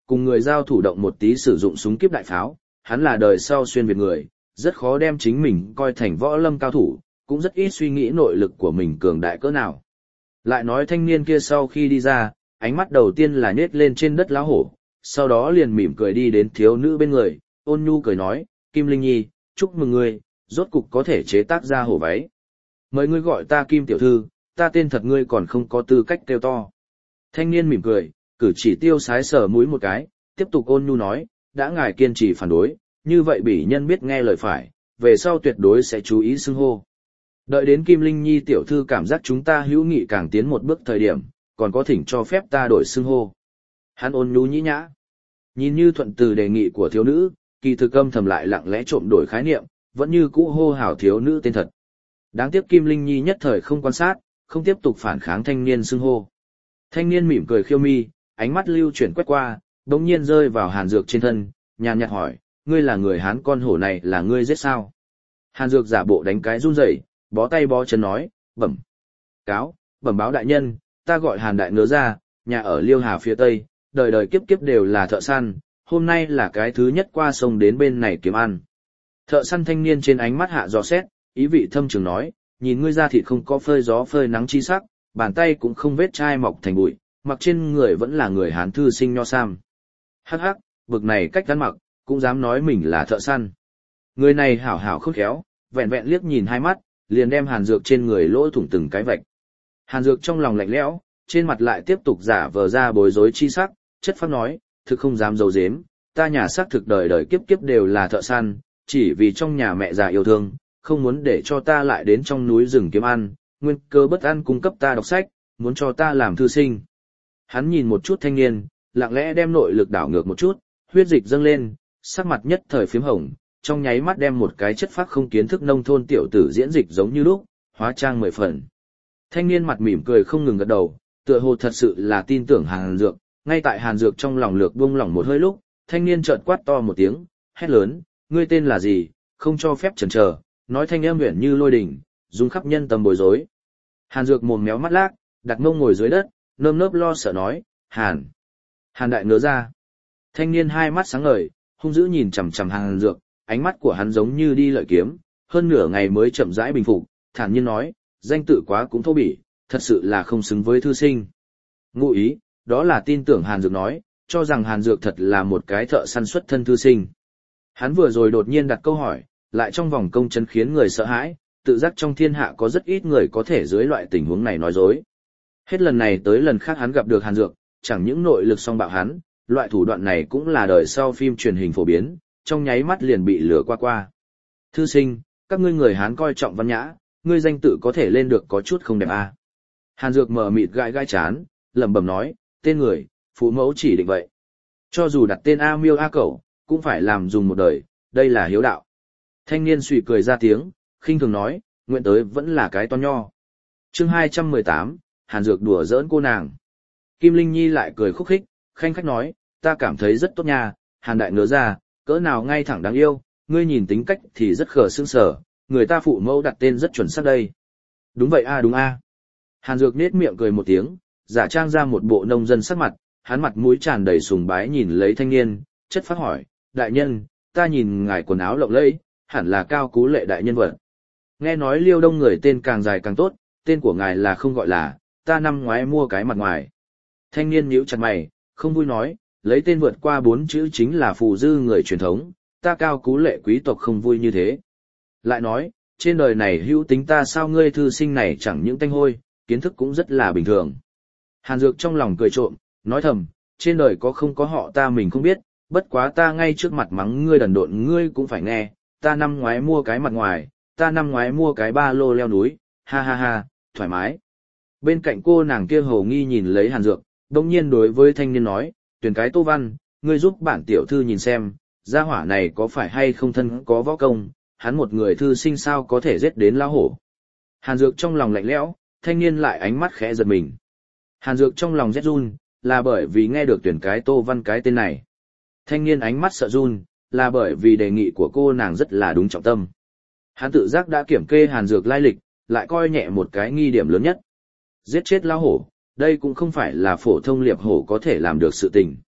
cùng người giao thủ động một tí sử dụng súng kiếp đại pháo, hắn là đời sau xuyên Việt người, rất khó đem chính mình coi thành võ lâm cao thủ, cũng rất ít suy nghĩ nội lực của mình cường đại cỡ nào. Lại nói thanh niên kia sau khi đi ra, ánh mắt đầu tiên là nhếch lên trên đất lão hổ, sau đó liền mỉm cười đi đến thiếu nữ bên người, ôn nhu cười nói, Kim Linh Nhi, chúc mừng ngươi, rốt cục có thể chế tác ra hổ váy. Mời ngươi gọi ta Kim tiểu thư, ta tên thật ngươi còn không có tư cách kêu to. Thanh niên mỉm cười, cử chỉ tiêu sái sờ mũi một cái, tiếp tục ôn nhu nói, đã ngài kiên trì phản đối, như vậy bỉ nhân biết nghe lời phải, về sau tuyệt đối sẽ chú ý xưng hô. Đợi đến Kim Linh Nhi tiểu thư cảm giác chúng ta hữu nghị càng tiến một bước thời điểm, còn có thỉnh cho phép ta đổi xưng hô. Hắn ôn nhu nhĩ nhã. Nhìn như thuận từ đề nghị của thiếu nữ, kỳ thực âm thầm lại lặng lẽ trộm đổi khái niệm, vẫn như cũ hô hào thiếu nữ tên thật. Đáng tiếc Kim Linh Nhi nhất thời không quan sát, không tiếp tục phản kháng thanh niên xưng hô. Thanh niên mỉm cười khiêu mi, ánh mắt lưu chuyển quét qua, đống nhiên rơi vào Hàn Dược trên thân, nhàn nhạt hỏi, ngươi là người Hán con hổ này là ngươi giết sao? Hàn Dược giả bộ đánh cái run rẩy, bó tay bó chân nói, bẩm. Cáo, bẩm báo đại nhân, ta gọi Hàn đại ngứa ra, nhà ở Liêu Hà phía tây, đời đời kiếp kiếp đều là thợ săn, hôm nay là cái thứ nhất qua sông đến bên này kiếm ăn. Thợ săn thanh niên trên ánh mắt hạ dò xét, ý vị thâm trường nói, nhìn ngươi ra thịt không có phơi gió phơi nắng chi sắc, bàn tay cũng không vết chai mọc thành bụi, mặc trên người vẫn là người Hán thư sinh nho sam. Hắc hắc, bực này cách ăn mặc, cũng dám nói mình là thợ săn. Người này hảo hảo khôn khéo, vẹn vẹn liếc nhìn hai mắt, liền đem Hàn Dược trên người lỗ thủng từng cái vạch. Hàn Dược trong lòng lạnh lẽo, trên mặt lại tiếp tục giả vờ ra bối rối chi sắc, chất phác nói, thực không dám giấu giếm, ta nhà xác thực đời đời kiếp kiếp đều là thợ săn, chỉ vì trong nhà mẹ già yêu thương, không muốn để cho ta lại đến trong núi rừng kiếm ăn, nguyên cơ bất an cung cấp ta đọc sách, muốn cho ta làm thư sinh. Hắn nhìn một chút thanh niên, lặng lẽ đem nội lực đảo ngược một chút, huyết dịch dâng lên, sắc mặt nhất thời phiếm hồng, trong nháy mắt đem một cái chất phác không kiến thức nông thôn tiểu tử diễn dịch giống như lúc, hóa trang mười phần. Thanh niên mặt mỉm cười không ngừng gật đầu, tựa hồ thật sự là tin tưởng Hàn Dược, ngay tại Hàn Dược trong lòng lược buông lỏng một hơi lúc, thanh niên chợt quát to một tiếng, hét lớn, ngươi tên là gì, không cho phép chần chờ, nói thanh âm huyền như lôi đình, rung khắp nhân tâm bối rối. Hàn Dược mồm méo mắt lác, đặt mông ngồi dưới đất, nơm nớp lo sợ nói, Hàn. Hàn đại ngứa ra. Thanh niên hai mắt sáng ngời, hung dữ nhìn chằm chằm Hàn Dược, ánh mắt của hắn giống như đi lợi kiếm, hơn nửa ngày mới chậm rãi bình phục, thản nhiên nói, danh tự quá cũng thô bỉ, thật sự là không xứng với thư sinh. Ngụ ý, đó là tin tưởng Hàn Dược nói, cho rằng Hàn Dược thật là một cái thợ săn xuất thân thư sinh. Hắn vừa rồi đột nhiên đặt câu hỏi, lại trong vòng công chấn khiến người sợ hãi, tự giác trong thiên hạ có rất ít người có thể dưới loại tình huống này nói dối. Hết lần này tới lần khác hắn gặp được Hàn Dược, chẳng những nội lực song bạo hắn, loại thủ đoạn này cũng là đời sau phim truyền hình phổ biến, trong nháy mắt liền bị lừa qua qua. Thư sinh, các ngươi người Hán coi trọng văn nhã, ngươi danh tự có thể lên được có chút không đẹp à. Hàn Dược mờ mịt gãi gãi chán, lẩm bẩm nói, tên người, phụ mẫu chỉ định vậy. Cho dù đặt tên A Miêu A Cẩu, cũng phải làm dùng một đời, đây là hiếu đạo. Thanh niên suy cười ra tiếng, khinh thường nói, nguyện tới vẫn là cái to nho. Chương hai trăm mười tám, Hàn Dược đùa giỡn cô nàng. Kim Linh Nhi lại cười khúc khích, khanh khách nói, ta cảm thấy rất tốt nha, Hàn đại ngứa ra, cỡ nào ngay thẳng đáng yêu, ngươi nhìn tính cách thì rất khờ sương sở, người ta phụ mẫu đặt tên rất chuẩn xác đây. Đúng vậy a đúng a. Hàn Dược nết miệng cười một tiếng, giả trang ra một bộ nông dân sắc mặt, hắn mặt mũi tràn đầy sùng bái nhìn lấy thanh niên, chất phát hỏi, đại nhân, ta nhìn ngài quần áo lộng lẫy, hẳn là cao cú lệ đại nhân vật. Nghe nói Liêu Đông người tên càng dài càng tốt, tên của ngài là không gọi là, ta năm ngoái mua cái mặt ngoài. Thanh niên nhíu chặt mày, không vui nói, lấy tên vượt qua bốn chữ chính là phù dư người truyền thống, ta cao cú lệ quý tộc không vui như thế. Lại nói, trên đời này hữu tính ta sao ngươi thư sinh này chẳng những tanh hôi, kiến thức cũng rất là bình thường. Hàn Dược trong lòng cười trộm, nói thầm, trên đời có không có họ ta mình không biết, bất quá ta ngay trước mặt mắng ngươi đần độn ngươi cũng phải nghe, ta năm ngoái mua cái mặt ngoài, ta năm ngoái mua cái ba lô leo núi, ha ha ha, thoải mái. Bên cạnh cô nàng kia hầu nghi nhìn lấy Hàn Dược, đồng nhiên đối với thanh niên nói, tuyển cái Tô Văn, ngươi giúp bản tiểu thư nhìn xem, gia hỏa này có phải hay không thân có võ công, hắn một người thư sinh sao có thể giết đến lão hổ. Hàn Dược trong lòng lạnh lẽo, thanh niên lại ánh mắt khẽ giật mình. Hàn Dược trong lòng rét run, là bởi vì nghe được tuyển cái Tô Văn cái tên này. Thanh niên ánh mắt sợ run, là bởi vì đề nghị của cô nàng rất là đúng trọng tâm. Hắn tự giác đã kiểm kê Hàn Dược lai lịch, lại coi nhẹ một cái nghi điểm lớn nhất. Giết chết lão hổ, đây cũng không phải là phổ thông liệp hổ có thể làm được sự tình.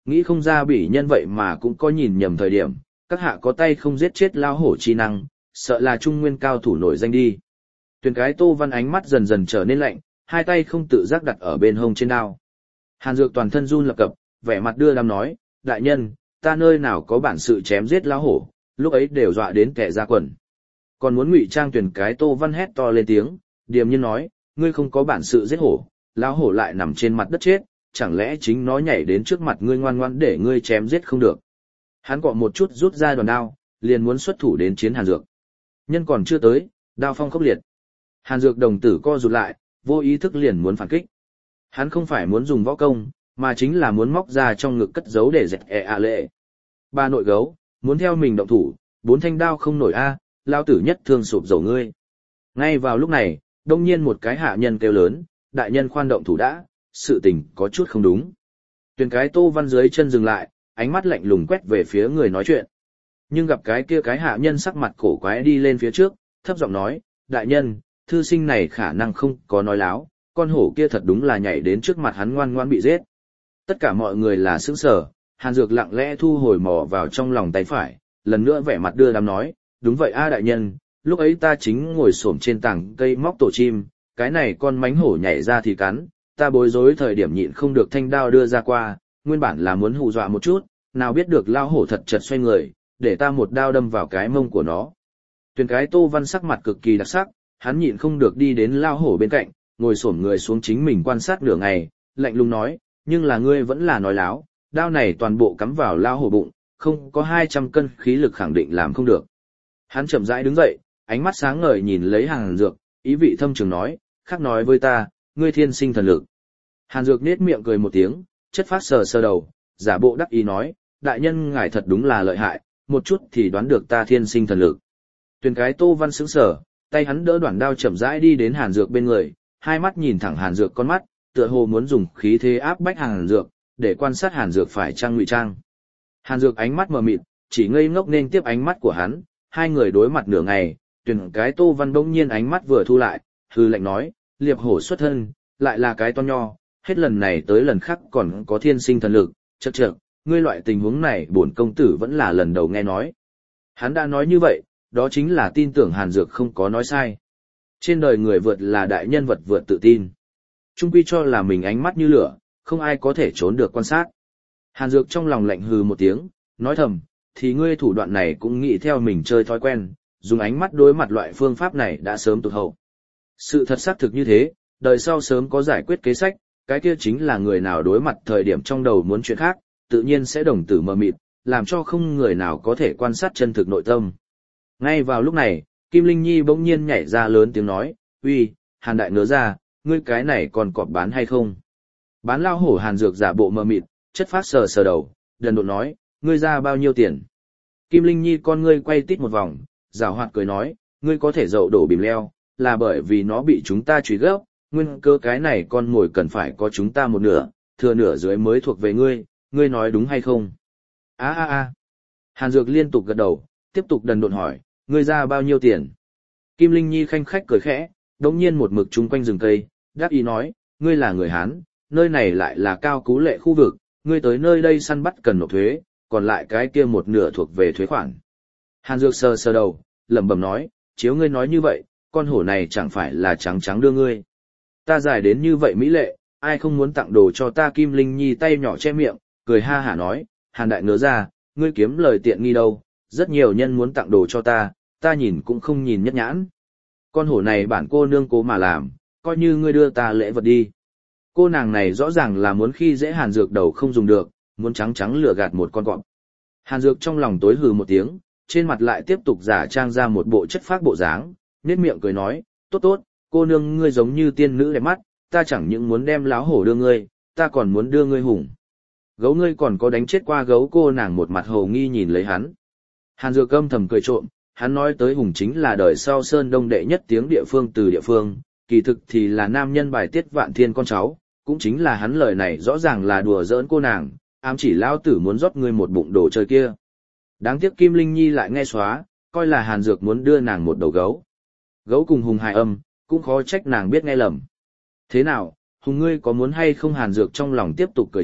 Nghĩ không ra bỉ nhân vậy mà cũng có nhìn nhầm thời điểm, các hạ có tay không giết chết lao hổ chi năng, sợ là trung nguyên cao thủ nổi danh đi. Tuyền cái Tô Văn ánh mắt dần dần trở nên lạnh, hai tay không tự giác đặt ở bên hông trên đao. Hàn Dược toàn thân run lập cập, vẻ mặt đưa đám nói, đại nhân, ta nơi nào có bản sự chém giết lao hổ, lúc ấy đều dọa đến kẻ ra quần. Còn muốn ngụy trang Tuyền cái Tô Văn hét to lên tiếng, điềm nhiên nói, ngươi không có bản sự giết hổ, lao hổ lại nằm trên mặt đất chết, chẳng lẽ chính nó nhảy đến trước mặt ngươi ngoan ngoãn để ngươi chém giết không được. Hắn cọ một chút rút ra đoàn đao, liền muốn xuất thủ đến chiến Hàn Dược. Nhân còn chưa tới, đao phong khốc liệt. Hàn Dược đồng tử co rụt lại, vô ý thức liền muốn phản kích. Hắn không phải muốn dùng võ công, mà chính là muốn móc ra trong ngực cất giấu để dẹt e a lệ. Ba nội gấu, muốn theo mình động thủ, bốn thanh đao không nổi a, lao tử nhất thương sụp dầu ngươi. Ngay vào lúc này, đông nhiên một cái hạ nhân kêu lớn, đại nhân khoan động thủ đã, sự tình có chút không đúng. Tuyền cái Tô Văn dưới chân dừng lại, ánh mắt lạnh lùng quét về phía người nói chuyện. Nhưng gặp cái kia cái hạ nhân sắc mặt cổ quái đi lên phía trước, thấp giọng nói, đại nhân, thư sinh này khả năng không có nói láo, con hổ kia thật đúng là nhảy đến trước mặt hắn ngoan ngoan bị giết. Tất cả mọi người là sững sờ, Hàn Dược lặng lẽ thu hồi mò vào trong lòng tay phải, lần nữa vẻ mặt đưa đám nói, đúng vậy a đại nhân, lúc ấy ta chính ngồi xổm trên tảng cây móc tổ chim, cái này con mánh hổ nhảy ra thì cắn, ta bối rối thời điểm nhịn không được thanh đao đưa ra qua, nguyên bản là muốn hù dọa một chút, nào biết được lao hổ thật chật xoay người, để ta một đao đâm vào cái mông của nó. Tuyền cái Tô Văn sắc mặt cực kỳ đặc sắc, hắn nhịn không được đi đến lao hổ bên cạnh, ngồi xổm người xuống chính mình quan sát nửa ngày, lạnh lùng nói, nhưng là ngươi vẫn là nói láo, đao này toàn bộ cắm vào lao hổ bụng, không có hai trăm cân khí lực khẳng định làm không được. Hắn chậm rãi đứng dậy, ánh mắt sáng ngời nhìn lấy Hàn Dược, ý vị thâm trường nói, khác nói với ta, ngươi thiên sinh thần lực. Hàn Dược nết miệng cười một tiếng, chất phát sờ sờ đầu, giả bộ đắc ý nói, đại nhân ngài thật đúng là lợi hại, một chút thì đoán được ta thiên sinh thần lực. Tuyền cái Tô Văn sững sờ, tay hắn đỡ đoạn đao chậm rãi đi đến Hàn Dược bên người, hai mắt nhìn thẳng Hàn Dược con mắt, tựa hồ muốn dùng khí thế áp bách Hàn Dược, để quan sát Hàn Dược phải trang ngụy trang. Hàn Dược ánh mắt mờ mịt, chỉ ngây ngốc nên tiếp ánh mắt của hắn, hai người đối mặt nửa ngày, Tuyền cái Tô Văn bỗng nhiên ánh mắt vừa thu lại, hư lạnh nói, liệp hổ xuất thân, lại là cái to nho, hết lần này tới lần khác còn có thiên sinh thần lực, chậc chậc, ngươi loại tình huống này bổn công tử vẫn là lần đầu nghe nói. Hắn đã nói như vậy, đó chính là tin tưởng Hàn Dược không có nói sai. Trên đời người vượt là đại nhân vật vượt tự tin. Trung quy cho là mình ánh mắt như lửa, không ai có thể trốn được quan sát. Hàn Dược trong lòng lạnh hừ một tiếng, nói thầm, thì ngươi thủ đoạn này cũng nghĩ theo mình chơi thói quen, dùng ánh mắt đối mặt loại phương pháp này đã sớm tụt hậu. Sự thật xác thực như thế, đời sau sớm có giải quyết kế sách, cái kia chính là người nào đối mặt thời điểm trong đầu muốn chuyện khác, tự nhiên sẽ đồng tử mờ mịt, làm cho không người nào có thể quan sát chân thực nội tâm. Ngay vào lúc này, Kim Linh Nhi bỗng nhiên nhảy ra lớn tiếng nói, uy, Hàn đại ngớ ra, ngươi cái này còn cọp bán hay không? Bán lao hổ Hàn Dược giả bộ mờ mịt, chất phát sờ sờ đầu, đần độn nói, ngươi ra bao nhiêu tiền? Kim Linh Nhi con ngươi quay tít một vòng, giảo hoạt cười nói, ngươi có thể dậu đổ bìm leo, là bởi vì nó bị chúng ta truy gấp, nguyên cơ cái này con mồi cần phải có chúng ta một nửa, thừa nửa dưới mới thuộc về ngươi, ngươi nói đúng hay không? A a a. Hàn Dược liên tục gật đầu, tiếp tục đần độn hỏi, ngươi ra bao nhiêu tiền? Kim Linh Nhi khanh khách cười khẽ, đống nhiên một mực chung quanh rừng cây, đáp ý nói, ngươi là người Hán, nơi này lại là cao cú lệ khu vực, ngươi tới nơi đây săn bắt cần nộp thuế, còn lại cái kia một nửa thuộc về thuế khoản. Hàn Dược sờ sờ đầu, lẩm bẩm nói, chiếu ngươi nói như vậy, con hổ này chẳng phải là trắng trắng đưa ngươi. Ta dài đến như vậy mỹ lệ, ai không muốn tặng đồ cho ta? Kim Linh Nhi tay nhỏ che miệng, cười ha hả nói, Hàn đại ngớ ra, ngươi kiếm lời tiện nghi đâu, rất nhiều nhân muốn tặng đồ cho ta, ta nhìn cũng không nhìn nhất nhãn. Con hổ này bản cô nương cố mà làm, coi như ngươi đưa ta lễ vật đi. Cô nàng này rõ ràng là muốn khi dễ Hàn Dược đầu không dùng được, muốn trắng trắng lừa gạt một con cọp. Hàn Dược trong lòng tối hừ một tiếng, trên mặt lại tiếp tục giả trang ra một bộ chất phác bộ dáng, nhếch miệng cười nói, tốt tốt, cô nương ngươi giống như tiên nữ đẹp mắt, ta chẳng những muốn đem láo hổ đưa ngươi, ta còn muốn đưa ngươi hùng. Gấu ngươi còn có đánh chết qua gấu? Cô nàng một mặt hồ nghi nhìn lấy hắn. Hàn Dược âm thầm cười trộm, hắn nói tới hùng chính là đời sau Sơn Đông đệ nhất tiếng địa phương từ địa phương, kỳ thực thì là nam nhân bài tiết vạn thiên con cháu, cũng chính là hắn lời này rõ ràng là đùa giỡn cô nàng, ám chỉ lao tử muốn rót ngươi một bụng đồ chơi kia. Đáng tiếc Kim Linh Nhi lại nghe xóa, coi là Hàn Dược muốn đưa nàng một đầu gấu. Gấu cùng hùng hài âm, cũng khó trách nàng biết nghe lầm. Thế nào, hùng ngươi có muốn hay không? Hàn Dược trong lòng tiếp tục cười trộm,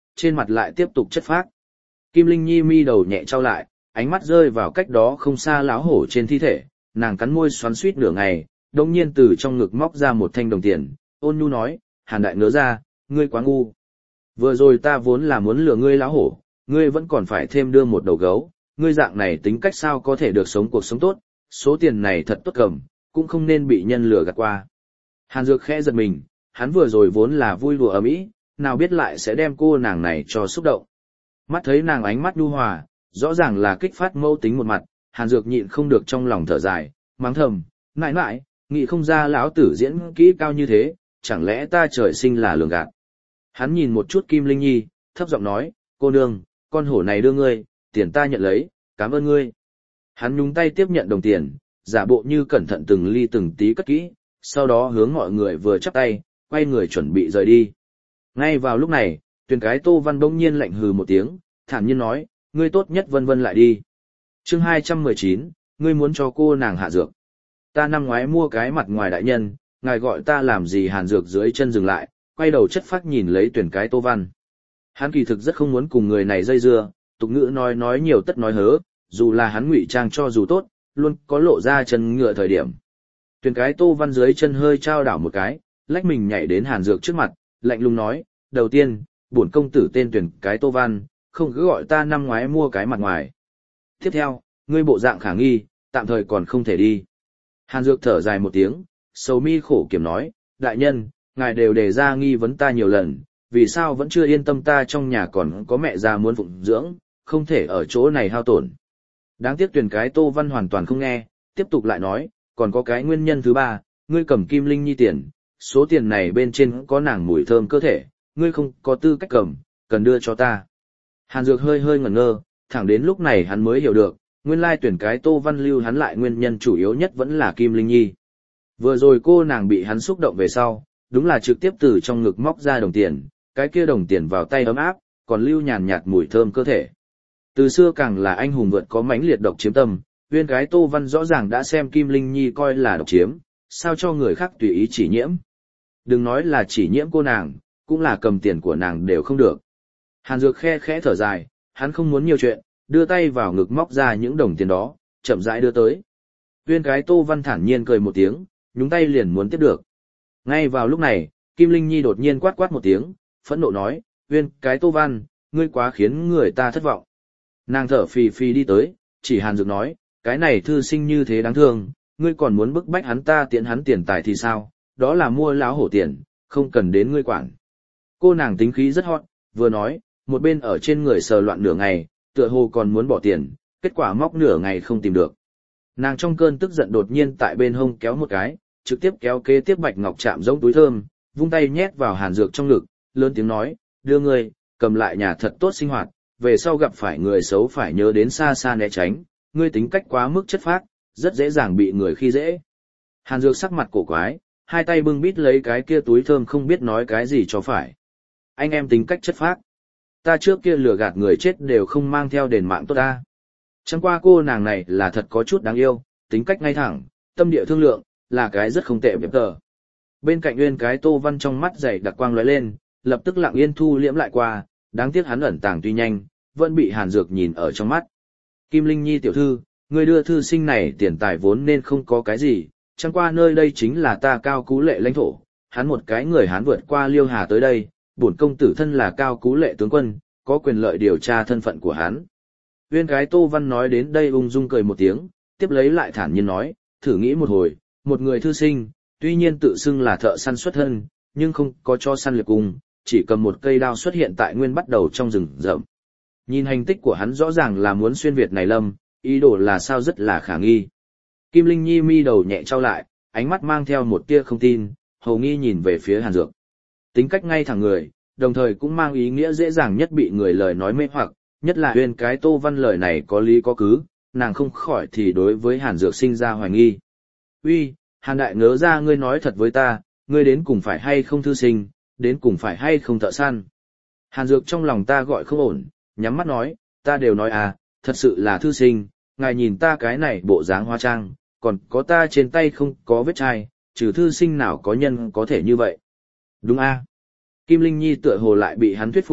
trên mặt lại tiếp tục chất phác. Kim Linh Nhi mi đầu nhẹ trao lại, ánh mắt rơi vào cách đó không xa lão hổ trên thi thể, nàng cắn môi xoắn xuýt nửa ngày, đống nhiên từ trong ngực móc ra một thanh đồng tiền, ôn nhu nói, Hàn đại ngớ ra, ngươi quá ngu. Vừa rồi ta vốn là muốn lừa ngươi lão hổ, ngươi vẫn còn phải thêm đưa một đầu gấu, ngươi dạng này tính cách sao có thể được sống cuộc sống tốt, số tiền này thật tốt cầm, cũng không nên bị nhân lừa gạt qua. Hàn Dược khẽ giật mình, hắn vừa rồi vốn là vui đùa ầm ĩ, nào biết lại sẽ đem cô nàng này cho xúc động. Mắt thấy nàng ánh mắt nhu hòa, rõ ràng là kích phát mâu tính một mặt, Hàn Dược nhịn không được trong lòng thở dài, mắng thầm, mãi mãi, nghĩ không ra lão tử diễn kỹ cao như thế, chẳng lẽ ta trời sinh là lường gạt. Hắn nhìn một chút Kim Linh Nhi, thấp giọng nói, cô nương, con hổ này đưa ngươi, tiền ta nhận lấy, cảm ơn ngươi. Hắn nhúng tay tiếp nhận đồng tiền, giả bộ như cẩn thận từng ly từng tí cất kỹ, sau đó hướng mọi người vừa chắp tay, quay người chuẩn bị rời đi. Ngay vào lúc này, Tuyền cái Tô Văn bỗng nhiên lạnh hừ một tiếng, thản nhiên nói, ngươi tốt nhất vân vân lại đi. Chương hai trăm mười chín, ngươi muốn cho cô nàng hạ dược. Ta năm ngoái mua cái mặt ngoài đại nhân, ngài gọi ta làm gì? Hàn Dược dưới chân dừng lại, quay đầu chất phác nhìn lấy Tuyền cái Tô Văn. Hắn kỳ thực rất không muốn cùng người này dây dưa, tục ngữ nói nói nhiều tất nói hớ, dù là hắn ngụy trang cho dù tốt, luôn có lộ ra chân ngựa thời điểm. Tuyền cái Tô Văn dưới chân hơi trao đảo một cái, lách mình nhảy đến Hàn Dược trước mặt, lạnh lùng nói, đầu tiên, bổn công tử tên Tuyền cái Tô Văn, không cứ gọi ta năm ngoái mua cái mặt ngoài. Tiếp theo, ngươi bộ dạng khả nghi, tạm thời còn không thể đi. Hàn Dược thở dài một tiếng, sầu mi khổ kiểm nói, đại nhân, ngài đều đề ra nghi vấn ta nhiều lần, vì sao vẫn chưa yên tâm ta trong nhà còn có mẹ già muốn phụng dưỡng, không thể ở chỗ này hao tổn. Đáng tiếc Tuyền cái Tô Văn hoàn toàn không nghe, tiếp tục lại nói, còn có cái nguyên nhân thứ ba, ngươi cầm Kim Linh Nhi tiền, số tiền này bên trên có nàng mùi thơm cơ thể, ngươi không có tư cách cầm, cần đưa cho ta. Hàn Dược hơi hơi ngẩn ngơ, thẳng đến lúc này hắn mới hiểu được, nguyên lai Tuyền cái Tô Văn lưu hắn lại nguyên nhân chủ yếu nhất vẫn là Kim Linh Nhi. Vừa rồi cô nàng bị hắn xúc động về sau, đúng là trực tiếp từ trong ngực móc ra đồng tiền, cái kia đồng tiền vào tay ấm áp, còn lưu nhàn nhạt mùi thơm cơ thể. Từ xưa càng là anh hùng vượt có mãnh liệt độc chiếm tâm, Uyên cái Tô Văn rõ ràng đã xem Kim Linh Nhi coi là độc chiếm, sao cho người khác tùy ý chỉ nhiễm. Đừng nói là chỉ nhiễm cô nàng, cũng là cầm tiền của nàng đều không được. Hàn Dược khe khẽ thở dài, hắn không muốn nhiều chuyện, đưa tay vào ngực móc ra những đồng tiền đó, chậm rãi đưa tới. Uyên cái Tô Văn thản nhiên cười một tiếng, nhúng tay liền muốn tiếp được. Ngay vào lúc này, Kim Linh Nhi đột nhiên quát quát một tiếng, phẫn nộ nói, Uyên cái Tô Văn, ngươi quá khiến người ta thất vọng. Nàng thở phì phì đi tới, chỉ Hàn Dược nói, cái này thư sinh như thế đáng thương, ngươi còn muốn bức bách hắn ta tiện hắn tiền tài thì sao, đó là mua láo hổ tiền, không cần đến ngươi quản. Cô nàng tính khí rất hot, vừa nói, một bên ở trên người sờ loạn nửa ngày, tựa hồ còn muốn bỏ tiền, kết quả móc nửa ngày không tìm được. Nàng trong cơn tức giận đột nhiên tại bên hông kéo một cái, trực tiếp kéo kế tiếp bạch ngọc chạm giống túi thơm, vung tay nhét vào Hàn Dược trong ngực, lớn tiếng nói, đưa ngươi, cầm lại nhà thật tốt sinh hoạt, về sau gặp phải người xấu phải nhớ đến xa xa né tránh, ngươi tính cách quá mức chất phác, rất dễ dàng bị người khi dễ. Hàn Dược sắc mặt cổ quái, hai tay bưng bít lấy cái kia túi thơm không biết nói cái gì cho phải. Anh em tính cách chất phác. Ta trước kia lừa gạt người chết đều không mang theo đền mạng tốt ta. Chẳng qua cô nàng này là thật có chút đáng yêu, tính cách ngay thẳng, tâm địa thương lượng, là cái rất không tệ bếp tờ. Bên cạnh Uyên cái Tô Văn trong mắt dày đặc quang lóe lên, lập tức lặng yên thu liễm lại qua, đáng tiếc hắn ẩn tàng tuy nhanh, vẫn bị Hàn Dược nhìn ở trong mắt. Kim Linh Nhi tiểu thư, người đưa thư sinh này tiền tài vốn nên không có cái gì, chẳng qua nơi đây chính là ta Cao Cú Lệ lãnh thổ, hắn một cái người Hán vượt qua Liêu Hà tới đây, bổn công tử thân là Cao Cú Lệ tướng quân, có quyền lợi điều tra thân phận của hắn. Uyên cái Tô Văn nói đến đây ung dung cười một tiếng, tiếp lấy lại thản nhiên nói, thử nghĩ một hồi, một người thư sinh, tuy nhiên tự xưng là thợ săn xuất thân, nhưng không có cho săn liệp cung, chỉ cầm một cây đao xuất hiện tại nguyên bắt đầu trong rừng rậm. Nhìn hành tích của hắn rõ ràng là muốn xuyên Việt này lâm, ý đồ là sao rất là khả nghi. Kim Linh Nhi mi đầu nhẹ trao lại, ánh mắt mang theo một tia không tin, hầu nghi nhìn về phía Hàn Dược. Tính cách ngay thẳng người, đồng thời cũng mang ý nghĩa dễ dàng nhất bị người lời nói mê hoặc, nhất là Uyên cái Tô Văn lời này có lý có cứ, nàng không khỏi thì đối với Hàn Dược sinh ra hoài nghi. Uy, Hàn đại ngớ ra ngươi nói thật với ta, ngươi đến cùng phải hay không thư sinh, đến cùng phải hay không thợ săn. Hàn Dược trong lòng ta gọi không ổn, nhắm mắt nói, ta đều nói à, thật sự là thư sinh, ngài nhìn ta cái này bộ dáng hóa trang, còn có ta trên tay không có vết chai, trừ thư sinh nào có nhân có thể như vậy. Đúng a. Kim Linh Nhi tựa hồ lại bị hắn thuyết phục,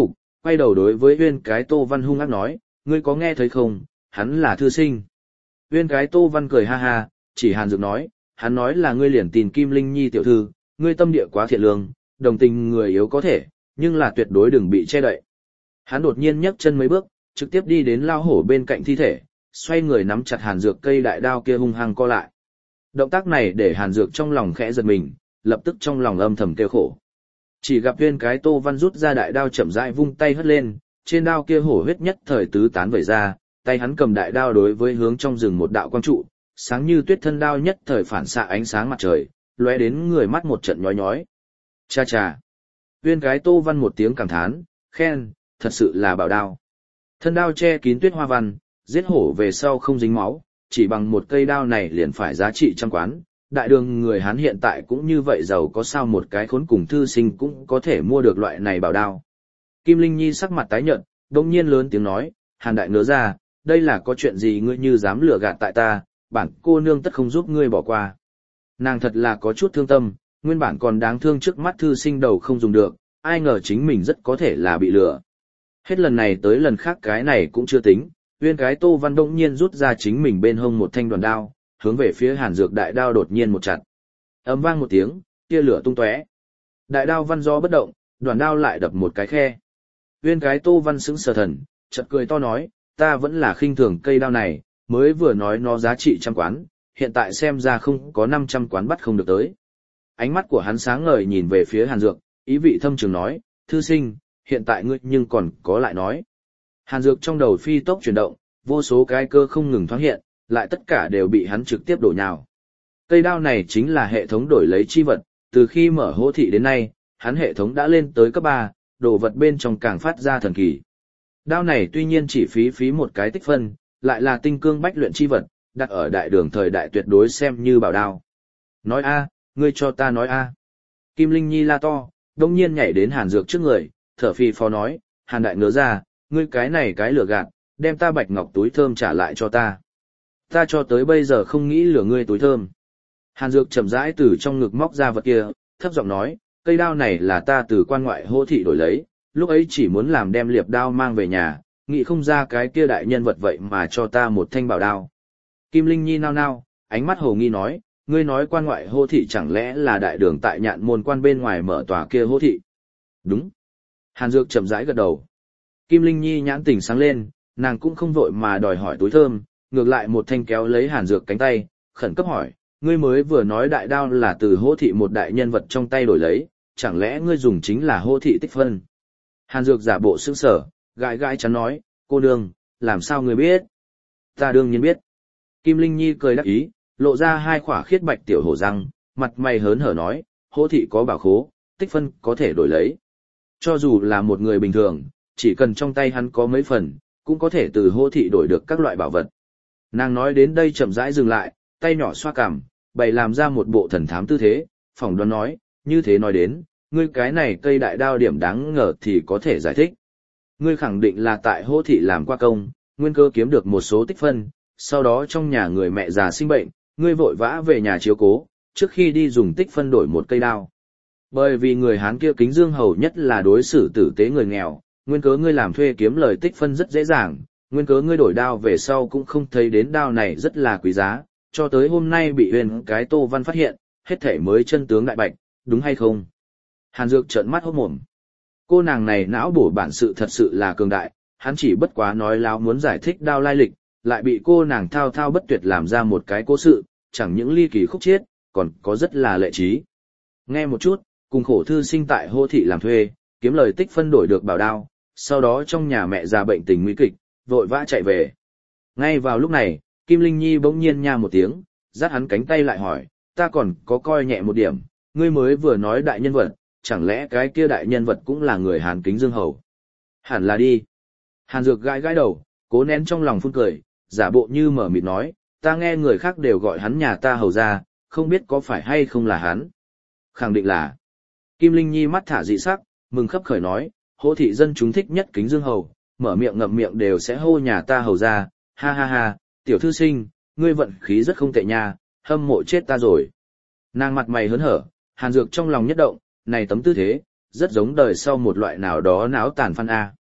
quay đầu đối với Uyên cái Tô Văn hung ác nói, ngươi có nghe thấy không, hắn là thư sinh. Uyên cái Tô Văn cười ha ha, chỉ Hàn Dược nói, hắn nói là ngươi liền tìm Kim Linh Nhi tiểu thư, ngươi tâm địa quá thiện lương, đồng tình người yếu có thể, nhưng là tuyệt đối đừng bị che đậy. Hắn đột nhiên nhấc chân mấy bước, trực tiếp đi đến lao hổ bên cạnh thi thể, xoay người nắm chặt Hàn Dược cây đại đao kia hung hăng co lại. Động tác này để Hàn Dược trong lòng khẽ giật mình, lập tức trong lòng âm thầm kêu khổ. Chỉ gặp Uyên cái Tô Văn rút ra đại đao chậm rãi vung tay hất lên, trên đao kia hổ huyết nhất thời tứ tán vẩy ra, tay hắn cầm đại đao đối với hướng trong rừng một đạo quang trụ, sáng như tuyết thân đao nhất thời phản xạ ánh sáng mặt trời, lóe đến người mắt một trận nhói nhói. Cha cha. Uyên cái Tô Văn một tiếng cảm thán, khen, thật sự là bảo đao. Thân đao che kín tuyết hoa văn, giết hổ về sau không dính máu, chỉ bằng một cây đao này liền phải giá trị trăm quán. Đại đường người Hán hiện tại cũng như vậy giàu có sao một cái khốn cùng thư sinh cũng có thể mua được loại này bảo đao. Kim Linh Nhi sắc mặt tái nhợt, đông nhiên lớn tiếng nói, Hàn đại ngớ ra, đây là có chuyện gì ngươi như dám lừa gạt tại ta, bản cô nương tất không giúp ngươi bỏ qua. Nàng thật là có chút thương tâm, nguyên bản còn đáng thương trước mắt thư sinh đầu không dùng được, ai ngờ chính mình rất có thể là bị lừa. Hết lần này tới lần khác cái này cũng chưa tính, Uyên cái Tô Văn đông nhiên rút ra chính mình bên hông một thanh đoàn đao, hướng về phía Hàn Dược đại đao đột nhiên một chặt. Ầm vang một tiếng, tia lửa tung tóe. Đại đao văn gió bất động, đoàn đao lại đập một cái khe. Uyên cái Tô Văn sững sờ thần, chợt cười to nói, ta vẫn là khinh thường cây đao này, mới vừa nói nó giá trị trăm quán, hiện tại xem ra không có năm trăm quán bắt không được tới. Ánh mắt của hắn sáng ngời nhìn về phía Hàn Dược, ý vị thâm trường nói, thư sinh, hiện tại ngươi nhưng còn có lại nói. Hàn Dược trong đầu phi tốc chuyển động, vô số cái cơ không ngừng thoáng hiện, lại tất cả đều bị hắn trực tiếp đổ nhào. Cây đao này chính là hệ thống đổi lấy chi vật, từ khi mở hỗ thị đến nay, hắn hệ thống đã lên tới cấp ba, đồ vật bên trong càng phát ra thần kỳ. Đao này tuy nhiên chỉ phí phí một cái tích phân, lại là tinh cương bách luyện chi vật, đặt ở đại đường thời đại tuyệt đối xem như bảo đao. Nói a, ngươi cho ta nói a. Kim Linh Nhi la to, đông nhiên nhảy đến Hàn Dược trước người, thở phì phò nói, Hàn đại ngớ ra, ngươi cái này cái lừa gạt, đem ta bạch ngọc túi thơm trả lại cho ta. Ta cho tới bây giờ không nghĩ lừa ngươi túi thơm. Hàn Dược chậm rãi từ trong ngực móc ra vật kia, thấp giọng nói, cây đao này là ta từ quan ngoại hô thị đổi lấy, lúc ấy chỉ muốn làm đem liệp đao mang về nhà, nghĩ không ra cái kia đại nhân vật vậy mà cho ta một thanh bảo đao. Kim Linh Nhi nao nao, ánh mắt hồ nghi nói, ngươi nói quan ngoại hô thị chẳng lẽ là đại đường tại nhạn môn quan bên ngoài mở tòa kia hô thị? Đúng. Hàn Dược chậm rãi gật đầu. Kim Linh Nhi nhãn tỉnh sáng lên, nàng cũng không vội mà đòi hỏi túi thơm, ngược lại một thanh kéo lấy Hàn Dược cánh tay, khẩn cấp hỏi, ngươi mới vừa nói đại đao là từ hô thị một đại nhân vật trong tay đổi lấy, chẳng lẽ ngươi dùng chính là hô thị tích phân? Hàn Dược giả bộ sững sờ, gãi gãi chắn nói, cô nương, làm sao ngươi biết? Ta đương nhiên biết. Kim Linh Nhi cười đắc ý, lộ ra hai khỏa khiết bạch tiểu hổ răng, mặt mày hớn hở nói, hô thị có bảo khố, tích phân có thể đổi lấy. Cho dù là một người bình thường, chỉ cần trong tay hắn có mấy phần, cũng có thể từ hô thị đổi được các loại bảo vật. Nàng nói đến đây chậm rãi dừng lại, tay nhỏ xoa cằm, bày làm ra một bộ thần thám tư thế, phỏng đoán nói, như thế nói đến, ngươi cái này cây đại đao điểm đáng ngờ thì có thể giải thích. Ngươi khẳng định là tại hô thị làm qua công, nguyên cơ kiếm được một số tích phân, sau đó trong nhà người mẹ già sinh bệnh, ngươi vội vã về nhà chiếu cố, trước khi đi dùng tích phân đổi một cây đao. Bởi vì người Hán kia kính dương hầu nhất là đối xử tử tế người nghèo, nguyên cớ ngươi làm thuê kiếm lời tích phân rất dễ dàng, nguyên cớ ngươi đổi đao về sau cũng không thấy đến đao này rất là quý giá, cho tới hôm nay bị Huyền cái Tô Văn phát hiện, hết thể mới chân tướng đại bạch, đúng hay không? Hàn Dược trợn mắt hốt mồm. Cô nàng này não bổ bản sự thật sự là cường đại, hắn chỉ bất quá nói láo muốn giải thích đao lai lịch, lại bị cô nàng thao thao bất tuyệt làm ra một cái cố sự, chẳng những ly kỳ khúc chiết, còn có rất là lệ trí. Nghe một chút, cùng khổ thư sinh tại hô thị làm thuê, kiếm lời tích phân đổi được bảo đao, sau đó trong nhà mẹ già bệnh tình nguy kịch, vội vã chạy về. Ngay vào lúc này, Kim Linh Nhi bỗng nhiên nha một tiếng, dắt hắn cánh tay lại hỏi, ta còn có coi nhẹ một điểm, ngươi mới vừa nói đại nhân vật, chẳng lẽ cái kia đại nhân vật cũng là người Hàn kính dương hầu? Hẳn là đi. Hàn Dược gãi gãi đầu, cố nén trong lòng phun cười, giả bộ như mở mịt nói, ta nghe người khác đều gọi hắn nhà ta hầu ra, không biết có phải hay không là hắn. Khẳng định là. Kim Linh Nhi mắt thả dị sắc, mừng khấp khởi nói, hô thị dân chúng thích nhất kính dương hầu, mở miệng ngậm miệng đều sẽ hô nhà ta hầu ra, ha ha ha, tiểu thư sinh, ngươi vận khí rất không tệ nha, hâm mộ chết ta rồi. Nàng mặt mày hớn hở, Hàn Dược trong lòng nhất động, này tấm tư thế, rất giống đời sau một loại nào đó náo tàn phan A.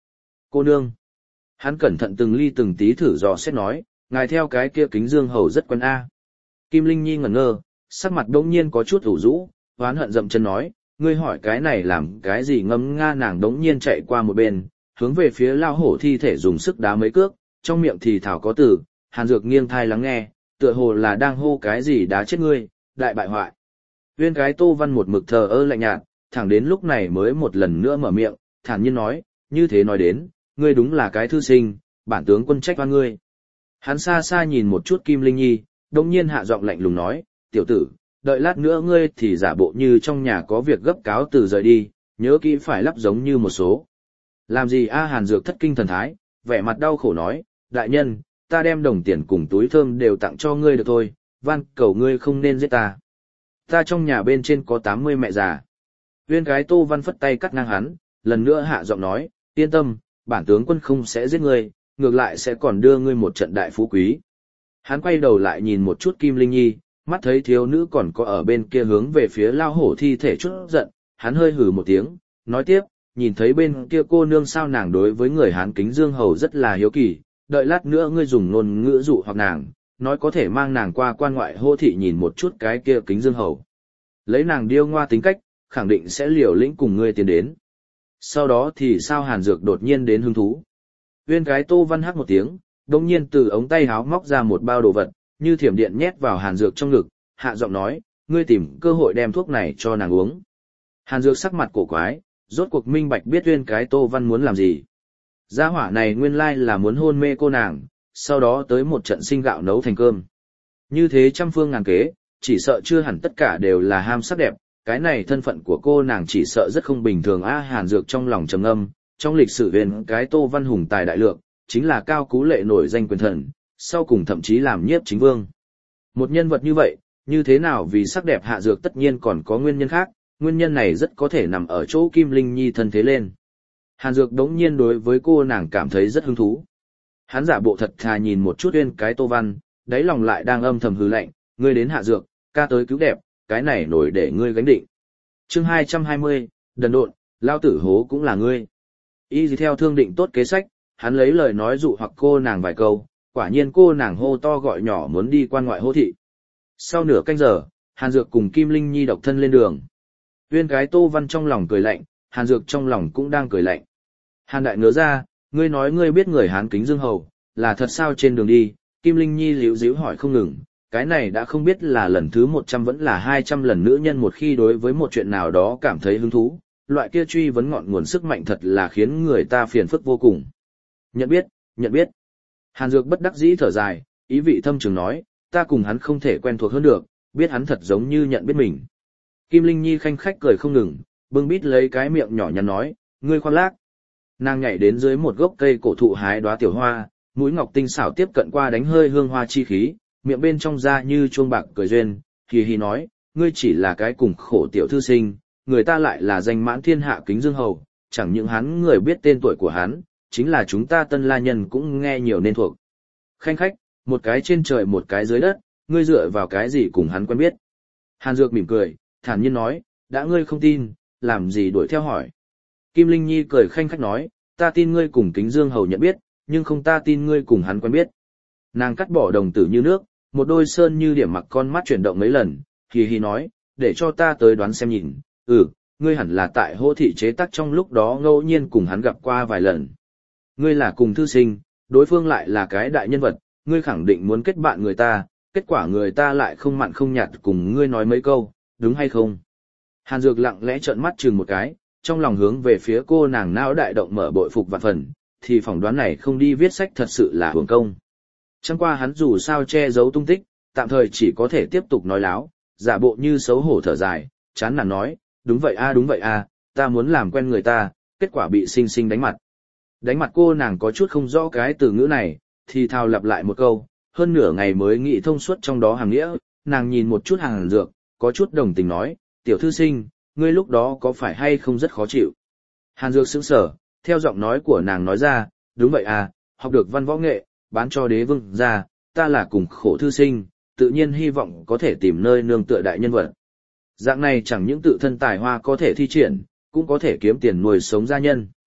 Cô nương. Hắn cẩn thận từng ly từng tí thử dò xét nói, ngài theo cái kia Kính Dương Hầu rất quen a. Kim Linh Nhi ngẩn ngơ, sắc mặt đống nhiên có chút ủ rũ, hoán hận dậm chân nói, ngươi hỏi cái này làm cái gì ngâm nga. Nàng đống nhiên chạy qua một bên, hướng về phía lao hổ thi thể dùng sức đá mấy cước, trong miệng thì thảo có từ, Hàn Dược nghiêng thai lắng nghe, tựa hồ là đang hô cái gì đá chết ngươi, đại bại hoại. Viên cái Tô Văn một mực thờ ơ lạnh nhạt, thẳng đến lúc này mới một lần nữa mở miệng, thản nhiên nói, như thế nói đến, ngươi đúng là cái thư sinh, bản tướng quân trách oan ngươi. Hắn xa xa nhìn một chút Kim Linh Nhi, đồng nhiên hạ giọng lạnh lùng nói, tiểu tử, đợi lát nữa ngươi thì giả bộ như trong nhà có việc gấp cáo từ rời đi, nhớ kỹ phải lắp giống như một số. Làm gì a? Hàn Dược thất kinh thần thái, vẻ mặt đau khổ nói, đại nhân, ta đem đồng tiền cùng túi thơm đều tặng cho ngươi được thôi, van cầu ngươi không nên giết ta. Ta trong nhà bên trên có tám mươi mẹ già. Viên cái Tô Văn phất tay cắt ngang hắn, lần nữa hạ giọng nói, yên tâm, bản tướng quân không sẽ giết ngươi, ngược lại sẽ còn đưa ngươi một trận đại phú quý. Hắn quay đầu lại nhìn một chút Kim Linh Nhi, mắt thấy thiếu nữ còn có ở bên kia hướng về phía lao hổ thi thể chút giận, hắn hơi hừ một tiếng, nói tiếp, nhìn thấy bên kia cô nương sao nàng đối với người Hán Kính Dương Hầu rất là hiếu kỳ, đợi lát nữa ngươi dùng ngôn ngữ dụ hoặc nàng, nói có thể mang nàng qua quan ngoại hô thị nhìn một chút cái kia Kính Dương Hầu. Lấy nàng điêu ngoa tính cách, khẳng định sẽ liều lĩnh cùng ngươi tiến đến. Sau đó thì sao? Hàn Dược đột nhiên đến hứng thú. Viên cái Tô Văn hắc một tiếng, đồng nhiên từ ống tay háo móc ra một bao đồ vật, như thiểm điện nhét vào Hàn Dược trong ngực, hạ giọng nói, ngươi tìm cơ hội đem thuốc này cho nàng uống. Hàn Dược sắc mặt cổ quái, rốt cuộc minh bạch biết Viên cái Tô Văn muốn làm gì. Gia hỏa này nguyên lai là muốn hôn mê cô nàng, sau đó tới một trận sinh gạo nấu thành cơm. Như thế trăm phương ngàn kế, chỉ sợ chưa hẳn tất cả đều là ham sắc đẹp, cái này thân phận của cô nàng chỉ sợ rất không bình thường a. Hàn Dược trong lòng trầm ngâm, trong lịch sử Viên cái Tô Văn hùng tài đại lượng, chính là cao cú lệ nổi danh quyền thần, sau cùng thậm chí làm nhiếp chính vương. Một nhân vật như vậy, như thế nào vì sắc đẹp hạ dược tất nhiên còn có nguyên nhân khác, nguyên nhân này rất có thể nằm ở chỗ Kim Linh Nhi thân thế lên. Hàn Dược đống nhiên đối với cô nàng cảm thấy rất hứng thú. Hắn giả bộ thật thà nhìn một chút Uyên cái Tô Văn, đáy lòng lại đang âm thầm hừ lạnh, ngươi đến hạ dược, ca tới cứu đẹp, cái này nổi để ngươi gánh định. Chương hai trăm hai mươi, đần độn, lao tử hố cũng là ngươi. Y gì theo thương định tốt kế sách, hắn lấy lời nói dụ hoặc cô nàng vài câu, quả nhiên cô nàng hô to gọi nhỏ muốn đi quan ngoại hô thị. Sau nửa canh giờ, Hàn Dược cùng Kim Linh Nhi độc thân lên đường. Uyên cái Tô Văn trong lòng cười lạnh, Hàn Dược trong lòng cũng đang cười lạnh. Hàn đại ngớ ra, ngươi nói ngươi biết người Hán Kính Dương Hầu, là thật sao? Trên đường đi, Kim Linh Nhi líu díu hỏi không ngừng, cái này đã không biết là lần thứ một trăm vẫn là hai trăm lần nữ nhân một khi đối với một chuyện nào đó cảm thấy hứng thú, loại kia truy vấn ngọn nguồn sức mạnh thật là khiến người ta phiền phức vô cùng. Nhận biết, nhận biết. Hàn Dược bất đắc dĩ thở dài, ý vị thâm trường nói, ta cùng hắn không thể quen thuộc hơn được, biết hắn thật giống như nhận biết mình. Kim Linh Nhi khanh khách cười không ngừng, bưng bít lấy cái miệng nhỏ nhắn nói, ngươi khoan lác. Nàng nhảy đến dưới một gốc cây cổ thụ hái đóa tiểu hoa, mũi ngọc tinh xảo tiếp cận qua đánh hơi hương hoa chi khí, miệng bên trong da như chuông bạc cười duyên, hì hì nói, ngươi chỉ là cái cùng khổ tiểu thư sinh, người ta lại là danh mãn thiên hạ Kính Dương Hầu, chẳng những hắn người biết tên tuổi của hắn, chính là chúng ta Tân La Nhân cũng nghe nhiều nên thuộc. Khanh khách, một cái trên trời một cái dưới đất, ngươi dựa vào cái gì cùng hắn quen biết? Hàn Dược mỉm cười, thản nhiên nói, đã ngươi không tin, làm gì đuổi theo hỏi. Kim Linh Nhi cười khanh khách nói, ta tin ngươi cùng Kính Dương Hầu nhận biết, nhưng không ta tin ngươi cùng hắn quen biết. Nàng cắt bỏ đồng tử như nước, một đôi sơn như điểm mặc con mắt chuyển động mấy lần, hì hì nói, để cho ta tới đoán xem nhìn, ừ, ngươi hẳn là tại hô thị chế tác trong lúc đó ngẫu nhiên cùng hắn gặp qua vài lần. Ngươi là cùng thư sinh, đối phương lại là cái đại nhân vật, ngươi khẳng định muốn kết bạn người ta, kết quả người ta lại không mặn không nhạt cùng ngươi nói mấy câu, đúng hay không? Hàn Dược lặng lẽ trợn mắt chừng một cái, trong lòng hướng về phía cô nàng não đại động mở bội phục vạn phần, thì phỏng đoán này không đi viết sách thật sự là hưởng công. Chẳng qua hắn dù sao che giấu tung tích, tạm thời chỉ có thể tiếp tục nói láo, giả bộ như xấu hổ thở dài, chán nản nói, đúng vậy a đúng vậy a, ta muốn làm quen người ta, kết quả bị xinh xinh đánh mặt. Đánh mặt cô nàng có chút không rõ cái từ ngữ này, thì thào lặp lại một câu, hơn nửa ngày mới nghĩ thông suốt trong đó hàng nghĩa, nàng nhìn một chút Hàn Dược, có chút đồng tình nói, tiểu thư sinh, ngươi lúc đó có phải hay không rất khó chịu? Hàn Dược sững sờ, theo giọng nói của nàng nói ra, đúng vậy à, học được văn võ nghệ, bán cho đế vương ra, ta là cùng khổ thư sinh, tự nhiên hy vọng có thể tìm nơi nương tựa đại nhân vật. Dạng này chẳng những tự thân tài hoa có thể thi triển, cũng có thể kiếm tiền nuôi sống gia nhân.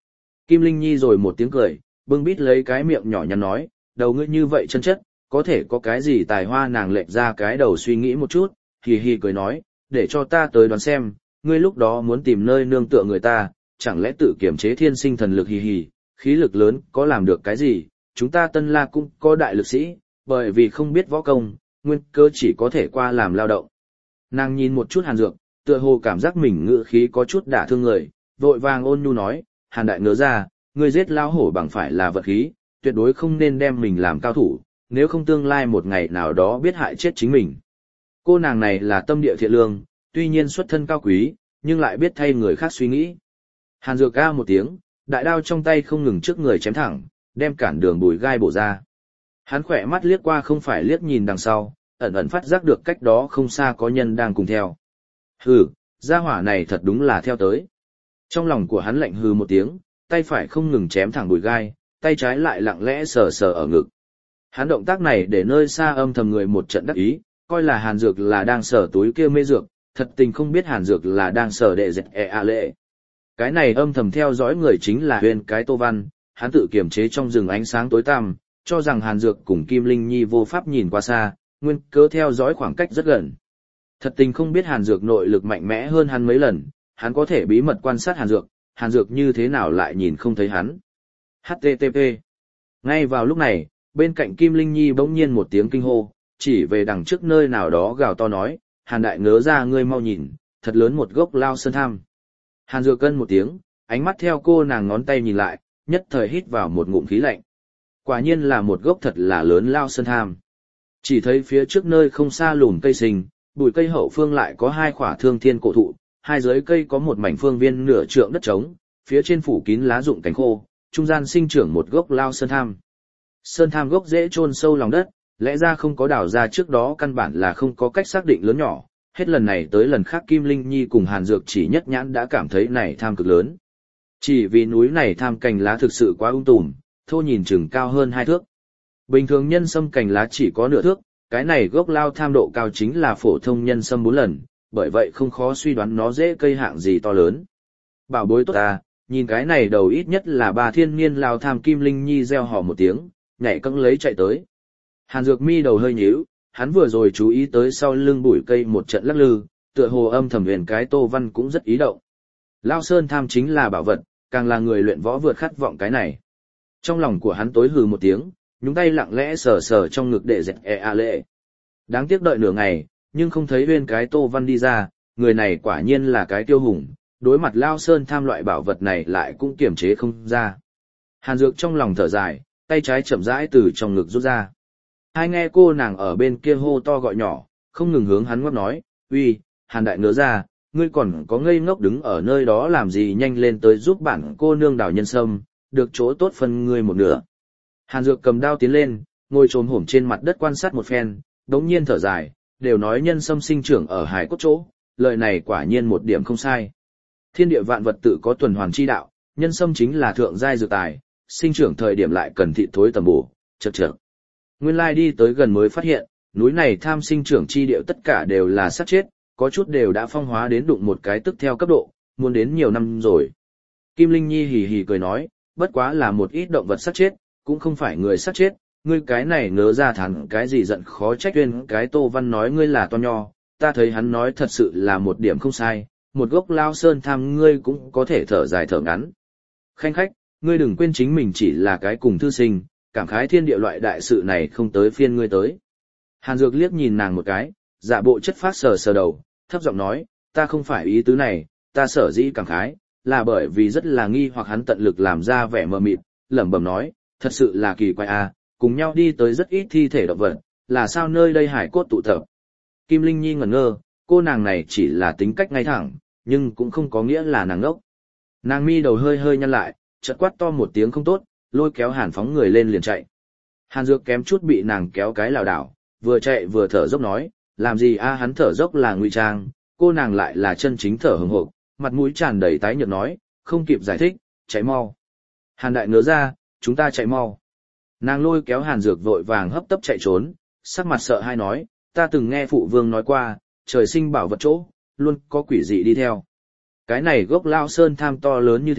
Kim Linh Nhi rồi một tiếng cười, bưng bít lấy cái miệng nhỏ nhắn nói, đầu ngươi như vậy chân chất, có thể có cái gì tài hoa. Nàng lệch ra cái đầu suy nghĩ một chút, hì hì cười nói, để cho ta tới đoán xem, ngươi lúc đó muốn tìm nơi nương tựa người ta, chẳng lẽ tự kiểm chế thiên sinh thần lực hì hì, khí lực lớn có làm được cái gì, chúng ta Tân La cũng có đại lực sĩ, bởi vì không biết võ công, nguyên cơ chỉ có thể qua làm lao động. Nàng nhìn một chút Hàn Dược, tựa hồ cảm giác mình ngự khí có chút đả thương người, vội vàng ôn nhu nói, Hàn đại ngớ ra, ngươi giết lao hổ bằng phải là vật khí, tuyệt đối không nên đem mình làm cao thủ, nếu không tương lai một ngày nào đó biết hại chết chính mình. Cô nàng này là tâm địa thiện lương, tuy nhiên xuất thân cao quý, nhưng lại biết thay người khác suy nghĩ. Hàn Dược ca một tiếng, đại đao trong tay không ngừng trước người chém thẳng, đem cản đường bùi gai bổ ra. Hắn khỏe mắt liếc qua không phải liếc nhìn đằng sau, ẩn ẩn phát giác được cách đó không xa có nhân đang cùng theo. Hừ, gia hỏa này thật đúng là theo tới. Trong lòng của hắn lạnh hừ một tiếng, tay phải không ngừng chém thẳng bùi gai, tay trái lại lặng lẽ sờ sờ ở ngực. Hắn động tác này để nơi xa âm thầm người một trận đắc ý, coi là Hàn Dược là đang sờ túi kia mê dược, thật tình không biết Hàn Dược là đang sờ đệ dẹt e a lệ. Cái này âm thầm theo dõi người chính là Huyền cái Tô Văn, hắn tự kiềm chế trong rừng ánh sáng tối tăm, cho rằng Hàn Dược cùng Kim Linh Nhi vô pháp nhìn qua xa, nguyên cớ theo dõi khoảng cách rất gần. Thật tình không biết Hàn Dược nội lực mạnh mẽ hơn hắn mấy lần, hắn có thể bí mật quan sát Hàn Dược, Hàn Dược như thế nào lại nhìn không thấy hắn. hát tê tê pê. Ngay vào lúc này, bên cạnh Kim Linh Nhi bỗng nhiên một tiếng kinh hô, chỉ về đằng trước nơi nào đó gào to nói, Hàn đại ngớ ra ngươi mau nhìn, thật lớn một gốc lao sơn tham. Hàn Dược cân một tiếng, ánh mắt theo cô nàng ngón tay nhìn lại, nhất thời hít vào một ngụm khí lạnh. Quả nhiên là một gốc thật là lớn lao sơn tham. Chỉ thấy phía trước nơi không xa lùm cây sinh, bụi cây hậu phương lại có hai khỏa thương thiên cổ thụ, hai dưới cây có một mảnh phương viên nửa trượng đất trống, phía trên phủ kín lá rụng cánh khô, trung gian sinh trưởng một gốc lao sơn tham. Sơn tham gốc dễ chôn sâu lòng đất, lẽ ra không có đào ra trước đó căn bản là không có cách xác định lớn nhỏ, hết lần này tới lần khác Kim Linh Nhi cùng Hàn Dược chỉ nhất nhãn đã cảm thấy này tham cực lớn. Chỉ vì núi này tham cành lá thực sự quá ung tùm, thô nhìn chừng cao hơn hai thước. Bình thường nhân sâm cành lá chỉ có nửa thước, cái này gốc lao tham độ cao chính là phổ thông nhân sâm bốn lần, bởi vậy không khó suy đoán nó dễ cây hạng gì to lớn. Bảo bối tốt ta, nhìn cái này đầu ít nhất là ba thiên niên lao tham. Kim Linh Nhi reo hò một tiếng, nhảy cẫng lấy chạy tới. Hàn Dược mi đầu hơi nhíu, hắn vừa rồi chú ý tới sau lưng bụi cây một trận lắc lư, tựa hồ âm thầm huyền cái Tô Văn cũng rất ý động. Lao sơn tham chính là bảo vật, càng là người luyện võ vượt khát vọng cái này. Trong lòng của hắn tối hừ một tiếng, nhúng tay lặng lẽ sờ sờ trong ngực để dẹt e a lệ. Đáng tiếc đợi nửa ngày, nhưng không thấy bên cái Tô Văn đi ra, người này quả nhiên là cái tiêu hùng, đối mặt Lao sơn tham loại bảo vật này lại cũng kiềm chế không ra. Hàn Dược trong lòng thở dài, tay trái chậm rãi từ trong ngực rút ra. Hai nghe cô nàng ở bên kia hô to gọi nhỏ, không ngừng hướng hắn ngót nói, uy, Hàn đại ngớ ra, ngươi còn có ngây ngốc đứng ở nơi đó làm gì, nhanh lên tới giúp bản cô nương đào nhân sâm, được chỗ tốt phân ngươi một nửa. Hàn Dược cầm đao tiến lên, ngồi trồm hổm trên mặt đất quan sát một phen, đống nhiên thở dài, đều nói nhân sâm sinh trưởng ở hải cốt chỗ, lời này quả nhiên một điểm không sai. Thiên địa vạn vật tự có tuần hoàn chi đạo, nhân sâm chính là thượng giai dược tài, sinh trưởng thời điểm lại cần thịt thối tầm bổ, chật chật. Nguyên lai đi tới gần mới phát hiện, núi này tham sinh trưởng chi điệu tất cả đều là sát chết, có chút đều đã phong hóa đến đụng một cái tức theo cấp độ, muốn đến nhiều năm rồi. Kim Linh Nhi hì hì cười nói, bất quá là một ít động vật sát chết, cũng không phải người sát chết, ngươi cái này ngớ ra thẳng cái gì giận khó trách. Tuyên cái Tô Văn nói ngươi là to nho, ta thấy hắn nói thật sự là một điểm không sai, một gốc lao sơn tham ngươi cũng có thể thở dài thở ngắn. Khanh khách, ngươi đừng quên chính mình chỉ là cái cùng thư sinh, cảm khái thiên địa loại đại sự này không tới phiên ngươi tới. Hàn Dược liếc nhìn nàng một cái, dạ bộ chất phát sờ sờ đầu, thấp giọng nói, ta không phải ý tứ này, ta sở dĩ cảm khái, là bởi vì rất là nghi hoặc. Hắn tận lực làm ra vẻ mờ mịt, lẩm bẩm nói, thật sự là kỳ quái à, cùng nhau đi tới rất ít thi thể động vật, là sao nơi đây hải cốt tụ tập. Kim Linh Nhi ngẩn ngơ, cô nàng này chỉ là tính cách ngay thẳng, nhưng cũng không có nghĩa là nàng ngốc. Nàng mi đầu hơi hơi nhăn lại, chợt quát to một tiếng không tốt, lôi kéo Hàn phóng người lên liền chạy. Hàn Dược kém chút bị nàng kéo cái lảo đảo, vừa chạy vừa thở dốc nói, làm gì a? Hắn thở dốc là ngụy trang, cô nàng lại là chân chính thở hừng hực, mặt mũi tràn đầy tái nhợt nói, không kịp giải thích, chạy mau. Hàn đại ngớ ra, chúng ta chạy mau. Nàng lôi kéo Hàn Dược vội vàng hấp tấp chạy trốn, sắc mặt sợ hãi nói, ta từng nghe phụ vương nói qua, trời sinh bảo vật chỗ, luôn có quỷ dị đi theo. Cái này gốc lao sơn tham to lớn như thế,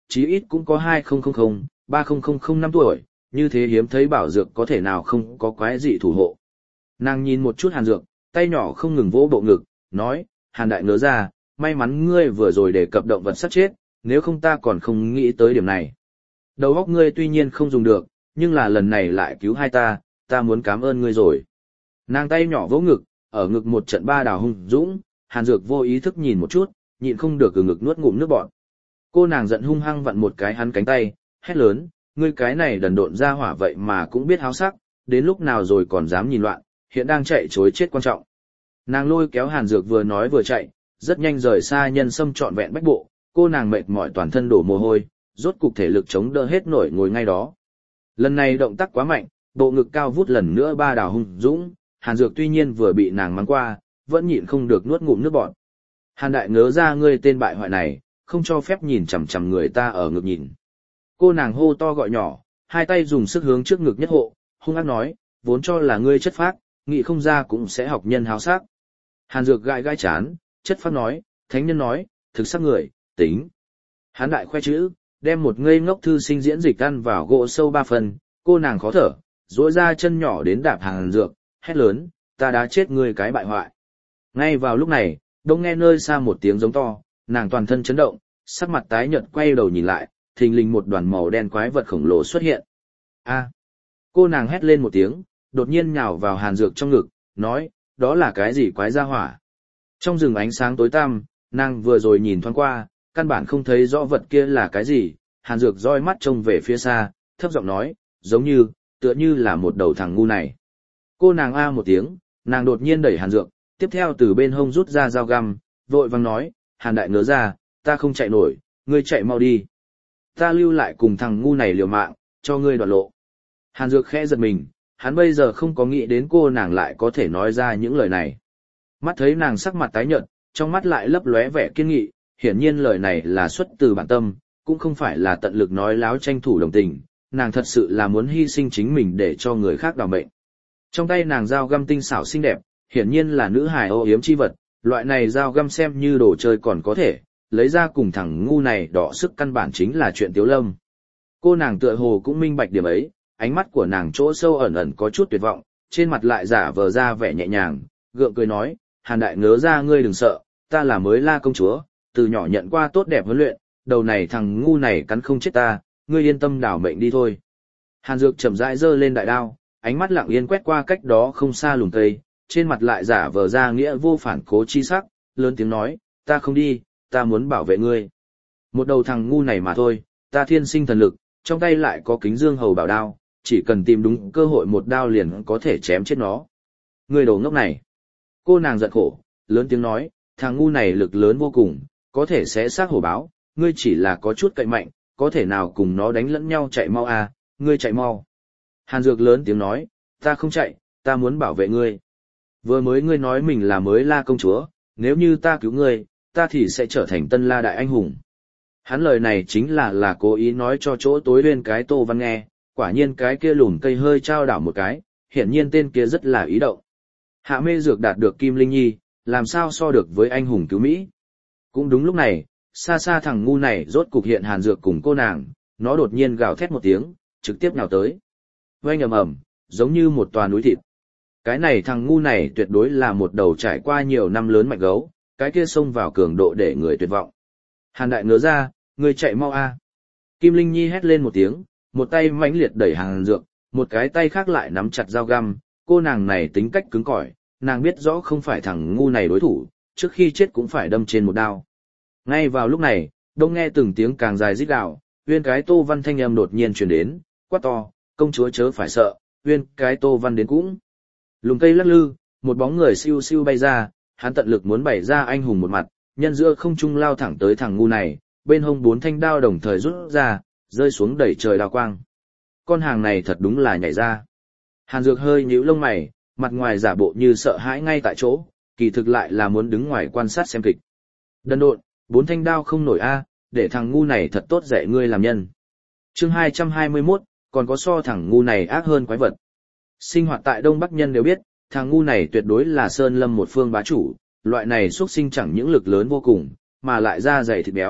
chí ít cũng có hai nghìn, ba nghìn năm tuổi, như thế hiếm thấy bảo dược có thể nào không có quái dị thủ hộ. Nàng nhìn một chút Hàn Dược, tay nhỏ không ngừng vỗ bộ ngực, nói, Hàn đại ngớ ra, may mắn ngươi vừa rồi đề cập động vật sát chết, nếu không ta còn không nghĩ tới điểm này. Đầu óc ngươi tuy nhiên không dùng được, nhưng là lần này lại cứu hai ta, ta muốn cảm ơn ngươi rồi. Nàng tay nhỏ vỗ ngực, ở ngực một trận ba đào hung dũng, Hàn Dược vô ý thức nhìn một chút, nhịn không được từ ngực nuốt ngụm nước bọt. Cô nàng giận hung hăng vặn một cái hắn cánh tay, hét lớn, ngươi cái này đần độn ra hỏa vậy mà cũng biết háo sắc, đến lúc nào rồi còn dám nhìn loạn, hiện đang chạy chối chết quan trọng. Nàng lôi kéo Hàn Dược vừa nói vừa chạy, rất nhanh rời xa nhân sâm trọn vẹn bách bộ, cô nàng mệt mỏi toàn thân đổ mồ hôi, rốt cục thể lực chống đỡ hết nổi ngồi ngay đó. Lần này động tác quá mạnh, bộ ngực cao vút lần nữa ba đào hung dũng, Hàn Dược tuy nhiên vừa bị nàng mắng qua, vẫn nhịn không được nuốt ngụm nước bọt. Hàn đại ngớ ra ngươi tên bại hoại này, không cho phép nhìn chằm chằm người ta ở ngực nhìn. Cô nàng hô to gọi nhỏ, hai tay dùng sức hướng trước ngực nhất hộ, hung ác nói, vốn cho là ngươi chất phác, nghĩ không ra cũng sẽ học nhân háo sắc. Hàn Dược gãi gãi chán, chất phác nói, thánh nhân nói, thực sắc người, tính. Hán đại khoe chữ, đem một ngây ngốc thư sinh diễn dịch ăn vào gỗ sâu ba phần, cô nàng khó thở, duỗi ra chân nhỏ đến đạp Hàn Dược, hét lớn, ta đã chết ngươi cái bại hoại. Ngay vào lúc này, đông nghe nơi xa một tiếng giống to, nàng toàn thân chấn động, sắc mặt tái nhợt quay đầu nhìn lại, thình lình một đoàn màu đen quái vật khổng lồ xuất hiện. A! Cô nàng hét lên một tiếng, đột nhiên nhào vào Hàn Dược trong ngực, nói, đó là cái gì quái gia hỏa? Trong rừng ánh sáng tối tăm, nàng vừa rồi nhìn thoáng qua, căn bản không thấy rõ vật kia là cái gì, Hàn Dược roi mắt trông về phía xa, thấp giọng nói, giống như, tựa như là một đầu thằng ngu này. Cô nàng a một tiếng, nàng đột nhiên đẩy Hàn Dược, tiếp theo từ bên hông rút ra dao găm, vội vàng nói, Hàn đại ngớ ra, ta không chạy nổi, ngươi chạy mau đi. Ta lưu lại cùng thằng ngu này liều mạng, cho ngươi đoạt lộ. Hàn Dược khẽ giật mình, hắn bây giờ không có nghĩ đến cô nàng lại có thể nói ra những lời này. Mắt thấy nàng sắc mặt tái nhợt, trong mắt lại lấp lóe vẻ kiên nghị, hiển nhiên lời này là xuất từ bản tâm, cũng không phải là tận lực nói láo tranh thủ đồng tình, nàng thật sự là muốn hy sinh chính mình để cho người khác đào mệnh. Trong tay nàng dao găm tinh xảo xinh đẹp, hiển nhiên là nữ hài ô yếm chi vật, loại này dao găm xem như đồ chơi còn có thể, lấy ra cùng thằng ngu này đọ sức căn bản chính là chuyện tiếu lâm. Cô nàng tựa hồ cũng minh bạch điểm ấy, ánh mắt của nàng chỗ sâu ẩn ẩn có chút tuyệt vọng, trên mặt lại giả vờ ra vẻ nhẹ nhàng, gượng cười nói, Hàn đại ngớ ra ngươi đừng sợ, ta là mới La công chúa, từ nhỏ nhận qua tốt đẹp huấn luyện, đầu này thằng ngu này cắn không chết ta, ngươi yên tâm đảo mệnh đi thôi. Hàn Dược chậm rãi giơ lên đại đao, ánh mắt lặng yên quét qua cách đó không xa lùm cây, trên mặt lại giả vờ ra nghĩa vô phản cố chi sắc, lớn tiếng nói, ta không đi, ta muốn bảo vệ ngươi. Một đầu thằng ngu này mà thôi, ta thiên sinh thần lực, trong tay lại có kính dương hầu bảo đao, chỉ cần tìm đúng cơ hội một đao liền có thể chém chết nó. Ngươi đồ ngốc này. Cô nàng giận khổ, lớn tiếng nói, thằng ngu này lực lớn vô cùng, có thể xé xác hổ báo, ngươi chỉ là có chút cậy mạnh, có thể nào cùng nó đánh lẫn nhau chạy mau à, ngươi chạy mau. Hàn Dược lớn tiếng nói, ta không chạy, ta muốn bảo vệ ngươi. Vừa mới ngươi nói mình là mới La công chúa, nếu như ta cứu ngươi, ta thì sẽ trở thành tân La đại anh hùng. Hắn lời này chính là là cố ý nói cho chỗ tối bên cái Tô Văn nghe, quả nhiên cái kia lùn cây hơi trao đảo một cái, hiển nhiên tên kia rất là ý động. Hạ mê dược đạt được Kim Linh Nhi, làm sao so được với anh hùng cứu Mỹ. Cũng đúng lúc này, xa xa thằng ngu này rốt cục hiện Hàn Dược cùng cô nàng, nó đột nhiên gào thét một tiếng, trực tiếp nhào tới. Oanh ầm ầm, giống như một tòa núi thịt. Cái này thằng ngu này tuyệt đối là một đầu trải qua nhiều năm lớn mạnh gấu, cái kia xông vào cường độ để người tuyệt vọng. Hàn đại ngớ ra, người chạy mau a. Kim Linh Nhi hét lên một tiếng, một tay mãnh liệt đẩy Hàn Dược, một cái tay khác lại nắm chặt dao găm, cô nàng này tính cách cứng cỏi, nàng biết rõ không phải thằng ngu này đối thủ, trước khi chết cũng phải đâm trên một đao. Ngay vào lúc này, đông nghe từng tiếng càng dài rít gào, uyên cái Tô Văn thanh âm đột nhiên truyền đến, quát to, công chúa chớ phải sợ, uyên cái Tô Văn đến cũng. Lùm cây lắc lư, một bóng người siêu siêu bay ra, hắn tận lực muốn bày ra anh hùng một mặt, nhân giữa không trung lao thẳng tới thằng ngu này, bên hông bốn thanh đao đồng thời rút ra, rơi xuống đẩy trời đao quang. Con hàng này thật đúng là nhảy ra. Hàn Dược hơi nhíu lông mày, mặt ngoài giả bộ như sợ hãi ngay tại chỗ, kỳ thực lại là muốn đứng ngoài quan sát xem kịch. Đần độn, bốn thanh đao không nổi a, để thằng ngu này thật tốt dạy ngươi làm nhân. Chương hai trăm hai mươi mốt, còn có so thằng ngu này ác hơn quái vật. Sinh hoạt tại Đông Bắc nhân đều biết, thằng ngu này tuyệt đối là sơn lâm một phương bá chủ, loại này xuất sinh chẳng những lực lớn vô cùng, mà lại da dày thịt béo,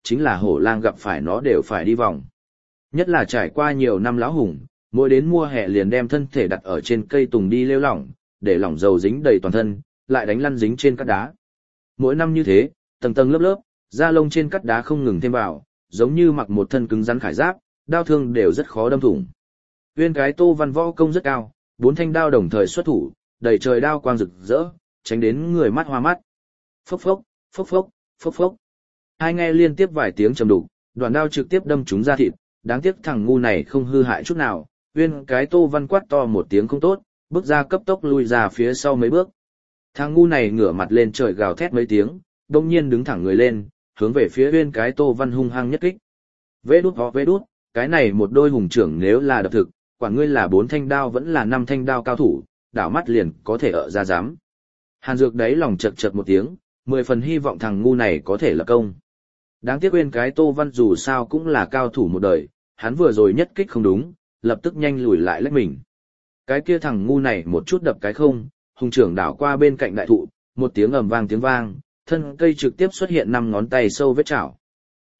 chính là hổ lang gặp phải nó đều phải đi vòng. Nhất là trải qua nhiều năm lão hùng, mỗi đến mùa hè liền đem thân thể đặt ở trên cây tùng đi lêu lỏng, để lỏng dầu dính đầy toàn thân, lại đánh lăn dính trên cát đá. Mỗi năm như thế, tầng tầng lớp lớp, da lông trên cát đá không ngừng thêm vào, giống như mặc một thân cứng rắn khải giáp, đao thương đều rất khó đâm thủng. Uyên cái Tô Văn võ công rất cao, bốn thanh đao đồng thời xuất thủ, đầy trời đao quang rực rỡ, tránh đến người mắt hoa mắt. Phốc phốc, phốc phốc, phốc phốc. Hai nghe liên tiếp vài tiếng trầm đục, đoạn đao trực tiếp đâm trúng da thịt, đáng tiếc thằng ngu này không hư hại chút nào. Uyên cái Tô Văn quát to một tiếng không tốt, bước ra cấp tốc lui ra phía sau mấy bước. Thằng ngu này ngửa mặt lên trời gào thét mấy tiếng, đông nhiên đứng thẳng người lên, hướng về phía Uyên cái Tô Văn hung hăng nhất kích. Vê đút ho vê đút, cái này một đôi hùng trưởng nếu là đập thực, quả ngươi là bốn thanh đao vẫn là năm thanh đao cao thủ, đảo mắt liền có thể ở ra dám. Hàn Dược đấy lòng chật chật một tiếng, mười phần hy vọng thằng ngu này có thể lập công. Đáng tiếc Uyên cái Tô Văn dù sao cũng là cao thủ một đời, hắn vừa rồi nhất kích không đúng, lập tức nhanh lùi lại lách mình. Cái kia thằng ngu này một chút đập cái không, hùng trưởng đảo qua bên cạnh đại thụ, một tiếng ầm vang tiếng vang, thân cây trực tiếp xuất hiện năm ngón tay sâu vết chảo. T.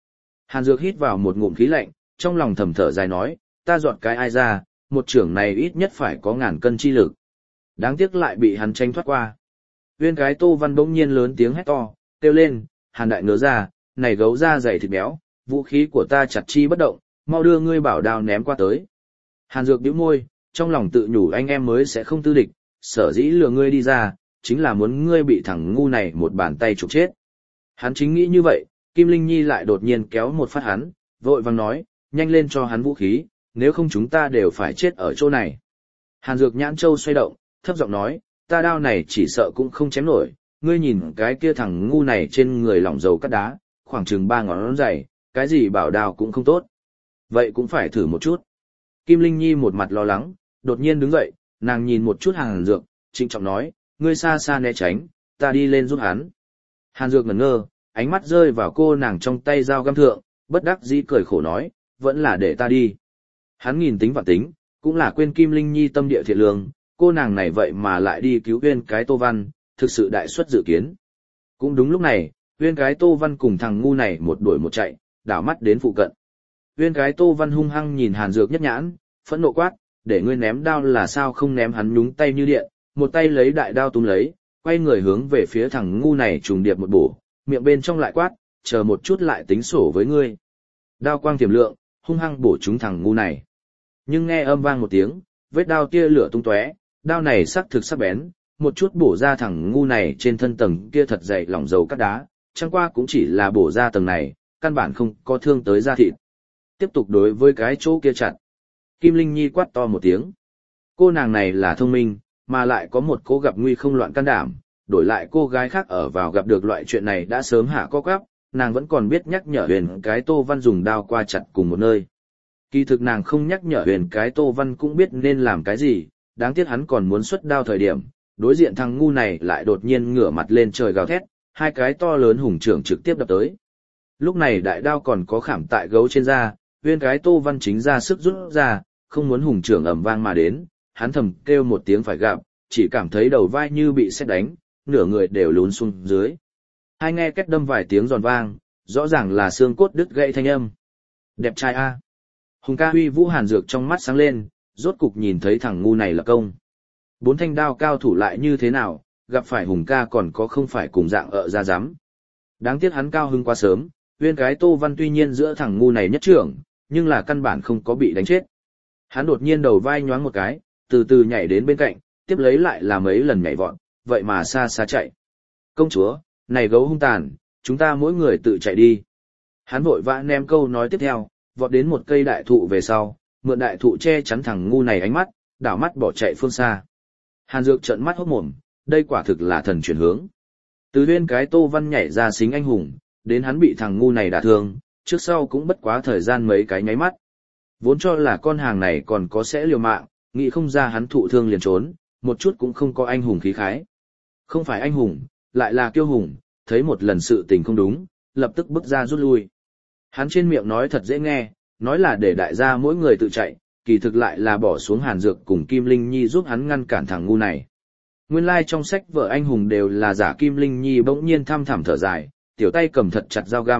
Hàn Dược hít vào một ngụm khí lạnh, trong lòng thầm thở dài nói, ta dọn cái ai ra, một trưởng này ít nhất phải có ngàn cân chi lực. Đáng tiếc lại bị hắn tranh thoát qua. Uyên cái Tô Văn bỗng nhiên lớn tiếng hét to, kêu lên, Hàn đại ngớ ra, này gấu da dày thịt béo, vũ khí của ta chặt chi bất động, mau đưa ngươi bảo đao ném qua tới. Hàn Dược bĩu môi, trong lòng tự nhủ anh em mới sẽ không tư địch, sở dĩ lừa ngươi đi ra, chính là muốn ngươi bị thằng ngu này một bàn tay trục chết. Hắn chính nghĩ như vậy, Kim Linh Nhi lại đột nhiên kéo một phát hắn, vội vàng nói, nhanh lên cho hắn vũ khí, nếu không chúng ta đều phải chết ở chỗ này. Hàn Dược nhãn châu xoay động, thấp giọng nói, ta đao này chỉ sợ cũng không chém nổi, ngươi nhìn cái kia thằng ngu này trên người lỏng dầu cát đá, khoảng chừng ba ngón dày, cái gì bảo đao cũng không tốt. Vậy cũng phải thử một chút. Kim Linh Nhi một mặt lo lắng, đột nhiên đứng dậy, nàng nhìn một chút Hàn Dược, trịnh trọng nói, ngươi xa xa né tránh, ta đi lên giúp hắn. Hàn Dược ngẩn ngơ, ánh mắt rơi vào cô nàng trong tay dao găm thượng, bất đắc dĩ cười khổ nói, vẫn là để ta đi. Hắn nghìn tính vạn tính, cũng là quên Kim Linh Nhi tâm địa thiện lương, cô nàng này vậy mà lại đi cứu Uyên cái Tô Văn, thực sự đại suất dự kiến. Cũng đúng lúc này, Uyên cái Tô Văn cùng thằng ngu này một đuổi một chạy, đảo mắt đến phụ cận. Uyên cái Tô Văn hung hăng nhìn Hàn Dược nhất nhãn, phẫn nộ quát, để ngươi ném đao là sao không ném. Hắn nhúng tay như điện, một tay lấy đại đao túm lấy, quay người hướng về phía thằng ngu này trùng điệp một bổ, miệng bên trong lại quát, chờ một chút lại tính sổ với ngươi. Đao quang tiềm lượng, hung hăng bổ trúng thằng ngu này. Nhưng nghe âm vang một tiếng, vết đao tia lửa tung tóe, đao này sắc thực sắc bén, một chút bổ ra thằng ngu này trên thân tầng kia thật dày lỏng dầu cát đá, chẳng qua cũng chỉ là bổ ra tầng này, căn bản không có thương tới da thịt. Tiếp tục đối với cái chỗ kia chặt. Kim Linh Nhi quát to một tiếng. Cô nàng này là thông minh, mà lại có một cô gặp nguy không loạn can đảm, đổi lại cô gái khác ở vào gặp được loại chuyện này đã sớm hạ co quắp, nàng vẫn còn biết nhắc nhở Huyền cái Tô Văn dùng đao qua chặt cùng một nơi. Kỳ thực nàng không nhắc nhở Huyền cái Tô Văn cũng biết nên làm cái gì, đáng tiếc hắn còn muốn xuất đao thời điểm, đối diện thằng ngu này lại đột nhiên ngửa mặt lên trời gào thét, hai cái to lớn hùng trưởng trực tiếp đập tới. Lúc này đại đao còn có khảm tại gấu trên da, Huyền cái Tô Văn chính ra sức rút ra, không muốn hùng trưởng ầm vang mà đến, hắn thầm kêu một tiếng phải gặp, chỉ cảm thấy đầu vai như bị sét đánh, nửa người đều lún xuống dưới. Hai nghe két đâm vài tiếng giòn vang, rõ ràng là xương cốt đứt gãy thanh âm. Đẹp trai a. Hùng ca huy vũ Hàn Dược trong mắt sáng lên, rốt cục nhìn thấy thằng ngu này là công. Bốn thanh đao cao thủ lại như thế nào, gặp phải Hùng ca còn có không phải cùng dạng ở ra dám. Đáng tiếc hắn cao hưng quá sớm, Uyên cái Tô Văn tuy nhiên giữa thằng ngu này nhất trưởng, nhưng là căn bản không có bị đánh chết. Hắn đột nhiên đầu vai nhoáng một cái, từ từ nhảy đến bên cạnh, tiếp lấy lại là mấy lần nhảy vọt, vậy mà xa xa chạy. Công chúa, này gấu hung tàn, chúng ta mỗi người tự chạy đi. Hắn vội vã ném câu nói tiếp theo, vọt đến một cây đại thụ về sau, mượn đại thụ che chắn thằng ngu này ánh mắt, đảo mắt bỏ chạy phương xa. Hàn Dược trợn mắt hốt mồm, đây quả thực là thần chuyển hướng. Từ Uyên cái Tô Văn nhảy ra xính anh hùng, đến hắn bị thằng ngu này đả thương, trước sau cũng bất quá thời gian mấy cái nháy mắt. Vốn cho là con hàng này còn có sẽ liều mạng, nghĩ không ra hắn thụ thương liền trốn, một chút cũng không có anh hùng khí khái. Không phải anh hùng, lại là kiêu hùng, thấy một lần sự tình không đúng, lập tức bước ra rút lui. Hắn trên miệng nói thật dễ nghe, nói là để đại gia mỗi người tự chạy, kỳ thực lại là bỏ xuống Hàn Dược cùng Kim Linh Nhi giúp hắn ngăn cản thằng ngu này. Nguyên lai like trong sách vợ anh hùng đều là giả. Kim Linh Nhi bỗng nhiên thăm thẳm thở dài, tiểu tay cầm thật chặt dao găm,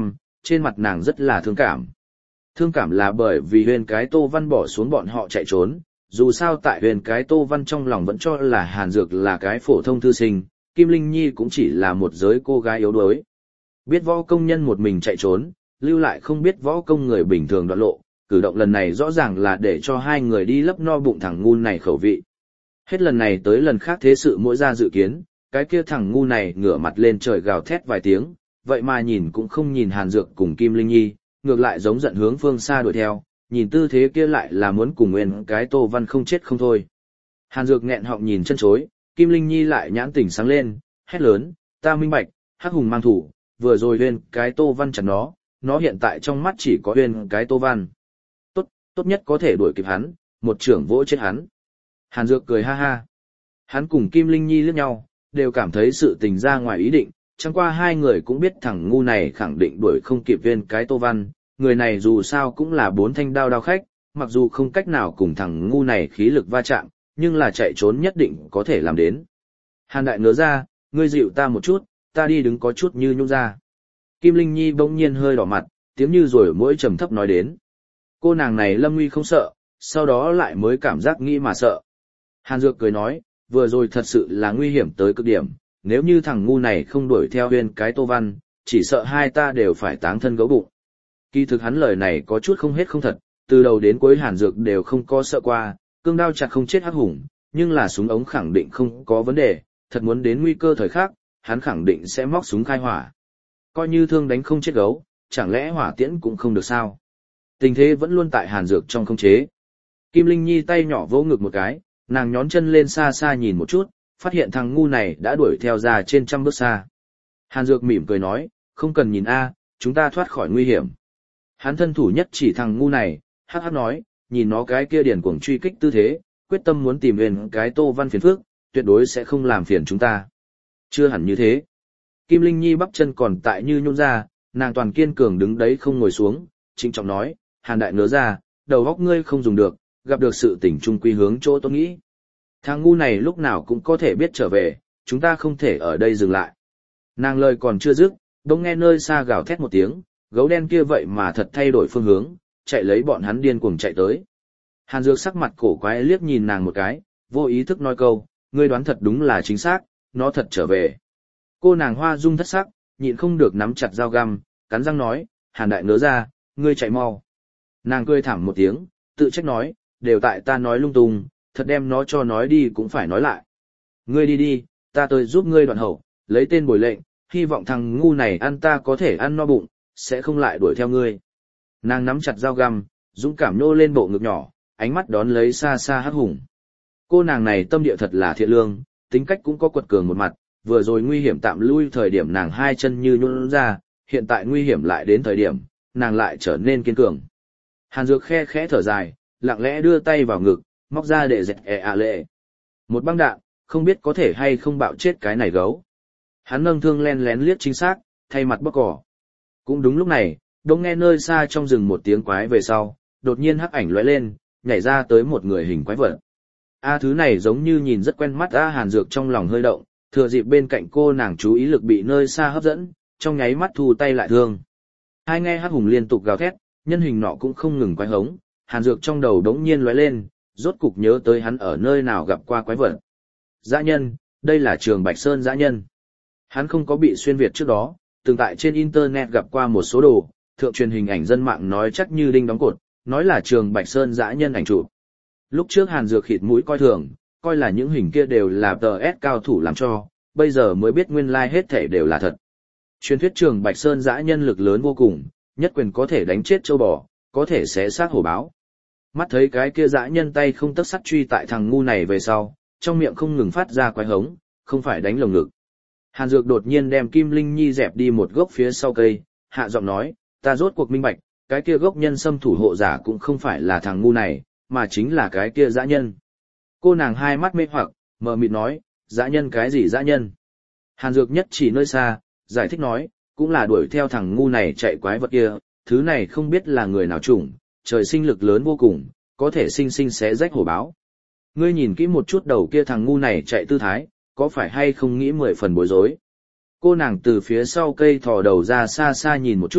trên mặt nàng rất là thương cảm. Thương cảm là bởi vì huyền cái Tô Văn bỏ xuống bọn họ chạy trốn, dù sao tại huyền cái Tô Văn trong lòng vẫn cho là Hàn Dược là cái phổ thông thư sinh, Kim Linh Nhi cũng chỉ là một giới cô gái yếu đuối. Biết võ công nhân một mình chạy trốn, lưu lại không biết võ công người bình thường đoạn lộ, cử động lần này rõ ràng là để cho hai người đi lấp no bụng thằng ngu này khẩu vị. Hết lần này tới lần khác thế sự mỗi ra dự kiến, cái kia thằng ngu này ngửa mặt lên trời gào thét vài tiếng, vậy mà nhìn cũng không nhìn Hàn Dược cùng Kim Linh Nhi, ngược lại giống giận hướng phương xa đuổi theo, nhìn tư thế kia lại là muốn cùng nguyên cái Tô Văn không chết không thôi. Hàn Dược nghẹn họng nhìn chân chối, Kim Linh Nhi lại nhãn tỉnh sáng lên, hét lớn, ta minh bạch, Hắc Hùng mang thủ, vừa rồi huyên cái Tô Văn chặt nó, nó hiện tại trong mắt chỉ có huyên cái Tô Văn. Tốt, tốt nhất có thể đuổi kịp hắn, một trưởng vỗ chết hắn. Hàn Dược cười ha ha. Hắn cùng Kim Linh Nhi liếc nhau, đều cảm thấy sự tình ra ngoài ý định, chẳng qua hai người cũng biết thằng ngu này khẳng định đuổi không kịp viên cái Tô Văn, người này dù sao cũng là bốn thanh đao đao khách, mặc dù không cách nào cùng thằng ngu này khí lực va chạm, nhưng là chạy trốn nhất định có thể làm đến. Hàn đại ngớ ra, ngươi dịu ta một chút, ta đi đứng có chút như nhung ra. Kim Linh Nhi bỗng nhiên hơi đỏ mặt, tiếng như rồi mỗi trầm thấp nói đến. Cô nàng này lâm nguy không sợ, sau đó lại mới cảm giác nghĩ mà sợ. Hàn Dược cười nói, vừa rồi thật sự là nguy hiểm tới cực điểm, nếu như thằng ngu này không đuổi theo huyên cái Tô Văn, chỉ sợ hai ta đều phải táng thân gấu bụng. Kỳ thực hắn lời này có chút không hết không thật, từ đầu đến cuối Hàn Dược đều không có sợ qua, cương đao chặt không chết Hắc Hùng, nhưng là súng ống khẳng định không có vấn đề, thật muốn đến nguy cơ thời khắc, hắn khẳng định sẽ móc súng khai hỏa. Coi như thương đánh không chết gấu, chẳng lẽ hỏa tiễn cũng không được sao? Tình thế vẫn luôn tại Hàn Dược trong khống chế. Kim Linh Nhi tay nhỏ vỗ ngực một cái, nàng nhón chân lên xa xa nhìn một chút, phát hiện thằng ngu này đã đuổi theo ra trên trăm bước xa. Hàn Dược mỉm cười nói, không cần nhìn a, chúng ta thoát khỏi nguy hiểm. Hắn thân thủ nhất chỉ thằng ngu này, hắc hắc nói, nhìn nó cái kia điển cuồng truy kích tư thế, quyết tâm muốn tìm về cái Tô Văn phiền phức, tuyệt đối sẽ không làm phiền chúng ta. Chưa hẳn như thế. Kim Linh Nhi bắp chân còn tại như nhún ra, nàng toàn kiên cường đứng đấy không ngồi xuống, trịnh trọng nói, Hàn đại ngớ ra, đầu óc ngươi không dùng được, gặp được sự tình trung quy hướng chỗ tôi nghĩ. Thằng ngu này lúc nào cũng có thể biết trở về, chúng ta không thể ở đây dừng lại. Nàng lời còn chưa dứt, đông nghe nơi xa gào thét một tiếng, gấu đen kia vậy mà thật thay đổi phương hướng, chạy lấy bọn hắn điên cuồng chạy tới. Hàn Dược sắc mặt cổ quái liếc nhìn nàng một cái, vô ý thức nói câu, ngươi đoán thật đúng là chính xác, nó thật trở về. Cô nàng hoa dung thất sắc, nhịn không được nắm chặt dao găm, cắn răng nói, Hàn đại ngớ ra, ngươi chạy mau. Nàng cười thảm một tiếng, tự trách nói, đều tại ta nói lung tung, thật đem nó cho nói đi cũng phải nói lại. Ngươi đi đi, ta tới giúp ngươi đoạn hậu, lấy tên bồi lệnh, hy vọng thằng ngu này ăn ta có thể ăn no bụng, sẽ không lại đuổi theo ngươi. Nàng nắm chặt dao găm, dũng cảm nhô lên bộ ngực nhỏ, ánh mắt đón lấy xa xa Hắc Hùng. Cô nàng này tâm địa thật là thiện lương, tính cách cũng có quật cường một mặt, vừa rồi nguy hiểm tạm lui thời điểm nàng hai chân như nhũn ra, hiện tại nguy hiểm lại đến thời điểm, nàng lại trở nên kiên cường. Hàn Dược khe khẽ thở dài, lặng lẽ đưa tay vào ngực, móc ra để dẹt ẹ ạ lệ. Một băng đạn, không biết có thể hay không bạo chết cái này gấu. Hắn nâng thương len lén liếc chính xác, thay mặt bóc cỏ. Cũng đúng lúc này, đông nghe nơi xa trong rừng một tiếng quái về sau, đột nhiên hắc ảnh lóe lên, nhảy ra tới một người hình quái vật. A thứ này giống như nhìn rất quen mắt A. Hàn Dược trong lòng hơi động, thừa dịp bên cạnh cô nàng chú ý lực bị nơi xa hấp dẫn, trong nháy mắt thu tay lại thương. Hai nghe Hắc Hùng liên tục gào thét, nhân hình nọ cũng không ngừng quái hống, Hàn Dược trong đầu đống nhiên lóe lên, rốt cục nhớ tới hắn ở nơi nào gặp qua quái vật. Dã nhân, đây là Trường Bạch Sơn dã nhân. Hắn không có bị xuyên việt trước đó, từng tại trên internet gặp qua một số đồ, thượng truyền hình ảnh dân mạng nói chắc như đinh đóng cột, nói là Trường Bạch Sơn dã nhân ảnh chụp. Lúc trước Hàn Dược khịt mũi coi thường, coi là những hình kia đều là tờ ét cao thủ làm cho, bây giờ mới biết nguyên lai like hết thể đều là thật. Truyền thuyết Trường Bạch Sơn dã nhân lực lớn vô cùng, nhất quyền có thể đánh chết châu bò, có thể xé xác hổ báo. Mắt thấy cái kia dã nhân tay không tấc sắt truy tại thằng ngu này về sau, trong miệng không ngừng phát ra quái hống, không phải đánh lồng ngực. Hàn Dược đột nhiên đem Kim Linh Nhi dẹp đi một gốc phía sau cây, hạ giọng nói, ta rốt cuộc minh bạch, cái kia gốc nhân xâm thủ hộ giả cũng không phải là thằng ngu này, mà chính là cái kia dã nhân. Cô nàng hai mắt mê hoặc, mờ mịt nói, dã nhân cái gì dã nhân? Hàn Dược nhất chỉ nơi xa, giải thích nói, cũng là đuổi theo thằng ngu này chạy quái vật kia, thứ này không biết là người nào chủng, trời sinh lực lớn vô cùng, có thể sinh sinh xé rách hổ báo. Ngươi nhìn kỹ một chút đầu kia thằng ngu này chạy tư thái, có phải hay không nghĩ mười phần bối rối? Cô nàng từ phía sau cây thò đầu ra xa xa nhìn một chút,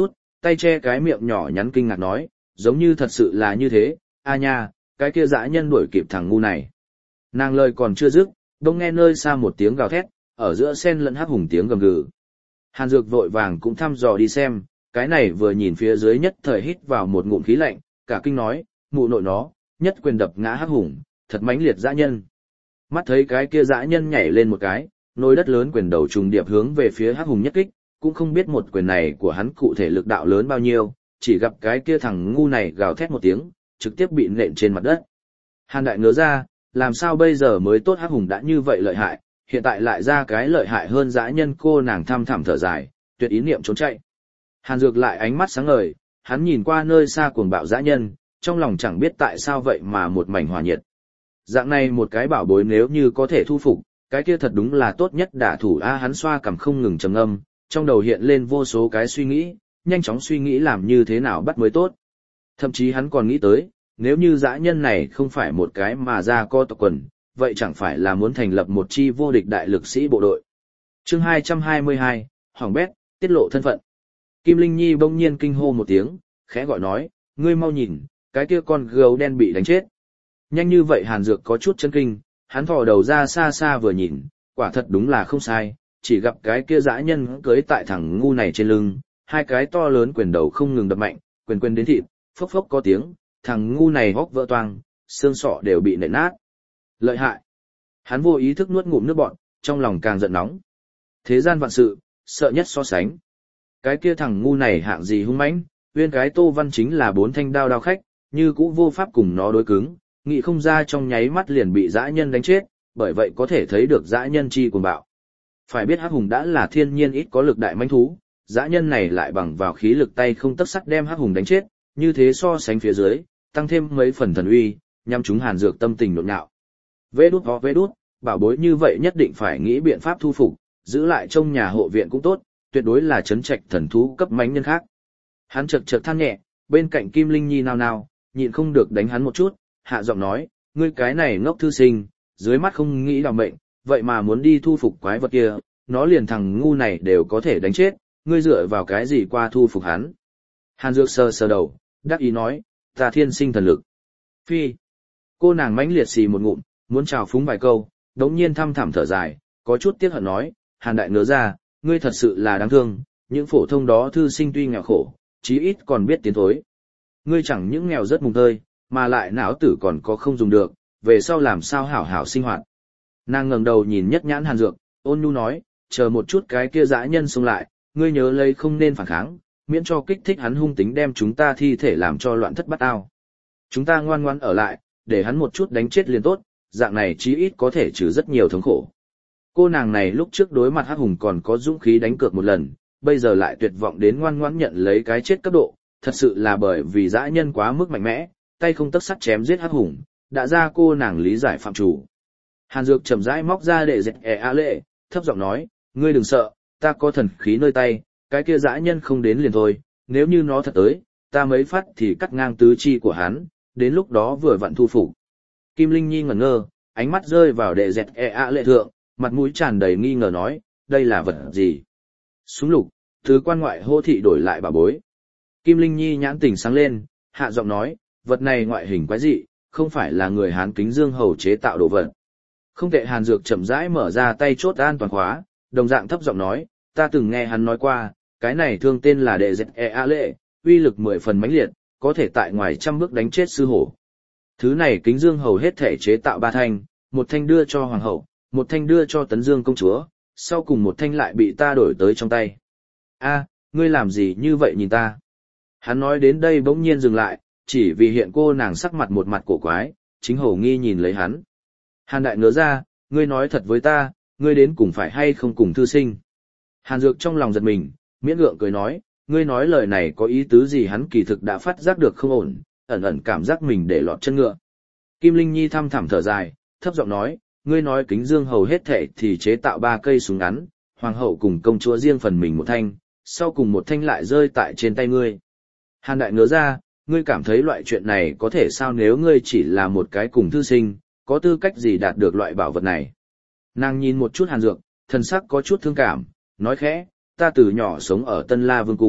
tay che cái miệng nhỏ nhắn kinh ngạc nói, giống như thật sự là như thế, a nha, cái kia dã nhân đuổi kịp thằng ngu này. Nàng lời còn chưa dứt, đông nghe nơi xa một tiếng gào thét, ở giữa sen lẫn hắc hùng tiếng gầm gừ. Hàn Dược vội vàng cũng thăm dò đi xem, cái này vừa nhìn phía dưới nhất thời hít vào một ngụm khí lạnh, cả kinh nói, mụ nội nó, nhất quyền đập ngã hắc hùng, thật mãnh liệt dã nhân. Mắt thấy cái kia dã nhân nhảy lên một cái, nồi đất lớn quyền đầu trùng điệp hướng về phía hắc hùng nhất kích, cũng không biết một quyền này của hắn cụ thể lực đạo lớn bao nhiêu, chỉ gặp cái kia thằng ngu này gào thét một tiếng, trực tiếp bị nện trên mặt đất. Hàn Đại ngớ ra, làm sao bây giờ mới tốt, hắc hùng đã như vậy lợi hại, hiện tại lại ra cái lợi hại hơn dã nhân, cô nàng thăm thẳm thở dài, tuyệt ý niệm trốn chạy. Hàn Dược lại ánh mắt sáng ngời, hắn nhìn qua nơi xa cuồng bạo dã nhân, trong lòng chẳng biết tại sao vậy mà một mảnh hòa nhiệt. Dạng này một cái bảo bối nếu như có thể thu phục, cái kia thật đúng là tốt nhất đả thủ a. Hắn xoa cằm không ngừng trầm ngâm, trong đầu hiện lên vô số cái suy nghĩ, nhanh chóng suy nghĩ làm như thế nào bắt mới tốt. Thậm chí hắn còn nghĩ tới, nếu như dã nhân này không phải một cái mà ra co tộc quần, vậy chẳng phải là muốn thành lập một chi vô địch đại lực sĩ bộ đội. Chương hai trăm hai mươi hai, Hoàng Bét, tiết lộ thân phận. Kim Linh Nhi bỗng nhiên kinh hô một tiếng, khẽ gọi nói, ngươi mau nhìn, cái kia con gấu đen bị đánh chết. Nhanh như vậy Hàn Dược có chút chấn kinh, hắn thò đầu ra xa xa vừa nhìn, quả thật đúng là không sai, chỉ gặp cái kia dã nhân cưới tại thằng ngu này trên lưng, hai cái to lớn quyền đầu không ngừng đập mạnh, quyền quyền đến thịt, phốc phốc có tiếng, thằng ngu này hốc vỡ toang, xương sọ đều bị nện nát. Lợi hại. Hắn vô ý thức nuốt ngụm nước bọt, trong lòng càng giận nóng. Thế gian vạn sự, sợ nhất so sánh. Cái kia thằng ngu này hạng gì hung mãnh, uyên cái Tô Văn chính là bốn thanh đao đao khách, như cũ vô pháp cùng nó đối cứng, nghĩ không ra trong nháy mắt liền bị dã nhân đánh chết, bởi vậy có thể thấy được dã nhân chi cuồng bạo. Phải biết hắc hùng đã là thiên nhiên ít có lực đại mãnh thú, dã nhân này lại bằng vào khí lực tay không tấc sắt đem hắc hùng đánh chết, như thế so sánh phía dưới, tăng thêm mấy phần thần uy, nhằm chúng Hàn Dược tâm tình nhộn nhạo. Vê đút ho vê đút, bảo bối như vậy nhất định phải nghĩ biện pháp thu phục, giữ lại trong nhà hộ viện cũng tốt, tuyệt đối là trấn trạch thần thú cấp mãnh nhân khác. Hắn chợt chợt than nhẹ, bên cạnh Kim Linh Nhi nao nao, nhịn không được đánh hắn một chút, hạ giọng nói, ngươi cái này ngốc thư sinh, dưới mắt không nghĩ đảm mệnh, vậy mà muốn đi thu phục quái vật kia, nó liền thằng ngu này đều có thể đánh chết, ngươi dựa vào cái gì qua thu phục hắn. Hàn Dược sờ sờ đầu, đắc ý nói, ta thiên sinh thần lực. Phi. Cô nàng mãnh liệt xì một ngụm, muốn chào phúng vài câu, đống nhiên thăm thẳm thở dài, có chút tiếc hận nói, Hàn Đại ngớ ra, ngươi thật sự là đáng thương, những phổ thông đó thư sinh tuy nghèo khổ, chí ít còn biết tiến thối. Ngươi chẳng những nghèo rất mùng tơi, mà lại não tử còn có không dùng được, về sau làm sao hảo hảo sinh hoạt. Nàng ngẩng đầu nhìn nhất nhãn Hàn Dược, ôn nhu nói, chờ một chút cái kia dã nhân xông lại, ngươi nhớ lấy không nên phản kháng, miễn cho kích thích hắn hung tính đem chúng ta thi thể làm cho loạn thất bát ao. Chúng ta ngoan ngoãn ở lại, để hắn một chút đánh chết liền tốt, dạng này chí ít có thể trừ rất nhiều thống khổ. Cô nàng này lúc trước đối mặt hắc hùng còn có dũng khí đánh cược một lần, bây giờ lại tuyệt vọng đến ngoan ngoãn nhận lấy cái chết cấp độ, thật sự là bởi vì dã nhân quá mức mạnh mẽ, tay không tấc sắt chém giết hắc hùng, đã ra cô nàng lý giải phạm chủ. Hàn Dược chậm rãi móc ra để dệt e a lệ, thấp giọng nói, ngươi đừng sợ, ta có thần khí nơi tay, cái kia dã nhân không đến liền thôi, nếu như nó thật tới, ta mấy phát thì cắt ngang tứ chi của hắn, đến lúc đó vừa vặn thu phục. Kim Linh Nhi ngẩn ngơ, ánh mắt rơi vào đệ dẹt e a lệ thượng, mặt mũi tràn đầy nghi ngờ nói, đây là vật gì? Súng lục, thứ quan ngoại hô thị đổi lại bà bối. Kim Linh Nhi nhãn tỉnh sáng lên, hạ giọng nói, vật này ngoại hình quái dị, không phải là người Hán Kính Dương Hầu chế tạo đồ vật. Không tệ. Hàn Dược chậm rãi mở ra tay chốt an toàn khóa, đồng dạng thấp giọng nói, ta từng nghe hắn nói qua, cái này thương tên là đệ dẹt e a lệ, uy lực mười phần mãnh liệt, có thể tại ngoài trăm bước đánh chết sư hổ. Thứ này Kính Dương Hầu hết thể chế tạo ba thanh, một thanh đưa cho hoàng hậu, một thanh đưa cho Tấn Dương công chúa, sau cùng một thanh lại bị ta đổi tới trong tay. A, ngươi làm gì như vậy nhìn ta? Hắn nói đến đây bỗng nhiên dừng lại, chỉ vì hiện cô nàng sắc mặt một mặt cổ quái, chính hầu nghi nhìn lấy hắn. Hàn Đại ngớ ra, ngươi nói thật với ta, ngươi đến cùng phải hay không cùng thư sinh? Hàn Dược trong lòng giật mình, miễn gượng cười nói, ngươi nói lời này có ý tứ gì? Hắn kỳ thực đã phát giác được không ổn, ẩn ẩn cảm giác mình để lọt chân ngựa. Kim Linh Nhi thăm thẳm thở dài, thấp giọng nói, ngươi nói Kính Dương Hầu hết thệ thì chế tạo ba cây súng ngắn, hoàng hậu cùng công chúa riêng phần mình một thanh, sau cùng một thanh lại rơi tại trên tay ngươi. Hàn Đại ngớ ra, ngươi cảm thấy loại chuyện này có thể sao? Nếu ngươi chỉ là một cái cùng thư sinh, có tư cách gì đạt được loại bảo vật này? Nàng nhìn một chút Hàn Dược, thần sắc có chút thương cảm, nói khẽ, ta từ nhỏ sống ở Tân La Vương Cung,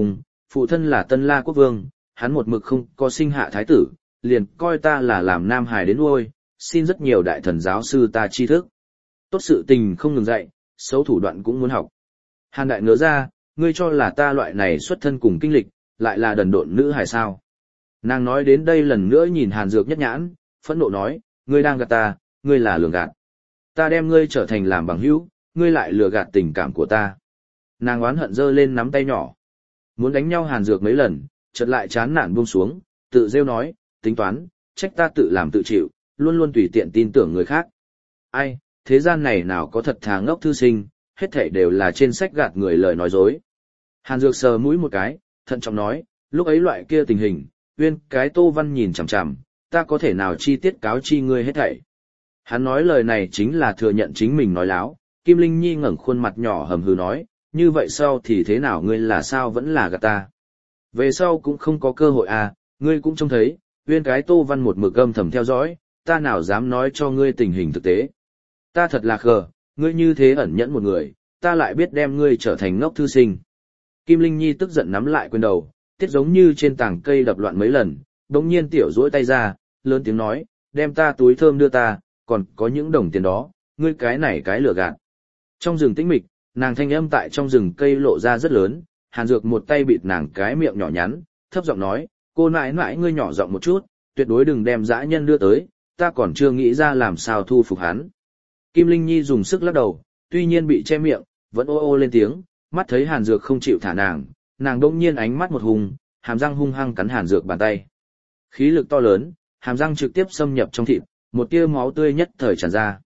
phụ thân là Tân La quốc vương, hắn một mực không có sinh hạ thái tử, liền coi ta là làm nam hài đến nuôi, xin rất nhiều đại thần giáo sư ta tri thức. Tốt sự tình không ngừng dạy, xấu thủ đoạn cũng muốn học. Hàn đại ngớ ra, ngươi cho là ta loại này xuất thân cùng kinh lịch, lại là đần độn nữ hài sao? Nàng nói đến đây lần nữa nhìn Hàn Dược nhất nhãn, phẫn nộ nói, ngươi đang gạt ta, ngươi là lường gạt. Ta đem ngươi trở thành làm bằng hữu, ngươi lại lừa gạt tình cảm của ta. Nàng oán hận giơ lên nắm tay nhỏ. Muốn đánh nhau Hàn Dược mấy lần, chợt lại chán nản buông xuống, tự rêu nói, tính toán, trách ta tự làm tự chịu, luôn luôn tùy tiện tin tưởng người khác. Ai, thế gian này nào có thật thà ngốc thư sinh, hết thảy đều là trên sách gạt người lời nói dối. Hàn Dược sờ mũi một cái, thận trọng nói, lúc ấy loại kia tình hình, Uyên cái Tô Văn nhìn chằm chằm, ta có thể nào chi tiết cáo chi ngươi hết thảy. Hắn nói lời này chính là thừa nhận chính mình nói láo. Kim Linh Nhi ngẩng khuôn mặt nhỏ hầm hừ nói, như vậy sau thì thế nào, ngươi là sao vẫn là gạt ta. Về sau cũng không có cơ hội à, ngươi cũng trông thấy, Uyên cái Tô Văn một mực âm thầm theo dõi, ta nào dám nói cho ngươi tình hình thực tế. Ta thật là khờ, ngươi như thế ẩn nhẫn một người, ta lại biết đem ngươi trở thành ngốc thư sinh. Kim Linh Nhi tức giận nắm lại quyền đầu, tiết giống như trên tảng cây đập loạn mấy lần, đống nhiên tiểu duỗi tay ra, lớn tiếng nói, đem ta túi thơm đưa ta, còn có những đồng tiền đó, ngươi cái này cái lừa gạt. Trong rừng tĩnh mịch, nàng thanh âm tại trong rừng cây lộ ra rất lớn, Hàn Dược một tay bịt nàng cái miệng nhỏ nhắn, thấp giọng nói, cô nãi nãi ngươi nhỏ giọng một chút, tuyệt đối đừng đem dã nhân đưa tới, ta còn chưa nghĩ ra làm sao thu phục hắn. Kim Linh Nhi dùng sức lắc đầu, tuy nhiên bị che miệng, vẫn ô ô lên tiếng, mắt thấy Hàn Dược không chịu thả nàng, nàng đông nhiên ánh mắt một hùng, hàm răng hung hăng cắn Hàn Dược bàn tay. Khí lực to lớn, hàm răng trực tiếp xâm nhập trong thịt, một tia máu tươi nhất thời tràn ra.